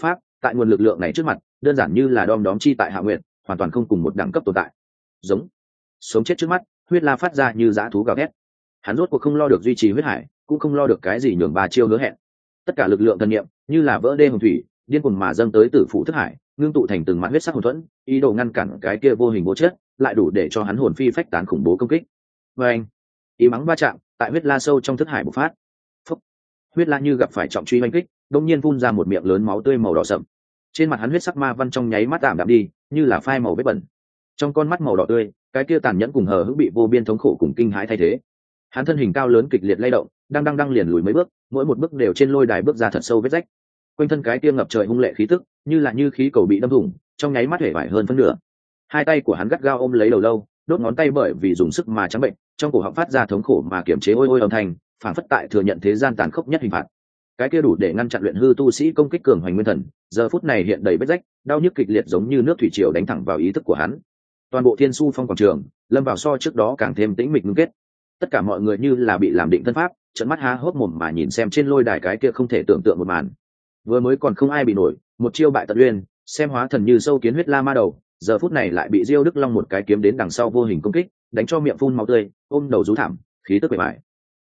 tại nguồn lực lượng này trước mặt đơn giản như là đom đóm chi tại hạ nguyện, hoàn toàn không cùng một đẳng cấp tồn tại. Giống, sống chết trước mắt, huyết la phát ra như dã thú gào thét. Hắn rốt cuộc không lo được duy trì huyết hải, cũng không lo được cái gì nhường ba chiêu hứa hẹn. Tất cả lực lượng thần niệm như là vỡ đê hồng thủy, điên cuồng mà dâng tới tử phụ thức hải, ngưng tụ thành từng mạt huyết sắc hồn thuẫn, ý đồ ngăn cản cái kia vô hình vô chất, lại đủ để cho hắn hồn phi phách tán khủng bố công kích. Và anh, ý mắng va chạm, tại huyết la sâu trong thức hải bộc phát. Phúc. Huyết la như gặp phải trọng truy oanh kích, đột nhiên phun ra một miệng lớn máu tươi màu đỏ sậm. Trên mặt hắn huyết sắc ma văn trong nháy mắt tạm đạm đi, như là phai màu vết bẩn. Trong con mắt màu đỏ tươi, cái kia tàn nhẫn cùng hờ hững bị vô biên thống khổ cùng kinh hãi thay thế. Hắn thân hình cao lớn kịch liệt lay động, đang liền lùi mấy bước, mỗi một bước đều trên lôi đài bước ra thật sâu vết rách. Quanh thân cái kia ngập trời hung lệ khí tức, như là như khí cầu bị đâm thủng, trong nháy mắt hể vải hơn phân nửa. Hai tay của hắn gắt gao ôm lấy đầu lâu, đốt ngón tay bởi vì dùng sức mà trắng bệnh, trong cổ họng phát ra thống khổ mà kiềm chế ôi ôi âm thanh, phản phất tại thừa nhận thế gian tàn khốc nhất hình phạt. Cái kia đủ để ngăn chặn luyện hư tu sĩ công kích cường hoành nguyên thần, giờ phút này hiện đầy vết rách, đau nhức kịch liệt giống như nước thủy triều đánh thẳng vào ý thức của hắn. Toàn bộ Thiên Su Phong quảng trường lâm vào so trước đó càng thêm tĩnh mịch ngưng kết. Tất cả mọi người như là bị làm định thân pháp, trợn mắt há hốc mồm mà nhìn xem trên lôi đài cái kia không thể tưởng tượng một màn. Vừa mới còn không ai bị nổi, một chiêu bại tận uyên, xem hóa thần như sâu kiến huyết la ma đầu, giờ phút này lại bị Diêu Đức Long một cái kiếm đến đằng sau vô hình công kích, đánh cho miệng phun máu tươi, ôm đầu rú thảm, khí tức bề bại.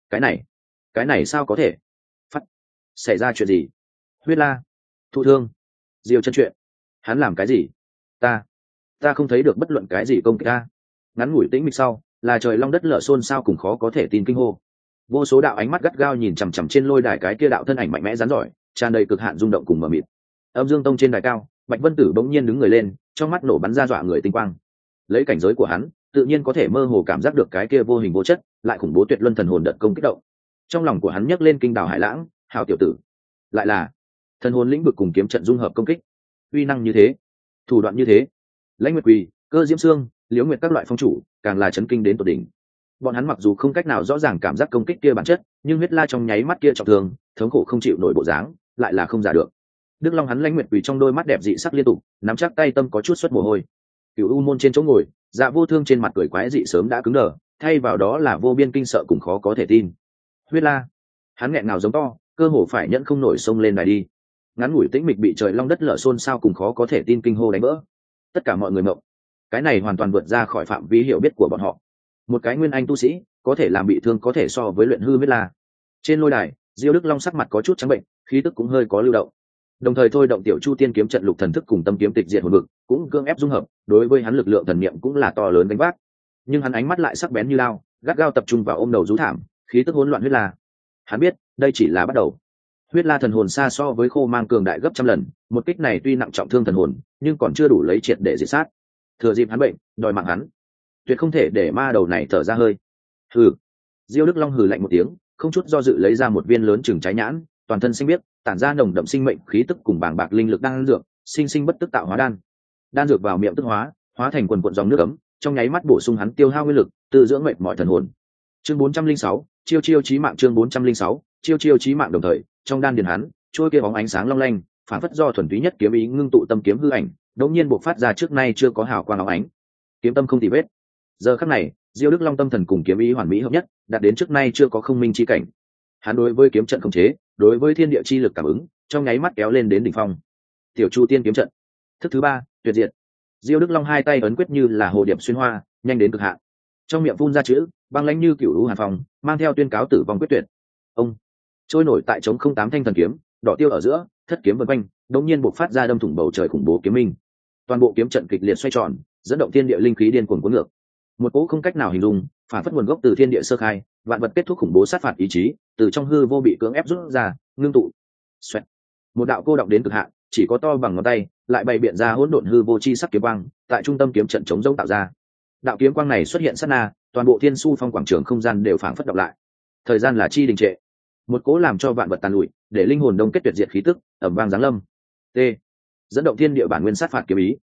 Cái này sao có thể? Phát, xảy ra chuyện gì? Huyết la, thụ thương, Diêu chân chuyện, hắn làm cái gì? Ta không thấy được bất luận cái gì công kích ta. Ngắn ngủi tĩnh mịch sau, là trời long đất lở xôn xao cùng khó có thể tin kinh hô. Vô số đạo ánh mắt gắt gao nhìn chằm chằm trên lôi đài cái kia đạo thân ảnh mạnh mẽ rắn giỏi, tràn đầy cực hạn rung động cùng mờ mịt. Âm Dương Tông trên đài cao, Bạch Vân Tử bỗng nhiên đứng người lên, trong mắt nổ bắn ra dọa người tinh quang. Lấy cảnh giới của hắn, tự nhiên có thể mơ hồ cảm giác được cái kia vô hình vô chất, lại khủng bố tuyệt luân thần hồn đợt công kích động. Trong lòng của hắn nhấc lên kinh đảo hải lãng, hào tiểu tử, lại là thần hồn lĩnh vực cùng kiếm trận dung hợp công kích, uy năng như thế, thủ đoạn như thế. Lãnh Nguyệt Quỳ, Cơ Diễm Sương, Liễu Nguyệt các loại phong chủ, càng là chấn kinh đến tột đỉnh. Bọn hắn mặc dù không cách nào rõ ràng cảm giác công kích kia bản chất, nhưng huyết la trong nháy mắt kia trọng thương, thống khổ không chịu nổi bộ dáng, lại là không giả được. Đức Long hắn Lãnh Nguyệt Quỳ trong đôi mắt đẹp dị sắc liên tục, nắm chắc tay tâm có chút xuất mồ hôi. Cửu U môn trên chỗ ngồi, Dạ Vô Thương trên mặt cười quái dị sớm đã cứng đờ, thay vào đó là vô biên kinh sợ cùng khó có thể tin. Huyết la, hắn nghẹn ngào giống to, cơ hồ phải nhẫn không nổi xông lên đài đi. Ngắn ngủi tĩnh mịch bị trời long đất lở xôn xao cùng khó có thể tin kinh hô đánh vỡ. Tất cả mọi người mộng. Cái này hoàn toàn vượt ra khỏi phạm vi hiểu biết của bọn họ. Một cái nguyên anh tu sĩ có thể làm bị thương có thể so với luyện hư huyết la. Trên lôi đài, Diêu Đức Long sắc mặt có chút trắng bệnh, khí tức cũng hơi có lưu động. Đồng thời thôi động tiểu Chu Tiên kiếm trận lục thần thức cùng tâm kiếm tịch diệt hồn vực, cũng cưỡng ép dung hợp, đối với hắn lực lượng thần niệm cũng là to lớn gánh vác. Nhưng hắn ánh mắt lại sắc bén như lao, gắt gao tập trung vào ôm đầu rú thảm, khí tức hỗn loạn huyết la. Hắn biết, đây chỉ là bắt đầu. Huyết la thần hồn xa so với khô mang cường đại gấp trăm lần, một kích này tuy nặng trọng thương thần hồn, nhưng còn chưa đủ lấy triệt để diệt sát. Thừa dịp hắn bệnh, đòi mạng hắn, tuyệt không thể để ma đầu này thở ra hơi. Hừ. Diêu Đức Long hừ lạnh một tiếng, không chút do dự lấy ra một viên lớn chừng trái nhãn, toàn thân xanh biếc, tản ra nồng đậm sinh mệnh khí tức cùng bàng bạc linh lực đan dược, sinh sinh bất tức tạo hóa đan. Đan dược vào miệng tức hóa, hóa thành quần cuộn dòng nước ấm, trong nháy mắt bổ sung hắn tiêu hao nguyên lực, tự dưỡng mệt mỏi thần hồn. Chương 406, chiêu chiêu chí mạng. Chương 406, chiêu chiêu chí mạng. Đồng thời, trong đan điền hắn, trôi kia bóng ánh sáng long lanh, phản phất do thuần túy nhất kiếm ý ngưng tụ tâm kiếm hư ảnh, đột nhiên bộc phát ra trước nay chưa có hào quang óng ánh. Kiếm tâm không tì vết. Giờ khắc này, Diêu Đức Long tâm thần cùng kiếm ý hoàn mỹ hợp nhất, đạt đến trước nay chưa có không minh chi cảnh. Hắn đối với kiếm trận khống chế, đối với thiên địa chi lực cảm ứng, trong nháy mắt kéo lên đến đỉnh phong. Tiểu Chu Tiên kiếm trận, thức thứ 3, tuyệt diệt. Diêu Đức Long hai tay ấn quyết như là hồ điệp xuyên hoa, nhanh đến cực hạn. Trong miệng phun ra chữ, băng lãnh như cửu lũ hàn phong, mang theo tuyên cáo tử vong quyết tuyệt. Ông trôi nổi tại trống không tám thanh thần kiếm, đỏ tiêu ở giữa, thất kiếm vần quanh, đột nhiên bộc phát ra đâm thủng bầu trời khủng bố kiếm minh. Toàn bộ kiếm trận kịch liệt xoay tròn, dẫn động thiên địa linh khí điên cuồng cuốn ngược. Một cỗ không cách nào hình dung, phản phất nguồn gốc từ thiên địa sơ khai, vạn vật kết thúc khủng bố sát phạt ý chí, từ trong hư vô bị cưỡng ép rút ra, ngưng tụ. Xoẹt. Một đạo cô động đến cực hạn, chỉ có to bằng ngón tay, lại bày biện ra hỗn độn hư vô chi sắc kiếm quang, tại trung tâm kiếm trận chống rỗng tạo ra. Đạo kiếm quang này xuất hiện sát na, toàn bộ Thiên Su Phong quảng trường không gian đều phảng phất đọc lại. Thời gian là chi đình trệ. Một cỗ làm cho vạn vật tàn lụi, để linh hồn đông kết tuyệt diệt khí tức, ầm vang giáng lâm. T. Dẫn động thiên địa bản nguyên sát phạt kiếm ý.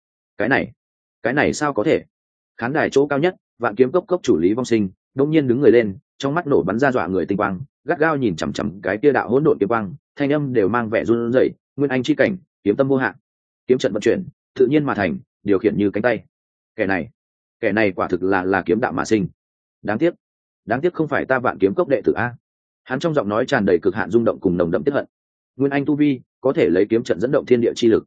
Cái này sao có thể? Khán đài chỗ cao nhất, Vạn Kiếm Cốc cốc chủ Lý Vong Sinh đột nhiên đứng người lên, trong mắt nổ bắn ra dọa người tinh quang, gắt gao nhìn chằm chằm cái kia đạo hỗn độn kiếm quang, thanh âm đều mang vẻ run rẩy, nguyên anh chi cảnh, kiếm tâm vô hạn, kiếm trận vận chuyển, tự nhiên mà thành, điều khiển như cánh tay. Kẻ này quả thực là kiếm đạo mà sinh. Đáng tiếc không phải ta Vạn Kiếm Cốc đệ tử a. Hắn trong giọng nói tràn đầy cực hạn rung động cùng nồng đậm tiếc hận. Nguyên anh tu vi có thể lấy kiếm trận dẫn động thiên địa chi lực,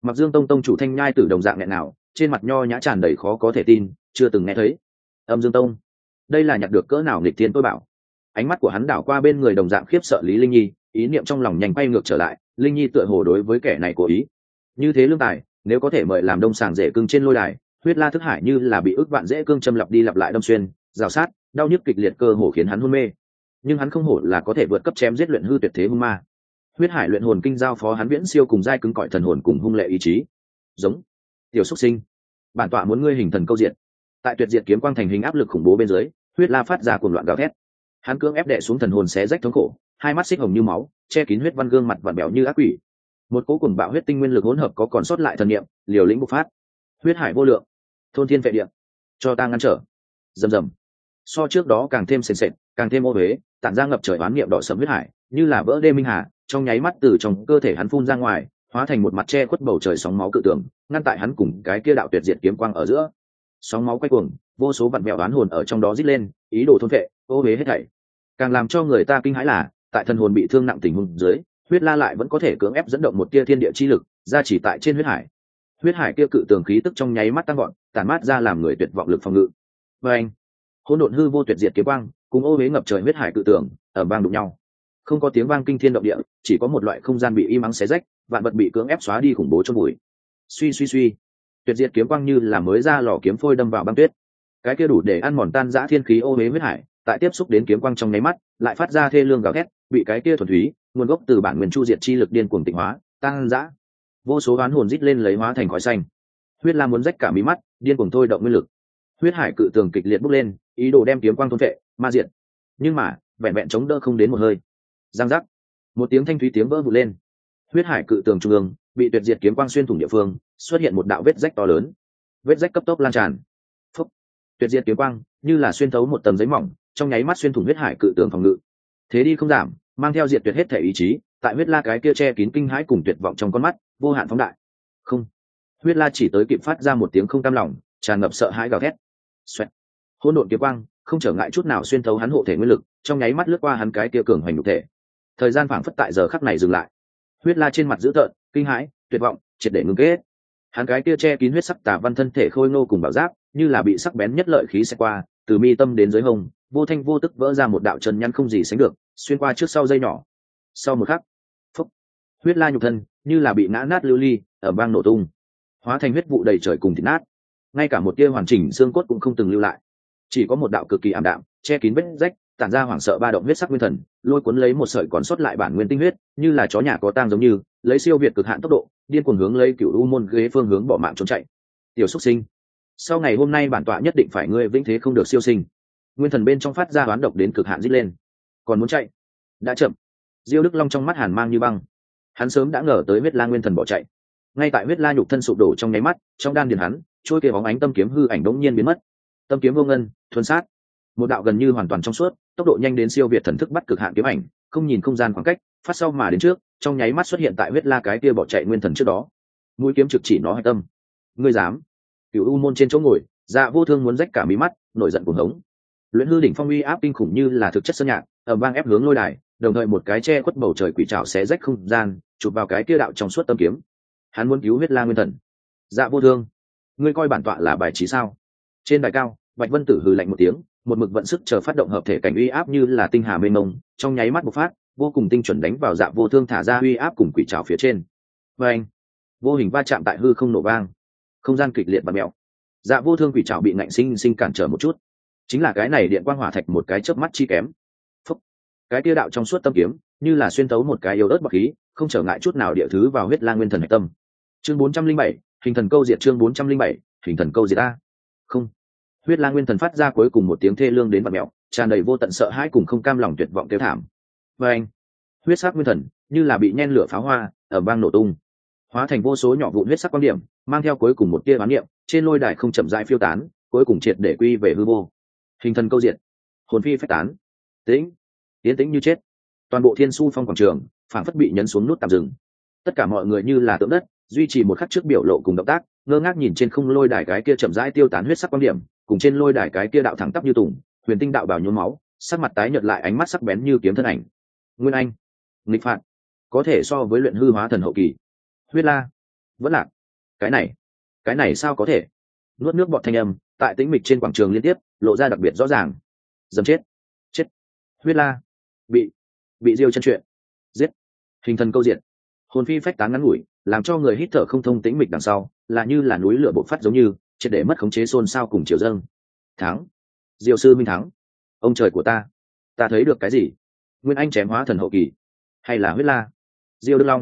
Mặc Dương Tông tông chủ Thanh Nhai Tử đồng dạng nghẹn nào, trên mặt nho nhã tràn đầy khó có thể tin, chưa từng nghe thấy. Âm Dương Tông, đây là nhặt được cỡ nào nghịch thiên tôi bảo. Ánh mắt của hắn đảo qua bên người đồng dạng khiếp sợ Lý Linh Nhi, ý niệm trong lòng nhanh quay ngược trở lại. Linh Nhi tựa hồ đối với kẻ này cố ý. Như thế lương tài, nếu có thể mời làm đông sàng rể cương trên lôi đài, huyết la thức hải như là bị ức vạn dễ cương châm lặp đi lặp lại đâm xuyên, rào sát, đau nhức kịch liệt cơ hồ khiến hắn hôn mê. Nhưng hắn không hổ là có thể vượt cấp chém giết luyện hư tuyệt thế hung ma. Huyết hải luyện hồn kinh giao phó hắn viễn siêu cùng giai cứng cỏi thần hồn cùng hung lệ ý chí. Giống tiểu xuất sinh, bản tọa muốn ngươi hình thần câu diện. Tại tuyệt diệt kiếm quang thành hình áp lực khủng bố bên dưới, huyết la phát ra cuồng loạn gào thét. Hắn cưỡng ép đè xuống thần hồn xé rách thống khổ, hai mắt xích hồng như máu, che kín huyết văn gương mặt vặn bèo như ác quỷ. Một cỗ cuồng bạo huyết tinh nguyên lực hỗn hợp có còn sót lại thần niệm, liều lĩnh bộc phát. Huyết hải vô lượng, thôn thiên vệ địa, cho ta ngăn trở. Rầm rầm. So trước đó càng thêm sền sệt, càng thêm ô huế, tản ra ngập trời oán niệm đỏ sẫm huyết hải, như là vỡ đê minh hà, trong nháy mắt từ trong cơ thể hắn phun ra ngoài, hóa thành một mặt che khuất bầu trời sóng máu cự tường, ngăn tại hắn cùng cái kia đạo tuyệt diệt kiếm quang ở giữa. Sóng máu quay cuồng, vô số vặn vẹo oán hồn ở trong đó rít lên, ý đồ thôn vệ, ô huế hết thảy. Càng làm cho người ta kinh hãi là, tại thần hồn bị thương nặng tình huống dưới, huyết la lại vẫn có thể cưỡng ép dẫn động một tia thiên địa chi lực ra chỉ tại trên huyết hải. Huyết hải kia cự tường khí tức trong nháy mắt tăng gọn, tản mát ra làm người tuyệt vọng lực phòng ngự. Và anh, hỗn độn hư vô tuyệt diệt kiếm quang cùng ô huế ngập trời huyết hải cự tường ở bang đụng nhau, không có tiếng vang kinh thiên động địa, chỉ có một loại không gian bị im ắng xé rách, vạn vật bị cưỡng ép xóa đi khủng bố trong bụi. Suy suy suy, tuyệt diệt kiếm quang như là mới ra lò kiếm phôi đâm vào băng tuyết, cái kia đủ để ăn mòn tan rã thiên khí ô huế huyết hải, tại tiếp xúc đến kiếm quang trong nháy mắt, lại phát ra thê lương gào thét, bị cái kia thuần túy nguồn gốc từ bản nguyên chu diệt chi lực điên cuồng tịnh hóa, tan rã. Vô số oán hồn rít lên lấy hóa thành khói xanh. Huyết la muốn rách cả mí mắt, điên cuồng thôi động nguyên lực. Huyết hải cự tường kịch liệt bốc lên, ý đồ đem kiếm quang thôn phệ, ma diệt. Nhưng mà, vẹn vẹn chống đỡ không đến một hơi. Giang giác, một tiếng thanh thúy tiếng vỡ vụn lên. Huyết hải cự tường trung ương bị tuyệt diệt kiếm quang xuyên thủng địa phương, xuất hiện một đạo vết rách to lớn. Vết rách cấp tốc lan tràn. Phúc. Tuyệt diệt kiếm quang như là xuyên thấu một tầng giấy mỏng, trong nháy mắt xuyên thủng huyết hải cự tường phòng ngự. Thế đi không giảm, mang theo diệt tuyệt hết thể ý chí, tại huyết la cái kia che kín kinh hãi cùng tuyệt vọng trong con mắt, vô hạn phóng đại. Không. Huyết la chỉ tới kịp phát ra một tiếng không cam lòng, tràn ngập sợ hãi gào thét. Xoẹt. Hỗn độn kiếm quang không trở ngại chút nào xuyên thấu hắn hộ thể nguyên lực, trong nháy mắt lướt qua hắn cái kia cường hoành nhục thể. Thời gian phảng phất tại giờ khắc này dừng lại. Huyết la trên mặt dữ tợn, kinh hãi, tuyệt vọng, triệt để ngưng kết. Hắn cái kia che kín huyết sắc tà văn thân thể khôi ngô cùng bảo giáp, như là bị sắc bén nhất lợi khí xẹt qua, từ mi tâm đến dưới hông, vô thanh vô tức vỡ ra một đạo chân nhăn không gì sánh được, xuyên qua trước sau dây nhỏ. Sau một khắc, phúc, huyết la nhục thân như là bị nã nát lưu ly, ở bang nổ tung, hóa thành huyết vụ đầy trời cùng thịt nát. Ngay cả một tia hoàn chỉnh xương cốt cũng không từng lưu lại, chỉ có một đạo cực kỳ ảm đạm, che kín vết rách, tản ra hoảng sợ ba động huyết sắc nguyên thần, lôi cuốn lấy một sợi còn sót lại bản nguyên tinh huyết, như là chó nhà có tang giống như, lấy siêu việt cực hạn tốc độ, điên cuồng hướng lấy Cửu U môn ghế phương hướng bỏ mạng trốn chạy. Tiểu xuất sinh, sau ngày hôm nay bản tọa nhất định phải ngươi vĩnh thế không được siêu sinh. Nguyên thần bên trong phát ra đoán độc đến cực hạn rít lên. Còn muốn chạy? Đã chậm. Diêu Đức Long trong mắt hàn mang như băng. Hắn sớm đã ngờ tới huyết la nguyên thần bỏ chạy. Ngay tại huyết la nhục thân sụp đổ trong nháy mắt, trong đan điền hắn, trôi kia bóng ánh tâm kiếm hư ảnh đống nhiên biến mất. Tâm kiếm vô ngân, thuần sát. Một đạo gần như hoàn toàn trong suốt, tốc độ nhanh đến siêu việt thần thức bắt cực hạn kiếm ảnh, không nhìn không gian khoảng cách, phát sau mà đến trước, trong nháy mắt xuất hiện tại huyết la cái kia bỏ chạy nguyên thần trước đó. Mũi kiếm trực chỉ nó hạch tâm. Ngươi dám? Cửu U môn trên chỗ ngồi, Dạ Vô Thương muốn rách cả mí mắt, nổi giận cuồng hống. Luyện hư đỉnh phong uy áp kinh khủng như là thực chất sơn nhạc, ầm vang ép hướng lôi đài, đồng thời một cái che khuất bầu trời quỷ trảo xé rách không gian, chụp vào cái kia đạo trong suốt tâm kiếm. Hắn muốn cứu huyết la nguyên thần. Dạ Vô Thương, ngươi coi bản tọa là bài trí sao? Trên đài cao, Bạch Vân Tử hừ lạnh một tiếng, một mực vận sức chờ phát động hợp thể cảnh uy áp như là tinh hà mênh mông, trong nháy mắt bộc phát, vô cùng tinh chuẩn đánh vào Dạ Vô Thương thả ra uy áp cùng quỷ trảo phía trên. Và anh, vô hình va chạm tại hư không nổ vang, không gian kịch liệt và mèo. Dạ Vô Thương quỷ trảo bị ngạnh sinh cản trở một chút, chính là cái này điện quang hỏa thạch một cái chớp mắt chi kém. Phúc. Cái tia đạo trong suốt tâm kiếm như là xuyên tấu một cái yếu ớt bạc khí, không trở ngại chút nào địa thứ vào huyết la nguyên thần hạch tâm. Chương 407, hình thần câu diệt. Chương 407, hình thần câu diệt a. Không. Huyết la nguyên thần phát ra cuối cùng một tiếng thê lương đến bạt mẹo, tràn đầy vô tận sợ hãi cùng không cam lòng tuyệt vọng kêu thảm. Và anh, huyết sắc nguyên thần như là bị nhen lửa pháo hoa, ở bang nổ tung, hóa thành vô số nhỏ vụn huyết sắc quan điểm, mang theo cuối cùng một tia bán niệm, trên lôi đài không chậm rãi phiêu tán, cuối cùng triệt để quy về hư vô. Hình thần câu diệt, hồn phi phách tán. Tĩnh, tiến tĩnh như chết. Toàn bộ Thiên Su Phong quảng trường phảng phất bị nhấn xuống nút tạm dừng. Tất cả mọi người như là tượng đất, duy trì một khắc trước biểu lộ cùng động tác, ngơ ngác nhìn trên không lôi đài cái kia chậm rãi tiêu tán huyết sắc quan điểm, cùng trên lôi đài cái kia đạo thẳng tắp như tùng, huyền tinh đạo bào nhuốm máu, sắc mặt tái nhợt lại ánh mắt sắc bén như kiếm thân ảnh. Nguyên Anh, nghịch phạt, có thể so với luyện hư hóa thần hậu kỳ. Huyết la, vẫn lạc. Cái này sao có thể? Nuốt nước bọt thanh âm tại tĩnh mịch trên quảng trường liên tiếp lộ ra đặc biệt rõ ràng. Dầm chết. Huyết La bị Diêu chân chuyện giết. Hình thần câu diện, hồn phi phách tán ngắn ngủi, làm cho người hít thở không thông. tĩnh mịch đằng sau là như là núi lửa bộc phát, giống như triệt để mất khống chế, xôn xao cùng chiều dâng. Thắng. Diêu sư minh thắng. Ông trời của ta thấy được cái gì? Nguyên Anh chém hóa thần hậu kỳ, hay là Huyết La? Diêu Đức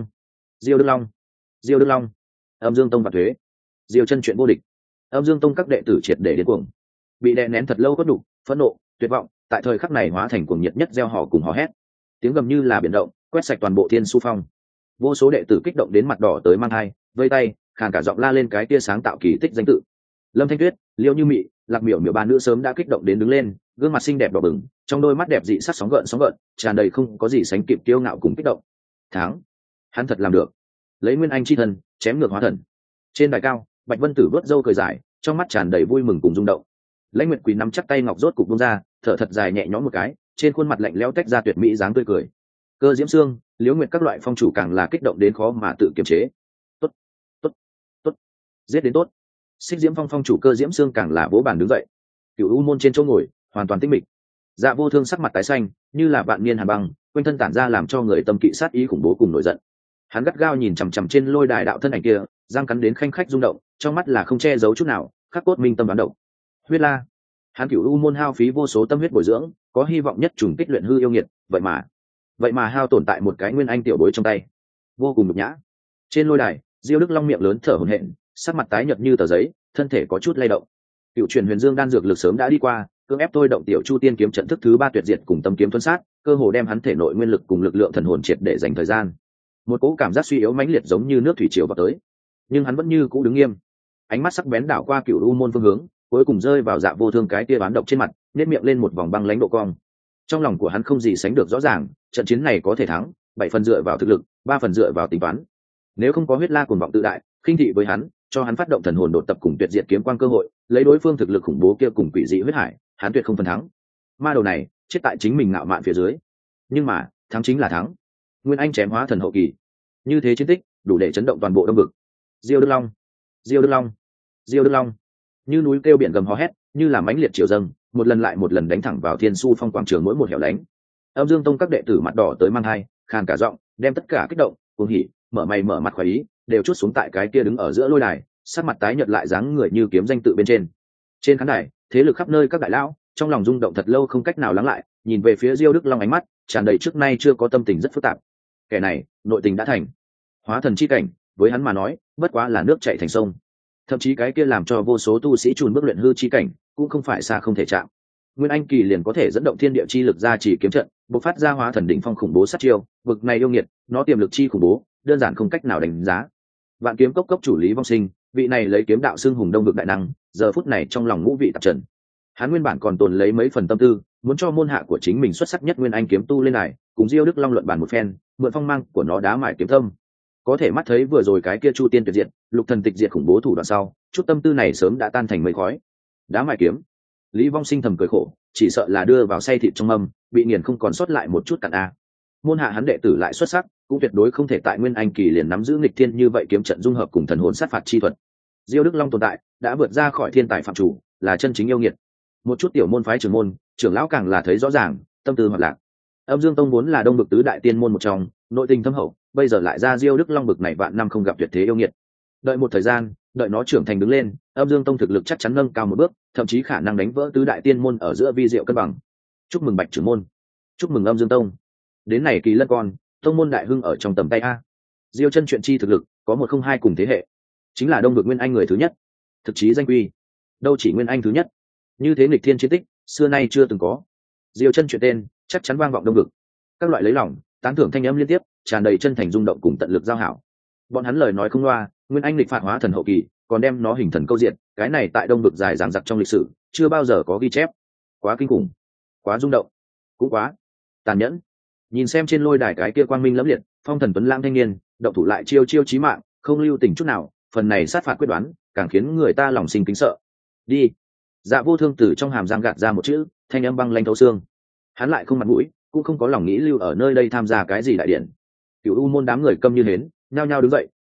Long. Âm Dương Tông và thuế. Diêu chân chuyện vô địch. Âm Dương Tông các đệ tử triệt để điên cuồng, bị đè nén thật lâu có đủ phẫn nộ, tuyệt vọng, tại thời khắc này hóa thành cuồng nhiệt nhất gieo họ cùng hò hét. Tiếng gầm như là biển động, quét sạch toàn bộ Thiên Su Phong. Vô số đệ tử kích động đến mặt đỏ tới mang hai, vây tay, khàn cả giọng la lên cái tia sáng tạo kỳ tích danh tự. Lâm Thanh Tuyết, Liễu Như Mị, Lạc Miểu Miểu ba nữ sớm đã kích động đến đứng lên, gương mặt xinh đẹp đỏ bừng, trong đôi mắt đẹp dị sắc sóng gợn, tràn đầy không có gì sánh kịp kiêu ngạo cùng kích động. Thắng, hắn thật làm được. Lấy Nguyên Anh chi thân chém ngược hóa thần. Trên đài cao, Bạch Vân Tử vớt râu cười dài, trong mắt tràn đầy vui mừng cùng rung động. Lãnh Nguyệt Quỳ nắm chắc tay ngọc rốt cục buông ra, thở thật dài nhẹ nhõm một cái, trên khuôn mặt lạnh lẽo tách ra tuyệt mỹ dáng tươi cười. Cơ Diễm Sương, Liễu Nguyệt các loại phong chủ càng là kích động đến khó mà tự kiềm chế. Tốt, giết đến tốt. Xích Diễm Phong phong chủ Cơ Diễm Sương càng là vỗ bàn đứng dậy. Cửu U môn trên chỗ ngồi, hoàn toàn tĩnh mịch. Dạ Vô Thương sắc mặt tái xanh, như là vạn niên hàn băng, quanh thân tản ra làm cho người tâm kỵ sát ý khủng bố cùng nổi giận. Hắn gắt gao nhìn chằm chằm trên lôi đài đạo thân ảnh kia, răng cắn đến khanh khách rung động, trong mắt là không che giấu chút nào, khắc cốt minh tâm đoán động. Huyết La, hắn Cửu U môn hao phí vô số tâm huyết bồi dưỡng, có hy vọng nhất trùng kích luyện hư yêu nghiệt, vậy mà hao tổn tại một cái Nguyên Anh tiểu bối trong tay, vô cùng nhục nhã. Trên lôi đài, Diêu Đức Long miệng lớn thở hổn hển, sắc mặt tái nhợt như tờ giấy, thân thể có chút lay động. Cựu truyền Huyền Dương đan dược lực sớm đã đi qua, cưỡng ép tôi động tiểu Chu Tiên kiếm trận thức thứ 3 tuyệt diệt cùng tâm kiếm tuân sát, cơ hồ đem hắn thể nội nguyên lực cùng lực lượng thần hồn triệt để dành thời gian. Một cỗ cảm giác suy yếu mãnh liệt giống như nước thủy triều vào tới, nhưng hắn vẫn như cũ đứng nghiêm, ánh mắt sắc bén đảo qua Cửu U môn phương hướng, cuối cùng rơi vào Dạ Vô Thương cái tia bán độc trên mặt, nhếch miệng lên một vòng băng lãnh độ cong. Trong lòng của hắn không gì sánh được rõ ràng, trận chiến này có thể thắng, 7 phần dựa vào thực lực, 3 phần dựa vào tính toán. Nếu không có Huyết La cuồng vọng tự đại, khinh thị với hắn, cho hắn phát động thần hồn đột tập cùng tuyệt diệt kiếm quang cơ hội, lấy đối phương thực lực khủng bố kia cùng quỷ dị huyết hải, hắn tuyệt không phần thắng. Ma đầu này, chết tại chính mình ngạo mạn phía dưới. Nhưng mà, thắng chính là thắng. Nguyên Anh chém hóa thần hậu kỳ, như thế chiến tích, đủ để chấn động toàn bộ Đông Vực. Diêu Đức Long, như núi kêu biển gầm hò hét, như là mãnh liệt triều dâng, một lần lại một lần đánh thẳng vào Thiên Su Phong quảng trường mỗi một hẻo lánh. Âm Dương Tông các đệ tử mặt đỏ tới mang hai, khàn cả giọng, đem tất cả kích động, cuồng hỉ, mở mày mở mặt khoái ý, đều chút xuống tại cái kia đứng ở giữa lôi đài, sắc mặt tái nhợt lại dáng người như kiếm danh tự bên trên. Trên khán đài, thế lực khắp nơi các đại lão, trong lòng rung động thật lâu không cách nào lắng lại, nhìn về phía Diêu Đức Long ánh mắt tràn đầy trước nay chưa có tâm tình rất phức tạp. Kẻ này, nội tình đã thành. Hóa thần chi cảnh, với hắn mà nói, bất quá là nước chảy thành sông. Thậm chí cái kia làm cho vô số tu sĩ chùn bước luyện hư chi cảnh, cũng không phải xa không thể chạm. Nguyên Anh kỳ liền có thể dẫn động thiên địa chi lực ra chỉ kiếm trận, bộc phát ra hóa thần đỉnh phong khủng bố sát chiêu, vực này yêu nghiệt, nó tiềm lực chi khủng bố, đơn giản không cách nào đánh giá. Vạn kiếm cốc cốc chủ Lý Vong Sinh, vị này lấy kiếm đạo xưng hùng Đông Vực đại năng, giờ phút này trong lòng ngũ vị tạp trần. Hắn nguyên bản còn tồn lấy mấy phần tâm tư, muốn cho môn hạ của chính mình xuất sắc nhất Nguyên Anh kiếm tu lên này, cùng Diêu Đức Long luận bàn một phen, mượn phong mang của nó đá mài kiếm tâm. Có thể mắt thấy vừa rồi cái kia Chu Tiên tuyệt diệt, Lục Thần tịch diệt khủng bố thủ đoạn sau, chút tâm tư này sớm đã tan thành mây khói. Đá mài kiếm. Lý Vong Sinh thầm cười khổ, chỉ sợ là đưa vào say thịt trong mâm, bị nghiền không còn sót lại một chút cặn a. Môn hạ hắn đệ tử lại xuất sắc, cũng tuyệt đối không thể tại Nguyên Anh kỳ liền nắm giữ nghịch thiên như vậy kiếm trận dung hợp cùng thần hồn sát phạt chi thuật. Diêu Đức Long tồn tại, đã vượt ra khỏi thiên tài phạm chủ, là chân chính yêu nghiệt. Một chút tiểu môn phái trưởng môn, trưởng lão càng là thấy rõ ràng, tâm tư hoạt lạc. Âm Dương Tông vốn là Đông Vực tứ đại tiên môn một trong, nội tình thâm hậu, bây giờ lại ra Diêu Đức Long bực này vạn năm không gặp tuyệt thế yêu nghiệt. Đợi một thời gian, đợi nó trưởng thành đứng lên, Âm Dương Tông thực lực chắc chắn nâng cao một bước, thậm chí khả năng đánh vỡ tứ đại tiên môn ở giữa vi diệu cân bằng. Chúc mừng Bạch trưởng môn, chúc mừng Âm Dương Tông. Đến này kỳ lân con, tông môn đại hưng ở trong tầm tay a. Diêu chân chuyện chi thực lực, có 102 cùng thế hệ, chính là Đông Vực Nguyên Anh người thứ nhất. Thực chí danh quy, đâu chỉ Nguyên Anh thứ nhất. Như thế nghịch thiên chiến tích, xưa nay chưa từng có. Diêu chân chuyện tên, chắc chắn vang vọng Đông Vực. Các loại lấy lòng, tán thưởng thanh âm liên tiếp, tràn đầy chân thành rung động cùng tận lực giao hảo. Bọn hắn lời nói không loa, Nguyên Anh lịch phạt hóa thần hậu kỳ, còn đem nó hình thần câu diện, cái này tại Đông Vực dài dằng dặc trong lịch sử, chưa bao giờ có ghi chép. Quá kinh khủng, quá rung động, cũng quá tàn nhẫn. Nhìn xem trên lôi đài cái kia quang minh lẫm liệt, phong thần tuấn lãng thanh niên, động thủ lại chiêu chiêu chí mạng, không lưu tình chút nào, phần này sát phạt quyết đoán, càng khiến người ta lòng sinh kính sợ. Đi. Dạ Vô Thương từ trong hàm răng gạt ra một chữ, thanh âm băng lanh thấu xương. Hắn lại không mặt mũi, cũng không có lòng nghĩ lưu ở nơi đây tham gia cái gì đại điện. Cửu U môn đám người câm như hến, nhao nhao đứng dậy,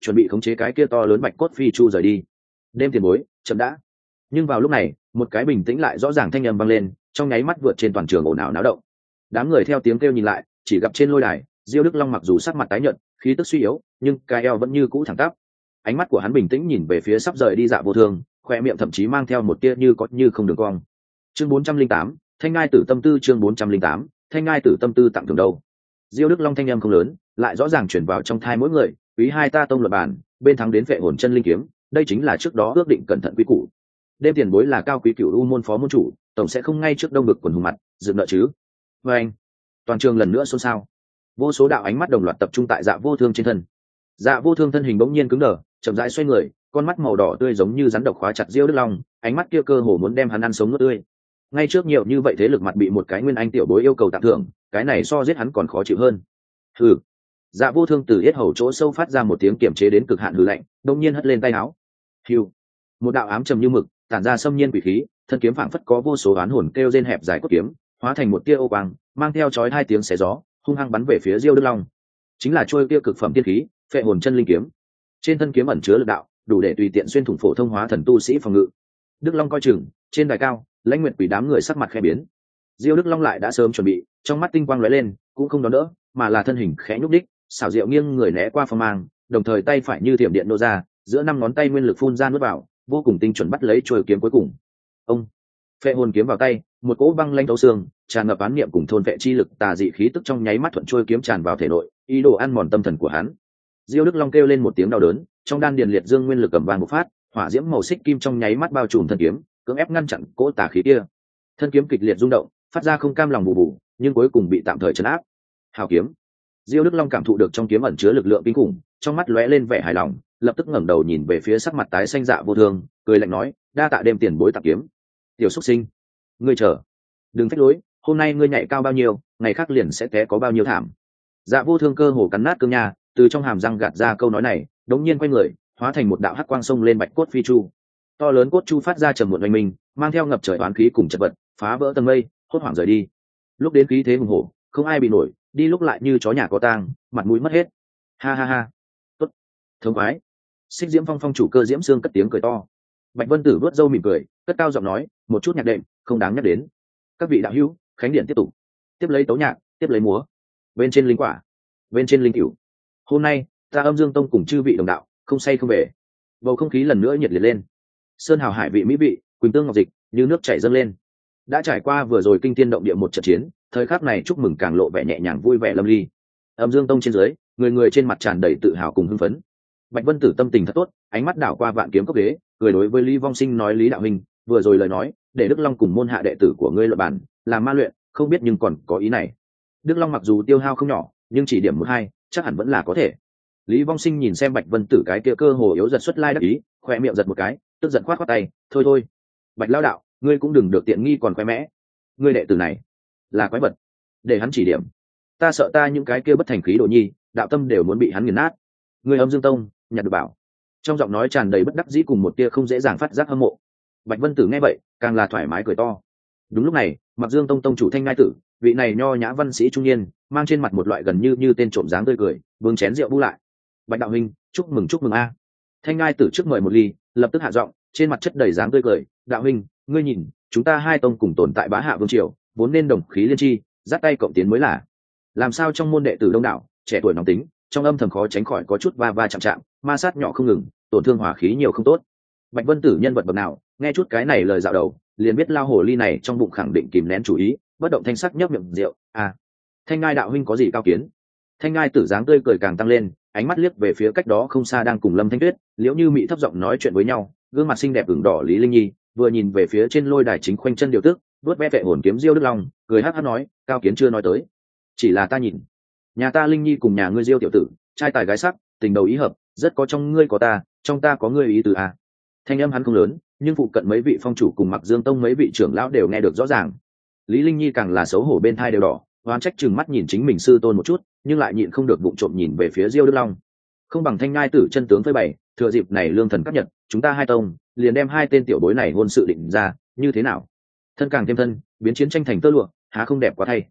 chuẩn bị khống chế cái kia to lớn bạch cốt phi chu rời đi. Đêm tiền bối, chậm đã. Nhưng vào lúc này một cái bình tĩnh lại rõ ràng thanh âm vang lên, trong nháy mắt vượt trên toàn trường ồn ào náo động. Đám người theo tiếng kêu nhìn lại, chỉ gặp trên lôi đài Diêu Đức Long mặc dù sắc mặt tái nhợt, khí tức suy yếu, nhưng cái eo vẫn như cũ thẳng tắp. Ánh mắt của hắn bình tĩnh nhìn về phía sắp rời đi Dạ Vô Thương, khoe miệng thậm chí mang theo một tia như có như không đường cong. Chương 408, Thanh Ngai Tử Tâm Tư. Chương 408, Thanh Ngai Tử Tâm Tư tặng thưởng đâu. Diêu Đức Long thanh âm không lớn, lại rõ ràng truyền vào trong thai mỗi người, quý hai ta tông luật bản, bên thắng đến vệ hồn chân linh kiếm, đây chính là trước đó ước định cẩn thận quý củ. Đêm tiền bối là cao quý cửu u môn phó môn chủ, tổng sẽ không ngay trước đông ngực quần hùng mặt dựng nợ chứ. Và anh, toàn trường lần nữa xôn xao, vô số đạo ánh mắt đồng loạt tập trung tại Dạ Vô Thương trên thân. Dạ Vô Thương thân hình bỗng nhiên cứng đờ, chậm rãi xoay người, con mắt màu đỏ tươi giống như rắn độc khóa chặt Diêu Đức Long, ánh mắt kia cơ hồ muốn đem hắn ăn sống nuốt tươi. Ngay trước nhiều như vậy thế lực mặt bị một cái nguyên anh tiểu bối yêu cầu tặng thưởng, cái này so giết hắn còn khó chịu hơn. Hừ. Dạ Vô Thương từ yết hầu chỗ sâu phát ra một tiếng kiềm chế đến cực hạn hừ lạnh, đột nhiên hất lên tay áo. Hưu. Một đạo ám trầm như mực, tản ra xâm nhiên quỷ khí, thân kiếm phảng phất có vô số oán hồn kêu rên hẹp dài cốt kiếm, hóa thành một tia ô quang, mang theo chói hai tiếng xé gió, hung hăng bắn về phía Diêu Đức Long. Chính là trôi kia cực phẩm tiên khí, Phệ Hồn Chân Linh kiếm. Trên thân kiếm ẩn chứa lực đạo, đủ để tùy tiện xuyên thủng phổ thông hóa thần tu sĩ phòng ngự. Đức Long coi chừng, trên đài cao, Lãnh Nguyệt Quỷ đám người sắc mặt khẽ biến. Diêu Đức Long lại đã sớm chuẩn bị, trong mắt tinh quang lóe lên, cũng không đón đỡ, mà là thân hình khẽ nhúc đích, xảo diệu nghiêng người né qua phong mang, đồng thời tay phải như thiểm điện nô ra, giữa năm ngón tay nguyên lực phun ra nuốt vào, vô cùng tinh chuẩn bắt lấy chuôi kiếm cuối cùng. Ông Phệ hồn kiếm vào tay, một cỗ băng lanh thấu xương, tràn ngập án niệm cùng thôn vệ chi lực tà dị khí tức trong nháy mắt thuận chuôi kiếm tràn vào thể nội, ý đồ ăn mòn tâm thần của hắn. Diêu Đức Long kêu lên một tiếng đau đớn, trong đan điền liệt dương nguyên lực cầm vàng một phát, hỏa diễm màu xích kim trong nháy mắt bao trùm thân kiếm, cưỡng ép ngăn chặn cỗ tà khí kia. Thân kiếm kịch liệt rung động, phát ra không cam lòng bù bù, nhưng cuối cùng bị tạm thời trấn áp. Hào kiếm. Diêu Đức Long cảm thụ được trong kiếm ẩn chứa lực lượng kinh khủng, trong mắt lóe lên vẻ hài lòng, lập tức ngẩng đầu nhìn về phía sắc mặt tái xanh Dạ Vô Thương, cười lạnh nói, đa tạ đêm tiền bối tặng kiếm. Tiểu xuất sinh, ngươi chờ, đừng phách lối, hôm nay ngươi nhảy cao bao nhiêu, ngày khác liền sẽ té có bao nhiêu thảm. Dạ Vô Thương cơ hồ cắn nát cương nha, từ trong hàm răng gạt ra câu nói này, đống nhiên quay người, hóa thành một đạo hắc quang xông lên bạch cốt phi chu. To lớn cốt chu phát ra trầm muộn oanh minh, mang theo ngập trời oán khí cùng chật vật, phá vỡ tầng mây, hốt hoảng rời đi. Lúc đến khí thế hùng hổ, không ai bị nổi, đi lúc lại như chó nhà có tang, mặt mũi mất hết. Ha ha ha, tốt, thống khoái. Xích Diễm Phong phong chủ Cơ Diễm Sương cất tiếng cười to. Bạch Vân Tử vớt râu mỉm cười, cất cao giọng nói, một chút nhạc đệm, không đáng nhắc đến. Các vị đạo hữu, khánh điện tiếp tục. Tiếp lấy tấu nhạc, tiếp lấy múa. Bên trên linh quả, bên trên linh cửu. Hôm nay, ta Âm Dương Tông cùng chư vị đồng đạo, không say không về. Bầu không khí lần nữa nhiệt liệt lên. Sơn hào hải vị mỹ vị, quỳnh tương ngọc dịch, như nước chảy dâng lên. Đã trải qua vừa rồi kinh thiên động địa một trận chiến, thời khắc này chúc mừng càng lộ vẻ nhẹ nhàng vui vẻ lâm ly. Âm Dương Tông trên dưới, người người trên mặt tràn đầy tự hào cùng hưng phấn. Bạch Vân Tử tâm tình thật tốt, ánh mắt đảo qua Vạn Kiếm Cốc ghế, cười đối với Lý Vong Sinh nói, Lý đạo huynh, vừa rồi lời nói, để Đức Long cùng môn hạ đệ tử của ngươi luận bản, làm ma luyện, không biết nhưng còn có ý này. Đức Long mặc dù tiêu hao không nhỏ, nhưng chỉ điểm một hai, chắc hẳn vẫn là có thể. Lý Vong Sinh nhìn xem Bạch Vân Tử cái kia cơ hồ yếu giật xuất lai đắc ý, khoe miệng giật một cái, tức giận khoát khoát tay, thôi thôi, Bạch lão đạo, ngươi cũng đừng được tiện nghi còn khoe mẽ. Ngươi đệ tử này là quái vật, để hắn chỉ điểm. Ta sợ ta những cái kia bất thành khí đồ nhi, đạo tâm đều muốn bị hắn nghiền nát. Ngươi Âm Dương Tông, nhặt được bảo. Trong giọng nói tràn đầy bất đắc dĩ cùng một tia không dễ dàng phát giác hâm mộ. Bạch Vân Tử nghe vậy, càng là thoải mái cười to. Đúng lúc này, Mặc Dương Tông tông chủ Thanh Ngai Tử, vị này nho nhã văn sĩ trung niên, mang trên mặt một loại gần như tên trộm dáng tươi cười, vương chén rượu bu lại. Bạch đạo huynh, chúc mừng a. Thanh Ngai Tử trước mời một ly, lập tức hạ giọng, trên mặt chất đầy dáng tươi cười, đạo huynh, ngươi nhìn, chúng ta hai tông cùng tồn tại bá hạ vương triều, vốn nên đồng khí liên chi, dắt tay cộng tiến mới là. Làm sao trong môn đệ tử đông đảo, trẻ tuổi nóng tính, trong âm thầm khó tránh khỏi có chút va va chạm chạm, ma sát nhỏ không ngừng, tổn thương hỏa khí nhiều không tốt. Bạch Vân Tử nhân vật bậc nào, nghe chút cái này lời dạo đầu, liền biết lao hồ ly này trong bụng khẳng định kìm nén chủ ý, bất động thanh sắc nhấp miệng rượu. À, Thanh Ngai đạo huynh có gì cao kiến? Thanh Ngai Tử dáng tươi cười càng tăng lên, ánh mắt liếc về phía cách đó không xa đang cùng Lâm Thanh Tuyết, Liễu Như Mị thấp giọng nói chuyện với nhau, gương mặt xinh đẹp ửng đỏ Lý Linh Nhi, vừa nhìn về phía trên lôi đài chính khoanh chân điều tức, vuốt ve vệ hồn kiếm Diêu Đức Long, cười hắc hắc nói, cao kiến chưa nói tới, chỉ là ta nhìn, nhà ta Linh Nhi cùng nhà ngươi Diêu tiểu tử, trai tài gái sắc, tình đầu ý hợp, rất có trong ngươi có ta, trong ta có ngươi ý tứ à. Thanh âm hắn không lớn, nhưng phụ cận mấy vị phong chủ cùng Mặc Dương Tông mấy vị trưởng lão đều nghe được rõ ràng. Lý Linh Nhi càng là xấu hổ bên thai đều đỏ, oán trách chừng mắt nhìn chính mình sư tôn một chút, nhưng lại nhịn không được bụng trộm nhìn về phía Diêu Đức Long. Không bằng Thanh Ngai Tử chân tướng phơi bày, thừa dịp này lương thần cấp nhật, chúng ta hai tông liền đem hai tên tiểu bối này hôn sự định ra, như thế nào? Thân càng thêm thân, biến chiến tranh thành tơ lụa, há không đẹp quá thay.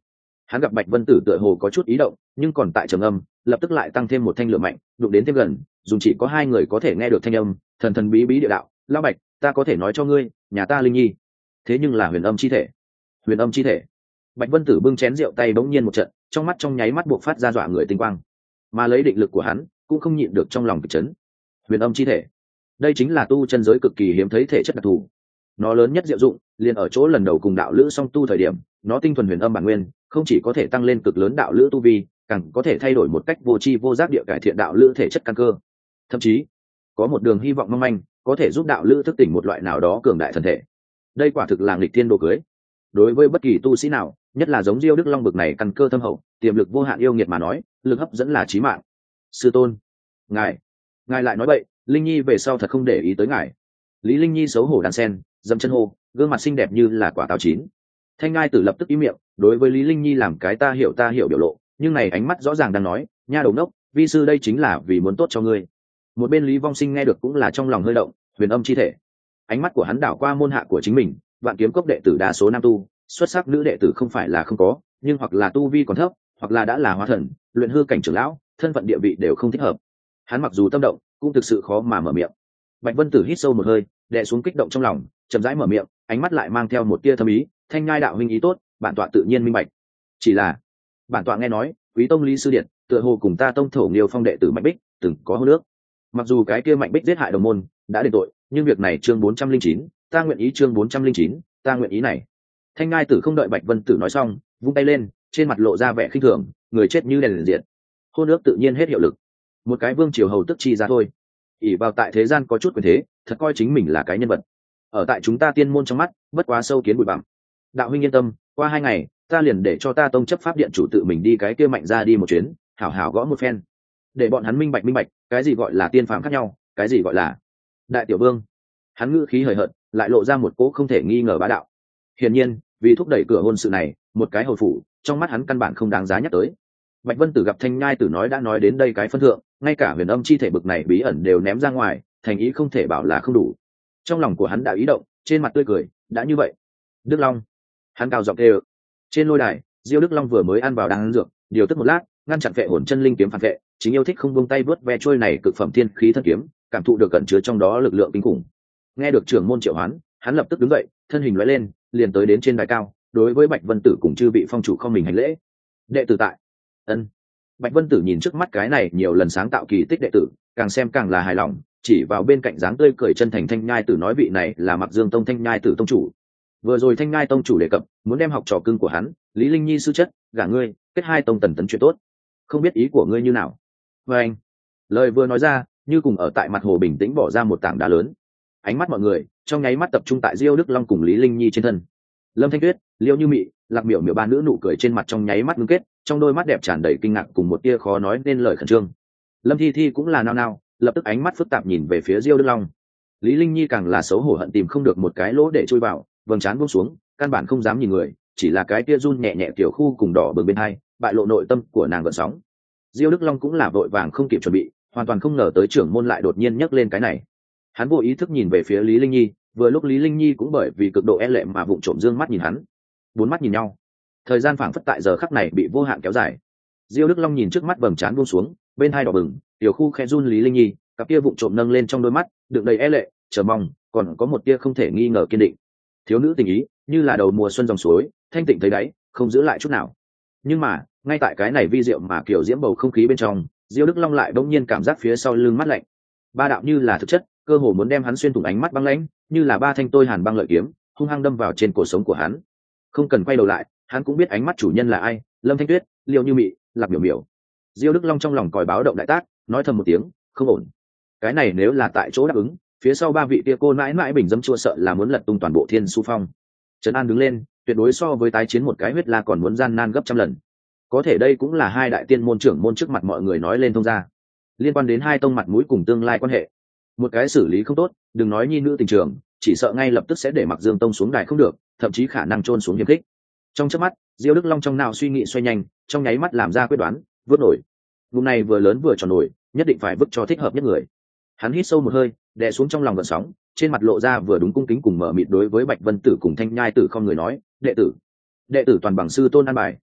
Hắn gặp Bạch Vân Tử tựa hồ có chút ý động, nhưng còn tại trầm âm, lập tức lại tăng thêm một thanh lửa mạnh, đụng đến thêm gần, dùng chỉ có hai người có thể nghe được thanh âm, thần thần bí bí địa đạo, "Lão Bạch, ta có thể nói cho ngươi, nhà ta Linh Nhi, thế nhưng là huyền âm chi thể." Huyền âm chi thể. Bạch Vân Tử bưng chén rượu tay bỗng nhiên một trận, trong mắt trong nháy mắt buộc phát ra dọa người tinh quang. Mà lấy định lực của hắn, cũng không nhịn được trong lòng kịch chấn. Huyền âm chi thể, đây chính là tu chân giới cực kỳ hiếm thấy thể chất đặc thù. Nó lớn nhất diệu dụng, liền ở chỗ lần đầu cùng đạo lữ song tu thời điểm, nó tinh thuần huyền âm bản nguyên, không chỉ có thể tăng lên cực lớn đạo lữ tu vi, càng có thể thay đổi một cách vô tri vô giác địa cải thiện đạo lữ thể chất căn cơ. Thậm chí, có một đường hy vọng mong manh, có thể giúp đạo lữ thức tỉnh một loại nào đó cường đại thần thể. Đây quả thực là nghịch thiên đồ cưới. Đối với bất kỳ tu sĩ nào, nhất là giống Diêu Đức Long bực này căn cơ thâm hậu, tiềm lực vô hạn yêu nghiệt mà nói, lực hấp dẫn là chí mạng. Sư tôn, ngài lại nói vậy, Linh Nhi về sau thật không để ý tới ngài. Lý Linh Nhi xấu hổ đan sen, dậm chân hô, gương mặt xinh đẹp như là quả táo chín. Thanh Ngai Tử lập tức im miệng, đối với Lý Linh Nhi làm cái ta hiểu biểu lộ, nhưng này ánh mắt rõ ràng đang nói, nha đầu nốc, vi sư đây chính là vì muốn tốt cho ngươi. Một bên Lý Vong Sinh nghe được cũng là trong lòng hơi động, huyền âm chi thể. Ánh mắt của hắn đảo qua môn hạ của chính mình, Vạn Kiếm Cốc đệ tử đa số nam tu, xuất sắc nữ đệ tử không phải là không có, nhưng hoặc là tu vi còn thấp, hoặc là đã là hóa thần, luyện hư cảnh trưởng lão, thân phận địa vị đều không thích hợp. Hắn mặc dù tâm động, cũng thực sự khó mà mở miệng. Bạch Vân Tử hít sâu một hơi, đè xuống kích động trong lòng, chậm rãi mở miệng, ánh mắt lại mang theo một tia thâm ý, Thanh Nhai đạo huynh ý tốt, bản tọa tự nhiên minh bạch. Chỉ là, bản tọa nghe nói, Quý tông Lý sư điện, tựa hồ cùng ta tông thổ Nghiêu Phong đệ tử Mạnh Bích, từng có hôn ước. Mặc dù cái kia Mạnh Bích giết hại đồng môn, đã đền tội, nhưng việc này chương 409, ta nguyện ý chương 409, ta nguyện ý này. Thanh Ngai Tử không đợi Bạch Vân Tử nói xong, vung tay lên, trên mặt lộ ra vẻ khinh thường, người chết như đèn liền diệt. Hôn ước tự nhiên hết hiệu lực. Một cái vương triều hầu tức chi ra thôi. ỷ vào tại thế gian có chút quyền thế, thật coi chính mình là cái nhân vật. Ở tại chúng ta tiên môn trong mắt, bất quá sâu kiến bụi bặm. Đạo huynh yên tâm, qua 2 ngày, ta liền để cho ta tông chấp pháp điện chủ tự mình đi cái kia Mạnh ra đi một chuyến, hảo hảo gõ một phen, để bọn hắn minh bạch, cái gì gọi là tiên phàm khác nhau, cái gì gọi là đại tiểu vương. Hắn ngữ khí hời hợt, lại lộ ra một cỗ không thể nghi ngờ bá đạo. Hiển nhiên, vì thúc đẩy cửa hôn sự này, một cái hầu phủ, trong mắt hắn căn bản không đáng giá nhắc tới. Bạch Vân Tử gặp Thanh Nhai Tử nói đã nói đến đây cái phân thượng, ngay cả huyền âm chi thể bực này bí ẩn đều ném ra ngoài, thành ý không thể bảo là không đủ. Trong lòng của hắn đã ý động, trên mặt tươi cười, đã như vậy. Đức Long, hắn cao giọng kêu. Trên lôi đài, Diêu Đức Long vừa mới ăn vào đang ăn dược, điều tức một lát, ngăn chặn vệ hồn chân linh kiếm phản vệ, chính yêu thích không buông tay vớt ve trôi này cực phẩm thiên khí thân kiếm, cảm thụ được cẩn chứa trong đó lực lượng kinh khủng. Nghe được trưởng môn triệu hoán, hắn lập tức đứng dậy, thân hình lóe lên, liền tới đến trên đài cao, đối với Bạch Vân Tử cùng chư vị phong chủ không mình hành lễ. Đệ tử tại. Ân. Bạch Vân Tử nhìn trước mắt cái này nhiều lần sáng tạo kỳ tích đệ tử, càng xem càng là hài lòng, chỉ vào bên cạnh dáng tươi cười chân thành Thanh Nhai Tử nói vị này là Mặc Dương Tông Thanh Nhai Tử tông chủ. Vừa rồi Thanh Nhai tông chủ đề cập, muốn đem học trò cưng của hắn, Lý Linh Nhi sư chất, gả ngươi, kết hai tông tần tấn chuyện tốt. Không biết ý của ngươi như nào? Và anh, lời vừa nói ra, như cùng ở tại mặt hồ bình tĩnh bỏ ra một tảng đá lớn. Ánh mắt mọi người trong nháy mắt tập trung tại Diêu Đức Long cùng Lý Linh Nhi trên thân. Lâm Thanh Tuyết, Liêu Như Mị, Lạc Miểu Miểu ba nữ nụ cười trên mặt trong nháy mắt ngưng kết, trong đôi mắt đẹp tràn đầy kinh ngạc cùng một tia khó nói nên lời khẩn trương. Lâm Thi Thi cũng là nao nao, lập tức ánh mắt phức tạp nhìn về phía Diêu Đức Long. Lý Linh Nhi càng là xấu hổ hận tìm không được một cái lỗ để chui vào, vầng trán buông xuống, căn bản không dám nhìn người, chỉ là cái tia run nhẹ nhẹ tiểu khu cùng đỏ bừng bên hai, bại lộ nội tâm của nàng gợn sóng. Diêu Đức Long cũng là vội vàng không kịp chuẩn bị, hoàn toàn không ngờ tới trưởng môn lại đột nhiên nhắc lên cái này. Hắn vô ý thức nhìn về phía Lý Linh Nhi, vừa lúc Lý Linh Nhi cũng bởi vì cực độ e lệ mà vụng trộm dương mắt nhìn hắn. 4 mắt nhìn nhau, thời gian phảng phất tại giờ khắc này bị vô hạn kéo dài. Diêu Đức Long nhìn trước mắt vầng trán buông xuống, bên hai đỏ bừng, tiểu khu khẽ run Lý Linh Nhi, cặp kia vụng trộm nâng lên trong đôi mắt, đựng đầy e lệ, chờ mong, còn có một tia không thể nghi ngờ kiên định. Thiếu nữ tình ý, như là đầu mùa xuân dòng suối, thanh tịnh thấy đáy, không giữ lại chút nào. Nhưng mà, ngay tại cái này vi diệu mà kiểu diễm bầu không khí bên trong, Diêu Đức Long lại bỗng nhiên cảm giác phía sau lưng mắt lạnh. Ba đạo như là thực chất, cơ hồ muốn đem hắn xuyên thủng ánh mắt băng lãnh, như là ba thanh tôi hàn băng lợi kiếm, hung hăng đâm vào trên cổ sống của hắn. Không cần quay đầu lại, hắn cũng biết ánh mắt chủ nhân là ai, Lâm Thanh Tuyết, Liêu Như Mị, Lạc Miểu Miểu. Diêu Đức Long trong lòng còi báo động đại tác, nói thầm một tiếng, không ổn. Cái này nếu là tại chỗ đáp ứng, phía sau ba vị tia cô mãi mãi bình dâm chua sợ là muốn lật tung toàn bộ Thiên Su Phong. Trấn An đứng lên, tuyệt đối so với tái chiến một cái huyết la còn muốn gian nan gấp trăm lần. Có thể đây cũng là hai đại tiên môn trưởng môn trước mặt mọi người nói lên thông ra, liên quan đến hai tông mặt mũi cùng tương lai quan hệ. Một cái xử lý không tốt, đừng nói nhi nữ tình trường, chỉ sợ ngay lập tức sẽ để Mặc Dương Tông xuống đài không được, thậm chí khả năng chôn xuống hiềm khích. Trong chớp mắt, Diêu Đức Long trong nào suy nghĩ xoay nhanh, trong nháy mắt làm ra quyết đoán, vớt nổi. Vùng này vừa lớn vừa tròn nổi, nhất định phải vứt cho thích hợp nhất người. Hắn hít sâu một hơi, đè xuống trong lòng gợn sóng, trên mặt lộ ra vừa đúng cung kính cùng mở mịt đối với Bạch Vân Tử cùng Thanh Nhai Tử không người nói, đệ tử toàn bằng sư tôn an bài.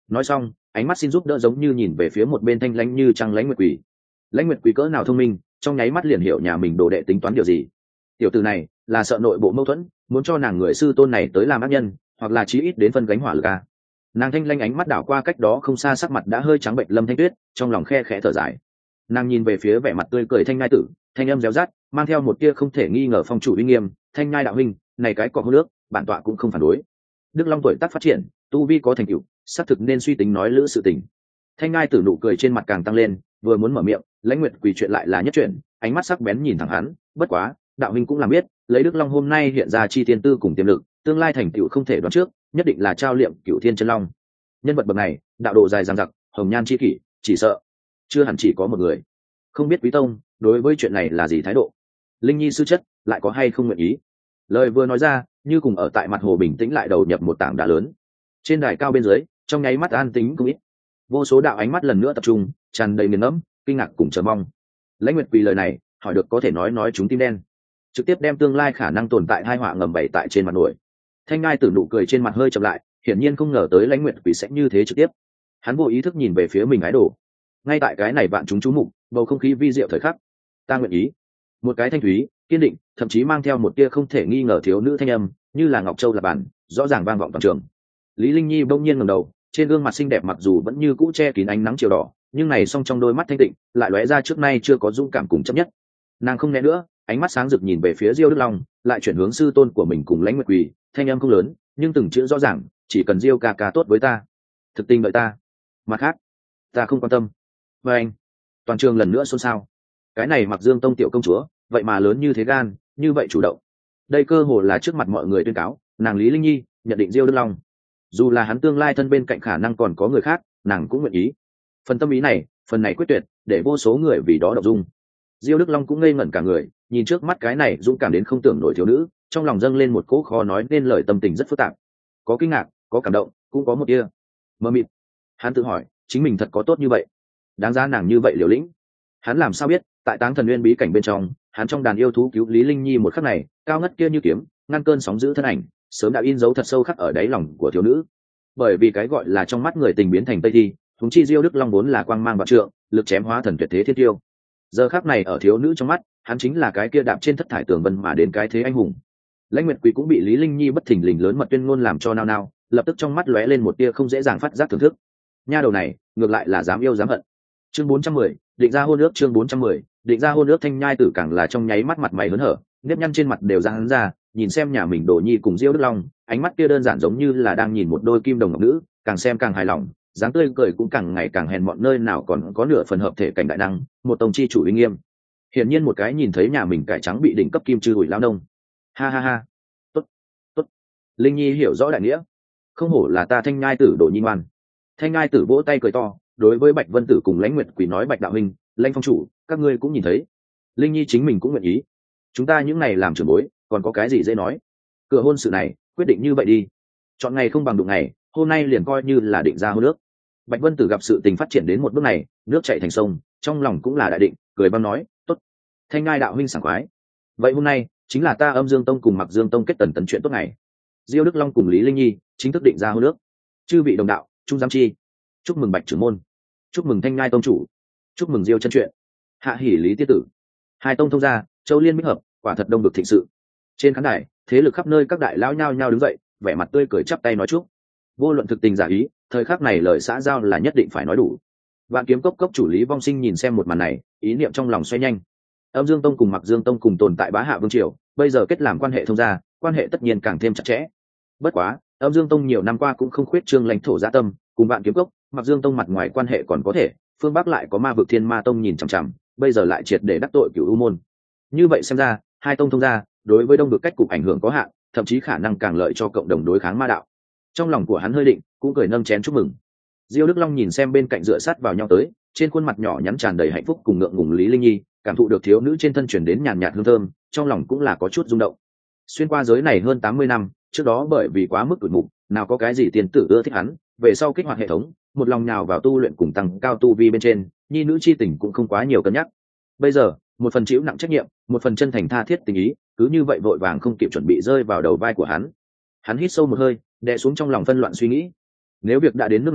nói xong ánh mắt xin giúp đỡ giống như nhìn về phía một bên thanh lãnh như trăng lãnh nguyệt quỷ. Lãnh nguyệt quỷ cỡ nào thông minh, trong nháy mắt liền hiểu nhà mình đồ đệ tính toán điều gì. Tiểu tử này là sợ nội bộ mâu thuẫn, muốn cho nàng người sư tôn này tới làm ác nhân, hoặc là chí ít đến phân gánh hỏa lực a. Nàng thanh lãnh ánh mắt đảo qua cách đó không xa, sắc mặt đã hơi trắng bệnh Lâm Thanh Tuyết, trong lòng khe khẽ thở dài. Nàng nhìn về phía vẻ mặt tươi cười Thanh Nhai Tử, thanh âm réo rát mang theo một tia không thể nghi ngờ phong chủ uy nghiêm. Thanh Nhai đạo huynh, này cái cỏ hô nước bản tọa cũng không phản đối. Đức Long tuổi tác phát triển, tu vi có thành tựu, xác thực nên suy tính nói lữ sự tình. Thanh Nhai Tử nụ cười trên mặt càng tăng lên, vừa muốn mở miệng, Lãnh Nguyệt Quỳ chuyện lại là nhất chuyện, ánh mắt sắc bén nhìn thẳng hắn. Bất quá đạo huynh cũng làm biết, lấy Đức Long hôm nay hiện ra chi tiên tư cùng tiềm lực, tương lai thành tựu không thể đoán trước, nhất định là trao liệm Cửu Thiên Chân Long. Nhân vật bậc này, đạo độ dài dằng dặc, hồng nhan chi kỷ, chỉ sợ chưa hẳn chỉ có một người. Không biết quý tông đối với chuyện này là gì thái độ? Linh Nhi sư chất lại có hay không nguyện ý? Lời vừa nói ra, như cùng ở tại mặt hồ bình tĩnh lại đầu nhập một tảng đá lớn. Trên đài cao bên dưới, trong nháy mắt an tĩnh không ít. Vô số đạo ánh mắt lần nữa tập trung, tràn đầy nghiền ngẫm, kinh ngạc cùng chờ mong. Lãnh Nguyệt Quỳ lời này, hỏi được có thể nói chúng tim đen, trực tiếp đem tương lai khả năng tồn tại hai họa ngầm bày tại trên mặt nổi. Thanh Ngai Tử nụ cười trên mặt hơi chậm lại, hiển nhiên không ngờ tới Lãnh Nguyệt Quỳ sẽ như thế trực tiếp. Hắn vô ý thức nhìn về phía mình ái đồ. Ngay tại cái này vạn chúng chú mục, bầu không khí vi diệu thời khắc. Ta nguyện ý. Một cái thanh thúy, kiên định, thậm chí mang theo một tia không thể nghi ngờ thiếu nữ thanh âm, như là ngọc châu lập bản, rõ ràng vang vọng toàn trường. Lý Linh Nhi bỗng nhiên ngẩng đầu, trên gương mặt xinh đẹp mặc dù vẫn như cũ che kín ánh nắng chiều đỏ, nhưng này song trong đôi mắt thanh tịnh lại lóe ra trước nay chưa có dũng cảm cùng chấp nhất. Nàng không né nữa, ánh mắt sáng rực nhìn về phía Diêu Đức Long, lại chuyển hướng sư tôn của mình cùng Lãnh Nguyệt Quỳ, thanh âm không lớn, nhưng từng chữ rõ ràng, chỉ cần Diêu ca ca tốt với ta, thực tình đợi ta, mặt khác ta không quan tâm. Và anh, toàn trường lần nữa xôn xao. Cái này Mặc Dương Tông tiểu công chúa, vậy mà lớn như thế gan, như vậy chủ động. Đây cơ hồ là trước mặt mọi người tuyên cáo, nàng Lý Linh Nhi nhận định Diêu Đức Long. Dù là hắn tương lai thân bên cạnh khả năng còn có người khác, nàng cũng nguyện ý. Phần tâm ý này, phần này quyết tuyệt, để vô số người vì đó động dung. Diêu Đức Long cũng ngây ngẩn cả người, nhìn trước mắt cái này dũng cảm đến không tưởng nổi thiếu nữ, trong lòng dâng lên một cỗ khó nói nên lời tâm tình rất phức tạp. Có kinh ngạc, có cảm động, cũng có một tia mơ mịt. Hắn tự hỏi, chính mình thật có tốt như vậy, đáng giá nàng như vậy liều lĩnh. Hắn làm sao biết, tại Táng Thần Nguyên bí cảnh bên trong, hắn trong đàn yêu thú cứu Lý Linh Nhi một khắc này, cao ngất kia như kiếm, ngăn cơn sóng dữ thân ảnh, sớm đã in dấu thật sâu khắc ở đáy lòng của thiếu nữ. Bởi vì cái gọi là trong mắt người tình biến thành tây thi, huống chi Diêu Đức Long vốn là quang mang vạn trượng, lực chém hóa thần tuyệt thế thiên tiêu. Giờ khắc này ở thiếu nữ trong mắt, hắn chính là cái kia đạp trên thất thải tường vân mà đến cái thế anh hùng. Lãnh Nguyệt Quỳ cũng bị Lý Linh Nhi bất thình lình lớn mật tuyên ngôn làm cho nao nao, lập tức trong mắt lóe lên một tia không dễ dàng phát giác thưởng thức. Nha đầu này, ngược lại là dám yêu dám hận. Chương 410, định ra hôn ước. Chương 410, định ra hôn ước. Thanh Nhai Tử càng là trong nháy mắt mặt mày hớn hở, nếp nhăn trên mặt đều ra hắn ra, nhìn xem nhà mình Đồ Nhi cùng Diêu Đức Long, ánh mắt kia đơn giản giống như là đang nhìn một đôi kim đồng ngọc nữ, càng xem càng hài lòng, dáng tươi cười cũng càng ngày càng hèn mọn, nơi nào còn có nửa phần hợp thể cảnh đại năng, một tông chi chủ uy nghiêm. Hiển nhiên một cái nhìn thấy nhà mình cải trắng bị đỉnh cấp kim chư hủi lao nông. Ha ha ha. Tốt, tốt. Linh Nhi hiểu rõ đại nghĩa. Không hổ là ta Thanh Nhai Tử Đồ Nhi ngoan. Thanh Nhai Tử vỗ tay cười to, đối với Bạch Vân Tử cùng Lãnh Nguyệt Quỳ nói: Bạch đạo huynh, Lãnh phong chủ, các ngươi cũng nhìn thấy, Linh Nhi chính mình cũng nguyện ý. Chúng ta những này làm trưởng bối, còn có cái gì dễ nói? Cửa hôn sự này, quyết định như vậy đi. Chọn ngày không bằng đụng ngày, hôm nay liền coi như là định ra hôn ước. Bạch Vân Tử gặp sự tình phát triển đến một bước này, nước chảy thành sông, trong lòng cũng là đại định, cười băng nói: tốt. Thanh Ngai đạo huynh sảng khoái. Vậy hôm nay chính là ta Âm Dương Tông cùng Mặc Dương Tông kết tần tấn chuyện tốt ngày. Diêu Đức Long cùng Lý Linh Nhi chính thức định ra hôn ước. Chư vị đồng đạo, trung giám chi, chúc mừng Bạch trưởng môn, chúc mừng Thanh Ngai tông chủ, chúc mừng Diêu chân chuyện, hạ hỉ Lý tiết tử. Hai tông thông gia, châu liên minh hợp, quả thật đông được thịnh sự. Trên khán đài, thế lực khắp nơi các đại lão nhao nhao đứng dậy, vẻ mặt tươi cười chắp tay nói chúc. Vô luận thực tình giả ý, thời khắc này lời xã giao là nhất định phải nói đủ. Vạn Kiếm Cốc cốc chủ Lý Vong Sinh nhìn xem một màn này, ý niệm trong lòng xoay nhanh. Âm Dương Tông cùng Mặc Dương Tông cùng tồn tại bá hạ vương triều, bây giờ kết làm quan hệ thông gia, quan hệ tất nhiên càng thêm chặt chẽ. Bất quá, Âm Dương Tông nhiều năm qua cũng không khuyết trương lãnh thổ dạ tâm, cùng Vạn Kiếm Cốc, Mặc Dương Tông mặt ngoài quan hệ còn có thể, phương Bắc lại có Ma Vực Thiên Ma Tông nhìn chằm chằm, bây giờ lại triệt để đắc tội Cửu U môn. Như vậy xem ra, hai tông thông gia, đối với Đông Vực cách cục ảnh hưởng có hạn, thậm chí khả năng càng lợi cho cộng đồng đối kháng ma đạo. Trong lòng của hắn hơi định, cũng cười nâng chén chúc mừng. Diêu Đức Long nhìn xem bên cạnh dựa sát vào nhau tới, trên khuôn mặt nhỏ nhắn tràn đầy hạnh phúc cùng ngượng ngùng Lý Linh Nhi, cảm thụ được thiếu nữ trên thân truyền đến nhàn nhạt hương thơm, trong lòng cũng là có chút rung động. Xuyên qua giới này hơn 80 năm, trước đó bởi vì quá mức tủi mục, nào có cái gì tiền tử ưa thích hắn, về sau kích hoạt hệ thống, một lòng nhào vào tu luyện cùng tăng cao tu vi bên trên, nhi nữ chi tình cũng không quá nhiều cân nhắc. Bây giờ, một phần chịu nặng trách nhiệm, một phần chân thành tha thiết tình ý, cứ như vậy vội vàng không kịp chuẩn bị rơi vào đầu vai của hắn. Hắn hít sâu một hơi, đè xuống trong lòng phân loạn suy nghĩ. Nếu việc đã đến nước này,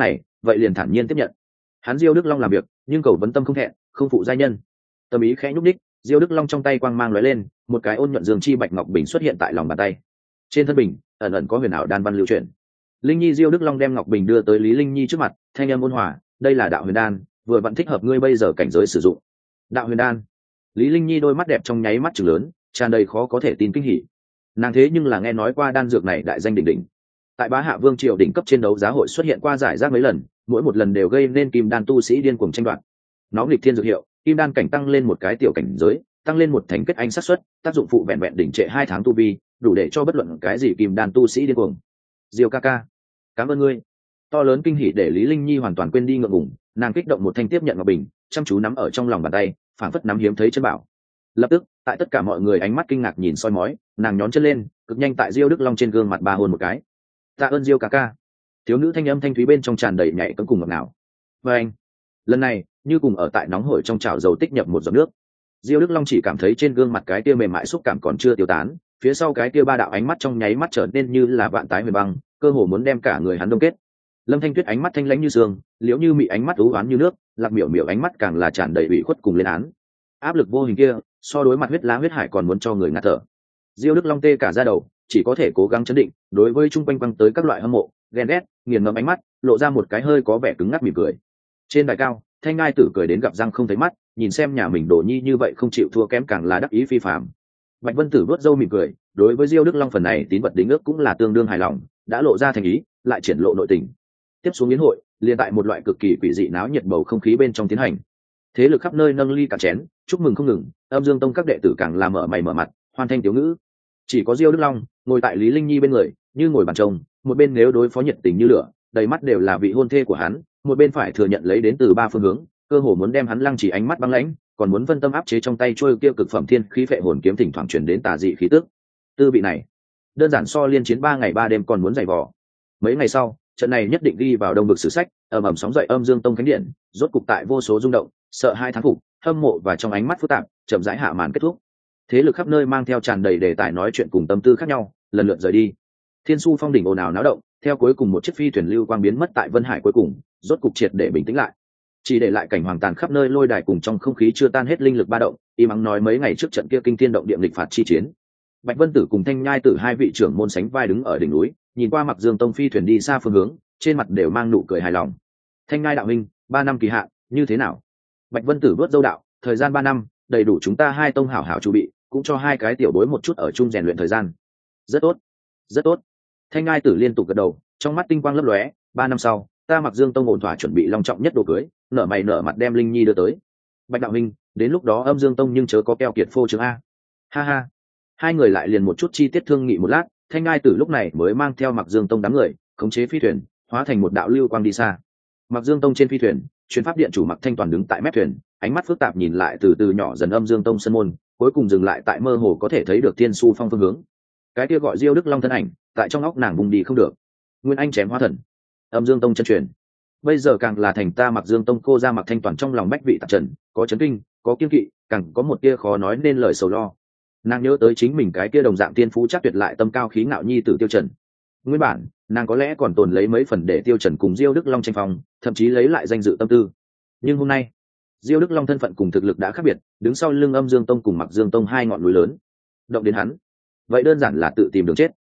vậy liền thản nhiên tiếp nhận. Hắn Diêu Đức Long làm việc nhưng cầu vấn tâm không thẹn, không phụ giai nhân. Tâm ý khẽ nhúc đích, Diêu Đức Long trong tay quang mang lóe lên, một cái ôn nhuận dương chi bạch ngọc bình xuất hiện tại lòng bàn tay. Trên thân bình ẩn ẩn có huyền ảo đan văn lưu chuyển. Linh Nhi Diêu Đức Long đem ngọc bình đưa tới Lý Linh Nhi trước mặt, thanh âm ôn hòa, đây là đạo huyền đan, vừa vẫn thích hợp ngươi bây giờ cảnh giới sử dụng. Đạo huyền đan. Lý Linh Nhi đôi mắt đẹp trong nháy mắt trừng lớn, tràn đầy khó có thể tin kinh hỉ. Nàng thế nhưng là nghe nói qua đan dược này đại danh đỉnh đỉnh, tại Bá Hạ Vương triều đỉnh cấp trên đấu giá hội xuất hiện qua giải rác mấy lần, mỗi một lần đều gây nên kim đan tu sĩ điên cuồng tranh đoạt. Nó nghịch thiên dược hiệu, kim đan cảnh tăng lên một cái tiểu cảnh giới, tăng lên một thành kết anh xác suất, tác dụng phụ vẹn vẹn đỉnh trệ 2 tháng tu vi, đủ để cho bất luận cái gì kim đan tu sĩ điên cuồng. Diêu ca ca, cảm ơn ngươi. To lớn kinh hỉ để Lý Linh Nhi hoàn toàn quên đi ngượng ngùng, nàng kích động một thanh tiếp nhận ngọc bình, chăm chú nắm ở trong lòng bàn tay, phảng phất nắm hiếm thấy chân bảo. Lập tức, tại tất cả mọi người ánh mắt kinh ngạc nhìn soi mói, nàng nhón chân lên, cực nhanh tại Diêu Đức Long trên gương mặt ba hôn một cái. Tạ ơn Diêu ca ca. Thiếu nữ thanh âm thanh thúy bên trong tràn đầy nhảy cẫng cùng ngọt ngào. Và anh, lần này như cùng ở tại nóng hổi trong chảo dầu tích nhập một giọt nước. Diêu Đức Long chỉ cảm thấy trên gương mặt cái kia mềm mại xúc cảm còn chưa tiêu tán, phía sau cái kia ba đạo ánh mắt trong nháy mắt trở nên như là vạn tái huyền băng, cơ hồ muốn đem cả người hắn đông kết. Lâm Thanh Tuyết ánh mắt thanh lãnh như sương, liễu như mị ánh mắt u ám như nước, Lạc Miểu Miểu ánh mắt càng là tràn đầy ủy khuất cùng lên án. Áp lực vô hình kia, so đối mặt huyết lá huyết hải còn muốn cho người ngạt thở. Diêu Đức Long tê cả da đầu, chỉ có thể cố gắng chấn định, đối với chung quanh quăng tới các loại hâm mộ, ghen ghét, nghiền ngẫm ánh mắt, lộ ra một cái hơi có vẻ cứng ngắc mỉm cười. Trên đài cao, Thanh Ngai Tử cười đến gặp răng không thấy mắt, nhìn xem nhà mình Đồ Nhi như vậy không chịu thua kém càng là đắc ý phi phàm. Bạch Vân Tử vớt râu mỉm cười, đối với Diêu Đức Long phần này tín vật đính ước cũng là tương đương hài lòng, đã lộ ra thành ý, lại triển lộ nội tình. Tiếp xuống yến hội, liền tại một loại cực kỳ quỷ dị náo nhiệt bầu không khí bên trong tiến hành. Thế lực khắp nơi nâng ly cả chén, chúc mừng không ngừng, Âm Dương Tông các đệ tử càng là mở mày mở mặt, hoan thanh tiểu ngữ. Chỉ có Diêu Đức Long ngồi tại Lý Linh Nhi bên người, như ngồi bàn chồng, một bên nếu đối phó nhiệt tình như lửa, đầy mắt đều là vị hôn thê của hắn, một bên phải thừa nhận lấy đến từ ba phương hướng, cơ hồ muốn đem hắn lăng chỉ ánh mắt băng lãnh, còn muốn phân tâm áp chế trong tay trôi kia cực phẩm thiên khí phệ hồn kiếm thỉnh thoảng truyền đến tà dị khí tức. Tư vị này, đơn giản so liên chiến 3 ngày 3 đêm còn muốn dày vò. Mấy ngày sau, trận này nhất định ghi vào đông vực sử sách, ầm ầm sóng dậy Âm Dương Tông thánh điện, rốt cục tại vô số rung động, sợ hai thán phục, hâm mộ và trong ánh mắt phức tạp, chậm rãi hạ màn kết thúc. Thế lực khắp nơi mang theo tràn đầy đề tài nói chuyện cùng tâm tư khác nhau, lần lượt rời đi. Thiên Su Phong đỉnh ồn ào náo động, theo cuối cùng một chiếc phi thuyền lưu quang biến mất tại Vân Hải cuối cùng, rốt cục triệt để bình tĩnh lại. Chỉ để lại cảnh hoàng tàn khắp nơi lôi đài cùng trong không khí chưa tan hết linh lực ba động, im ắng nói mấy ngày trước trận kia kinh thiên động địa nghịch phạt chi chiến. Bạch Vân Tử cùng Thanh Nhai Tử hai vị trưởng môn sánh vai đứng ở đỉnh núi, nhìn qua Mặc Dương Tông phi thuyền đi xa phương hướng, trên mặt đều mang nụ cười hài lòng. Thanh Nhai đạo huynh, 3 năm kỳ hạn, như thế nào? Bạch Vân Tử vớt dâu đạo, thời gian 3 năm, đầy đủ chúng ta hai tông hảo hảo chuẩn bị, cũng cho hai cái tiểu bối một chút ở chung rèn luyện thời gian. Rất tốt, rất tốt. Thanh Ngai Tử liên tục gật đầu, trong mắt tinh quang lấp lóe. 3 năm sau, ta Mặc Dương Tông ổn thỏa chuẩn bị long trọng nhất đồ cưới, nở mày nở mặt đem Linh Nhi đưa tới. Bạch đạo huynh, đến lúc đó Âm Dương Tông nhưng chớ có keo kiệt phô trương a. Ha ha. Hai người lại liền một chút chi tiết thương nghị một lát, Thanh Ngai Tử lúc này mới mang theo Mặc Dương Tông đám người, khống chế phi thuyền, hóa thành một đạo lưu quang đi xa. Mặc Dương Tông trên phi thuyền, chuyến pháp điện chủ Mặc Thanh Toàn đứng tại mép thuyền, ánh mắt phức tạp nhìn lại từ từ nhỏ dần Âm Dương Tông sân môn, cuối cùng dừng lại tại mơ hồ có thể thấy được Thiên Su Phong phương hướng. Cái kia gọi Diêu Đức Long thân ảnh, tại trong óc nàng vùng đi không được. Nguyên Anh chém hóa thần, Âm Dương Tông chân truyền, bây giờ càng là thành ta Mặc Dương Tông cô ra Mặc Thanh Toàn trong lòng bách vị tạp trần, có chấn kinh, có kiên kỵ, càng có một tia khó nói nên lời sầu lo. Nàng nhớ tới chính mình cái kia đồng dạng tiên phú chắc tuyệt lại tâm cao khí ngạo nhi tử Tiêu Trần. Nguyên bản, nàng có lẽ còn tồn lấy mấy phần để Tiêu Trần cùng Diêu Đức Long tranh phong, thậm chí lấy lại danh dự tâm tư. Nhưng hôm nay, Diêu Đức Long thân phận cùng thực lực đã khác biệt, đứng sau lưng Âm Dương Tông cùng Mặc Dương Tông hai ngọn núi lớn. Động đến hắn, vậy đơn giản là tự tìm đường chết.